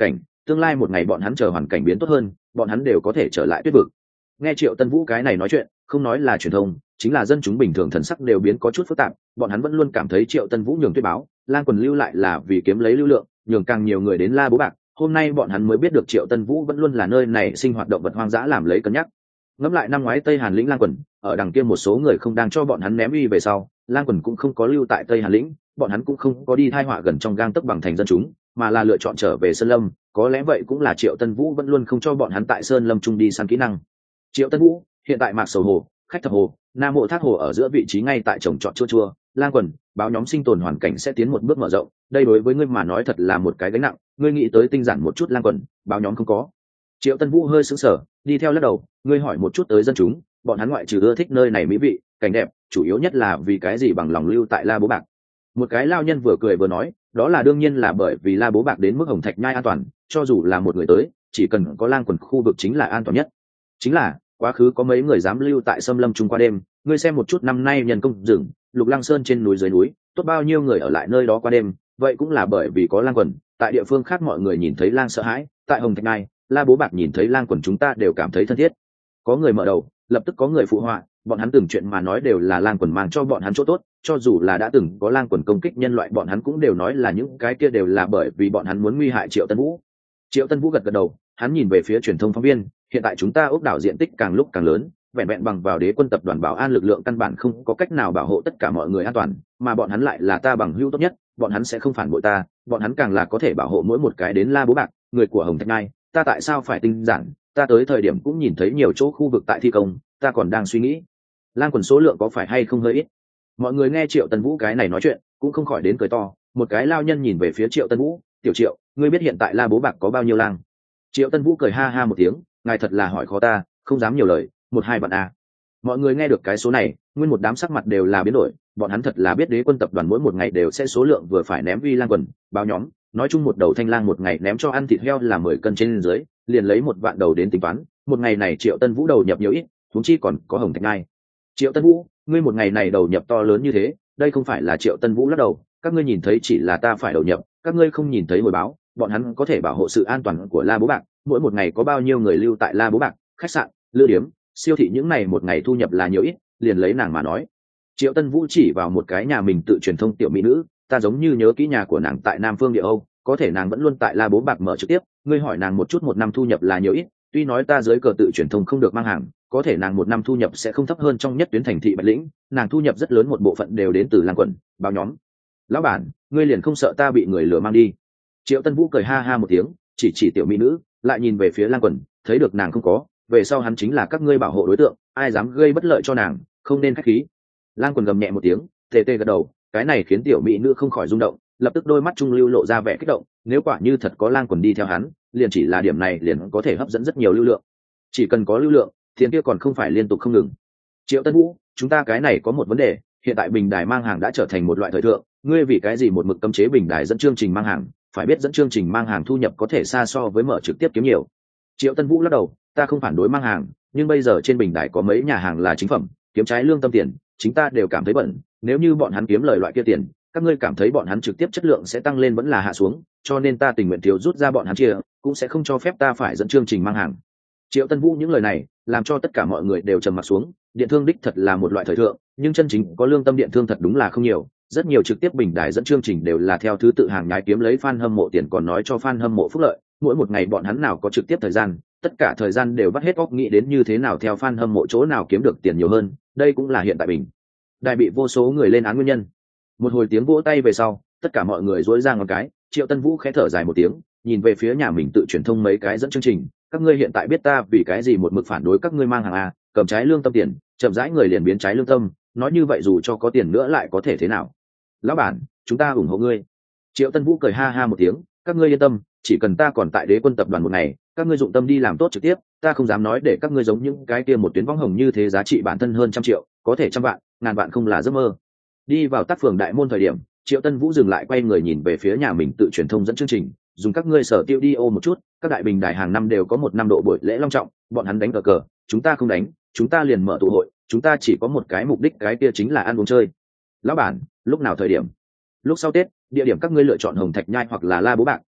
tương lai một ngày bọn hắn chờ hoàn cảnh biến tốt hơn, bọn hắn đều có thể trở lại tuyết vực. Nghe Triệu Tân Vũ cái này nói chuyện, không nói là truyền thông, chính là dân chúng bình thường thần sắc đều biến có chút phức tạp, bọn hắn vẫn luôn cảm thấy Triệu Tân Vũ nhường tuyết báo, Lang Quần lưu lại là vì kiếm lấy lưu lượng, nhường càng nhiều người đến La Bố Bạc. Hôm nay bọn hắn mới biết được Triệu Tân Vũ vẫn luôn là nơi này sinh hoạt động vật hoang dã làm lấy cân nhắc. Ngẫm lại năm ngoái Tây Hàn lĩnh Lang Quần, ở đằng kia một số người không đang cho bọn hắn ném uy về sau, Lang Quần cũng không có lưu tại Tây Hàn lĩnh, bọn hắn cũng không có đi thai họa gần trong gang tấc bằng thành dân chúng, mà là lựa chọn trở về Sơn Lâm. Có lẽ vậy cũng là Triệu Tân Vũ vẫn luôn không cho bọn hắn tại Sơn Lâm trung đi săn kỹ năng. Triệu Tân Vũ hiện tại Mạc Sầu Hồ, Khách Thập Hồ, Nam Mộ Thác Hồ ở giữa vị trí ngay tại trồng trọt chua chua, Lang Quần báo nhóm sinh tồn hoàn cảnh sẽ tiến một bước mở rộng, đây đối với ngươi mà nói thật là một cái gánh nặng, ngươi nghĩ tới tinh giản một chút Lang Quần báo nhóm không có. Triệu Tân Vũ hơi sững sờ, đi theo lắc đầu, ngươi hỏi một chút tới dân chúng, bọn hắn ngoại trừ ưa thích nơi này mỹ vị, cảnh đẹp, chủ yếu nhất là vì cái gì bằng lòng lưu tại La Bố Bạc. Một cái lao nhân vừa cười vừa nói, đó là đương nhiên là bởi vì La Bố Bạc đến mức Hồng Thạch Nhai an toàn, cho dù là một người tới, chỉ cần có Lang Quần khu vực chính là an toàn nhất. Chính là quá khứ có mấy người dám lưu tại Sâm Lâm Trung qua đêm, ngươi xem một chút năm nay nhân công rừng, Lục Lăng Sơn trên núi dưới núi, tốt bao nhiêu người ở lại nơi đó qua đêm, vậy cũng là bởi vì có Lang Quần. Tại địa phương khác mọi người nhìn thấy lang sợ hãi, tại Hồng Thạch Nhai, La Bố Bạc nhìn thấy Lang Quần chúng ta đều cảm thấy thân thiết. Có người mở đầu, lập tức có người phụ họa, bọn hắn từng chuyện mà nói đều là Lang Quần mang cho bọn hắn chỗ tốt, cho dù là đã từng có Lang Quần công kích nhân loại bọn hắn cũng đều nói là những cái kia đều là bởi vì bọn hắn muốn nguy hại Triệu Tân Vũ. Triệu Tân Vũ gật gật đầu, hắn nhìn về phía truyền thông phóng viên, hiện tại chúng ta ốc đảo diện tích càng lúc càng lớn, vẹn vẹn bằng vào Đế quân tập đoàn bảo an lực lượng căn bản không có cách nào bảo hộ tất cả mọi người an toàn, mà bọn hắn lại là ta bằng hữu tốt nhất, bọn hắn sẽ không phản bội ta, bọn hắn càng là có thể bảo hộ mỗi một cái đến La Bố Bạc, người của Hồng Thạch Nhai, ta tại sao phải tinh giản, ta tới thời điểm cũng nhìn thấy nhiều chỗ khu vực tại thi công, ta còn đang suy nghĩ, Lang Quần số lượng có phải hay không hơi ít. Mọi người nghe Triệu Tân Vũ cái này nói chuyện, cũng không khỏi đến cười to, một cái lao nhân nhìn về phía Triệu Tân Vũ, tiểu Triệu, ngươi biết hiện tại La Bố Bạc có bao nhiêu lang? Triệu Tân Vũ cười ha ha một tiếng, ngài thật là hỏi khó ta, không dám nhiều lời, một hai bạn à. Mọi người nghe được cái số này, nguyên một đám sắc mặt đều là biến đổi, bọn hắn thật là biết Đế quân tập đoàn mỗi một ngày đều sẽ số lượng vừa phải ném uy Lang Quần báo nhóm, nói chung một đầu thanh lang một ngày ném cho ăn thịt heo là mười cân trên dưới, liền lấy một vạn đầu đến tính toán, một ngày này Triệu Tân Vũ đầu nhập nhiều ít, huống chi còn có Hồng Thạch Nhai. Triệu Tân Vũ, ngươi một ngày này đầu nhập to lớn như thế, đây không phải là Triệu Tân Vũ lắc đầu, các ngươi nhìn thấy chỉ là ta phải đầu nhập, các ngươi không nhìn thấy hồi báo, bọn hắn có thể bảo hộ sự an toàn của La Bố Bạc, mỗi một ngày có bao nhiêu người lưu tại La Bố Bạc, khách sạn, lữ điếm, siêu thị những này một ngày thu nhập là nhiều ít, liền lấy nàng mà nói. Triệu Tân Vũ chỉ vào một cái nhà mình tự truyền thông tiểu mỹ nữ, ta giống như nhớ kỹ nhà của nàng tại Nam Phương Địa Âu, có thể nàng vẫn luôn tại La Bố Bạc mở trực tiếp, ngươi hỏi nàng một chút một năm thu nhập là nhiều ít, tuy nói ta dưới cờ tự truyền thông không được mang hàng, có thể nàng một năm thu nhập sẽ không thấp hơn trong nhất tuyến thành thị Bạch Lĩnh, nàng thu nhập rất lớn một bộ phận đều đến từ Lang Quần báo nhóm. Lão bản, ngươi liền không sợ ta bị người lừa mang đi? Triệu Tân Vũ cười ha ha một tiếng, chỉ chỉ tiểu mỹ nữ, lại nhìn về phía Lang Quần, thấy được nàng không có, về sau hắn chính là các ngươi bảo hộ đối tượng, ai dám gây bất lợi cho nàng, không nên khách khí. Lang Quần gầm nhẹ một tiếng, tê tê gật đầu, cái này khiến tiểu mỹ nữ không khỏi rung động, lập tức đôi mắt trung lưu lộ ra vẻ kích động, nếu quả như thật có Lang Quần đi theo hắn, liền chỉ là điểm này liền có thể hấp dẫn rất nhiều lưu lượng. Chỉ cần có lưu lượng, tiền kia còn không phải liên tục không ngừng. Triệu Tân Vũ, chúng ta cái này có một vấn đề, hiện tại bình đài mang hàng đã trở thành một loại thời thượng, ngươi vì cái gì một mực cấm chế bình đài dẫn chương trình mang hàng, phải biết dẫn chương trình mang hàng thu nhập có thể xa so với mở trực tiếp kiếm nhiều. Triệu Tân Vũ lắc đầu, ta không phản đối mang hàng, nhưng bây giờ trên bình đài có mấy nhà hàng là chính phẩm, kiếm trái lương tâm tiền, chính ta đều cảm thấy bận, nếu như bọn hắn kiếm lời loại kia tiền, các ngươi cảm thấy bọn hắn trực tiếp chất lượng sẽ tăng lên vẫn là hạ xuống, cho nên ta tình nguyện thiếu rút ra bọn hắn chia, cũng sẽ không cho phép ta phải dẫn chương trình mang hàng. Triệu Tân Vũ những lời này làm cho tất cả mọi người đều trầm mặc xuống, điện thương đích thật là một loại thời thượng, nhưng chân chính có lương tâm điện thương thật đúng là không nhiều, rất nhiều trực tiếp bình đài dẫn chương trình đều là theo thứ tự hàng nhái kiếm lấy fan hâm mộ tiền, còn nói cho fan hâm mộ phúc lợi, mỗi một ngày bọn hắn nào có trực tiếp thời gian, tất cả thời gian đều bắt hết óc nghĩ đến như thế nào theo fan hâm mộ chỗ nào kiếm được tiền nhiều hơn, đây cũng là hiện tại bình đài bị vô số người lên án nguyên nhân. Một hồi tiếng vỗ tay về sau, tất cả mọi người rối ra một cái, Triệu Tân Vũ khẽ thở dài một tiếng, nhìn về phía nhà mình tự truyền thông mấy cái dẫn chương trình, các ngươi hiện tại biết ta vì cái gì một mực phản đối các ngươi mang hàng a, cầm trái lương tâm tiền, chậm rãi người liền biến trái lương tâm, nói như vậy dù cho có tiền nữa lại có thể thế nào? Lão bản, chúng ta ủng hộ ngươi. Triệu Tân Vũ cười ha ha một tiếng, các ngươi yên tâm, chỉ cần ta còn tại Đế quân tập đoàn một ngày, các ngươi dụng tâm đi làm tốt trực tiếp, ta không dám nói để các ngươi giống những cái kia một tuyến võng hồng như thế giá trị bản thân hơn trăm triệu, có thể trăm vạn, ngàn vạn không là giấc mơ. Đi vào tác phường đại môn thời điểm, Triệu Tân Vũ dừng lại quay người nhìn về phía nhà mình tự truyền thông dẫn chương trình, dùng các ngươi sở tiêu đi ô một chút, các đại bình đài hàng năm đều có một năm độ buổi lễ long trọng, bọn hắn đánh cờ cờ, chúng ta không đánh, chúng ta liền mở tụ hội, chúng ta chỉ có một cái mục đích, cái kia chính là ăn uống chơi. Lão bản, lúc nào thời điểm? Lúc sau Tết, địa điểm các ngươi lựa chọn Hồng Thạch Nhai hoặc là La Bố Bạc,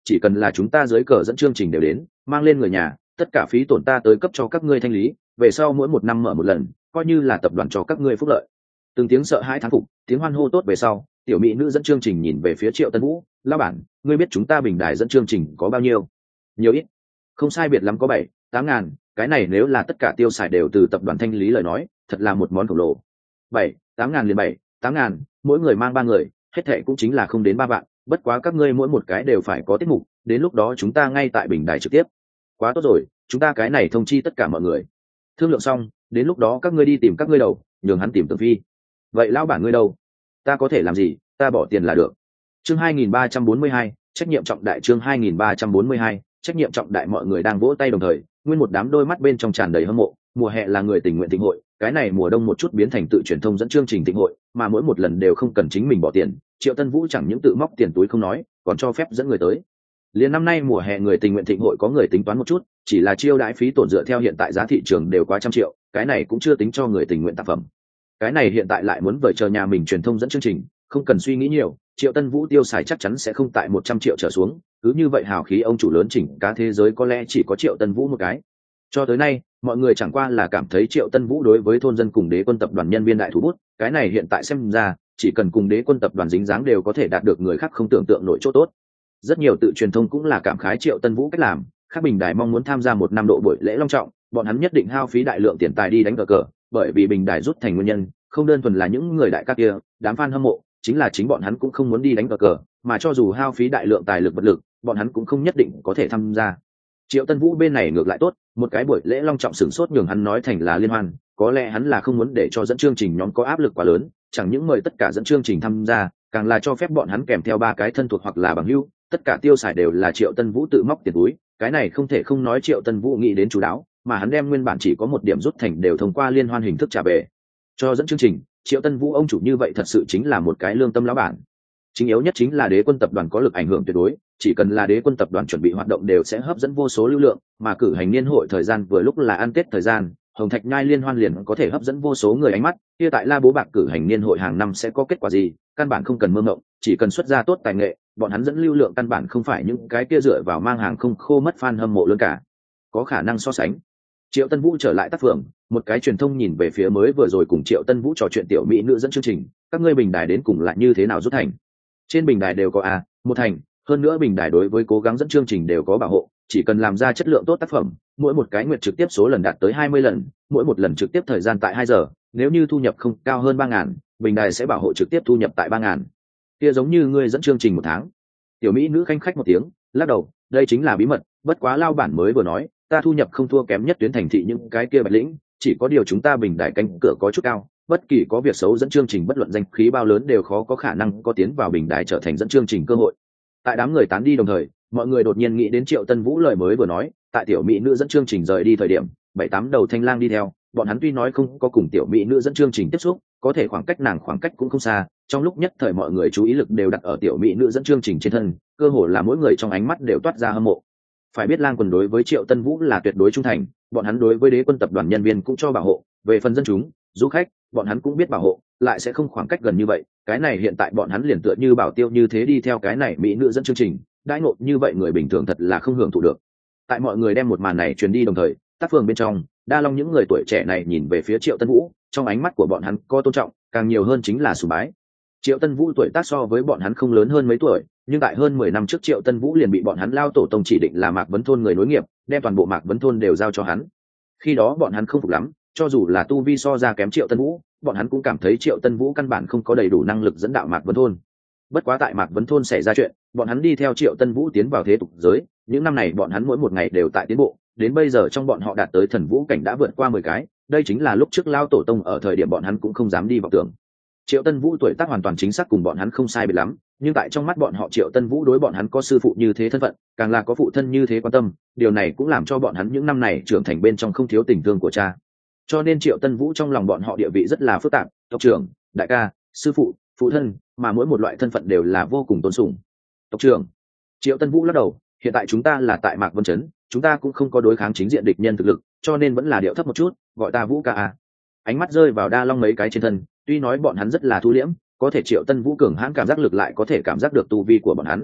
chỉ cần là chúng ta dưới cờ dẫn chương trình đều đến mang lên người nhà, tất cả phí tổn ta tới cấp cho các ngươi thanh lý, về sau mỗi một năm mở một lần, coi như là tập đoàn cho các ngươi phúc lợi. Từng tiếng sợ hãi thán phục, tiếng hoan hô tốt về sau, tiểu mỹ nữ dẫn chương trình nhìn về phía Triệu Tân Vũ, lão bản, ngươi biết chúng ta bình đài dẫn chương trình có bao nhiêu? Nhiều ít? Không sai biệt lắm có bảy tám ngàn, cái này nếu là tất cả tiêu xài đều từ tập đoàn thanh lý lời nói, thật là một món khổng lồ. Bảy tám ngàn liền bảy tám ngàn, mỗi người mang ba người, hết thệ cũng chính là không đến ba vạn, bất quá các ngươi mỗi một cái đều phải có tiết mục, đến lúc đó chúng ta ngay tại bình đài trực tiếp. Quá tốt rồi, chúng ta cái này thông chi tất cả mọi người. Thương lượng xong, đến lúc đó các ngươi đi tìm các ngươi đầu, nhường hắn tìm Tưởng Phi. Vậy lão bản ngươi đâu? Ta có thể làm gì, ta bỏ tiền là được. Chương hai nghìn ba trăm bốn mươi hai, trách nhiệm trọng đại. Chương hai nghìn ba trăm bốn mươi hai, trách nhiệm trọng đại. Mọi người đang vỗ tay đồng thời, nguyên một đám đôi mắt bên trong tràn đầy hâm mộ. Mùa hè là người tình nguyện thịnh hội, cái này mùa đông một chút biến thành tự truyền thông dẫn chương trình thịnh hội, mà mỗi một lần đều không cần chính mình bỏ tiền. Triệu Tân Vũ chẳng những tự móc tiền túi không nói, còn cho phép dẫn người tới. Liên năm nay mùa hè người tình nguyện thịnh hội có người tính toán một chút, chỉ là chiêu đãi phí tổn dựa theo hiện tại giá thị trường đều quá trăm triệu, cái này cũng chưa tính cho người tình nguyện tác phẩm. Cái này hiện tại lại muốn vời chờ nhà mình truyền thông dẫn chương trình, không cần suy nghĩ nhiều, Triệu Tân Vũ tiêu xài chắc chắn sẽ không tại một trăm triệu trở xuống, cứ như vậy hào khí ông chủ lớn chỉnh cả thế giới có lẽ chỉ có Triệu Tân Vũ một cái. Cho tới nay, mọi người chẳng qua là cảm thấy Triệu Tân Vũ đối với thôn dân cùng Đế Quân tập đoàn nhân viên đại thủ bút, cái này hiện tại xem ra, chỉ cần cùng Đế Quân tập đoàn dính dáng đều có thể đạt được người khác không tưởng tượng nổi chỗ tốt. Rất nhiều tự truyền thông cũng là cảm khái Triệu Tân Vũ cách làm, khác bình đài mong muốn tham gia một năm độ buổi lễ long trọng, bọn hắn nhất định hao phí đại lượng tiền tài đi đánh cờ cờ, bởi vì bình đài rút thành nguyên nhân, không đơn thuần là những người đại các kia, đám fan hâm mộ, chính là chính bọn hắn cũng không muốn đi đánh cờ cờ, mà cho dù hao phí đại lượng tài lực vật lực, bọn hắn cũng không nhất định có thể tham gia. Triệu Tân Vũ bên này ngược lại tốt, một cái buổi lễ long trọng sửng sốt nhường hắn nói thành là liên hoan, có lẽ hắn là không muốn để cho dẫn chương trình nhóm có áp lực quá lớn, chẳng những mời tất cả dẫn chương trình tham gia, càng là cho phép bọn hắn kèm theo ba cái thân thuộc hoặc là bằng hữu, tất cả tiêu xài đều là Triệu Tân Vũ tự móc tiền túi, cái này không thể không nói Triệu Tân Vũ nghĩ đến chú đáo, mà hắn đem nguyên bản chỉ có một điểm rút thành đều thông qua liên hoan hình thức trả về cho dẫn chương trình. Triệu Tân Vũ ông chủ như vậy thật sự chính là một cái lương tâm lão bản. Chính yếu nhất chính là Đế Quân tập đoàn có lực ảnh hưởng tuyệt đối, chỉ cần là Đế Quân tập đoàn chuẩn bị hoạt động đều sẽ hấp dẫn vô số lưu lượng, mà cử hành niên hội thời gian vừa lúc là ăn Tết thời gian, Hồng Thạch Nhai liên hoan liền có thể hấp dẫn vô số người ánh mắt. Kia tại La Bố Bạc cử hành niên hội hàng năm sẽ có kết quả gì, căn bản không cần mơ mộng, chỉ cần xuất ra tốt tài nghệ, bọn hắn dẫn lưu lượng căn bản không phải những cái kia dựa vào mang hàng không khô mất fan hâm mộ lớn cả, có khả năng so sánh. Triệu Tân Vũ trở lại tác phường, một cái truyền thông nhìn về phía mới vừa rồi cùng Triệu Tân Vũ trò chuyện tiểu mỹ nữ dẫn chương trình, các ngươi bình đài đến cùng lại như thế nào rút thành? Trên bình đài đều có a một thành, hơn nữa bình đài đối với cố gắng dẫn chương trình đều có bảo hộ, chỉ cần làm ra chất lượng tốt tác phẩm, mỗi một cái nguyệt trực tiếp số lần đạt tới hai mươi lần, mỗi một lần trực tiếp thời gian tại hai giờ, nếu như thu nhập không cao hơn ba ngàn, bình đài sẽ bảo hộ trực tiếp thu nhập tại ba ngàn. Kia giống như ngươi dẫn chương trình một tháng. Tiểu mỹ nữ khanh khách một tiếng, lắc đầu, đây chính là bí mật, bất quá lao bản mới vừa nói, ta thu nhập không thua kém nhất tuyến thành thị những cái kia bạch lĩnh, chỉ có điều chúng ta bình đài cánh cửa có chút cao, bất kỳ có việc xấu dẫn chương trình bất luận danh khí bao lớn đều khó có khả năng có tiến vào bình đài trở thành dẫn chương trình cơ hội. Tại đám người tán đi đồng thời, mọi người đột nhiên nghĩ đến Triệu Tân Vũ lời mới vừa nói, tại tiểu mỹ nữ dẫn chương trình rời đi thời điểm, bảy tám đầu thanh lang đi theo, bọn hắn tuy nói không có cùng tiểu mỹ nữ dẫn chương trình tiếp xúc, có thể khoảng cách nàng khoảng cách cũng không xa, trong lúc nhất thời mọi người chú ý lực đều đặt ở tiểu mỹ nữ dẫn chương trình trên thân, cơ hồ là mỗi người trong ánh mắt đều toát ra hâm mộ. Phải biết lang quần đối với Triệu Tân Vũ là tuyệt đối trung thành, bọn hắn đối với Đế Quân tập đoàn nhân viên cũng cho bảo hộ, về phần dân chúng, du khách, bọn hắn cũng biết bảo hộ, lại sẽ không khoảng cách gần như vậy, cái này hiện tại bọn hắn liền tựa như bảo tiêu như thế đi theo cái này mỹ nữ dẫn chương trình, đãi ngộ như vậy người bình thường thật là không hưởng thụ được. Tại mọi người đem một màn này truyền đi đồng thời, tác phường bên trong, Đa Long những người tuổi trẻ này nhìn về phía Triệu Tân Vũ, trong ánh mắt của bọn hắn có tôn trọng, càng nhiều hơn chính là sùng bái. Triệu Tân Vũ tuổi tác so với bọn hắn không lớn hơn mấy tuổi, nhưng tại hơn mười năm trước Triệu Tân Vũ liền bị bọn hắn lao tổ tông chỉ định là Mạc Vấn Thôn người nối nghiệp, đem toàn bộ Mạc Vấn Thôn đều giao cho hắn. Khi đó bọn hắn không phục lắm, cho dù là tu vi so ra kém Triệu Tân Vũ, bọn hắn cũng cảm thấy Triệu Tân Vũ căn bản không có đầy đủ năng lực dẫn đạo Mạc Vấn Thôn. Bất quá tại Mạc Vấn Thôn xảy ra chuyện, bọn hắn đi theo Triệu Tân Vũ tiến vào thế tục giới, những năm này bọn hắn mỗi một ngày đều tại tiến bộ, đến bây giờ trong bọn họ đạt tới thần vũ cảnh đã vượt qua mười cái, đây chính là lúc trước lao tổ tông ở thời điểm bọn hắn cũng không dám đi vào tưởng. Triệu Tân Vũ tuổi tác hoàn toàn chính xác cùng bọn hắn không sai biệt lắm, nhưng tại trong mắt bọn họ Triệu Tân Vũ đối bọn hắn có sư phụ như thế thân phận, càng là có phụ thân như thế quan tâm, điều này cũng làm cho bọn hắn những năm này trưởng thành bên trong không thiếu tình thương của cha. Cho nên Triệu Tân Vũ trong lòng bọn họ địa vị rất là phức tạp, tộc trưởng, đại ca, sư phụ, phụ thân, mà mỗi một loại thân phận đều là vô cùng tôn sùng. Tộc trưởng, Triệu Tân Vũ lắc đầu, hiện tại chúng ta là tại Mạc Vân Trấn, chúng ta cũng không có đối kháng chính diện địch nhân thực lực, cho nên vẫn là điệu thấp một chút, gọi ta Vũ ca à. Ánh mắt rơi vào Đa Long mấy cái trên thân, tuy nói bọn hắn rất là thu liễm, có thể Triệu Tân Vũ cường hãn cảm giác lực lại có thể cảm giác được tu vi của bọn hắn.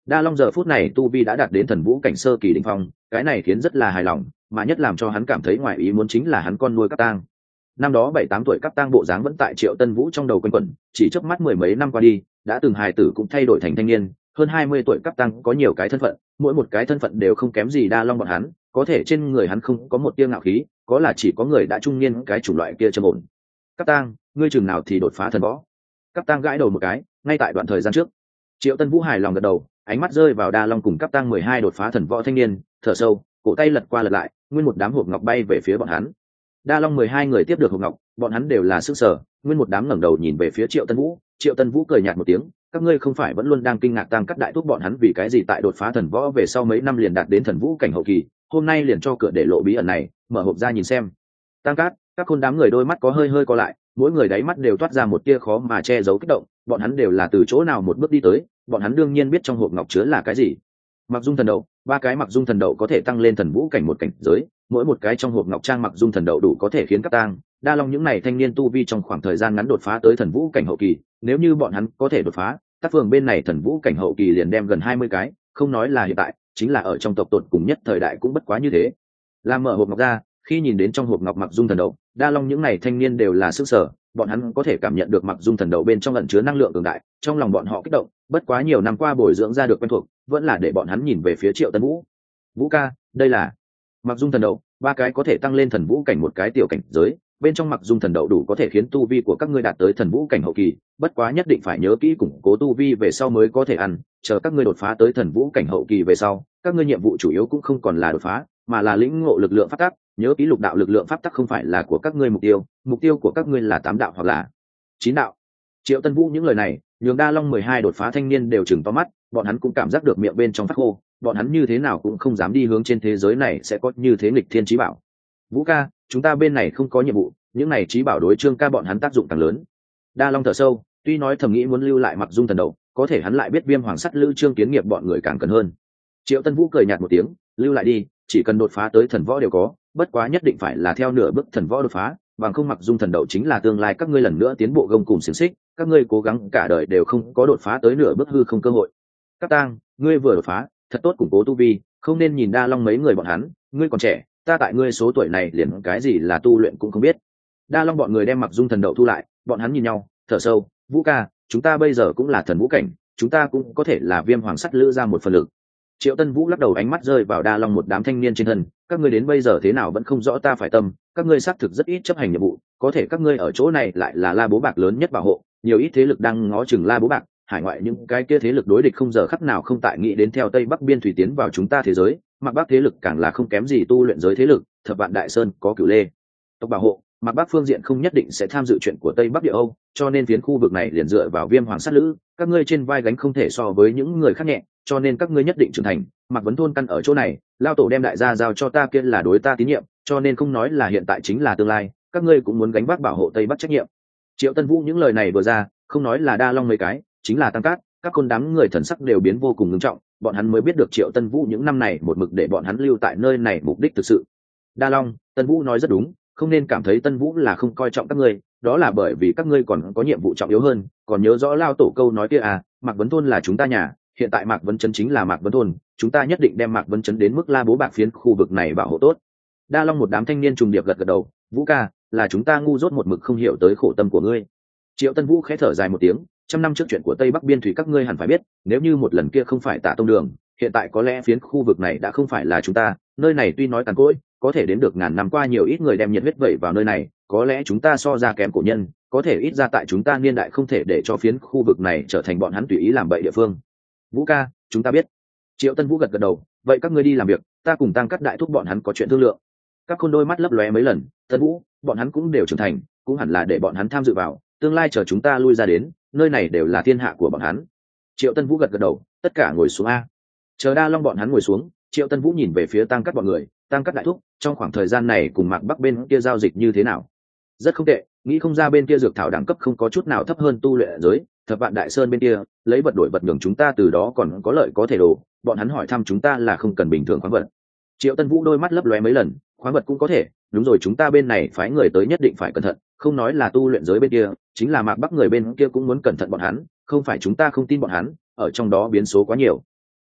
Đa Long giờ phút này tu vi đã đạt đến thần vũ cảnh sơ kỳ đỉnh phong, cái này khiến rất là hài lòng, mà nhất làm cho hắn cảm thấy ngoài ý muốn chính là hắn con nuôi Cáp Tang. Năm đó bảy tám tuổi Cáp Tang bộ dáng vẫn tại Triệu Tân Vũ trong đầu quanh quẩn, chỉ chớp mắt mười mấy năm qua đi, đã từng hài tử cũng thay đổi thành thanh niên, hơn hai mươi tuổi Cáp Tang có nhiều cái thân phận, mỗi một cái thân phận đều không kém gì Đa Long bọn hắn, có thể trên người hắn không có một tia ngạo khí, có là chỉ có người đã trung niên cái chủng loại kia trầm ổn. Cáp Tang, ngươi chừng nào thì đột phá thần võ? Cáp Tang gãi đầu một cái, ngay tại đoạn thời gian trước. Triệu Tân Vũ hài lòng gật đầu, ánh mắt rơi vào Đa Long cùng Cáp Tang mười hai đột phá thần võ thanh niên, thở sâu, cổ tay lật qua lật lại, nguyên một đám hộp ngọc bay về phía bọn hắn. Đa Long mười hai người tiếp được hộp ngọc, bọn hắn đều là sức sở, nguyên một đám ngẩng đầu nhìn về phía Triệu Tân Vũ. Triệu Tân Vũ cười nhạt một tiếng, các ngươi không phải vẫn luôn đang kinh ngạc Tang Cắt đại thúc bọn hắn vì cái gì tại đột phá thần võ về sau mấy năm liền đạt đến thần vũ cảnh hậu kỳ, hôm nay liền cho cửa để lộ bí ẩn này, mở hộp ra nhìn xem. Tang Cát, các khôn đám người đôi mắt có hơi hơi co lại, mỗi người đáy mắt đều toát ra một tia khó mà che giấu kích động, bọn hắn đều là từ chỗ nào một bước đi tới, bọn hắn đương nhiên biết trong hộp ngọc chứa là cái gì. Mặc dung thần đậu, ba cái mặc dung thần đậu có thể tăng lên thần vũ cảnh một cảnh giới, mỗi một cái trong hộp ngọc trang mặc dung thần đậu đủ có thể khiến Cáp Tang, Đa Long những này thanh niên tu vi trong khoảng thời gian ngắn đột phá tới thần vũ cảnh hậu kỳ, nếu như bọn hắn có thể đột phá, Tác Phường bên này thần vũ cảnh hậu kỳ liền đem gần hai mươi cái, không nói là hiện tại, chính là ở trong tộc tột cùng nhất thời đại cũng bất quá như thế. Làm mở hộp ngọc ra, khi nhìn đến trong hộp ngọc mặc dung thần đậu, Đa Long những này thanh niên đều là sức sở, bọn hắn có thể cảm nhận được mặc dung thần đậu bên trong ẩn chứa năng lượng cường đại, trong lòng bọn họ kích động, bất quá nhiều năm qua bồi dưỡng ra được quen thuộc, vẫn là để bọn hắn nhìn về phía Triệu Tân Vũ. Vũ ca, đây là mặc dung thần đậu, ba cái có thể tăng lên thần vũ cảnh một cái tiểu cảnh giới, bên trong mặc dung thần đậu đủ có thể khiến tu vi của các ngươi đạt tới thần vũ cảnh hậu kỳ, bất quá nhất định phải nhớ kỹ củng cố tu vi về sau mới có thể ăn, chờ các ngươi đột phá tới thần vũ cảnh hậu kỳ về sau, các ngươi nhiệm vụ chủ yếu cũng không còn là đột phá, mà là lĩnh ngộ lực lượng pháp tắc, nhớ kỹ lục đạo lực lượng pháp tắc không phải là của các ngươi mục tiêu, mục tiêu của các ngươi là tám đạo hoặc là chín đạo. Triệu Tân Vũ những lời này, nhường Đa Long mười hai đột phá thanh niên đều chừng to mắt, bọn hắn cũng cảm giác được miệng bên trong phát khô, bọn hắn như thế nào cũng không dám đi hướng trên thế giới này sẽ có như thế nghịch thiên chí bảo. Vũ ca, chúng ta bên này không có nhiệm vụ, những này chí bảo đối Trương ca bọn hắn tác dụng càng lớn. Đa Long thở sâu, tuy nói thầm nghĩ muốn lưu lại mặc dung thần đậu, có thể hắn lại biết Viêm Hoàng Sắt Lữ Trương Kiến Nghiệp bọn người càng cần hơn. Triệu Tân Vũ cười nhạt một tiếng, lưu lại đi, chỉ cần đột phá tới thần võ đều có, bất quá nhất định phải là theo nửa bước thần võ đột phá, bằng không mặc dung thần đậu chính là tương lai các ngươi lần nữa tiến bộ gông cùng xiềng xích, các ngươi cố gắng cả đời đều không có đột phá tới nửa bước hư không cơ hội. Cáp Tang, ngươi vừa đột phá, thật tốt củng cố tu vi, không nên nhìn Đa Long mấy người bọn hắn, ngươi còn trẻ, ta tại ngươi số tuổi này liền cái gì là tu luyện cũng không biết. Đa Long bọn người đem mặc dung thần đậu thu lại, bọn hắn nhìn nhau, thở sâu, Vũ ca, chúng ta bây giờ cũng là thần vũ cảnh, chúng ta cũng có thể là Viêm Hoàng Sắt Lữ ra một phần lực. Triệu Tân Vũ lắc đầu, ánh mắt rơi vào Đa Long một đám thanh niên trên thân, các ngươi đến bây giờ thế nào vẫn không rõ ta phải tâm, các ngươi xác thực rất ít chấp hành nhiệm vụ, có thể các ngươi ở chỗ này lại là La Bố Bạc lớn nhất bảo hộ, nhiều ít thế lực đang ngó chừng La Bố Bạc, hải ngoại những cái kia thế lực đối địch không giờ khắc nào không tại nghĩ đến theo Tây Bắc biên thủy tiến vào chúng ta thế giới, Mạc Bắc thế lực càng là không kém gì tu luyện giới thế lực, Thập Vạn Đại Sơn có Cửu Lê tộc bảo hộ, Mạc Bắc phương diện không nhất định sẽ tham dự chuyện của Tây Bắc địa Âu, cho nên phiến khu vực này liền dựa vào Viêm Hoàng Sắt Lữ, các ngươi trên vai gánh không thể so với những người khác nhẹ, cho nên các ngươi nhất định trưởng thành. Mạc Vấn Thôn căn ở chỗ này, lao tổ đem đại gia giao cho ta kia là đối ta tín nhiệm, cho nên không nói là hiện tại chính là tương lai, các ngươi cũng muốn gánh vác bảo hộ Tây Bắc trách nhiệm. Triệu Tân Vũ những lời này vừa ra, không nói là Đa Long mấy cái, chính là Tăng Cát, các con đám người thần sắc đều biến vô cùng nghiêm trọng, bọn hắn mới biết được Triệu Tân Vũ những năm này một mực để bọn hắn lưu tại nơi này mục đích thực sự. Đa Long, Tân Vũ nói rất đúng, không nên cảm thấy Tân Vũ là không coi trọng các ngươi, đó là bởi vì các ngươi còn có nhiệm vụ trọng yếu hơn, còn nhớ rõ lao tổ câu nói kia à, Mạc Vấn Thôn là chúng ta nhà, hiện tại Mạc Vấn Trấn chính là Mạc Vấn Thôn, chúng ta nhất định đem Mạc Vấn Trấn đến mức La Bố Bạc phiến khu vực này bảo hộ tốt. Đa Long một đám thanh niên trùng điệp gật gật đầu, Vũ ca, là chúng ta ngu dốt một mực không hiểu tới khổ tâm của ngươi. Triệu Tân Vũ khẽ thở dài một tiếng, trăm năm trước chuyện của Tây Bắc biên thủy các ngươi hẳn phải biết, nếu như một lần kia không phải Tạ Tông Đường, hiện tại có lẽ phiến khu vực này đã không phải là chúng ta, nơi này tuy nói tàn cỗi, có thể đến được ngàn năm qua nhiều ít người đem nhiệt huyết vẩy vào nơi này, có lẽ chúng ta so ra kém cổ nhân, có thể ít ra tại chúng ta niên đại không thể để cho phiến khu vực này trở thành bọn hắn tùy ý làm bậy địa phương. Vũ ca, chúng ta biết. Triệu Tân Vũ gật gật đầu, vậy các ngươi đi làm việc, ta cùng Tăng Cắt đại thúc bọn hắn có chuyện thương lượng. Các khôn đôi mắt lấp lóe mấy lần, Tân Vũ, bọn hắn cũng đều trưởng thành, cũng hẳn là để bọn hắn tham dự vào, tương lai chờ chúng ta lui ra đến, nơi này đều là thiên hạ của bọn hắn. Triệu Tân Vũ gật gật đầu, tất cả ngồi xuống a. Chờ Đa Long bọn hắn ngồi xuống, Triệu Tân Vũ nhìn về phía Tăng Cắt bọn người, Tăng Cắt đại thúc, trong khoảng thời gian này cùng Mạc Bắc bên kia giao dịch như thế nào? Rất không tệ, nghĩ không ra bên kia dược thảo đẳng cấp không có chút nào thấp hơn tu luyện giới, Thập Vạn Đại Sơn bên kia lấy vật đổi vật nhường chúng ta từ đó còn có lợi có thể đổ, bọn hắn hỏi thăm chúng ta là không cần bình thường khoáng vật. Triệu Tân Vũ đôi mắt lấp lóe mấy lần, khoáng vật cũng có thể, đúng rồi, chúng ta bên này phái người tới nhất định phải cẩn thận, không nói là tu luyện giới bên kia, chính là Mạc Bắc người bên kia cũng muốn cẩn thận bọn hắn, không phải chúng ta không tin bọn hắn, ở trong đó biến số quá nhiều.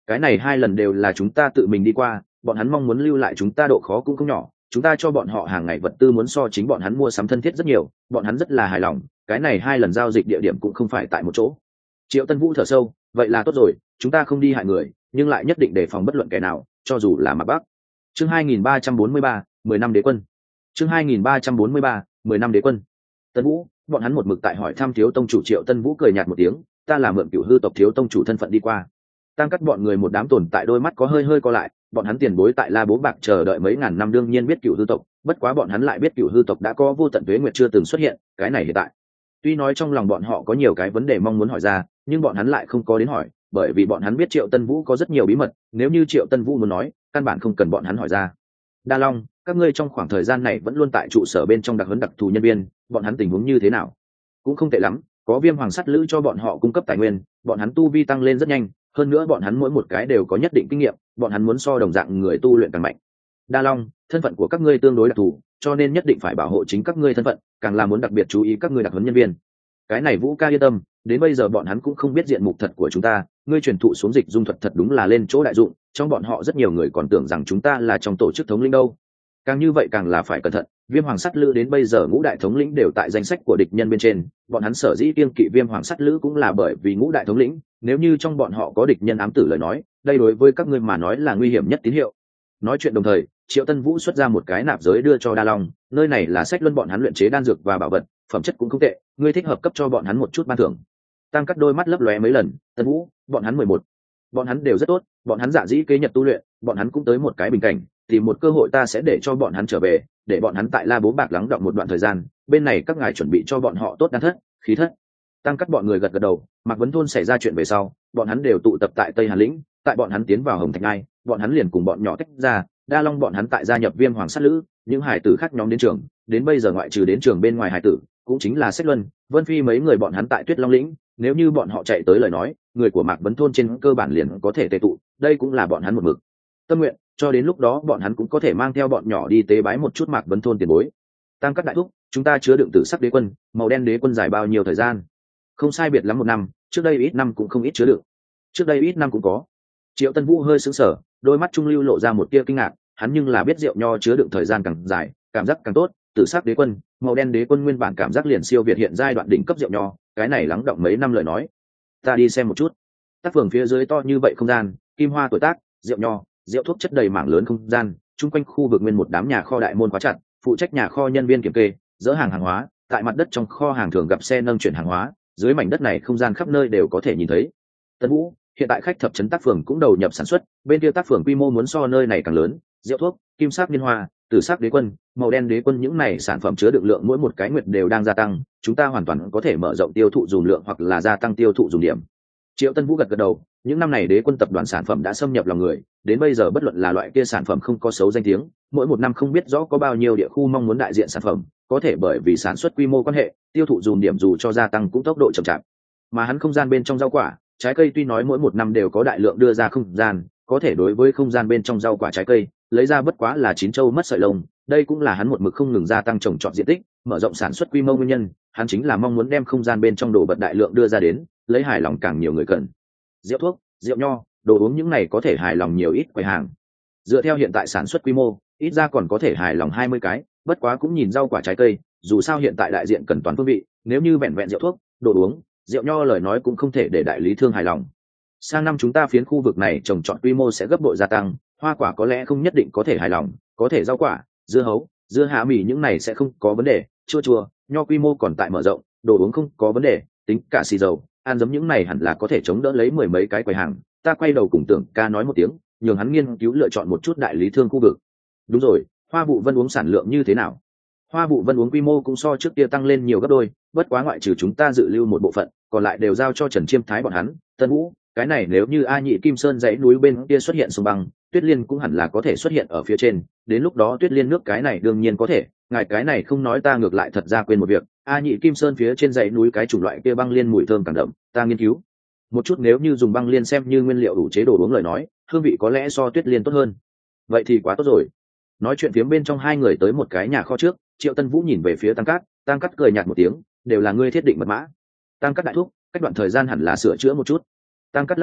cái này hai lần đều là chúng ta tự mình đi qua, bọn hắn mong muốn lưu lại chúng ta độ khó cũng không nhỏ, chúng ta cho bọn họ hàng ngày vật tư muốn so chính bọn hắn mua sắm thân thiết rất nhiều, bọn hắn rất là hài lòng, cái này hai lần giao dịch địa điểm cũng không phải tại một chỗ. Triệu Tân Vũ thở sâu, vậy là tốt rồi, chúng ta không đi hại người, nhưng lại nhất định đề phòng bất luận kẻ nào, cho dù là Mạc Bắc. Chương hai nghìn ba trăm bốn mươi ba, mười năm đế quân. Chương hai nghìn ba trăm bốn mươi ba, mười năm đế quân. Tân Vũ, bọn hắn một mực tại hỏi thăm thiếu tông chủ. Triệu Tân Vũ cười nhạt một tiếng, ta là mượn Cửu Hư tộc thiếu tông chủ thân phận đi qua. Tăng cắt bọn người một đám tồn tại đôi mắt có hơi hơi co lại, bọn hắn tiền bối tại La Bố Bạc chờ đợi mấy ngàn năm đương nhiên biết Cửu Hư tộc, bất quá bọn hắn lại biết Cửu Hư tộc đã có vô tận tuế nguyệt chưa từng xuất hiện, cái này hiện tại. Tuy nói trong lòng bọn họ có nhiều cái vấn đề mong muốn hỏi ra, nhưng bọn hắn lại không có đến hỏi, bởi vì bọn hắn biết Triệu Tân Vũ có rất nhiều bí mật, nếu như Triệu Tân Vũ muốn nói, căn bản không cần bọn hắn hỏi ra. Đa Long, các ngươi trong khoảng thời gian này vẫn luôn tại trụ sở bên trong đặc huấn đặc thù nhân viên, bọn hắn tình huống như thế nào? Cũng không tệ lắm, có Viêm Hoàng Sắt Lữ cho bọn họ cung cấp tài nguyên, bọn hắn tu vi tăng lên rất nhanh, hơn nữa bọn hắn mỗi một cái đều có nhất định kinh nghiệm, bọn hắn muốn so đồng dạng người tu luyện càng mạnh. Đa Long, thân phận của các ngươi tương đối đặc thù, cho nên nhất định phải bảo hộ chính các ngươi thân phận, càng là muốn đặc biệt chú ý các ngươi đặc huấn nhân viên. Cái này Vũ ca yên tâm, đến bây giờ bọn hắn cũng không biết diện mục thật của chúng ta, ngươi truyền thụ xuống dịch dung thuật thật đúng là lên chỗ đại dụng, trong bọn họ rất nhiều người còn tưởng rằng chúng ta là trong tổ chức thống lĩnh đâu. Càng như vậy càng là phải cẩn thận, Viêm Hoàng Sắt Lữ đến bây giờ ngũ đại thống lĩnh đều tại danh sách của địch nhân bên trên, bọn hắn sở dĩ kiêng kỵ Viêm Hoàng Sắt Lữ cũng là bởi vì ngũ đại thống lĩnh, nếu như trong bọn họ có địch nhân ám tử lời nói, đây đối với các ngươi mà nói là nguy hiểm nhất tín hiệu. Nói chuyện đồng thời, Triệu Tân Vũ xuất ra một cái nạp giới đưa cho Đa Long, nơi này là sách luân bọn hắn luyện chế đan dược và bảo vật, phẩm chất cũng không tệ, ngươi thích hợp cấp cho bọn hắn một chút ban thưởng. Tăng cắt đôi mắt lấp lóe mấy lần, Tân Vũ, bọn hắn mười một, bọn hắn đều rất tốt, bọn hắn dạ dĩ kế nhật tu luyện, bọn hắn cũng tới một cái bình cảnh, thì một cơ hội ta sẽ để cho bọn hắn trở về, để bọn hắn tại La Bố Bạc lắng đọng một đoạn thời gian, bên này các ngài chuẩn bị cho bọn họ tốt đan thất, khí thất. Tăng cắt bọn người gật gật đầu, Mạc Vấn Thôn xảy ra chuyện về sau, bọn hắn đều tụ tập tại Tây Hàn lĩnh, tại bọn hắn tiến vào Hồng Thạch Ngai, bọn hắn liền cùng bọn nhỏ tách ra, Đa Long bọn hắn tại gia nhập Viêm Hoàng Sắt Lữ, những hải tử khác nhóm đến trường, đến bây giờ ngoại trừ đến trường bên ngoài hải tử, cũng chính là Sách Luân, Vân Phi mấy người bọn hắn tại Tuyết Long lĩnh, nếu như bọn họ chạy tới lời nói, người của Mạc Vấn Thôn trên cơ bản liền có thể tề tụ, đây cũng là bọn hắn một mực tâm nguyện, cho đến lúc đó bọn hắn cũng có thể mang theo bọn nhỏ đi tế bái một chút Mạc Vấn Thôn tiền bối. Tăng các đại thúc, chúng ta chứa đựng tử sắc đế quân, màu đen đế quân dài bao nhiêu thời gian? Không sai biệt lắm một năm, trước đây ít năm cũng không ít chứa đựng. Trước đây ít năm cũng có. Triệu Tân Vũ hơi sững sờ, đôi mắt trung lưu lộ ra một tia kinh ngạc, hắn nhưng là biết rượu nho chứa đựng thời gian càng dài, cảm giác càng tốt, tử sắc đế quân, màu đen đế quân nguyên bản cảm giác liền siêu việt hiện giai đoạn đỉnh cấp rượu nho, cái này lắng động mấy năm lời nói. Ta đi xem một chút. Tác phường phía dưới to như vậy không gian, kim hoa tuổi tác, rượu nho, rượu thuốc chất đầy mảng lớn không gian, chung quanh khu vực nguyên một đám nhà kho đại môn khóa chặt, phụ trách nhà kho nhân viên kiểm kê, dỡ hàng hàng hóa, tại mặt đất trong kho hàng thường gặp xe nâng chuyển hàng hóa, dưới mảnh đất này không gian khắp nơi đều có thể nhìn thấy. Tân Vũ, hiện tại khách thập trấn tác phường cũng đầu nhập sản xuất, bên kia tác phường quy mô muốn so nơi này càng lớn, rượu thuốc, kim sắc liên hoa, tử sắc đế quân, màu đen đế quân những này sản phẩm chứa đựng lượng mỗi một cái nguyệt đều đang gia tăng, chúng ta hoàn toàn có thể mở rộng tiêu thụ dùng lượng hoặc là gia tăng tiêu thụ dùng điểm. Triệu Tân Vũ gật gật đầu, những năm này đế quân tập đoàn sản phẩm đã xâm nhập lòng người, đến bây giờ bất luận là loại kia sản phẩm không có xấu danh tiếng, mỗi một năm không biết rõ có bao nhiêu địa khu mong muốn đại diện sản phẩm, có thể bởi vì sản xuất quy mô quan hệ, tiêu thụ dùng điểm dù cho gia tăng cũng tốc độ chậm chạp. Mà hắn không gian bên trong rau quả, trái cây tuy nói mỗi một năm đều có đại lượng đưa ra không gian, có thể đối với không gian bên trong rau quả trái cây, lấy ra bất quá là chín châu mất sợi lông, đây cũng là hắn một mực không ngừng gia tăng trồng trọt diện tích, mở rộng sản xuất quy mô nguyên nhân, hắn chính là mong muốn đem không gian bên trong đồ vật đại lượng đưa ra đến, lấy hài lòng càng nhiều người cần. Rượu thuốc, rượu nho, đồ uống những này có thể hài lòng nhiều ít quầy hàng. Dựa theo hiện tại sản xuất quy mô, ít ra còn có thể hài lòng hai mươi cái, bất quá cũng nhìn rau quả trái cây, dù sao hiện tại đại diện cần toàn phương vị, nếu như vẹn vẹn rượu thuốc, đồ uống, rượu nho lời nói cũng không thể để đại lý thương hài lòng. Sang năm chúng ta phiến khu vực này trồng trọt quy mô sẽ gấp bội gia tăng, hoa quả có lẽ không nhất định có thể hài lòng, có thể rau quả, dưa hấu, dưa hạ mì những này sẽ không có vấn đề, chua chua, nho quy mô còn tại mở rộng, đồ uống không có vấn đề, tính cả xì dầu, ăn giống những này hẳn là có thể chống đỡ lấy mười mấy cái quầy hàng. Ta quay đầu cùng Tưởng ca nói một tiếng, nhường hắn nghiên cứu lựa chọn một chút đại lý thương khu vực. Đúng rồi, Hoa Vụ Vân uống sản lượng như thế nào? Hoa Vụ Vân uống quy mô cũng so trước kia tăng lên nhiều gấp đôi, bất quá ngoại trừ chúng ta dự lưu một bộ phận, còn lại đều giao cho Trần Chiêm Thái bọn hắn. Tân Vũ, cái này nếu như A Nhị Kim Sơn dãy núi bên kia xuất hiện sông băng, Tuyết Liên cũng hẳn là có thể xuất hiện ở phía trên, đến lúc đó Tuyết Liên nước cái này đương nhiên có thể, ngài cái này không nói ta ngược lại thật ra quên một việc, A Nhị Kim Sơn phía trên dãy núi cái chủng loại kia băng liên mùi thơm càng đậm, ta nghiên cứu một chút, nếu như dùng băng liên xem như nguyên liệu đủ chế đồ uống lời nói, hương vị có lẽ so Tuyết Liên tốt hơn. Vậy thì quá tốt rồi. Nói chuyện phía bên trong hai người tới một cái nhà kho trước, Triệu Tân Vũ nhìn về phía Tăng Cát, Tăng Cát cười nhạt một tiếng, đều là ngươi thiết định mật mã. Tăng Cát đại thúc, cách đoạn thời gian hẳn là sửa chữa một chút. Tăng Cát lắc đầu,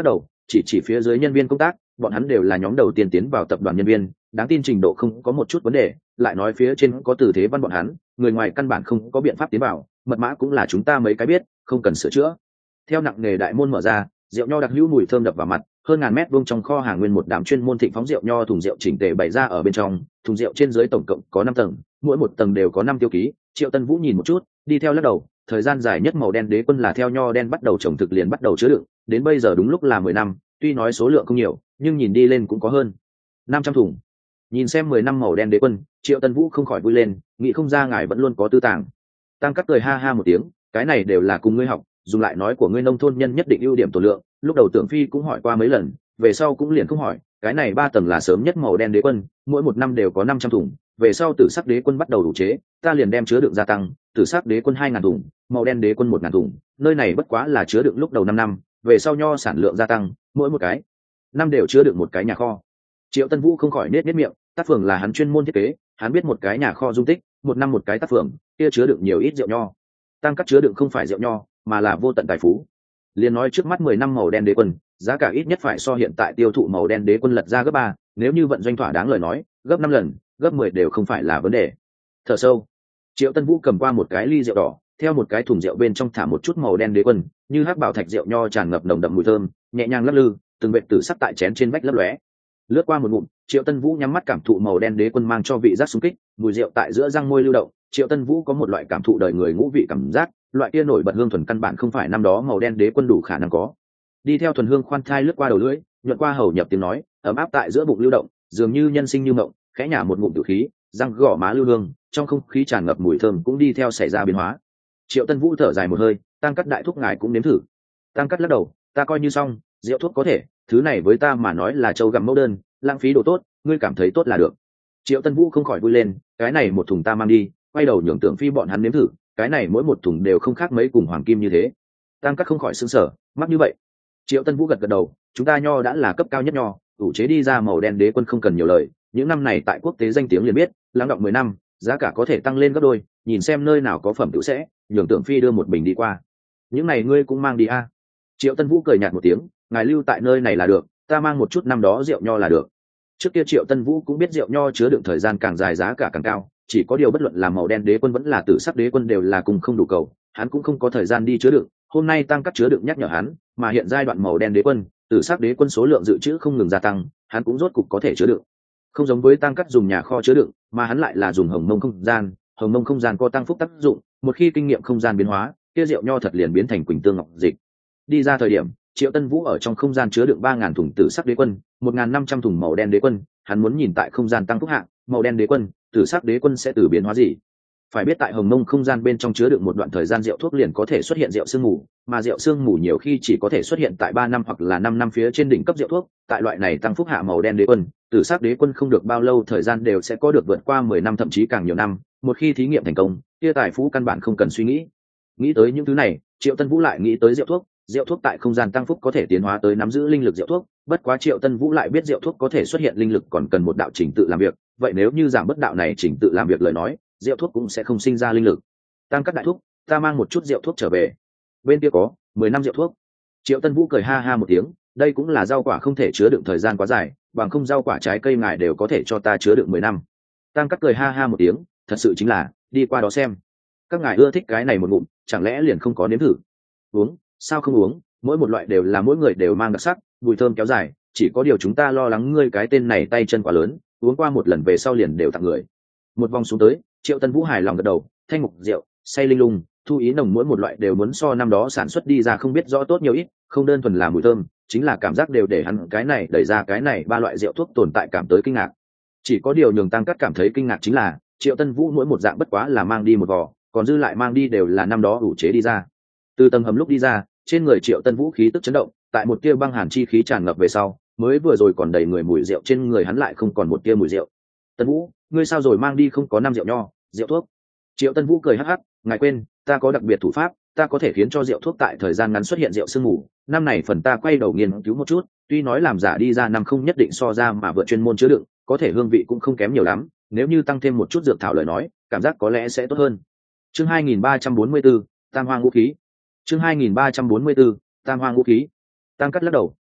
chỉ chỉ phía dưới nhân viên công tác, bọn hắn đều là nhóm đầu tiên tiến vào tập đoàn nhân viên, đáng tin trình độ không có một chút vấn đề, lại nói phía trên có từ thế văn bọn hắn, người ngoài căn bản không có biện pháp tiến vào, mật mã cũng là chúng ta mấy cái biết, không cần sửa chữa. Theo nặng nghề đại môn mở ra, rượu nho đặc hữu mùi thơm đập vào mặt, hơn ngàn mét vuông trong kho hàng nguyên một đám chuyên môn thịnh phóng rượu nho thùng rượu chỉnh tề bày ra ở bên trong, thùng rượu trên dưới tổng cộng có năm tầng, mỗi một tầng đều có năm tiêu ký. Triệu Tân Vũ nhìn một chút, đi theo lắc đầu, thời gian dài nhất màu đen đế quân là theo nho đen bắt đầu trồng thực liền bắt đầu chứa đựng, đến bây giờ đúng lúc là mười năm, tuy nói số lượng không nhiều, nhưng nhìn đi lên cũng có hơn năm trăm thùng. Nhìn xem mười năm màu đen đế quân, Triệu Tân Vũ không khỏi vui lên, nghĩ không ra ngài vẫn luôn có tư tàng. Tăng Cắt cười ha ha một tiếng, cái này đều là cùng ngươi học, dùng lại nói của ngươi nông thôn nhân nhất định ưu điểm tổ lượng, lúc đầu Tưởng Phi cũng hỏi qua mấy lần, về sau cũng liền không hỏi, cái này ba tầng là sớm nhất màu đen đế quân, mỗi một năm đều có năm trăm thùng, về sau Tử Sắc đế quân bắt đầu đủ chế, ta liền đem chứa đựng gia tăng, Tử Sắc đế quân hai ngàn thùng, màu đen đế quân một ngàn thùng, nơi này bất quá là chứa đựng lúc đầu năm năm, về sau nho sản lượng gia tăng, mỗi một cái năm đều chứa đựng một cái nhà kho. Triệu Tân Vũ không khỏi nết nết miệng, tác phường là hắn chuyên môn thiết kế, hắn biết một cái nhà kho dung tích, một năm một cái tác phường, kia chứa đựng nhiều ít rượu nho. Tăng Cắt chứa đựng không phải rượu nho, mà là vô tận tài phú. Liên nói trước mắt mười năm màu đen đế quân, giá cả ít nhất phải so hiện tại tiêu thụ màu đen đế quân lật ra gấp ba, nếu như vận doanh thỏa đáng lời nói, gấp năm lần, gấp mười đều không phải là vấn đề. Thở sâu, Triệu Tân Vũ cầm qua một cái ly rượu đỏ, theo một cái thùng rượu bên trong thả một chút màu đen đế quân, như hắc bảo thạch rượu nho tràn ngập nồng đậm mùi thơm, nhẹ nhàng lắc lư, từng vệt tử sắc tại chén trên vách lấp lóe. Lướt qua một ngụm, Triệu Tân Vũ nhắm mắt cảm thụ màu đen đế quân mang cho vị giác xung kích, mùi rượu tại giữa răng môi lưu động, Triệu Tân Vũ có một loại cảm thụ đời người ngũ vị cảm giác, loại kia nổi bật hương thuần căn bản không phải năm đó màu đen đế quân đủ khả năng có. Đi theo thuần hương khoan thai lướt qua đầu lưỡi, nhuận qua hầu nhập tiếng nói, ấm áp tại giữa bụng lưu động, dường như nhân sinh như mộng, khẽ nhả một ngụm tử khí, răng gõ má lưu hương, trong không khí tràn ngập mùi thơm cũng đi theo xảy ra biến hóa. Triệu Tân Vũ thở dài một hơi, Tăng Cắt đại thúc ngài cũng nếm thử. Tăng Cắt lắc đầu, ta coi như xong, rượu thuốc có thể, thứ này với ta mà nói là trâu gặm mẫu đơn, lãng phí đồ tốt, ngươi cảm thấy tốt là được. Triệu Tân Vũ không khỏi vui lên, cái này một thùng ta mang đi, quay đầu nhường Tưởng Phi bọn hắn nếm thử, cái này mỗi một thùng đều không khác mấy cùng hoàng kim như thế. Tăng Cắt không khỏi sững sờ, mắc như vậy. Triệu Tân Vũ gật gật đầu, chúng ta nho đã là cấp cao nhất nho, ủ chế đi ra màu đen đế quân không cần nhiều lời, những năm này tại quốc tế danh tiếng liền biết, lắng đọng mười năm, giá cả có thể tăng lên gấp đôi, nhìn xem nơi nào có phẩm tự sẽ, nhường Tưởng Phi đưa một bình đi qua. Những này ngươi cũng mang đi a? Triệu Tân Vũ cười nhạt một tiếng, ngài lưu tại nơi này là được, ta mang một chút năm đó rượu nho là được. Trước kia Triệu Tân Vũ cũng biết rượu nho chứa đựng thời gian càng dài giá cả càng cao, chỉ có điều bất luận là màu đen đế quân vẫn là Tử Sắc đế quân đều là cùng không đủ cầu, hắn cũng không có thời gian đi chứa đựng. Hôm nay Tăng Cắt chứa đựng nhắc nhở hắn, mà hiện giai đoạn màu đen đế quân, Tử Sắc đế quân số lượng dự trữ không ngừng gia tăng, hắn cũng rốt cục có thể chứa đựng. Không giống với Tăng Cắt dùng nhà kho chứa đựng, mà hắn lại là dùng hồng mông không gian, hồng mông không gian có tăng phúc tác dụng, một khi kinh nghiệm không gian biến hóa, kia rượu nho thật liền biến thành quỳnh tương ngọc dịch. Đi ra thời điểm, Triệu Tân Vũ ở trong không gian chứa đựng ba ngàn thùng Tử Sắc đế quân, một ngàn năm trăm thùng màu đen đế quân, hắn muốn nhìn tại không gian tăng phúc hạng, màu đen đế quân, Tử Sắc đế quân sẽ từ biến hóa gì. Phải biết tại hồng mông không gian bên trong chứa đựng một đoạn thời gian rượu thuốc liền có thể xuất hiện rượu sương mù, mà rượu sương mù nhiều khi chỉ có thể xuất hiện tại ba năm hoặc là năm năm phía trên đỉnh cấp rượu thuốc, tại loại này tăng phúc hạ màu đen đế quân, Tử Sắc đế quân không được bao lâu thời gian đều sẽ có được vượt qua mười năm thậm chí càng nhiều năm, một khi thí nghiệm thành công, kia tài phú căn bản không cần suy nghĩ. Nghĩ tới những thứ này, Triệu Tân Vũ lại nghĩ tới rượu thuốc, rượu thuốc tại không gian tăng phúc có thể tiến hóa tới nắm giữ linh lực rượu thuốc, bất quá Triệu Tân Vũ lại biết rượu thuốc có thể xuất hiện linh lực còn cần một đạo trình tự làm việc, vậy nếu như giảm bất đạo này trình tự làm việc lời nói, rượu thuốc cũng sẽ không sinh ra linh lực. Tăng Cắt đại thuốc, ta mang một chút rượu thuốc trở về. Bên kia có mười năm rượu thuốc. Triệu Tân Vũ cười ha ha một tiếng, đây cũng là rau quả không thể chứa đựng thời gian quá dài, bằng không rau quả trái cây ngài đều có thể cho ta chứa đựng mười năm. Tăng Cắt cười ha ha một tiếng, thật sự chính là, đi qua đó xem. Các ngài ưa thích cái này một ngụm, chẳng lẽ liền không có nếm thử? Uống, sao không uống, mỗi một loại đều là mỗi người đều mang đặc sắc, mùi thơm kéo dài, chỉ có điều chúng ta lo lắng ngươi cái tên này tay chân quá lớn, uống qua một lần về sau liền đều tặng người. Một vòng xuống tới, Triệu Tân Vũ hài lòng gật đầu, thanh mục rượu, say linh lung, thu ý nồng mỗi một loại đều muốn so năm đó sản xuất đi ra không biết rõ tốt nhiều ít, không đơn thuần là mùi thơm, chính là cảm giác đều để hắn cái này đẩy ra cái này ba loại rượu thuốc tồn tại cảm tới kinh ngạc. Chỉ có điều nhường Tăng Cắt cảm thấy kinh ngạc chính là, Triệu Tân Vũ mỗi một dạng bất quá là mang đi một vò, còn dư lại mang đi đều là năm đó ủ chế đi ra. Từ tầng hầm lúc đi ra, trên người Triệu Tân Vũ khí tức chấn động, tại một tia băng hàn chi khí tràn ngập về sau, mới vừa rồi còn đầy người mùi rượu trên người hắn lại không còn một tia mùi rượu. Tân Vũ, ngươi sao rồi mang đi không có năm rượu nho, rượu thuốc? Triệu Tân Vũ cười hắc hắc, ngài quên, ta có đặc biệt thủ pháp, ta có thể khiến cho rượu thuốc tại thời gian ngắn xuất hiện rượu sương mù. Năm này phần ta quay đầu nghiên cứu một chút, tuy nói làm giả đi ra năm không nhất định so ra mà vượt chuyên môn chứa đựng, có thể hương vị cũng không kém nhiều lắm. Nếu như tăng thêm một chút dược thảo lời nói, cảm giác có lẽ sẽ tốt hơn. Chương hai nghìn ba trăm bốn mươi tư, Tam Hoa Ngũ Khí. Chương hai nghìn ba trăm bốn mươi tư, Tam Hoa Ngũ Khí. Tăng Cắt lắc đầu,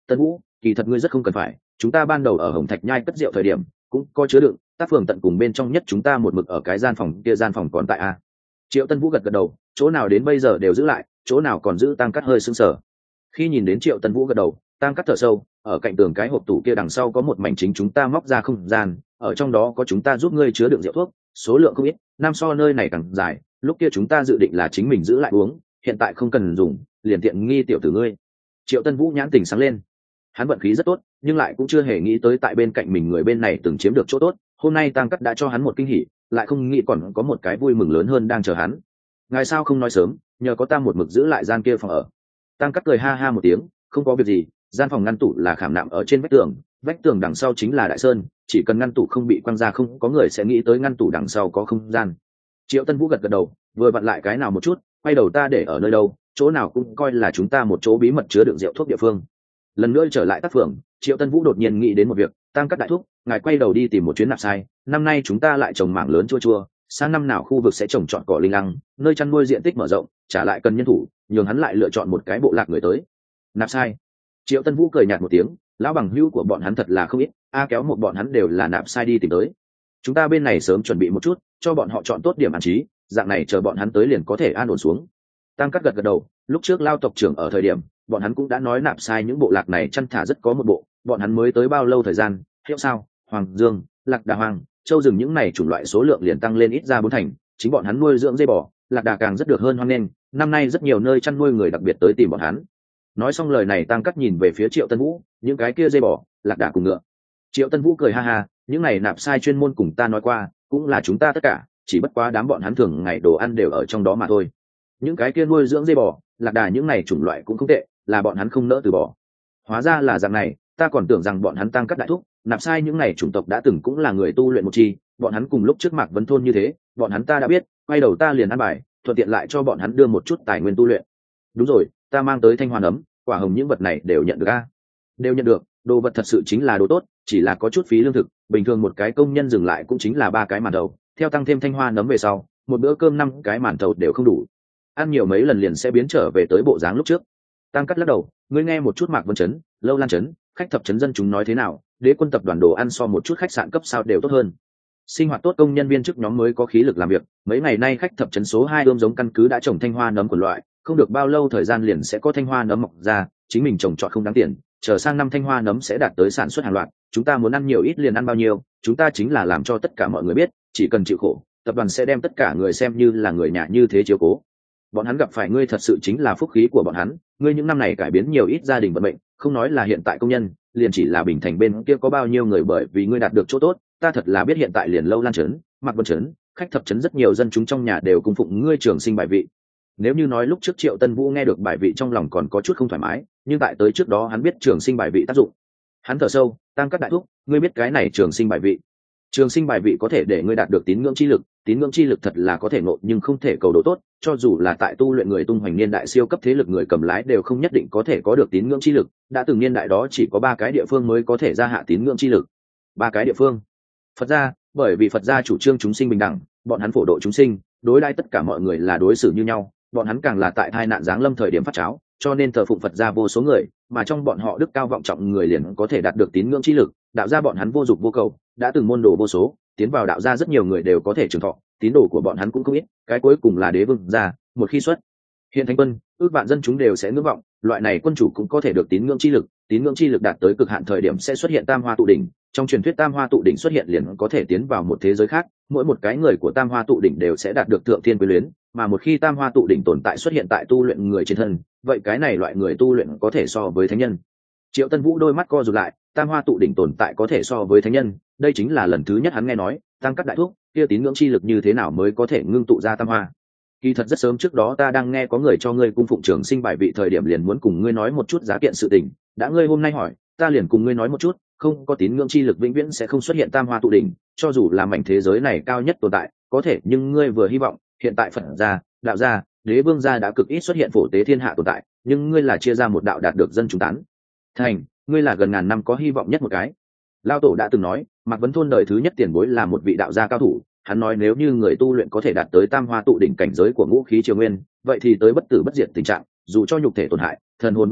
Tân Vũ, kỳ thật ngươi rất không cần phải, chúng ta ban đầu ở Hồng Thạch Nhai cất rượu thời điểm cũng có chứa đựng, tác phường tận cùng bên trong nhất chúng ta một mực ở cái gian phòng kia, gian phòng còn tại a. Triệu Tân Vũ gật gật đầu, chỗ nào đến bây giờ đều giữ lại, chỗ nào còn giữ Tăng Cắt hơi sững sờ. Khi nhìn đến Triệu Tân Vũ gật đầu, Tăng Cắt thở sâu, ở cạnh tường cái hộp tủ kia đằng sau có một mảnh chính chúng ta móc ra không gian, ở trong đó có chúng ta giúp ngươi chứa đựng rượu thuốc, số lượng không ít, năm so nơi này càng dài, lúc kia chúng ta dự định là chính mình giữ lại uống, hiện tại không cần dùng, liền tiện nghi tiểu tử ngươi. Triệu Tân Vũ nhãn tình sáng lên, hắn vận khí rất tốt, nhưng lại cũng chưa hề nghĩ tới tại bên cạnh mình người bên này từng chiếm được chỗ tốt, hôm nay Tăng Cắt đã cho hắn một kinh hỉ, lại không nghĩ còn có một cái vui mừng lớn hơn đang chờ hắn. Ngài sao không nói sớm, nhờ có ta một mực giữ lại gian kia phòng ở. Tăng Cắt cười ha ha một tiếng, không có việc gì, gian phòng ngăn tủ là khảm nạm ở trên vách tường, vách tường đằng sau chính là đại sơn, chỉ cần ngăn tủ không bị quăng ra không có người sẽ nghĩ tới ngăn tủ đằng sau có không gian. Triệu Tân Vũ gật gật đầu, vừa vặn lại cái nào một chút, quay đầu ta để ở nơi đâu, chỗ nào cũng coi là chúng ta một chỗ bí mật chứa đựng rượu thuốc địa phương. Lần nữa trở lại tác phường, Triệu Tân Vũ đột nhiên nghĩ đến một việc, Tăng Cắt đại thúc, ngài quay đầu đi tìm một chuyến nạp sai, năm nay chúng ta lại trồng mảng lớn chua chua, sang năm nào khu vực sẽ trồng trọt cỏ linh lăng, nơi chăn nuôi diện tích mở rộng, trả lại cần nhân thủ, nhường hắn lại lựa chọn một cái bộ lạc người tới. Nạp sai. Triệu Tân Vũ cười nhạt một tiếng, lão bằng hữu của bọn hắn thật là không ít, a kéo một bọn hắn đều là nạp sai đi tìm tới. Chúng ta bên này sớm chuẩn bị một chút, cho bọn họ chọn tốt điểm an trí, dạng này chờ bọn hắn tới liền có thể an ổn xuống. Tăng Cắt gật gật đầu, lúc trước Lao tộc trưởng ở thời điểm, bọn hắn cũng đã nói nạp sai những bộ lạc này chăn thả rất có một bộ, bọn hắn mới tới bao lâu thời gian, hiệu sao, Hoàng Dương, Lạc Đà Hoàng, Châu rừng những này chủng loại số lượng liền tăng lên ít ra bốn thành, chính bọn hắn nuôi dưỡng dê bò, lạc đà càng rất được hơn hoan nghênh, năm nay rất nhiều nơi chăn nuôi người đặc biệt tới tìm bọn hắn. Nói xong lời này, Tăng Cắt nhìn về phía Triệu Tân Vũ, những cái kia dê bò, lạc đà cùng ngựa. Triệu Tân Vũ cười ha ha, những này nạp sai chuyên môn cùng ta nói qua, cũng là chúng ta tất cả, chỉ bất quá đám bọn hắn thường ngày đồ ăn đều ở trong đó mà thôi. Những cái kia nuôi dưỡng dê bò, lạc đà những này chủng loại cũng không tệ, là bọn hắn không nỡ từ bỏ. Hóa ra là dạng này, ta còn tưởng rằng bọn hắn Tăng Cắt đại thúc, nạp sai những này chủng tộc đã từng cũng là người tu luyện một chi, bọn hắn cùng lúc trước Mạc Vấn thôn như thế, bọn hắn ta đã biết, quay đầu ta liền ăn bài, thuận tiện lại cho bọn hắn đưa một chút tài nguyên tu luyện. Đúng rồi, ta mang tới thanh hoa nấm, quả hồng những vật này đều nhận được a. Đều nhận được, đồ vật thật sự chính là đồ tốt, chỉ là có chút phí lương thực, bình thường một cái công nhân dừng lại cũng chính là ba cái màn đầu, theo tăng thêm thanh hoa nấm về sau, một bữa cơm năm cái màn thầu đều không đủ. Ăn nhiều mấy lần liền sẽ biến trở về tới bộ dáng lúc trước. Tăng Cắt lắc đầu, ngươi nghe một chút Mạc Vân trấn, Lâu Lan trấn, khách thập trấn dân chúng nói thế nào, đế quân tập đoàn đồ ăn so một chút khách sạn cấp sao đều tốt hơn. Sinh hoạt tốt công nhân viên chức nhóm mới có khí lực làm việc, mấy ngày nay khách thập trấn số hai ươm giống căn cứ đã trồng thanh hoa nấm của loại, không được bao lâu thời gian liền sẽ có thanh hoa nấm mọc ra, chính mình trồng trọt không đáng tiền, chờ sang năm thanh hoa nấm sẽ đạt tới sản xuất hàng loạt, chúng ta muốn ăn nhiều ít liền ăn bao nhiêu, chúng ta chính là làm cho tất cả mọi người biết, chỉ cần chịu khổ, tập đoàn sẽ đem tất cả người xem như là người nhà như thế chiếu cố. Bọn hắn gặp phải ngươi thật sự chính là phúc khí của bọn hắn, ngươi những năm này cải biến nhiều ít gia đình vận mệnh, không nói là hiện tại công nhân, liền chỉ là Bình Thành bên kia có bao nhiêu người bởi vì ngươi đạt được chỗ tốt, ta thật là biết hiện tại liền Lâu Lan trấn, Mạc Vân trấn, khách thập trấn rất nhiều dân chúng trong nhà đều cung phụng ngươi trường sinh bài vị. Nếu như nói lúc trước Triệu Tân Vũ nghe được bài vị trong lòng còn có chút không thoải mái, nhưng tại tới trước đó hắn biết trường sinh bài vị tác dụng. Hắn thở sâu, Tăng Cắt đại thúc, ngươi biết cái này trường sinh bài vị. Trường sinh bài vị có thể để ngươi đạt được tín ngưỡng chi lực, tín ngưỡng chi lực thật là có thể ngộ nhưng không thể cầu độ tốt, cho dù là tại tu luyện người tung hoành niên đại siêu cấp thế lực người cầm lái đều không nhất định có thể có được tín ngưỡng chi lực, đã từng niên đại đó chỉ có ba cái địa phương mới có thể gia hạ tín ngưỡng chi lực. Ba cái địa phương. Phật gia, bởi vì Phật gia chủ trương chúng sinh bình đẳng, bọn hắn phổ độ chúng sinh, đối đãi tất cả mọi người là đối xử như nhau, bọn hắn càng là tại tai nạn giáng lâm thời điểm phát cháo, cho nên thờ phụng Phật gia vô số người, mà trong bọn họ đức cao vọng trọng người liền có thể đạt được tín ngưỡng chi lực, đạo gia bọn hắn vô dục vô cầu, đã từng môn đồ vô số, tiến vào đạo gia rất nhiều người đều có thể trường thọ, tín đồ của bọn hắn cũng không ít, cái cuối cùng là đế vương gia, một khi xuất hiện thánh quân, ước vạn dân chúng đều sẽ ngưỡng vọng, loại này quân chủ cũng có thể được tín ngưỡng chi lực, tín ngưỡng chi lực đạt tới cực hạn thời điểm sẽ xuất hiện tam hoa tụ đỉnh, trong truyền thuyết tam hoa tụ đỉnh xuất hiện liền có thể tiến vào một thế giới khác, mỗi một cái người của tam hoa tụ đỉnh đều sẽ đạt được thượng thiên quyến luyến, mà một khi tam hoa tụ đỉnh tồn tại xuất hiện tại tu luyện người trên thân, vậy cái này loại người tu luyện có thể so với thánh nhân. Triệu Tân Vũ đôi mắt co rụt lại, tam hoa tụ đỉnh tồn tại có thể so với thánh nhân, đây chính là lần thứ nhất hắn nghe nói, Tăng Cắt đại thúc, kia tín ngưỡng chi lực như thế nào mới có thể ngưng tụ ra tam hoa. Kỳ thật rất sớm trước đó ta đang nghe có người cho ngươi cung phụng trường sinh bài vị thời điểm liền muốn cùng ngươi nói một chút giá kiện sự tình, đã ngươi hôm nay hỏi, ta liền cùng ngươi nói một chút, không có tín ngưỡng chi lực vĩnh viễn sẽ không xuất hiện tam hoa tụ đỉnh, cho dù là mảnh thế giới này cao nhất tồn tại, có thể nhưng ngươi vừa hy vọng, hiện tại Phật gia, đạo gia, đế vương gia đã cực ít xuất hiện phổ tế thiên hạ tồn tại, nhưng ngươi là chia ra một đạo đạt được dân chúng tán thành, ngươi là gần ngàn năm có hy vọng nhất một cái. Lao tổ đã từng nói, Mạc Vấn thôn đời thứ nhất tiền bối là một vị đạo gia cao thủ, hắn nói nếu như người tu luyện có thể đạt tới tam hoa tụ đỉnh cảnh giới của ngũ khí triều nguyên, vậy thì tới bất tử bất diệt tình trạng, dù cho nhục thể tổn hại, thần hồn vỡ vụn,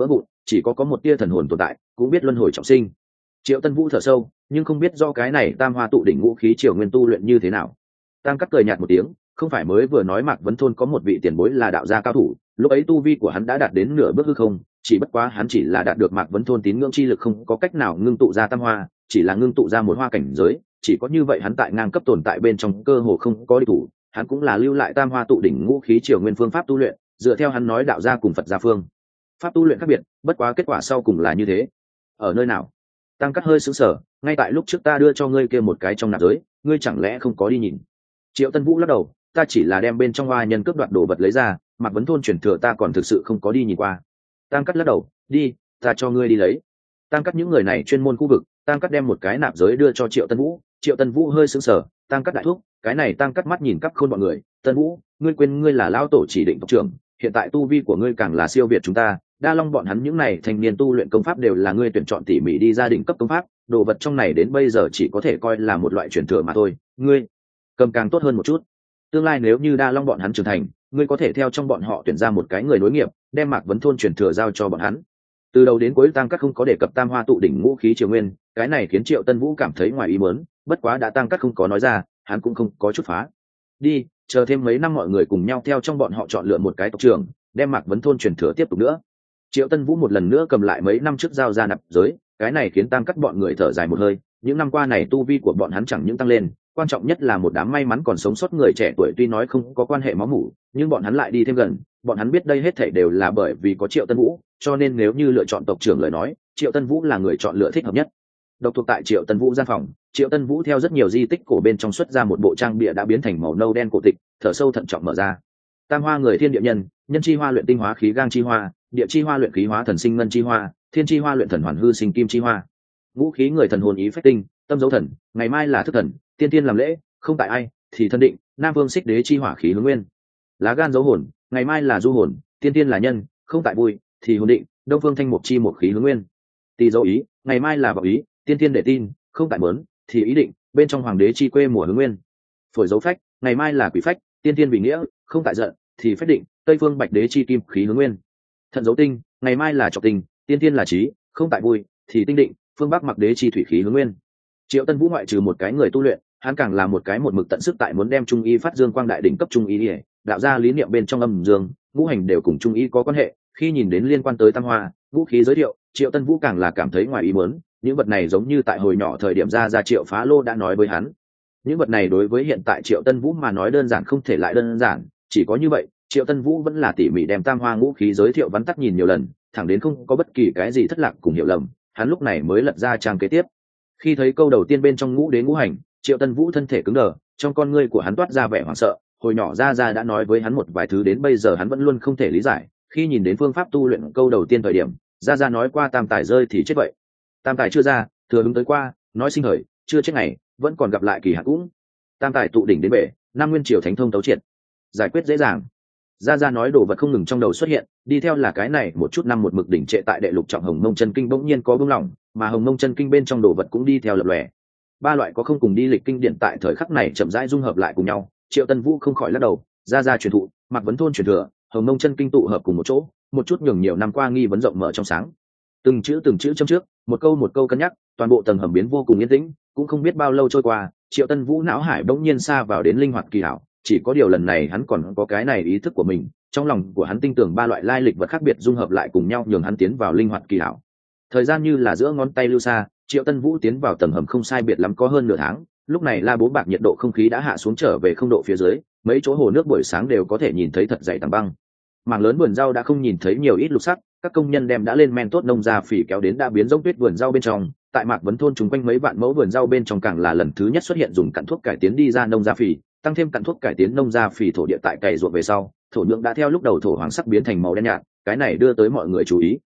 chỉ có có một tia thần hồn tồn tại cũng biết luân hồi trọng sinh. Triệu Tân Vũ thở sâu, nhưng không biết do cái này tam hoa tụ đỉnh ngũ khí triều nguyên tu luyện như thế nào. Tăng Cắt cười nhạt một tiếng, không phải mới vừa nói Mạc Vấn Thôn có một vị tiền bối là đạo gia cao thủ, lúc ấy tu vi của hắn đã đạt đến nửa bước hư không, chỉ bất quá hắn chỉ là đạt được Mạc Vấn Thôn tín ngưỡng chi lực không có cách nào ngưng tụ ra tam hoa, chỉ là ngưng tụ ra một hoa cảnh giới, chỉ có như vậy hắn tại ngang cấp tồn tại bên trong cơ hồ không có địch thủ, hắn cũng là lưu lại tam hoa tụ đỉnh ngũ khí triều nguyên phương pháp tu luyện, dựa theo hắn nói đạo gia cùng Phật gia phương pháp tu luyện khác biệt, bất quá kết quả sau cùng là như thế. Ở nơi nào? Tăng Cắt hơi sững sờ, ngay tại lúc trước ta đưa cho ngươi kia một cái trong nạp giới, ngươi chẳng lẽ không có đi nhìn? Triệu Tân Vũ lắc đầu, ta chỉ là đem bên trong hoa nhân cướp đoạt đồ vật lấy ra, Mạc Vấn Thôn truyền thừa ta còn thực sự không có đi nhìn qua. Tăng Cắt lắc đầu, đi, ta cho ngươi đi lấy. Tăng Cắt những người này chuyên môn khu vực, Tăng Cắt đem một cái nạp giới đưa cho Triệu Tân Vũ, Triệu Tân Vũ hơi sững sờ, Tăng Cắt đại thúc, cái này Tăng Cắt mắt nhìn cắp khôn bọn người, Tân Vũ, ngươi quên ngươi là lão tổ chỉ định tộc trưởng, hiện tại tu vi của ngươi càng là siêu việt chúng ta, Đa Long bọn hắn những này thanh niên tu luyện công pháp đều là ngươi tuyển chọn tỉ mỉ đi gia đình cấp công pháp, đồ vật trong này đến bây giờ chỉ có thể coi là một loại truyền thừa mà thôi, ngươi cầm càng tốt hơn một chút. Tương lai nếu như Đa Long bọn hắn trưởng thành, ngươi có thể theo trong bọn họ tuyển ra một cái người nối nghiệp, đem Mạc Vấn Thôn truyền thừa giao cho bọn hắn. Từ đầu đến cuối Tăng Cắt không có đề cập tam hoa tụ đỉnh ngũ khí triều nguyên, cái này khiến Triệu Tân Vũ cảm thấy ngoài ý muốn, bất quá đã Tăng Cắt không có nói ra, hắn cũng không có chút phá. Đi, chờ thêm mấy năm mọi người cùng nhau theo trong bọn họ chọn lựa một cái tộc trưởng, đem Mạc Vấn Thôn truyền thừa tiếp tục nữa. Triệu Tân Vũ một lần nữa cầm lại mấy năm trước giao ra nạp giới, cái này khiến Tăng Cắt bọn người thở dài một hơi, những năm qua này tu vi của bọn hắn chẳng những tăng lên, quan trọng nhất là một đám may mắn còn sống sót người trẻ tuổi tuy nói không có quan hệ máu mủ, nhưng bọn hắn lại đi thêm gần, bọn hắn biết đây hết thảy đều là bởi vì có Triệu Tân Vũ, cho nên nếu như lựa chọn tộc trưởng lời nói, Triệu Tân Vũ là người chọn lựa thích hợp nhất. Độc thuộc tại Triệu Tân Vũ gian phòng, Triệu Tân Vũ theo rất nhiều di tích cổ bên trong xuất ra một bộ trang bìa đã biến thành màu nâu đen cổ tịch, thở sâu thận trọng mở ra. Tam hoa người thiên địa nhân, nhân chi hoa luyện tinh hóa khí gang chi hoa, địa chi hoa luyện khí hóa thần sinh ngân chi hoa, thiên chi hoa luyện thần hoàn hư sinh kim chi hoa. Ngũ khí người thần hồn ý phách tinh, tâm dấu thần, ngày mai là thức thần, tiên tiên làm lễ, không tại ai thì thân định, nam vương xích đế chi hỏa khí hướng nguyên. Lá gan dấu hồn, ngày mai là du hồn, tiên tiên là nhân, không tại vui thì hồn định, đông phương thanh mục chi một khí hướng nguyên. Tỳ dấu ý, ngày mai là vọng ý, tiên tiên để tin, không tại mớn thì ý định, bên trong hoàng đế chi quê mùa hướng nguyên. Phổi dấu phách, ngày mai là quỷ phách, tiên tiên vì nghĩa, không tại giận thì phách định, tây phương bạch đế chi kim khí hướng nguyên. Thận dấu tinh, ngày mai là trọc tinh, tiên tiên là trí, không tại vui thì tinh định, phương bắc mặc đế chi thủy khí hướng nguyên. Triệu Tân Vũ ngoại trừ một cái người tu luyện, hắn càng là một cái một mực tận sức tại muốn đem trung y phát dương quang đại đỉnh cấp trung y, đạo ra lý niệm bên trong âm dương ngũ hành đều cùng trung y có quan hệ. Khi nhìn đến liên quan tới tam hoa vũ khí giới thiệu, Triệu Tân Vũ càng là cảm thấy ngoài ý muốn, những vật này giống như tại hồi nhỏ thời điểm ra ra Triệu Phá Lô đã nói với hắn. Những vật này đối với hiện tại Triệu Tân Vũ mà nói đơn giản không thể lại đơn giản, chỉ có như vậy Triệu Tân Vũ vẫn là tỉ mỉ đem tam hoa ngũ khí giới thiệu vắn tắt nhìn nhiều lần, thẳng đến không có bất kỳ cái gì thất lạc cùng hiểu lầm, hắn lúc này mới lật ra trang kế tiếp. Khi thấy câu đầu tiên bên trong ngũ đế ngũ hành, Triệu Tân Vũ thân thể cứng đờ, trong con ngươi của hắn toát ra vẻ hoảng sợ, hồi nhỏ ra ra đã nói với hắn một vài thứ đến bây giờ hắn vẫn luôn không thể lý giải. Khi nhìn đến phương pháp tu luyện câu đầu tiên thời điểm, ra ra nói qua tam tài rơi thì chết vậy, tam tài chưa ra thừa hứng tới qua, nói sinh hời chưa chết ngày vẫn còn gặp lại kỳ hạn cũng, tam tài tụ đỉnh đến bể, nam nguyên triều thánh thông tấu triệt, giải quyết dễ dàng. Ra ra nói đồ vật không ngừng trong đầu xuất hiện, đi theo là cái này một chút năm một mực đỉnh trệ tại đệ lục trọng hồng mông chân kinh bỗng nhiên có bưng lỏng, mà hồng mông chân kinh bên trong đồ vật cũng đi theo lập lòe. Ba loại có không cùng đi lịch kinh điển tại thời khắc này chậm rãi dung hợp lại cùng nhau. Triệu Tân Vũ không khỏi lắc đầu, ra ra truyền thụ, Mạc Vấn Thôn truyền thừa, hồng mông chân kinh tụ hợp cùng một chỗ, một chút nhường nhiều năm qua nghi vấn rộng mở trong sáng. Từng chữ từng chữ châm trước, một câu một câu cân nhắc, toàn bộ tầng hầm biến vô cùng yên tĩnh. Cũng không biết bao lâu trôi qua, Triệu Tân Vũ não hải bỗng nhiên xa vào đến linh hoạt kỳ hảo. Chỉ có điều lần này hắn còn có cái này ý thức của mình, trong lòng của hắn tin tưởng ba loại lai lịch vật khác biệt dung hợp lại cùng nhau nhường hắn tiến vào linh hoạt kỳ hảo. Thời gian như là giữa ngón tay lưu xa, Triệu Tân Vũ tiến vào tầng hầm không sai biệt lắm có hơn nửa tháng. Lúc này La Bố Bạc nhiệt độ không khí đã hạ xuống trở về không độ phía dưới, mấy chỗ hồ nước buổi sáng đều có thể nhìn thấy thật dày tảng băng. Mảng lớn vườn rau đã không nhìn thấy nhiều ít lục sắc, các công nhân đem đã lên men tốt nông gia phỉ kéo đến đã biến giống tuyết vườn rau bên trong. Tại Mạc Vấn Thôn chúng quanh mấy vạn mẫu vườn rau bên trong càng là lần thứ nhất xuất hiện dùng cặn thuốc cải tiến đi ra nông gia phỉ, tăng thêm cặn thuốc cải tiến nông gia phỉ thổ địa tại cày ruộng về sau, thổ nhưỡng đã theo lúc đầu thổ hoàng sắc biến thành màu đen nhạt, cái này đưa tới mọi người chú ý.